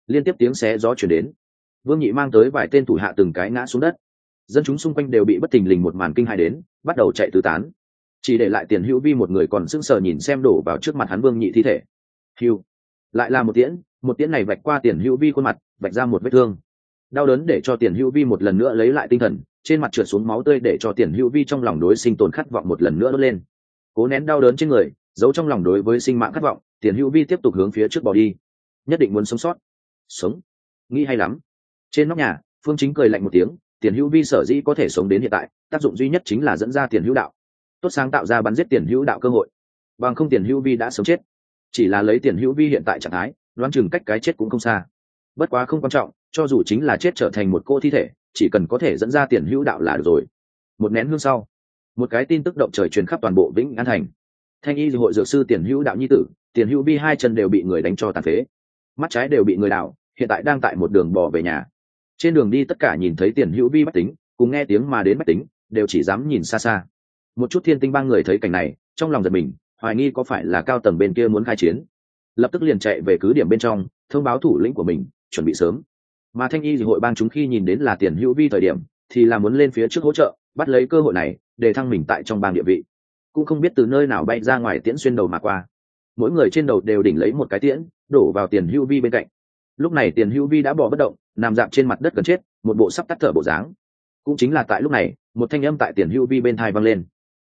liên tiếp tiếng xé gió chuyển đến. Vương Nhị mang tới vài tên thủ hạ từng cái ngã xuống đất, dân chúng xung quanh đều bị bất thình lình một màn kinh hãi đến, bắt đầu chạy tứ tán, chỉ để lại Tiền Hữu Vi một người còn sững sờ nhìn xem đổ vào trước mặt hắn Vương Nhị thi thể. Hưu, lại là một tiễn này vạch qua Tiền Hữu Vi khuôn mặt, vạch ra một vết thương. Đau đớn để cho Tiền Hữu Vi một lần nữa lấy lại tinh thần, trên mặt trượt xuống máu tươi để cho Tiền Hữu Vi trong lòng đối sinh tồn khát vọng một lần nữa đốt lên. Cố nén đau đớn trên người, giấu trong lòng đối với sinh mạng khát vọng, Tiền Hữu Vi tiếp tục hướng phía trước bỏ đi. Nhất định muốn sống sót. Sống, nghĩ hay lắm. Trên nóc nhà, Phương Chính cười lạnh một tiếng, Tiền Hữu Vi sở dĩ có thể sống đến hiện tại, tác dụng duy nhất chính là dẫn ra Tiền Hữu đạo, tốt sáng tạo ra bắn giết Tiền Hữu đạo cơ hội. Bằng không Tiền Hữu Vi đã sống chết. Chỉ là lấy Tiền Hữu Vi hiện tại trạng thái, đoán chừng cách cái chết cũng không xa. Bất quá không quan trọng, cho dù chính là chết trở thành một cô thi thể, chỉ cần có thể dẫn ra Tiền Hữu đạo là được rồi. Một nén hương sau, một cái tin tức động trời truyền khắp toàn bộ Vĩnh An thành. Thanh y hội dược sư Tiền Hữu đạo nhi tử, Tiền Hữu Vi hai chân đều bị người đánh cho tàn phế, mắt trái đều bị người đào, hiện tại đang tại một đường bò về nhà. Trên đường đi tất cả nhìn thấy Tiền Hữu Vi bách tính, cùng nghe tiếng mà đến bách tính, đều chỉ dám nhìn xa xa. Một chút Thiên Tinh bang người thấy cảnh này, trong lòng giật mình, hoài nghi có phải là cao tầng bên kia muốn khai chiến, lập tức liền chạy về cứ điểm bên trong, thông báo thủ lĩnh của mình, chuẩn bị sớm. Mà Thanh y hội bang chúng khi nhìn đến là Tiền Hữu Vi thời điểm, thì là muốn lên phía trước hỗ trợ, bắt lấy cơ hội này để thăng mình tại trong bang địa vị. Cũng không biết từ nơi nào bay ra ngoài tiễn xuyên đầu mà qua, mỗi người trên đầu đều đỉnh lấy một cái tiễn, đổ vào Tiền Hữu Vi bên cạnh. Lúc này Tiền Hữu Vi đã bỏ bất động, nằm dạp trên mặt đất gần chết, một bộ sắp tắt thở bộ dáng. Cũng chính là tại lúc này, một thanh âm tại Tiền Hữu Vi bên tai vang lên.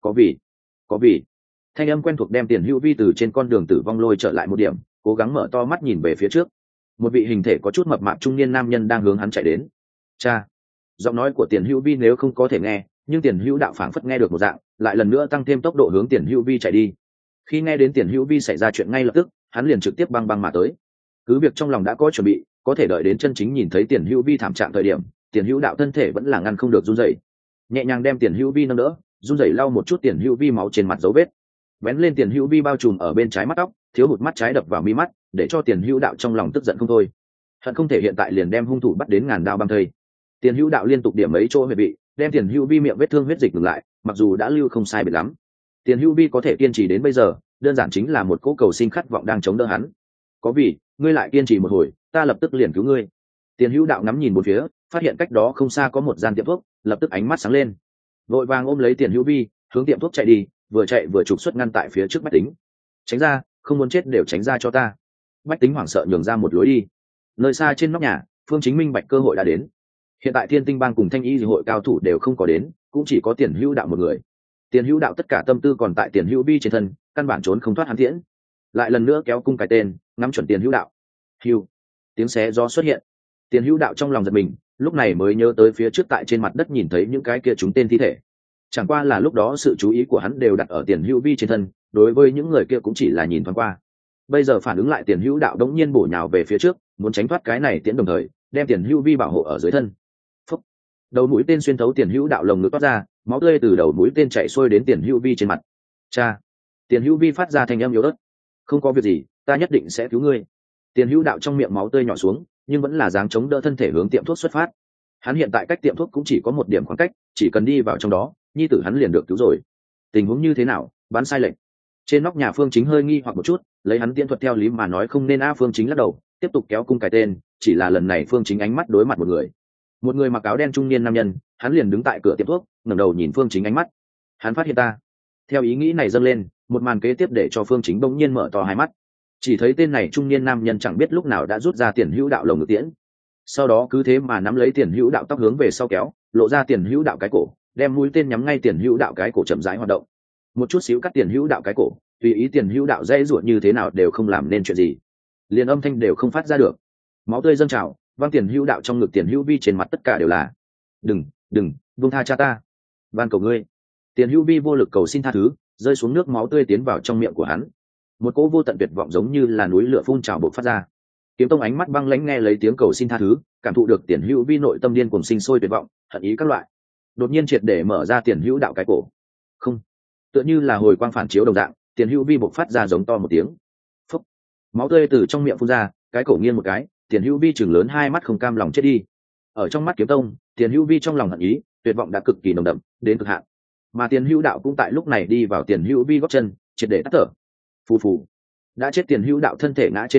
Có vì thanh âm quen thuộc đem Tiền Hữu Vi từ trên con đường tử vong lôi trở lại một điểm, cố gắng mở to mắt nhìn về phía trước. Một vị hình thể có chút mập mạp trung niên nam nhân đang hướng hắn chạy đến. Cha. Giọng nói của Tiền Hữu Vi nếu không có thể nghe, nhưng Tiền Hữu đạo phảng phất nghe được một dạng, lại lần nữa tăng thêm tốc độ hướng Tiền Hữu Vi chạy đi. Khi nghe đến Tiền Hữu Vi xảy ra chuyện ngay lập tức, hắn liền trực tiếp băng băng mà tới. Cứ việc trong lòng đã có chuẩn bị, có thể đợi đến chân chính nhìn thấy Tiền Hữu Vi thảm trạng thời điểm, Tiền Hữu đạo thân thể vẫn là ngăn không được run rẩy. Nhẹ nhàng đem Tiền Hữu Vi nâng đỡ, run rẩy lau một chút Tiền Hữu Vi máu trên mặt dấu vết, vén lên Tiền Hữu Vi bao trùm ở bên trái mắt tóc, thiếu hụt mắt trái đập vào mi mắt, để cho Tiền Hữu đạo trong lòng tức giận không thôi. Hận không thể hiện tại liền đem hung thủ bắt đến ngàn đao băng thây. Tiền Hữu đạo liên tục điểm mấy chỗ huyệt vị, đem Tiền Hữu Vi miệng vết thương huyết dịch ngừng lại, mặc dù đã lưu không sai biệt lắm. Tiền Hữu Vi có thể kiên trì đến bây giờ, đơn giản chính là một cỗ cầu sinh khát vọng đang chống đỡ hắn. Có vì, ngươi lại kiên trì một hồi, ta lập tức liền cứu ngươi. Tiền Hữu đạo ngắm nhìn một phía, phát hiện cách đó không xa có một gian tiệm thuốc, lập tức ánh mắt sáng lên, vội vàng ôm lấy Tiền Hữu Vi, hướng tiệm thuốc chạy đi, vừa chạy vừa trục xuất ngăn tại phía trước bách tính. Tránh ra, không muốn chết đều tránh ra cho ta. Bách tính hoảng sợ nhường ra một lối đi. Nơi xa trên nóc nhà, Phương Chính minh bạch cơ hội đã đến. Hiện tại Thiên Tinh bang cùng Thanh y hội cao thủ đều không có đến, cũng chỉ có Tiền Hữu đạo một người. Tiền Hữu đạo tất cả tâm tư còn tại Tiền Hữu Vi trên thân, căn bản trốn không thoát hắn tiễn. Lại lần nữa kéo cung cái tên, ngắm chuẩn Tiền Hữu đạo. Hưu, tiếng xé gió xuất hiện. Tiền Hữu đạo trong lòng giật mình, lúc này mới nhớ tới phía trước tại trên mặt đất nhìn thấy những cái kia chúng tên thi thể. Chẳng qua là lúc đó sự chú ý của hắn đều đặt ở Tiền Hữu Vi trên thân, đối với những người kia cũng chỉ là nhìn thoáng qua. Bây giờ phản ứng lại, Tiền Hữu đạo đống nhiên bổ nhào về phía trước, muốn tránh thoát cái này tiễn, đồng thời đem Tiền Hữu Vi bảo hộ ở dưới thân. Phúc. Đầu mũi tên xuyên thấu Tiền Hữu đạo lồng ngực toát ra, máu tươi từ đầu mũi tên chảy xuôi đến Tiền Hữu Vi trên mặt. Cha. Tiền Hữu Vi phát ra thanh âm yếu ớt. Không có việc gì, ta nhất định sẽ cứu ngươi. Tiền Hữu đạo trong miệng máu tươi nhỏ xuống, nhưng vẫn là dáng chống đỡ thân thể hướng tiệm thuốc xuất phát. Hắn hiện tại cách tiệm thuốc cũng chỉ có một điểm khoảng cách, chỉ cần đi vào trong đó, nhi tử hắn liền được cứu rồi. Tình huống như thế nào? Bắn sai lệnh. Trên nóc nhà Phương Chính hơi nghi hoặc một chút, lấy hắn tiễn thuật theo lý mà nói không nên. Phương Chính lắc đầu, tiếp tục kéo cung cái tên, chỉ là lần này Phương Chính ánh mắt đối mặt một người mặc áo đen trung niên nam nhân, hắn liền đứng tại cửa tiệm thuốc, ngẩng đầu nhìn Phương Chính ánh mắt. Hắn phát hiện ta. Theo ý nghĩ này dâng lên, một màn kế tiếp để cho Phương Chính bỗng nhiên mở to hai mắt. Chỉ thấy tên này trung niên nam nhân chẳng biết lúc nào đã rút ra Tiền Hữu đạo lồng ngực tiễn, sau đó cứ thế mà nắm lấy Tiền Hữu đạo tóc hướng về sau kéo, lộ ra Tiền Hữu đạo cái cổ, đem mũi tên nhắm ngay Tiền Hữu đạo cái cổ chậm rãi hoạt động. Một chút xíu cắt Tiền Hữu đạo cái cổ, tùy ý Tiền Hữu đạo dây ruột như thế nào đều không làm nên chuyện gì, liền âm thanh đều không phát ra được. Máu tươi dâng trào, văng Tiền Hữu đạo trong ngực Tiền Hữu Vi trên mặt tất cả đều là đừng buông tha cha ta, van cầu ngươi. Tiền Hữu Vi vô lực cầu xin tha thứ, rơi xuống nước máu tươi tiến vào trong miệng của hắn. Một cỗ vô tận tuyệt vọng giống như là núi lửa phun trào bộc phát ra. Kiếm Tông ánh mắt băng lãnh nghe lấy tiếng cầu xin tha thứ, cảm thụ được Tiền Hữu Vi nội tâm điên cuồng sinh sôi tuyệt vọng, hận ý các loại. Đột nhiên triệt để mở ra Tiền Hữu đạo cái cổ. Không, tựa như là hồi quang phản chiếu đồng dạng, Tiền Hữu Vi bộc phát ra giống to một tiếng. Phốc. Máu tươi từ trong miệng phun ra, cái cổ nghiêng một cái, Tiền Hữu Vi chừng lớn hai mắt không cam lòng chết đi. Ở trong mắt Kiếm Tông, Tiền Hữu Vi trong lòng hận ý, tuyệt vọng đã cực kỳ nồng đậm, đến cực hạn. Mà Tiền Hữu đạo cũng tại lúc này đi vào Tiền Hữu Vi gót chân, triệt để tắt thở. Phù phù. Đã chết Tiền Hữu đạo thân thể ngã trên mặt đất,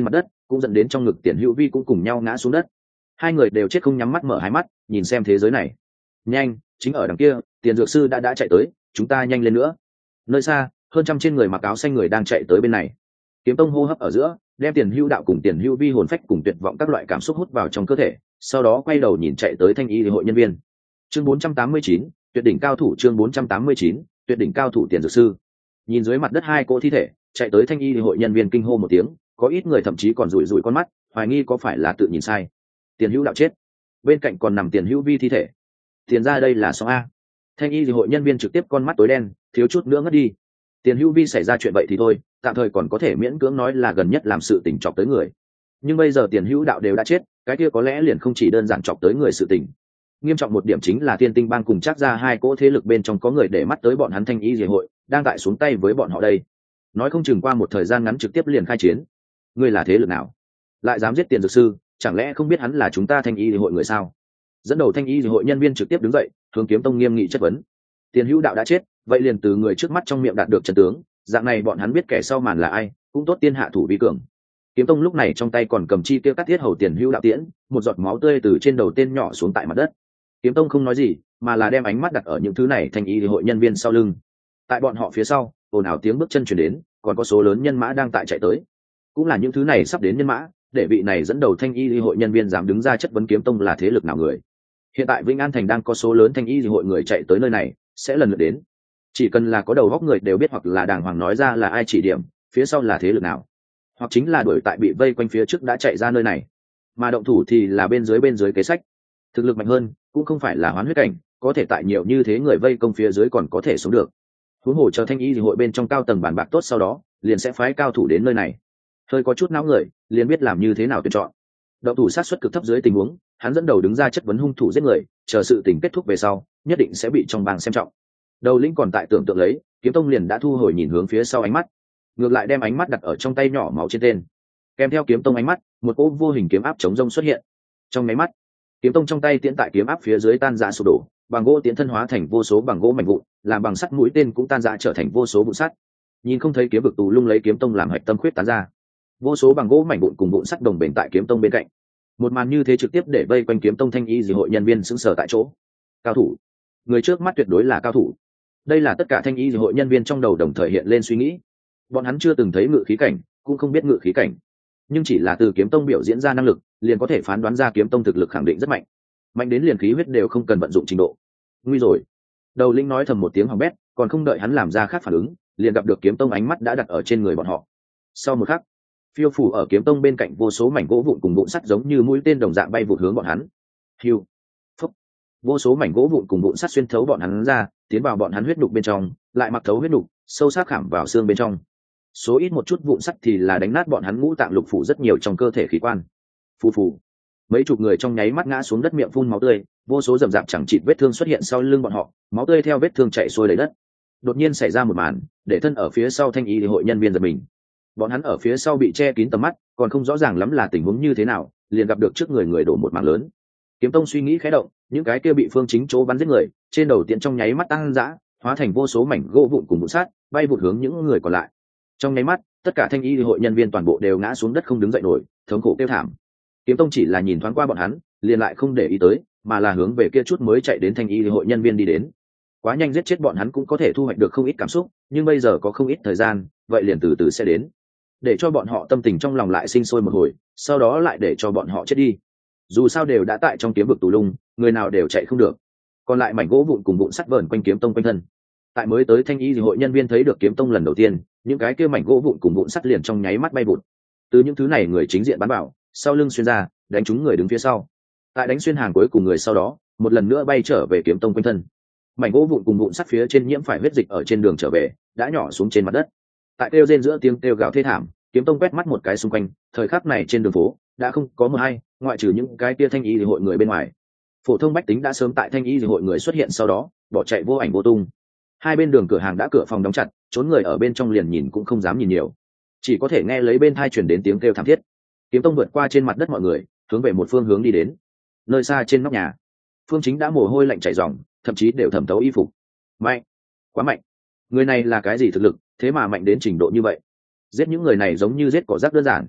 cũng dẫn đến trong ngực Tiền Hữu Vi cũng cùng nhau ngã xuống đất. Hai người đều chết không nhắm mắt mở hai mắt, nhìn xem thế giới này. Nhanh, chính ở đằng kia, Tiền dược sư đã chạy tới, chúng ta nhanh lên nữa. Nơi xa, hơn trăm trên người mặc áo xanh người đang chạy tới bên này. Kiếm Tông hô hấp ở giữa, đem Tiền Hữu đạo cùng Tiền Hữu Vi hồn phách cùng tuyệt vọng các loại cảm xúc hút vào trong cơ thể, sau đó quay đầu nhìn chạy tới Thanh Y hội nhân viên. Chương 489, tuyệt đỉnh cao thủ. Chương 489, tuyệt đỉnh cao thủ Tiền dược sư. Nhìn dưới mặt đất hai cỗ thi thể, chạy tới Thanh Y hội nhân viên kinh hô một tiếng, có ít người thậm chí còn rủi rủi con mắt, hoài nghi có phải là tự nhìn sai. Tiền Hữu đạo chết, bên cạnh còn nằm Tiền Hữu Vi thi thể. Tiền ra đây là xong a. Thanh Y hội nhân viên trực tiếp con mắt tối đen, thiếu chút nữa ngất đi. Tiền Hữu Vi xảy ra chuyện vậy thì thôi, tạm thời còn có thể miễn cưỡng nói là gần nhất làm sự tình chọc tới người, nhưng bây giờ Tiền Hữu đạo đều đã chết, cái kia có lẽ liền không chỉ đơn giản chọc tới người sự tình. Nghiêm trọng một điểm chính là Thiên Tinh bang cùng Trác gia hai cỗ thế lực bên trong có người để mắt tới bọn hắn Thanh Y hội, đang tại xuống tay với bọn họ đây. Nói không chừng qua một thời gian ngắn trực tiếp liền khai chiến. Ngươi là thế lực nào, lại dám giết Tiền dược sư, chẳng lẽ không biết hắn là chúng ta Thanh Y hội người sao? Dẫn đầu Thanh Y hội nhân viên trực tiếp đứng dậy, hướng Kiếm Tông nghiêm nghị chất vấn. Tiền Hữu đạo đã chết, vậy liền từ người trước mắt trong miệng đạt được chân tướng, dạng này bọn hắn biết kẻ sau màn là ai, cũng tốt tiên hạ thủ vi cường. Kiếm Tông lúc này trong tay còn cầm chi kia cắt thiết hầu Tiền Hữu đạo tiễn, một giọt máu tươi từ trên đầu tên nhỏ xuống tại mặt đất. Kiếm Tông không nói gì, mà là đem ánh mắt đặt ở những thứ này Thanh Y hội nhân viên sau lưng. Tại bọn họ phía sau, ồn ào tiếng bước chân truyền đến, còn có số lớn nhân mã đang tại chạy tới. Cũng là những thứ này sắp đến nhân mã, để vị này dẫn đầu Thanh Y hội nhân viên dám đứng ra chất vấn Kiếm Tông là thế lực nào người. Hiện tại Vĩnh An thành đang có số lớn Thanh Y hội người chạy tới nơi này, sẽ lần lượt đến. Chỉ cần là có đầu góc người đều biết, hoặc là đàng hoàng nói ra là ai chỉ điểm, phía sau là thế lực nào, hoặc chính là đuổi tại bị vây quanh phía trước đã chạy ra nơi này, mà động thủ thì là bên dưới kế sách. Thực lực mạnh hơn cũng không phải là hoán huyết cảnh, có thể tại nhiều như thế người vây công phía dưới còn có thể sống được. Huống hồ chờ Thanh Y hội bên trong cao tầng bàn bạc tốt, sau đó liền sẽ phái cao thủ đến nơi này. Hơi có chút não người liền biết làm như thế nào tuyển chọn. Động thủ sát suất cực thấp dưới tình huống, hắn dẫn đầu đứng ra chất vấn hung thủ giết người, chờ sự tình kết thúc về sau nhất định sẽ bị trong bang xem trọng. Đầu lĩnh còn tại tưởng tượng lấy, Kiếm Tông liền đã thu hồi nhìn hướng phía sau ánh mắt, ngược lại đem ánh mắt đặt ở trong tay nhỏ máu trên tên. Kèm theo Kiếm Tông ánh mắt, một cỗ vô hình kiếm áp chống rông xuất hiện. Trong máy mắt, Kiếm Tông trong tay tiễn tại kiếm áp phía dưới tan rã sụp đổ, bằng gỗ tiễn thân hóa thành vô số bằng gỗ mảnh vụn, làm bằng sắt mũi tên cũng tan rã trở thành vô số vụn sắt. Nhìn không thấy kiếm vực tù lung lấy Kiếm Tông làm hạch tâm khuyết tán ra, vô số bằng gỗ mảnh vụn cùng vụn sắt đồng bền tại Kiếm Tông bên cạnh. Một màn như thế trực tiếp để vây quanh Kiếm Tông Thanh Y hội nhân viên sững sờ tại chỗ. Cao thủ, người trước mắt tuyệt đối là cao thủ. Đây là tất cả Thanh Y hội nhân viên trong đầu đồng thời hiện lên suy nghĩ. Bọn hắn chưa từng thấy ngự khí cảnh, cũng không biết ngự khí cảnh, nhưng chỉ là từ Kiếm Tông biểu diễn ra năng lực, liền có thể phán đoán ra Kiếm Tông thực lực khẳng định rất mạnh, mạnh đến liền khí huyết đều không cần vận dụng trình độ. Nguy rồi! Đầu lĩnh nói thầm một tiếng hỏng bét, còn không đợi hắn làm ra khác phản ứng, liền gặp được Kiếm Tông ánh mắt đã đặt ở trên người bọn họ. Sau một khắc, phiêu phủ ở Kiếm Tông bên cạnh vô số mảnh gỗ vụn cùng vụn sắt giống như mũi tên đồng dạng bay vụt hướng bọn hắn. Hiu, phúc, vô số mảnh gỗ vụn cùng vụn sắt xuyên thấu bọn hắn ra, tiến vào bọn hắn huyết đục bên trong, lại mặc thấu huyết đục, sâu sắc khảm vào xương bên trong. Số ít một chút vụn sắt thì là đánh nát bọn hắn ngũ tạng lục phủ rất nhiều trong cơ thể khí quan. Phù phù, mấy chục người trong nháy mắt ngã xuống đất, miệng phun máu tươi, vô số rậm rạp chẳng chịt vết thương xuất hiện sau lưng bọn họ, máu tươi theo vết thương chảy xuôi đầy đất. Đột nhiên xảy ra một màn, để thân ở phía sau Thanh Y hội nhân viên giật mình. Bọn hắn ở phía sau bị che kín tầm mắt, còn không rõ ràng lắm là tình huống như thế nào, liền gặp được trước người đổ một mảng lớn. Kiếm Tông suy nghĩ khẽ động, những cái kia bị Phương Chính chỗ bắn giết người, trên đầu tiễn trong nháy mắt tăng dã, hóa thành vô số mảnh gỗ vụn cùng vụn sắt, bay vụt hướng những người còn lại. Trong nháy mắt, tất cả Thanh Y hội nhân viên toàn bộ đều ngã xuống đất không đứng dậy nổi, thống khổ kêu thảm. Kiếm Tông chỉ là nhìn thoáng qua bọn hắn, liền lại không để ý tới, mà là hướng về kia chút mới chạy đến Thanh Y hội nhân viên đi đến. Quá nhanh giết chết bọn hắn cũng có thể thu hoạch được không ít cảm xúc, nhưng bây giờ có không ít thời gian, vậy liền từ từ sẽ đến, để cho bọn họ tâm tình trong lòng lại sinh sôi một hồi, sau đó lại để cho bọn họ chết đi. Dù sao đều đã tại trong kiếm vực tù lung, người nào đều chạy không được. Còn lại mảnh gỗ vụn cùng vụn sắt vờn quanh Kiếm Tông quanh thân. Tại mới tới Thanh Y hội nhân viên thấy được Kiếm Tông lần đầu tiên, những cái kia mảnh gỗ vụn cùng vụn sắt liền trong nháy mắt bay vụt. Từ những thứ này người chính diện bắn vào, sau lưng xuyên ra, đánh trúng người đứng phía sau. Tại đánh xuyên hàng cuối cùng người sau đó, một lần nữa bay trở về Kiếm Tông quanh thân. Mảnh gỗ vụn cùng vụn sắt phía trên nhiễm phải huyết dịch ở trên đường trở về, đã nhỏ xuống trên mặt đất. Tại kêu rên giữa tiếng kêu gào thê thảm, Kiếm Tông quét mắt một cái xung quanh, thời khắc này trên đường phố đã không có một ai, ngoại trừ những cái kia Thanh Y hội người bên ngoài. Phổ thông bách tính đã sớm tại Thanh Y hội người xuất hiện sau đó bỏ chạy vô ảnh vô tung. Hai bên đường cửa hàng đã cửa phòng đóng chặt, trốn người ở bên trong liền nhìn cũng không dám nhìn nhiều, chỉ có thể nghe lấy bên tai truyền đến tiếng kêu thảm thiết. Kiếm Tông vượt qua trên mặt đất mọi người, hướng về một phương hướng đi đến. Nơi xa trên nóc nhà, Phương Chính đã mồ hôi lạnh chảy ròng, thậm chí đều thẩm thấu y phục. Mạnh, quá mạnh! Người này là cái gì thực lực, thế mà mạnh đến trình độ như vậy? Giết những người này giống như giết cỏ rác đơn giản.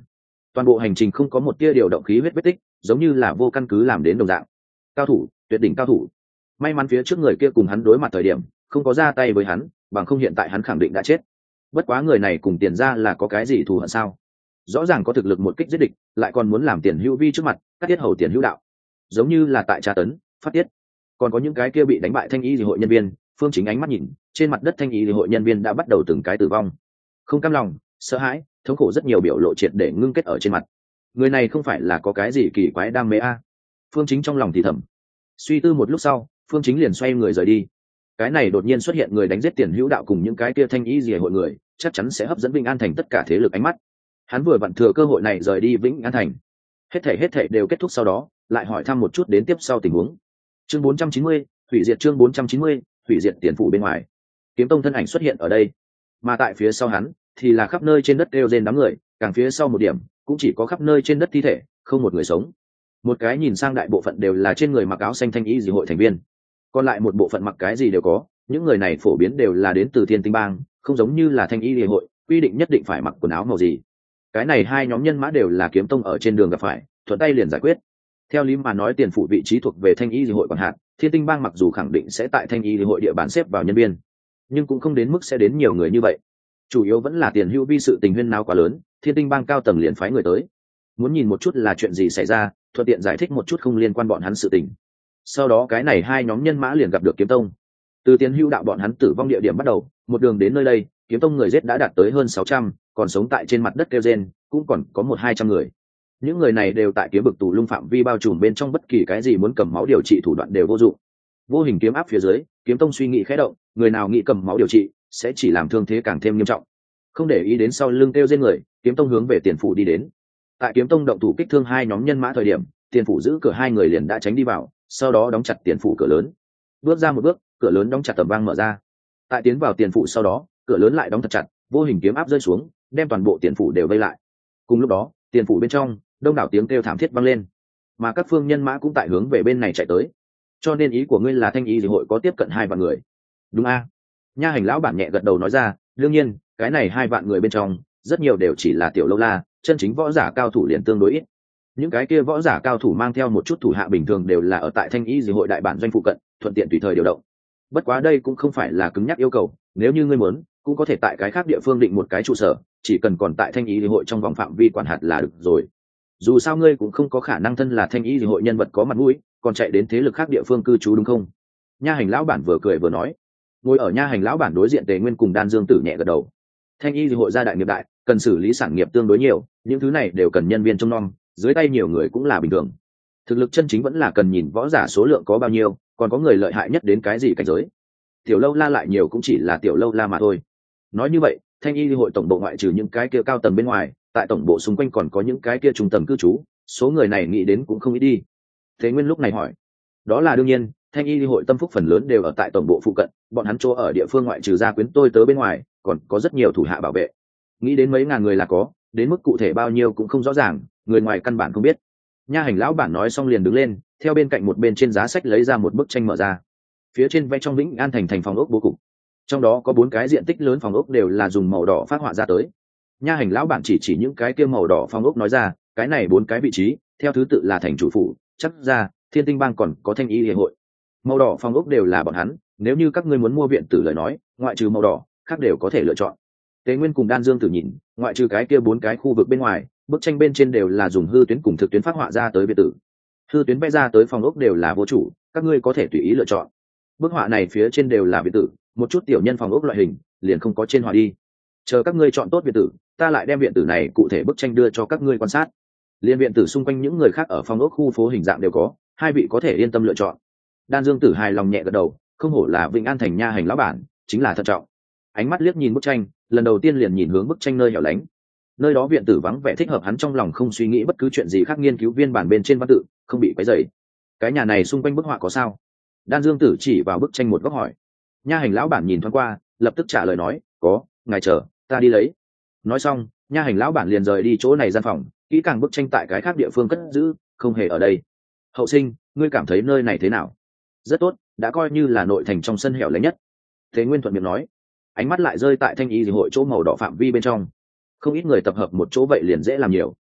Toàn bộ hành trình không có một tia điều động khí huyết vết tích, giống như là vô căn cứ làm đến đồng dạng. Cao thủ, tuyệt đỉnh cao thủ. May mắn phía trước người kia cùng hắn đối mặt thời điểm không có ra tay với hắn, bằng không hiện tại hắn khẳng định đã chết. Bất quá người này cùng Tiền gia là có cái gì thù hận sao? Rõ ràng có thực lực một kích giết địch, lại còn muốn làm Tiền Hữu Vi trước mặt cắt tiết hầu Tiền Hữu Đạo, giống như là tại tra tấn phát tiết. Còn có những cái kia bị đánh bại thanh y thì hội nhân viên, Phương Chính ánh mắt nhìn trên mặt đất thanh y thì hội nhân viên đã bắt đầu từng cái tử vong. Không cam lòng, sợ hãi, thống khổ rất nhiều biểu lộ triệt để ngưng kết ở trên mặt. Người này không phải là có cái gì kỳ quái đam mê a? Phương Chính trong lòng thì thầm. Suy tư một lúc sau, Phương Chính liền xoay người rời đi. Cái này đột nhiên xuất hiện người đánh giết Tiền Hữu Đạo cùng những cái kia thanh y gì hội người, chắc chắn sẽ hấp dẫn Vĩnh An Thành tất cả thế lực ánh mắt. Hắn vừa vặn thừa cơ hội này rời đi Vĩnh An Thành. Hết thảy đều kết thúc sau đó, lại hỏi thăm một chút đến tiếp sau tình huống. Chương 490, hủy diệt chương 490, hủy diệt tiền phủ bên ngoài. Kiếm Tông thân ảnh xuất hiện ở đây, mà tại phía sau hắn thì là khắp nơi trên đất đều rên đám người, càng phía sau một điểm, cũng chỉ có khắp nơi trên đất thi thể, không một người sống. Một cái nhìn sang đại bộ phận đều là trên người mặc áo xanh thanh y dị hội thành viên, còn lại một bộ phận mặc cái gì đều có, những người này phổ biến đều là đến từ Thiên Tinh Bang, không giống như là thanh y dị hội, quy định nhất định phải mặc quần áo màu gì. Cái này hai nhóm nhân mã đều là Kiếm Tông ở trên đường gặp phải, thuận tay liền giải quyết. Theo lý mà nói tiền phủ vị trí thuộc về thanh y dị hội quản hạt, Thiên Tinh Bang mặc dù khẳng định sẽ tại thanh y dị hội địa bàn xếp vào nhân viên, nhưng cũng không đến mức sẽ đến nhiều người như vậy. Chủ yếu vẫn là Tiền Hữu Vi sự tình huyên náo quá lớn, Thiên Tinh Bang cao tầng liền phái người tới, muốn nhìn một chút là chuyện gì xảy ra, thuận tiện giải thích một chút không liên quan bọn hắn sự tình. Sau đó cái này hai nhóm nhân mã liền gặp được Kiếm Tông. Từ Tiền Hữu Đạo bọn hắn tử vong địa điểm bắt đầu, một đường đến nơi đây, Kiếm Tông người giết đã đạt tới hơn 600, còn sống tại trên mặt đất kêu rên cũng còn có 100-200 người. Những người này đều tại kiếm bực tù lung phạm vi bao trùm bên trong, bất kỳ cái gì muốn cầm máu điều trị thủ đoạn đều vô dụng. Vô hình kiếm áp phía dưới, Kiếm Tông suy nghĩ khẽ động, người nào nghĩ cầm máu điều trị sẽ chỉ làm thương thế càng thêm nghiêm trọng. Không để ý đến sau lưng kêu rên người, Kiếm Tông hướng về tiền phủ đi đến. Tại Kiếm Tông động thủ kích thương hai nhóm nhân mã thời điểm, tiền phủ giữ cửa hai người liền đã tránh đi vào, sau đó đóng chặt tiền phủ cửa lớn. Bước ra một bước, cửa lớn đóng chặt tầm vang mở ra. Tại tiến vào tiền phủ sau đó, cửa lớn lại đóng thật chặt, vô hình kiếm áp rơi xuống, đem toàn bộ tiền phủ đều vây lại. Cùng lúc đó, tiền phủ bên trong đông đảo tiếng kêu thảm thiết vang lên, mà các phương nhân mã cũng tại hướng về bên này chạy tới. Cho nên ý của ngươi là thanh y dị hội có tiếp cận 2 vạn người, đúng a? Nha Hành lão bản nhẹ gật đầu nói ra, đương nhiên cái này 2 vạn người bên trong rất nhiều đều chỉ là tiểu lâu la, chân chính võ giả cao thủ liền tương đối ít. Những cái kia võ giả cao thủ mang theo một chút thủ hạ bình thường đều là ở tại thanh y dị hội đại bản doanh phụ cận, thuận tiện tùy thời điều động. Bất quá đây cũng không phải là cứng nhắc yêu cầu, nếu như ngươi muốn cũng có thể tại cái khác địa phương định một cái trụ sở, chỉ cần còn tại thanh y dị hội trong vòng phạm vi quản hạt là được rồi. Dù sao ngươi cũng không có khả năng thân là thanh y dị hội nhân vật có mặt mũi còn chạy đến thế lực khác địa phương cư trú, đúng không? Nha Hành lão bản vừa cười vừa nói. Ngồi ở Nha Hành lão bản đối diện Tề Nguyên cùng Đan Dương Tử nhẹ gật đầu. Thanh y dị hội gia đại nghiệp đại, cần xử lý sản nghiệp tương đối nhiều, những thứ này đều cần nhân viên trông nom, dưới tay nhiều người cũng là bình thường. Thực lực chân chính vẫn là cần nhìn võ giả số lượng có bao nhiêu, còn có người lợi hại nhất đến cái gì cảnh giới. Tiểu lâu la lại nhiều cũng chỉ là tiểu lâu la mà thôi. Nói như vậy, thanh y hội tổng bộ ngoại trừ những cái kia cao tầng bên ngoài, tại tổng bộ xung quanh còn có những cái kia trung tầng cư trú, số người này nghĩ đến cũng không ít đi. Thế Nguyên lúc này hỏi. Đó là đương nhiên, thanh y hội tâm phúc phần lớn đều ở tại tổng bộ phụ cận, bọn hắn chỗ ở địa phương ngoại trừ gia quyến tôi tớ bên ngoài, còn có rất nhiều thủ hạ bảo vệ. Nghĩ đến mấy ngàn người là có, đến mức cụ thể bao nhiêu cũng không rõ ràng, người ngoài căn bản không biết. Nha Hành lão bản nói xong liền đứng lên, theo bên cạnh một bên trên giá sách lấy ra một bức tranh mở ra. Phía trên vẽ trong Vĩnh An thành phòng ốc bố cục, trong đó có 4 cái diện tích lớn phòng ốc đều là dùng màu đỏ phát họa ra tới. Nha Hành lão bản chỉ những cái kia màu đỏ phòng ốc nói ra, cái này 4 cái vị trí theo thứ tự là thành chủ phủ, chắc ra, Thiên Tinh Bang còn có thanh y hiệp hội. Màu đỏ phòng ốc đều là bọn hắn, nếu như các ngươi muốn mua viện tử lời nói, ngoại trừ màu đỏ khác đều có thể lựa chọn. Tế Nguyên cùng Đan Dương Tử nhìn, ngoại trừ cái kia 4 cái khu vực bên ngoài, bức tranh bên trên đều là dùng hư tuyến cùng thực tuyến phát họa ra tới biệt tử. Hư tuyến vẽ ra tới phòng ốc đều là vô chủ, các ngươi có thể tùy ý lựa chọn. Bức họa này phía trên đều là biệt tử, một chút tiểu nhân phòng ốc loại hình liền không có trên họa đi. Chờ các ngươi chọn tốt biệt tử, ta lại đem viện tử này cụ thể bức tranh đưa cho các ngươi quan sát. Liên viện tử xung quanh những người khác ở phòng ốc khu phố hình dạng đều có, hai vị có thể yên tâm lựa chọn. Đan Dương Tử hài lòng nhẹ gật đầu, không hổ là Vĩnh An thành Nha Hành lão bản, chính là thận trọng. Ánh mắt liếc nhìn bức tranh, lần đầu tiên liền nhìn hướng bức tranh nơi hẻo lánh. Nơi đó viện tử vắng vẻ thích hợp hắn trong lòng không suy nghĩ bất cứ chuyện gì khác, nghiên cứu viên bản bên trên văn tự, không bị quấy rầy. Cái nhà này xung quanh bức họa có sao? Đan Dương Tử chỉ vào bức tranh một góc hỏi. Nha Hành lão bản nhìn thoáng qua, lập tức trả lời nói, có, ngài chờ, ta đi lấy. Nói xong, Nha Hành lão bản liền rời đi chỗ này gian phòng, kỹ càng bức tranh tại cái khác địa phương cất giữ, không hề ở đây. Hậu sinh, ngươi cảm thấy nơi này thế nào? Rất tốt, đã coi như là nội thành trong sân hẻo lánh nhất. Thế Nguyên thuận miệng nói. Ánh mắt lại rơi tại thanh y dị hội chỗ màu đỏ phạm vi bên trong. Không ít người tập hợp một chỗ vậy liền dễ làm nhiều.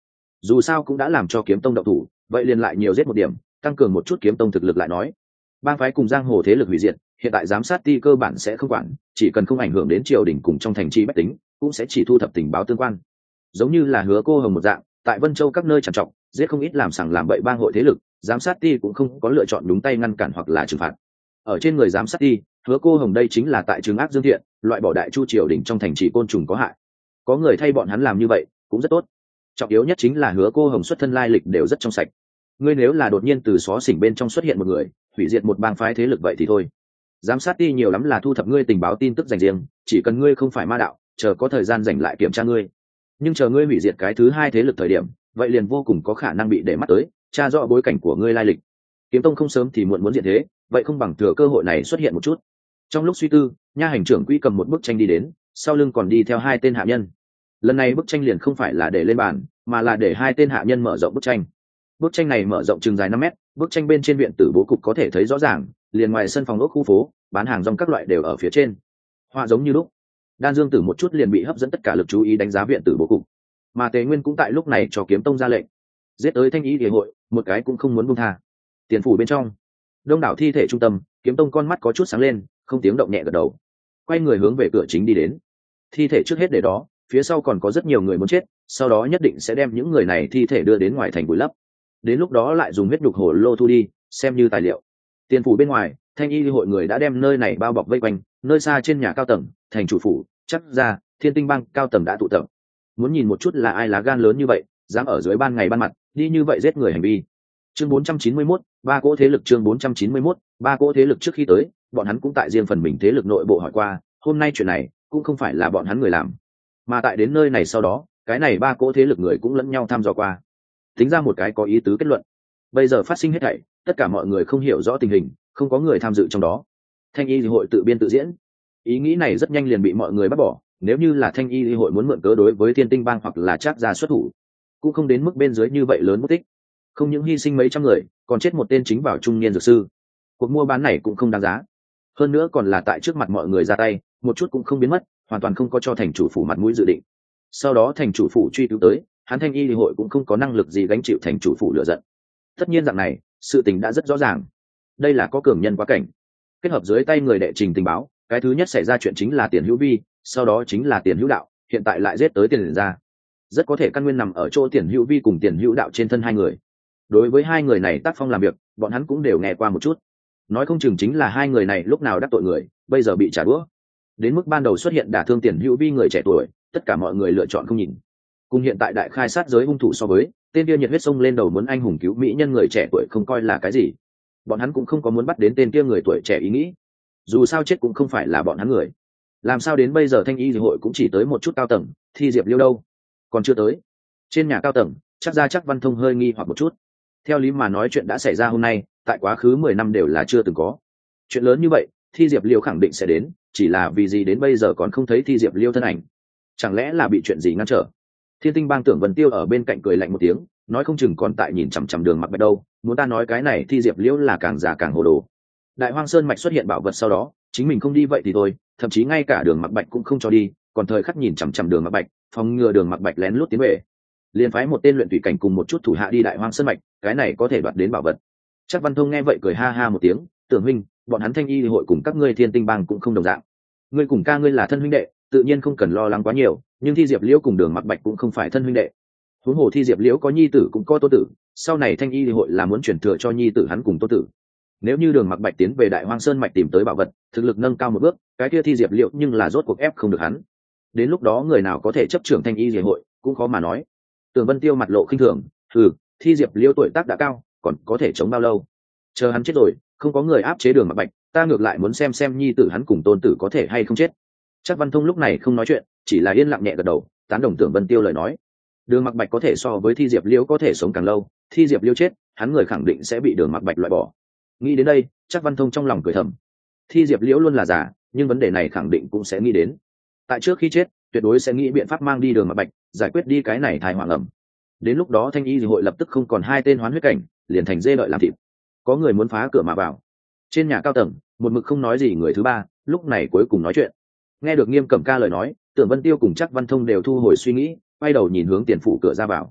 dù sao cũng đã làm cho kiếm tông động thủ, vậy liền lại nhiều giết một điểm, tăng cường một chút kiếm tông thực lực lại nói. Bang phái cùng giang hồ thế lực hủy diệt, hiện tại giám sát ti cơ bản sẽ không quản, chỉ cần không ảnh hưởng đến triều đình cùng trong thành trì bách tính, cũng sẽ chỉ thu thập tình báo tương quan. Giống như là Hứa Cô Hồng một dạng, tại Vân Châu các nơi trằn trọc, giết không ít làm sằng làm bậy bang hội thế lực, giám sát ti cũng không có lựa chọn đúng tay ngăn cản hoặc là trừng phạt. Ở trên người giám sát ti, Hứa Cô Hồng đây chính là tại trừng ác dương thiện, loại bỏ đại chu triều đình trong thành trì côn trùng có hại. Có người thay bọn hắn làm như vậy, cũng rất tốt. Trọng yếu nhất chính là Hứa Cô Hồng xuất thân lai lịch đều rất trong sạch. Ngươi nếu là đột nhiên từ xó xỉnh bên trong xuất hiện một người, hủy diệt một bang phái thế lực vậy thì thôi. Giám sát ti nhiều lắm là thu thập ngươi tình báo tin tức dành riêng, chỉ cần ngươi không phải ma đạo, chờ có thời gian dành lại kiểm tra ngươi. Nhưng chờ ngươi hủy diệt cái thứ hai thế lực thời điểm, vậy liền vô cùng có khả năng bị để mắt tới, tra rõ bối cảnh của ngươi lai lịch. Kiếm tông không sớm thì muộn muốn diện thế, vậy không bằng thừa cơ hội này xuất hiện một chút. Trong lúc suy tư, nha hành trưởng quỹ cầm một bức tranh đi đến, sau lưng còn đi theo hai tên hạ nhân. Lần này bức tranh liền không phải là để lên bàn, mà là để hai tên hạ nhân mở rộng bức tranh. Bức tranh này mở rộng chừng dài 5 mét, bức tranh bên trên viện tử bố cục có thể thấy rõ ràng, liền ngoài sân phòng ốc khu phố, bán hàng rong các loại đều ở phía trên. Họa giống như lúc. Đan Dương Tử một chút liền bị hấp dẫn tất cả lực chú ý đánh giá viện tử bố cục. Mà Tề Nguyên cũng tại lúc này cho Kiếm Tông ra lệnh, giết tới Thanh Ý Địa hội, một cái cũng không muốn buông tha. Tiền phủ bên trong, đông đảo thi thể trung tâm, Kiếm Tông con mắt có chút sáng lên, không tiếng động nhẹ gật đầu, quay người hướng về cửa chính đi đến. Thi thể trước hết để đó, phía sau còn có rất nhiều người muốn chết, sau đó nhất định sẽ đem những người này thi thể đưa đến ngoài thành vùi lấp. Đến lúc đó lại dùng huyết nhục hổ lô thu đi, xem như tài liệu. Tiền phủ bên ngoài, Thanh Y hội người đã đem nơi này bao bọc vây quanh, nơi xa trên nhà cao tầng, thành chủ phủ, chắc ra, Thiên Tinh Bang cao tầng đã tụ tập. Muốn nhìn một chút là ai lá gan lớn như vậy, dám ở dưới ban ngày ban mặt, đi như vậy giết người hành vi. Chương 491, ba cỗ thế lực. Chương 491, ba cỗ thế lực. Trước khi tới, bọn hắn cũng tại riêng phần mình thế lực nội bộ hỏi qua, hôm nay chuyện này cũng không phải là bọn hắn người làm, mà tại đến nơi này sau đó, cái này ba cỗ thế lực người cũng lẫn nhau thăm dò qua, tính ra một cái có ý tứ kết luận. Bây giờ phát sinh hết thảy, tất cả mọi người không hiểu rõ tình hình, không có người tham dự trong đó. Thanh Y hội tự biên tự diễn, ý nghĩ này rất nhanh liền bị mọi người bác bỏ. Nếu như là Thanh Y hội muốn mượn cớ đối với Thiên Tinh Bang hoặc là Trác gia xuất thủ, cũng không đến mức bên dưới như vậy lớn mất tích, không những hy sinh mấy trăm người, còn chết một tên chính vào trung niên dược sư. Cuộc mua bán này cũng không đáng giá, hơn nữa còn là tại trước mặt mọi người ra tay, một chút cũng không biến mất, hoàn toàn không có cho thành chủ phủ mặt mũi dự định. Sau đó thành chủ phủ truy cứu tới, hắn Thanh Y hội cũng không có năng lực gì gánh chịu thành chủ phủ lựa giận. Tất nhiên dạng này, sự tình đã rất rõ ràng, đây là có cường nhân quá cảnh. Kết hợp dưới tay người đệ trình tình báo, cái thứ nhất xảy ra chuyện chính là Tiền Hữu Vi, sau đó chính là Tiền Hữu Đạo, hiện tại lại giết tới Tiền gia. Rất có thể căn nguyên nằm ở chỗ Tiền Hữu Vi cùng Tiền Hữu Đạo trên thân hai người. Đối với hai người này tác phong làm việc, bọn hắn cũng đều nghe qua một chút. Nói không chừng chính là hai người này lúc nào đắc tội người, bây giờ bị trả đũa. Đến mức ban đầu xuất hiện đả thương Tiền Hữu Vi người trẻ tuổi, tất cả mọi người lựa chọn không nhìn. Cùng hiện tại đại khai sát giới hung thủ so với, tên kia nhiệt huyết sông lên đầu muốn anh hùng cứu mỹ nhân người trẻ tuổi không coi là cái gì. Bọn hắn cũng không có muốn bắt đến tên kia người tuổi trẻ ý nghĩ. Dù sao chết cũng không phải là bọn hắn người. Làm sao đến bây giờ Thanh Y hội cũng chỉ tới một chút cao tầng, Thi Diệp Liêu đâu? Còn chưa tới. Trên nhà cao tầng, chắc ra chắc Văn Thông hơi nghi hoặc một chút. Theo lý mà nói chuyện đã xảy ra hôm nay, tại quá khứ 10 năm đều là chưa từng có. Chuyện lớn như vậy, Thi Diệp Liêu khẳng định sẽ đến, chỉ là vì gì đến bây giờ còn không thấy Thi Diệp Liêu thân ảnh? Chẳng lẽ là bị chuyện gì ngăn trở? Thiên Tinh Bang Tưởng Vân Tiêu ở bên cạnh cười lạnh một tiếng, nói không chừng còn tại nhìn chằm chằm Đường Mặc Bạch đâu, muốn ta nói cái này Thi Diệp Liêu là càng già càng hồ đồ. Đại Hoang Sơn mạch xuất hiện bảo vật sau đó, chính mình không đi vậy thì thôi, thậm chí ngay cả Đường Mặc Bạch cũng không cho đi, còn thời khắc nhìn chằm chằm Đường Mặc Bạch, phòng ngừa Đường Mặc Bạch lén lút tiến về. Liên phái một tên luyện thủy cảnh cùng một chút thủ hạ đi Đại Hoang Sơn mạch, cái này có thể đoạt đến bảo vật. Chắc Văn Thông nghe vậy cười ha ha một tiếng, Tưởng huynh, bọn hắn Thanh Y hội cùng các ngươi Thiên Tinh Bang cũng không đồng dạng. Ngươi cùng ca ngươi là thân huynh đệ, tự nhiên không cần lo lắng quá nhiều, nhưng Thi Diệp Liễu cùng Đường Mặc Bạch cũng không phải thân huynh đệ. Huống hồ Thi Diệp Liễu có nhi tử cũng có tôn tử, sau này Thanh Y hội là muốn chuyển thừa cho nhi tử hắn cùng tôn tử. Nếu như Đường Mặc Bạch tiến về Đại Hoang Sơn mạch tìm tới bảo vật, thực lực nâng cao một bước, cái kia Thi Diệp Liễu nhưng là rốt cuộc ép không được hắn. Đến lúc đó người nào có thể chấp trưởng Thanh Y hội cũng khó mà nói. Tưởng Vân Tiêu mặt lộ khinh thường, Thi Diệp Liễu tuổi tác đã cao, còn có thể chống bao lâu? Chờ hắn chết rồi, không có người áp chế Đường Mặc Bạch, ta ngược lại muốn xem nhi tử hắn cùng tôn tử có thể hay không chết. Chắc Văn Thông lúc này không nói chuyện, chỉ là yên lặng nhẹ gật đầu, tán đồng Tưởng Vân Tiêu lời nói. Đường Mặc Bạch có thể so với Thi Diệp Liễu có thể sống càng lâu, Thi Diệp Liễu chết, hắn người khẳng định sẽ bị Đường Mặc Bạch loại bỏ. Nghĩ đến đây, chắc Văn Thông trong lòng cười thầm. Thi Diệp Liễu luôn là giả, nhưng vấn đề này khẳng định cũng sẽ nghĩ đến. Tại trước khi chết, tuyệt đối sẽ nghĩ biện pháp mang đi Đường Mặc Bạch, giải quyết đi cái này thai họa ngầm. Đến lúc đó Thanh Y hội lập tức không còn hai tên hoán huyết cảnh, liền thành dê đợi làm thịt. Có người muốn phá cửa mà vào. Trên nhà cao tầng, một mực không nói gì người thứ ba, lúc này cuối cùng nói chuyện. Nghe được Nghiêm Cẩm Ca lời nói, Tưởng Vân Tiêu cùng chắc Văn Thông đều thu hồi suy nghĩ, quay đầu nhìn hướng tiền phủ cửa ra vào.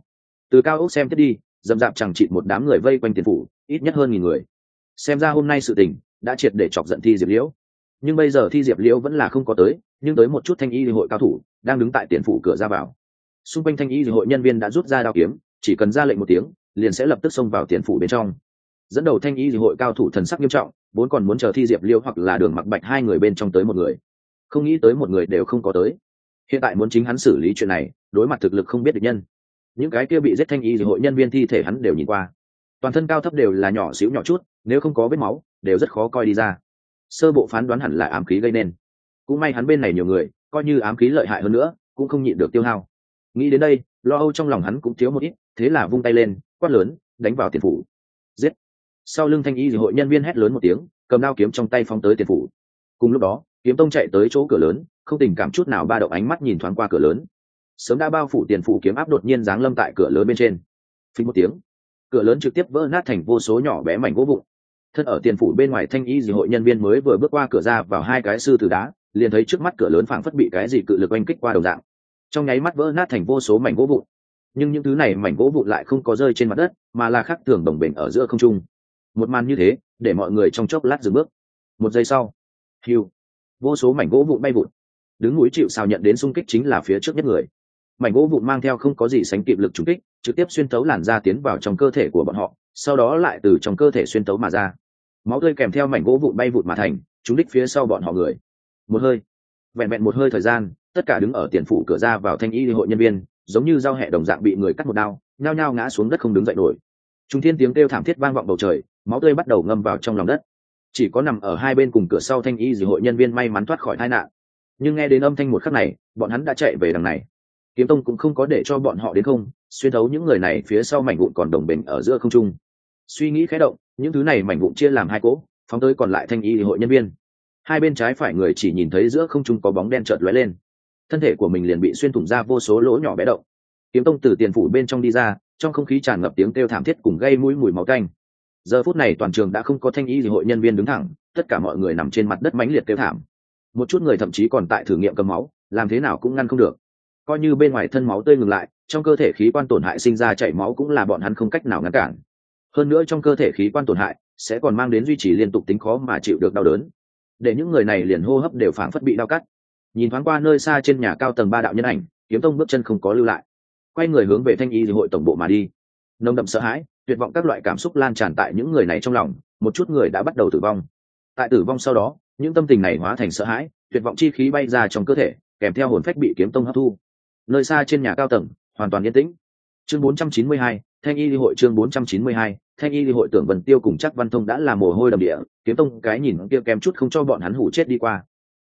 Từ cao ốc xem tiếp đi, dầm dạp chẳng chịt một đám người vây quanh tiền phủ, ít nhất hơn 1.000 người. Xem ra hôm nay sự tình đã triệt để chọc giận Thi Diệp Liễu. Nhưng bây giờ Thi Diệp Liễu vẫn là không có tới, nhưng tới một chút thanh y hội cao thủ đang đứng tại tiền phủ cửa ra vào. Xung quanh thanh y hội nhân viên đã rút ra đao kiếm, chỉ cần ra lệnh một tiếng, liền sẽ lập tức xông vào tiền phủ bên trong. Dẫn đầu thanh y hội cao thủ thần sắc nghiêm trọng, vốn còn muốn chờ Thi Diệp Liễu hoặc là Đường Mặc Bạch hai người bên trong tới một người, không nghĩ tới một người đều không có tới. Hiện tại muốn chính hắn xử lý chuyện này, đối mặt thực lực không biết địch nhân. Những cái kia bị giết thanh y hội nhân viên thi thể hắn đều nhìn qua, toàn thân cao thấp đều là nhỏ xíu nhỏ chút, nếu không có vết máu đều rất khó coi đi ra. Sơ bộ phán đoán hẳn là ám khí gây nên. Cũng may hắn bên này nhiều người, coi như ám khí lợi hại hơn nữa cũng không nhịn được tiêu hao. Nghĩ đến đây, lo âu trong lòng hắn cũng thiếu một ít, thế là vung tay lên quát lớn, đánh vào tiền phủ. Giết! Sau lưng thanh y hội nhân viên hét lớn một tiếng, cầm đao kiếm trong tay phóng tới tiền phủ. Cùng lúc đó, Kiếm Tông chạy tới chỗ cửa lớn, không tình cảm chút nào ba động ánh mắt nhìn thoáng qua cửa lớn. Sớm đã bao phủ tiền phủ kiếm áp đột nhiên giáng lâm tại cửa lớn bên trên. Phình một tiếng, cửa lớn trực tiếp vỡ nát thành vô số nhỏ bé mảnh gỗ vụn. Thân ở tiền phủ bên ngoài thanh y hội nhân viên mới vừa bước qua cửa ra vào hai cái sư tử đá, liền thấy trước mắt cửa lớn phảng phất bị cái gì cự lực oanh kích qua đồng dạng, trong nháy mắt vỡ nát thành vô số mảnh gỗ vụn. Nhưng những thứ này mảnh gỗ vụn lại không có rơi trên mặt đất, mà là khắc thường đồng bền ở giữa không trung. Một màn như thế để mọi người trong chốc lát dừng bước. Một giây sau, hiu, vô số mảnh gỗ vụn bay vụn. Đứng núi chịu sào nhận đến xung kích chính là phía trước nhất người. Mảnh gỗ vụn mang theo không có gì sánh kịp lực trúng kích, trực tiếp xuyên tấu làn da tiến vào trong cơ thể của bọn họ, sau đó lại từ trong cơ thể xuyên tấu mà ra. Máu tươi kèm theo mảnh gỗ vụn bay vụt mà thành, trúng đích phía sau bọn họ người. Một hơi, vẹn vẹn một hơi thời gian, tất cả đứng ở tiền phủ cửa ra vào thanh y hội nhân viên, giống như dao hẹ đồng dạng bị người cắt một đao, nhao nhao ngã xuống đất không đứng dậy nổi. Trung thiên tiếng kêu thảm thiết vang vọng bầu trời, máu tươi bắt đầu ngâm vào trong lòng đất. Chỉ có nằm ở hai bên cùng cửa sau thanh y hội nhân viên may mắn thoát khỏi tai nạn. Nhưng nghe đến âm thanh một khắc này, bọn hắn đã chạy về đằng này. Kiếm Tông cũng không có để cho bọn họ đến không, xuyên thấu những người này phía sau mảnh vụn còn đồng bền ở giữa không trung. Suy nghĩ khẽ động, những thứ này mảnh vụn chia làm hai cỗ, phóng tới còn lại thanh y hội nhân viên. Hai bên trái phải người chỉ nhìn thấy giữa không trung có bóng đen chợt lóe lên, thân thể của mình liền bị xuyên thủng ra vô số lỗ nhỏ bé động. Kiếm Tông từ tiền phủ bên trong đi ra, trong không khí tràn ngập tiếng kêu thảm thiết cùng gây mũi mùi máu tanh. Giờ phút này toàn trường đã không có thanh y hội nhân viên đứng thẳng, tất cả mọi người nằm trên mặt đất mãnh liệt kêu thảm. Một chút người thậm chí còn tại thử nghiệm cầm máu, làm thế nào cũng ngăn không được. Coi như bên ngoài thân máu tươi ngừng lại, trong cơ thể khí quan tổn hại sinh ra chảy máu cũng là bọn hắn không cách nào ngăn cản. Hơn nữa trong cơ thể khí quan tổn hại sẽ còn mang đến duy trì liên tục tính khó mà chịu được đau đớn, để những người này liền hô hấp đều phảng phất bị đau cắt. Nhìn thoáng qua nơi xa trên nhà cao tầng 3 đạo nhân ảnh, Kiếm Tông bước chân không có lưu lại, quay người hướng về thanh y hội tổng bộ mà đi. Nồng đậm sợ hãi, tuyệt vọng các loại cảm xúc lan tràn tại những người này trong lòng, một chút người đã bắt đầu tử vong. Tại tử vong sau đó, những tâm tình này hóa thành sợ hãi, tuyệt vọng chi khí bay ra trong cơ thể, kèm theo hồn phách bị Kiếm Tông hấp thu. Nơi xa trên nhà cao tầng hoàn toàn yên tĩnh. Chương 492, thanh y hội. Chương 492, thanh y hội. Tưởng Vân Tiêu cùng Trác Văn Thông đã là mồ hôi đầm địa, Kiếm Tông cái nhìn kia kém chút không cho bọn hắn hủ chết đi qua.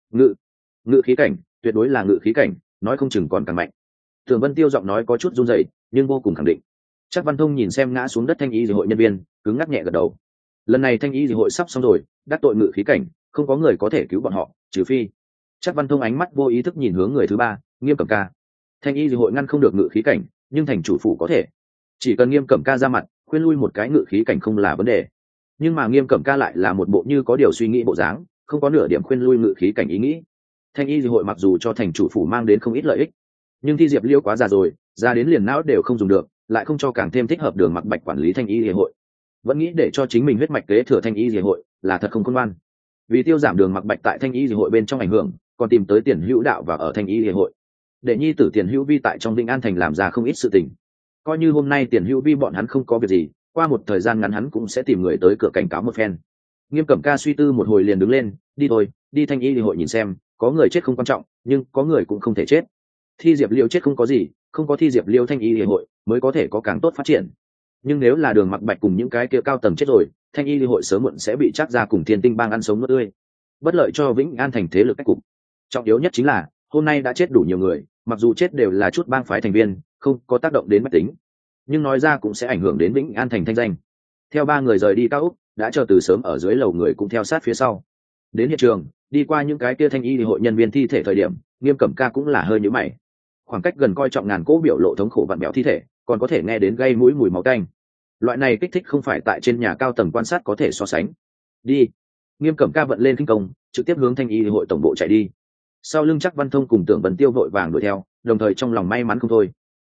Ngự khí cảnh, tuyệt đối là ngự khí cảnh, nói không chừng còn càng mạnh. Tưởng Vân Tiêu giọng nói có chút run rẩy, nhưng vô cùng khẳng định. Trác Văn Thông nhìn xem ngã xuống đất thanh y hội nhân viên, cứng ngắc nhẹ gật đầu. Lần này thanh y hội sắp xong rồi, đắc tội ngự khí cảnh, không có người có thể cứu bọn họ, trừ phi. Trác Văn Thông ánh mắt vô ý thức nhìn hướng người thứ ba, Nghiêm Cẩm Ca. Thanh y hội ngăn không được ngự khí cảnh, nhưng thành chủ phủ có thể. Chỉ cần Nghiêm Cẩm Ca ra mặt, khuyên lui một cái ngự khí cảnh không là vấn đề. Nhưng mà Nghiêm Cẩm Ca lại là một bộ như có điều suy nghĩ bộ dáng, không có nửa điểm khuyên lui ngự khí cảnh ý nghĩ. Thanh y hội mặc dù cho thành chủ phủ mang đến không ít lợi ích, nhưng Thi Diệp Liêu quá già rồi, ra đến liền não đều không dùng được, lại không cho càng thêm thích hợp Đường Mặc Bạch quản lý thanh y hội. Vẫn nghĩ để cho chính mình huyết mạch kế thừa thanh y hội là thật không khôn ngoan. Vì tiêu giảm Đường Mặc Bạch tại thanh y hội bên trong ảnh hưởng, còn tìm tới Tiền Hữu Đạo và ở thanh y hội. Để nhi tử Tiền Hữu Vi tại trong Vĩnh An thành làm ra không ít sự tình. Coi như hôm nay Tiền Hữu Vi bọn hắn không có việc gì, qua một thời gian ngắn hắn cũng sẽ tìm người tới cửa cảnh cáo một phen. Nghiêm Cẩm Ca suy tư một hồi liền đứng lên, đi thôi, đi thanh y hội nhìn xem, có người chết không quan trọng, nhưng có người cũng không thể chết. Thi Diệp Liêu chết không có gì, không có Thi Diệp Liêu thanh y hội mới có thể có càng tốt phát triển. Nhưng nếu là Đường Mặc Bạch cùng những cái kia cao tầng chết rồi, thanh y hội sớm muộn sẽ bị Trác gia cùng Thiên Tinh bang ăn sống nuốt tươi, bất lợi cho Vĩnh An thành thế lực cách cục. Trọng yếu nhất chính là hôm nay đã chết đủ nhiều người, mặc dù chết đều là chút bang phái thành viên, không có tác động đến bách tính, nhưng nói ra cũng sẽ ảnh hưởng đến Vĩnh An thành thanh danh. Theo 3 người rời đi cao úc, đã chờ từ sớm ở dưới lầu người cũng theo sát phía sau. Đến hiện trường, đi qua những cái kia thanh y hội nhân viên thi thể thời điểm, Nghiêm Cẩm Ca cũng là hơi nhíu mày. Khoảng cách gần coi trọng ngàn cỗ biểu lộ thống khổ vặn bẹo thi thể, còn có thể nghe đến gây mũi mùi máu tanh. Loại này kích thích không phải tại trên nhà cao tầng quan sát có thể so sánh. Đi. Nghiêm Cẩm Ca vận lên kinh công, trực tiếp hướng thanh y hội tổng bộ chạy đi. Sau lưng Trác Văn Thông cùng Tưởng Vân Tiêu vội vàng đuổi theo, đồng thời trong lòng may mắn không thôi.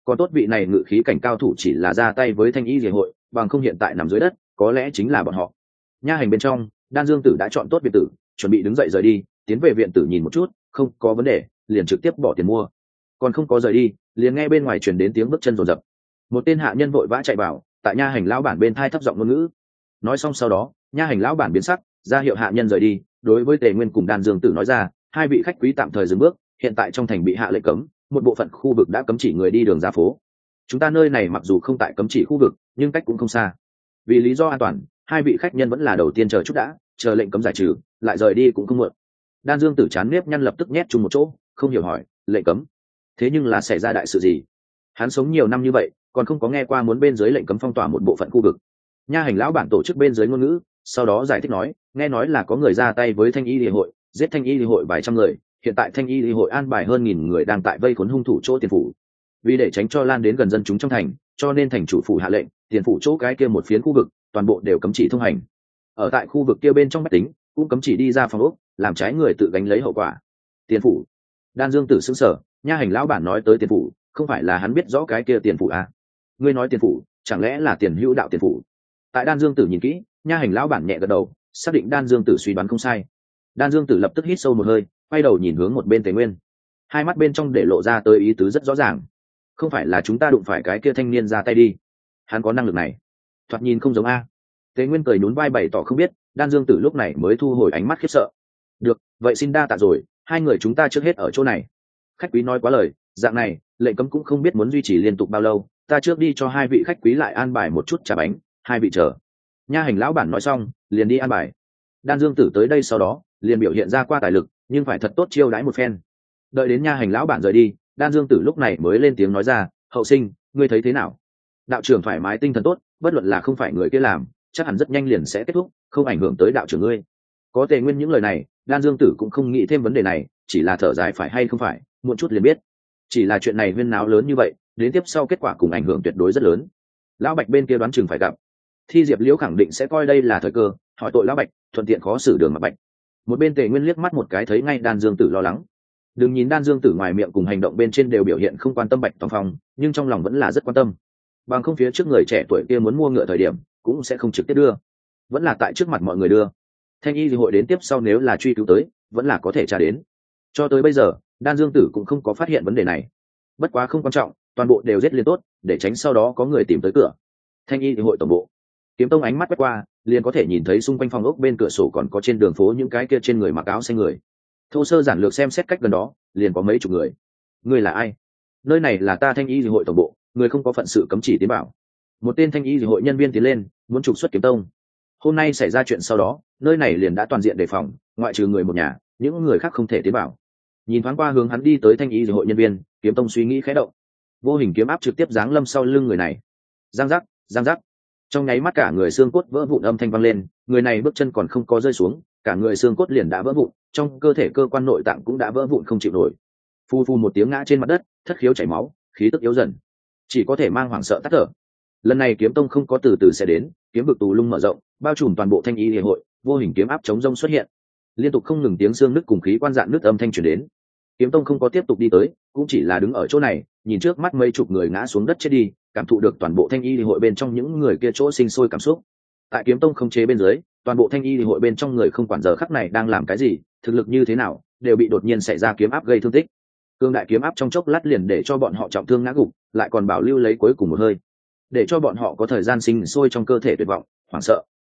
Còn tốt vị này ngự khí cảnh cao thủ chỉ là ra tay với thanh y rìa hội, bằng không hiện tại nằm dưới đất có lẽ chính là bọn họ. Nha hành bên trong, Đan Dương Tử đã chọn tốt viện tử, chuẩn bị đứng dậy rời đi, tiến về viện tử nhìn một chút, không có vấn đề, liền trực tiếp bỏ tiền mua. Còn không có rời đi, liền nghe bên ngoài truyền đến tiếng bước chân rồn rập. Một tên hạ nhân vội vã chạy vào, tại nha hành lão bản bên thai thấp giọng ngôn ngữ. Nói xong sau đó, nha hành lão bản biến sắc, ra hiệu hạ nhân rời đi, đối với Tề Nguyên cùng Đan Dương Tử nói ra, hai vị khách quý tạm thời dừng bước, hiện tại trong thành bị hạ lệnh cấm, một bộ phận khu vực đã cấm chỉ người đi đường ra phố. Chúng ta nơi này mặc dù không tại cấm chỉ khu vực, nhưng cách cũng không xa. Vì lý do an toàn, hai vị khách nhân vẫn là đầu tiên chờ chút đã, chờ lệnh cấm giải trừ, lại rời đi cũng không muộn. Đan Dương Tử chán nếp nhăn lập tức nhét chung một chỗ, không hiểu hỏi, lệnh cấm? Thế nhưng là xảy ra đại sự gì? Hắn sống nhiều năm như vậy, còn không có nghe qua muốn bên dưới lệnh cấm phong tỏa một bộ phận khu vực. Nha hành lão bản tổ chức bên dưới ngôn ngữ, sau đó giải thích nói, nghe nói là có người ra tay với thanh y liên hội, giết thanh y liên hội vài trăm người, hiện tại thanh y liên hội an bài hơn 1000 người đang tại vây khốn hung thủ chỗ tiền phủ. Vì để tránh cho lan đến gần dân chúng trong thành, cho nên thành chủ phủ hạ lệnh, tiền phủ chỗ cái kia một phiến khu vực, toàn bộ đều cấm chỉ thông hành. Ở tại khu vực kia bên trong bách tính, cũng cấm chỉ đi ra phòng ốc, làm trái người tự gánh lấy hậu quả. Tiền phủ? Đan Dương Tử sững sờ, nha hành lão bản nói tới tiền phủ, không phải là hắn biết rõ cái kia tiền phủ à? Ngươi nói tiền phủ, chẳng lẽ là tiền hữu đạo tiền phủ? Tại Đan Dương Tử nhìn kỹ, nha hành lão bản nhẹ gật đầu, xác định Đan Dương Tử suy đoán không sai. Đan Dương Tử lập tức hít sâu một hơi, quay đầu nhìn hướng một bên Tề Nguyên, hai mắt bên trong để lộ ra tới ý tứ rất rõ ràng. Không phải là chúng ta đụng phải cái kia thanh niên ra tay đi? Hắn có năng lực này, thoạt nhìn không giống a. Tề Nguyên cười nhún vai bày tỏ không biết. Đan Dương Tử lúc này mới thu hồi ánh mắt khiếp sợ. Được, vậy xin đa tạ rồi, hai người chúng ta trước hết ở chỗ này. Khách quý nói quá lời, dạng này lệnh cấm cũng không biết muốn duy trì liên tục bao lâu, ta trước đi cho hai vị khách quý lại an bài một chút trà bánh, hai vị chờ. Nha hành lão bản nói xong, liền đi an bài. Đan Dương Tử tới đây sau đó, liền biểu hiện ra qua tài lực, nhưng phải thật tốt chiêu đãi một phen. Đợi đến nha hành lão bản rời đi, Đan Dương Tử lúc này mới lên tiếng nói ra, hậu sinh, ngươi thấy thế nào? Đạo trưởng thoải mái tinh thần tốt, bất luận là không phải người kia làm, chắc hẳn rất nhanh liền sẽ kết thúc, không ảnh hưởng tới đạo trưởng ngươi. Có Tề Nguyên những lời này, Đan Dương Tử cũng không nghĩ thêm vấn đề này, chỉ là thở dài phải hay không phải, muộn chút liền biết. Chỉ là chuyện này huyên náo lớn như vậy, đến tiếp sau kết quả cùng ảnh hưởng tuyệt đối rất lớn. Lão Bạch bên kia đoán chừng phải gặp. Thi Diệp Liễu khẳng định sẽ coi đây là thời cơ, hỏi tội Lão Bạch, thuận tiện khó xử đường mà Bạch. Một bên Tề Nguyên liếc mắt một cái thấy ngay Đan Dương Tử lo lắng. Đừng nhìn Đan Dương Tử ngoài miệng cùng hành động bên trên đều biểu hiện không quan tâm Bạch Tòng Phong, nhưng trong lòng vẫn là rất quan tâm. Bằng không phía trước người trẻ tuổi kia muốn mua ngựa thời điểm, cũng sẽ không trực tiếp đưa, vẫn là tại trước mặt mọi người đưa. Thanh y hội đến tiếp sau nếu là truy cứu tới, vẫn là có thể tra đến. Cho tới bây giờ, Đan Dương Tử cũng không có phát hiện vấn đề này. Bất quá không quan trọng, toàn bộ đều giết liền tốt, để tránh sau đó có người tìm tới cửa. Thanh y hội tổng bộ, Kiếm Tông ánh mắt quét qua, liền có thể nhìn thấy xung quanh phòng ốc bên cửa sổ còn có trên đường phố những cái kia trên người mặc áo xanh người. Thô sơ giản lược xem xét cách gần đó, liền có mấy chục người. Ngươi là ai? Nơi này là ta Thanh y hội tổng bộ, người không có phận sự cấm chỉ tiến bảo. Một tên Thanh y hội nhân viên tiến lên, muốn trục xuất Kiếm Tông. Hôm nay xảy ra chuyện sau đó, nơi này liền đã toàn diện đề phòng, ngoại trừ người một nhà, những người khác không thể tiến bảo. Nhìn thoáng qua hướng hắn đi tới Thanh y hội nhân viên, Kiếm Tông suy nghĩ khẽ động, vô hình kiếm áp trực tiếp giáng lâm sau lưng người này. Giang giác, giang giác. Trong nháy mắt cả người xương cốt vỡ vụn âm thanh vang lên, người này bước chân còn không có rơi xuống, cả người xương cốt liền đã vỡ vụn, trong cơ thể cơ quan nội tạng cũng đã vỡ vụn không chịu nổi. Phu phu một tiếng ngã trên mặt đất, thất khiếu chảy máu, khí tức yếu dần, chỉ có thể mang hoảng sợ tắt thở. Lần này Kiếm Tông không có từ từ sẽ đến, kiếm vực tù lung mở rộng, bao trùm toàn bộ Thanh y Lìa hội, vô hình kiếm áp chống rông xuất hiện, liên tục không ngừng tiếng xương nứt cùng khí quan dạn nứt âm thanh truyền đến. Kiếm Tông không có tiếp tục đi tới, cũng chỉ là đứng ở chỗ này, nhìn trước mắt mấy chục người ngã xuống đất chết đi, cảm thụ được toàn bộ Thanh y hội bên trong những người kia chỗ sinh sôi cảm xúc. Tại Kiếm Tông không chế bên dưới, toàn bộ Thanh y hội bên trong người không quản giờ khắc này đang làm cái gì, thực lực như thế nào, đều bị đột nhiên xảy ra kiếm áp gây thương tích. Cương đại kiếm áp trong chốc lát liền để cho bọn họ trọng thương ngã gục, lại còn bảo lưu lấy cuối cùng một hơi, để cho bọn họ có thời gian sinh sôi trong cơ thể tuyệt vọng, hoảng sợ.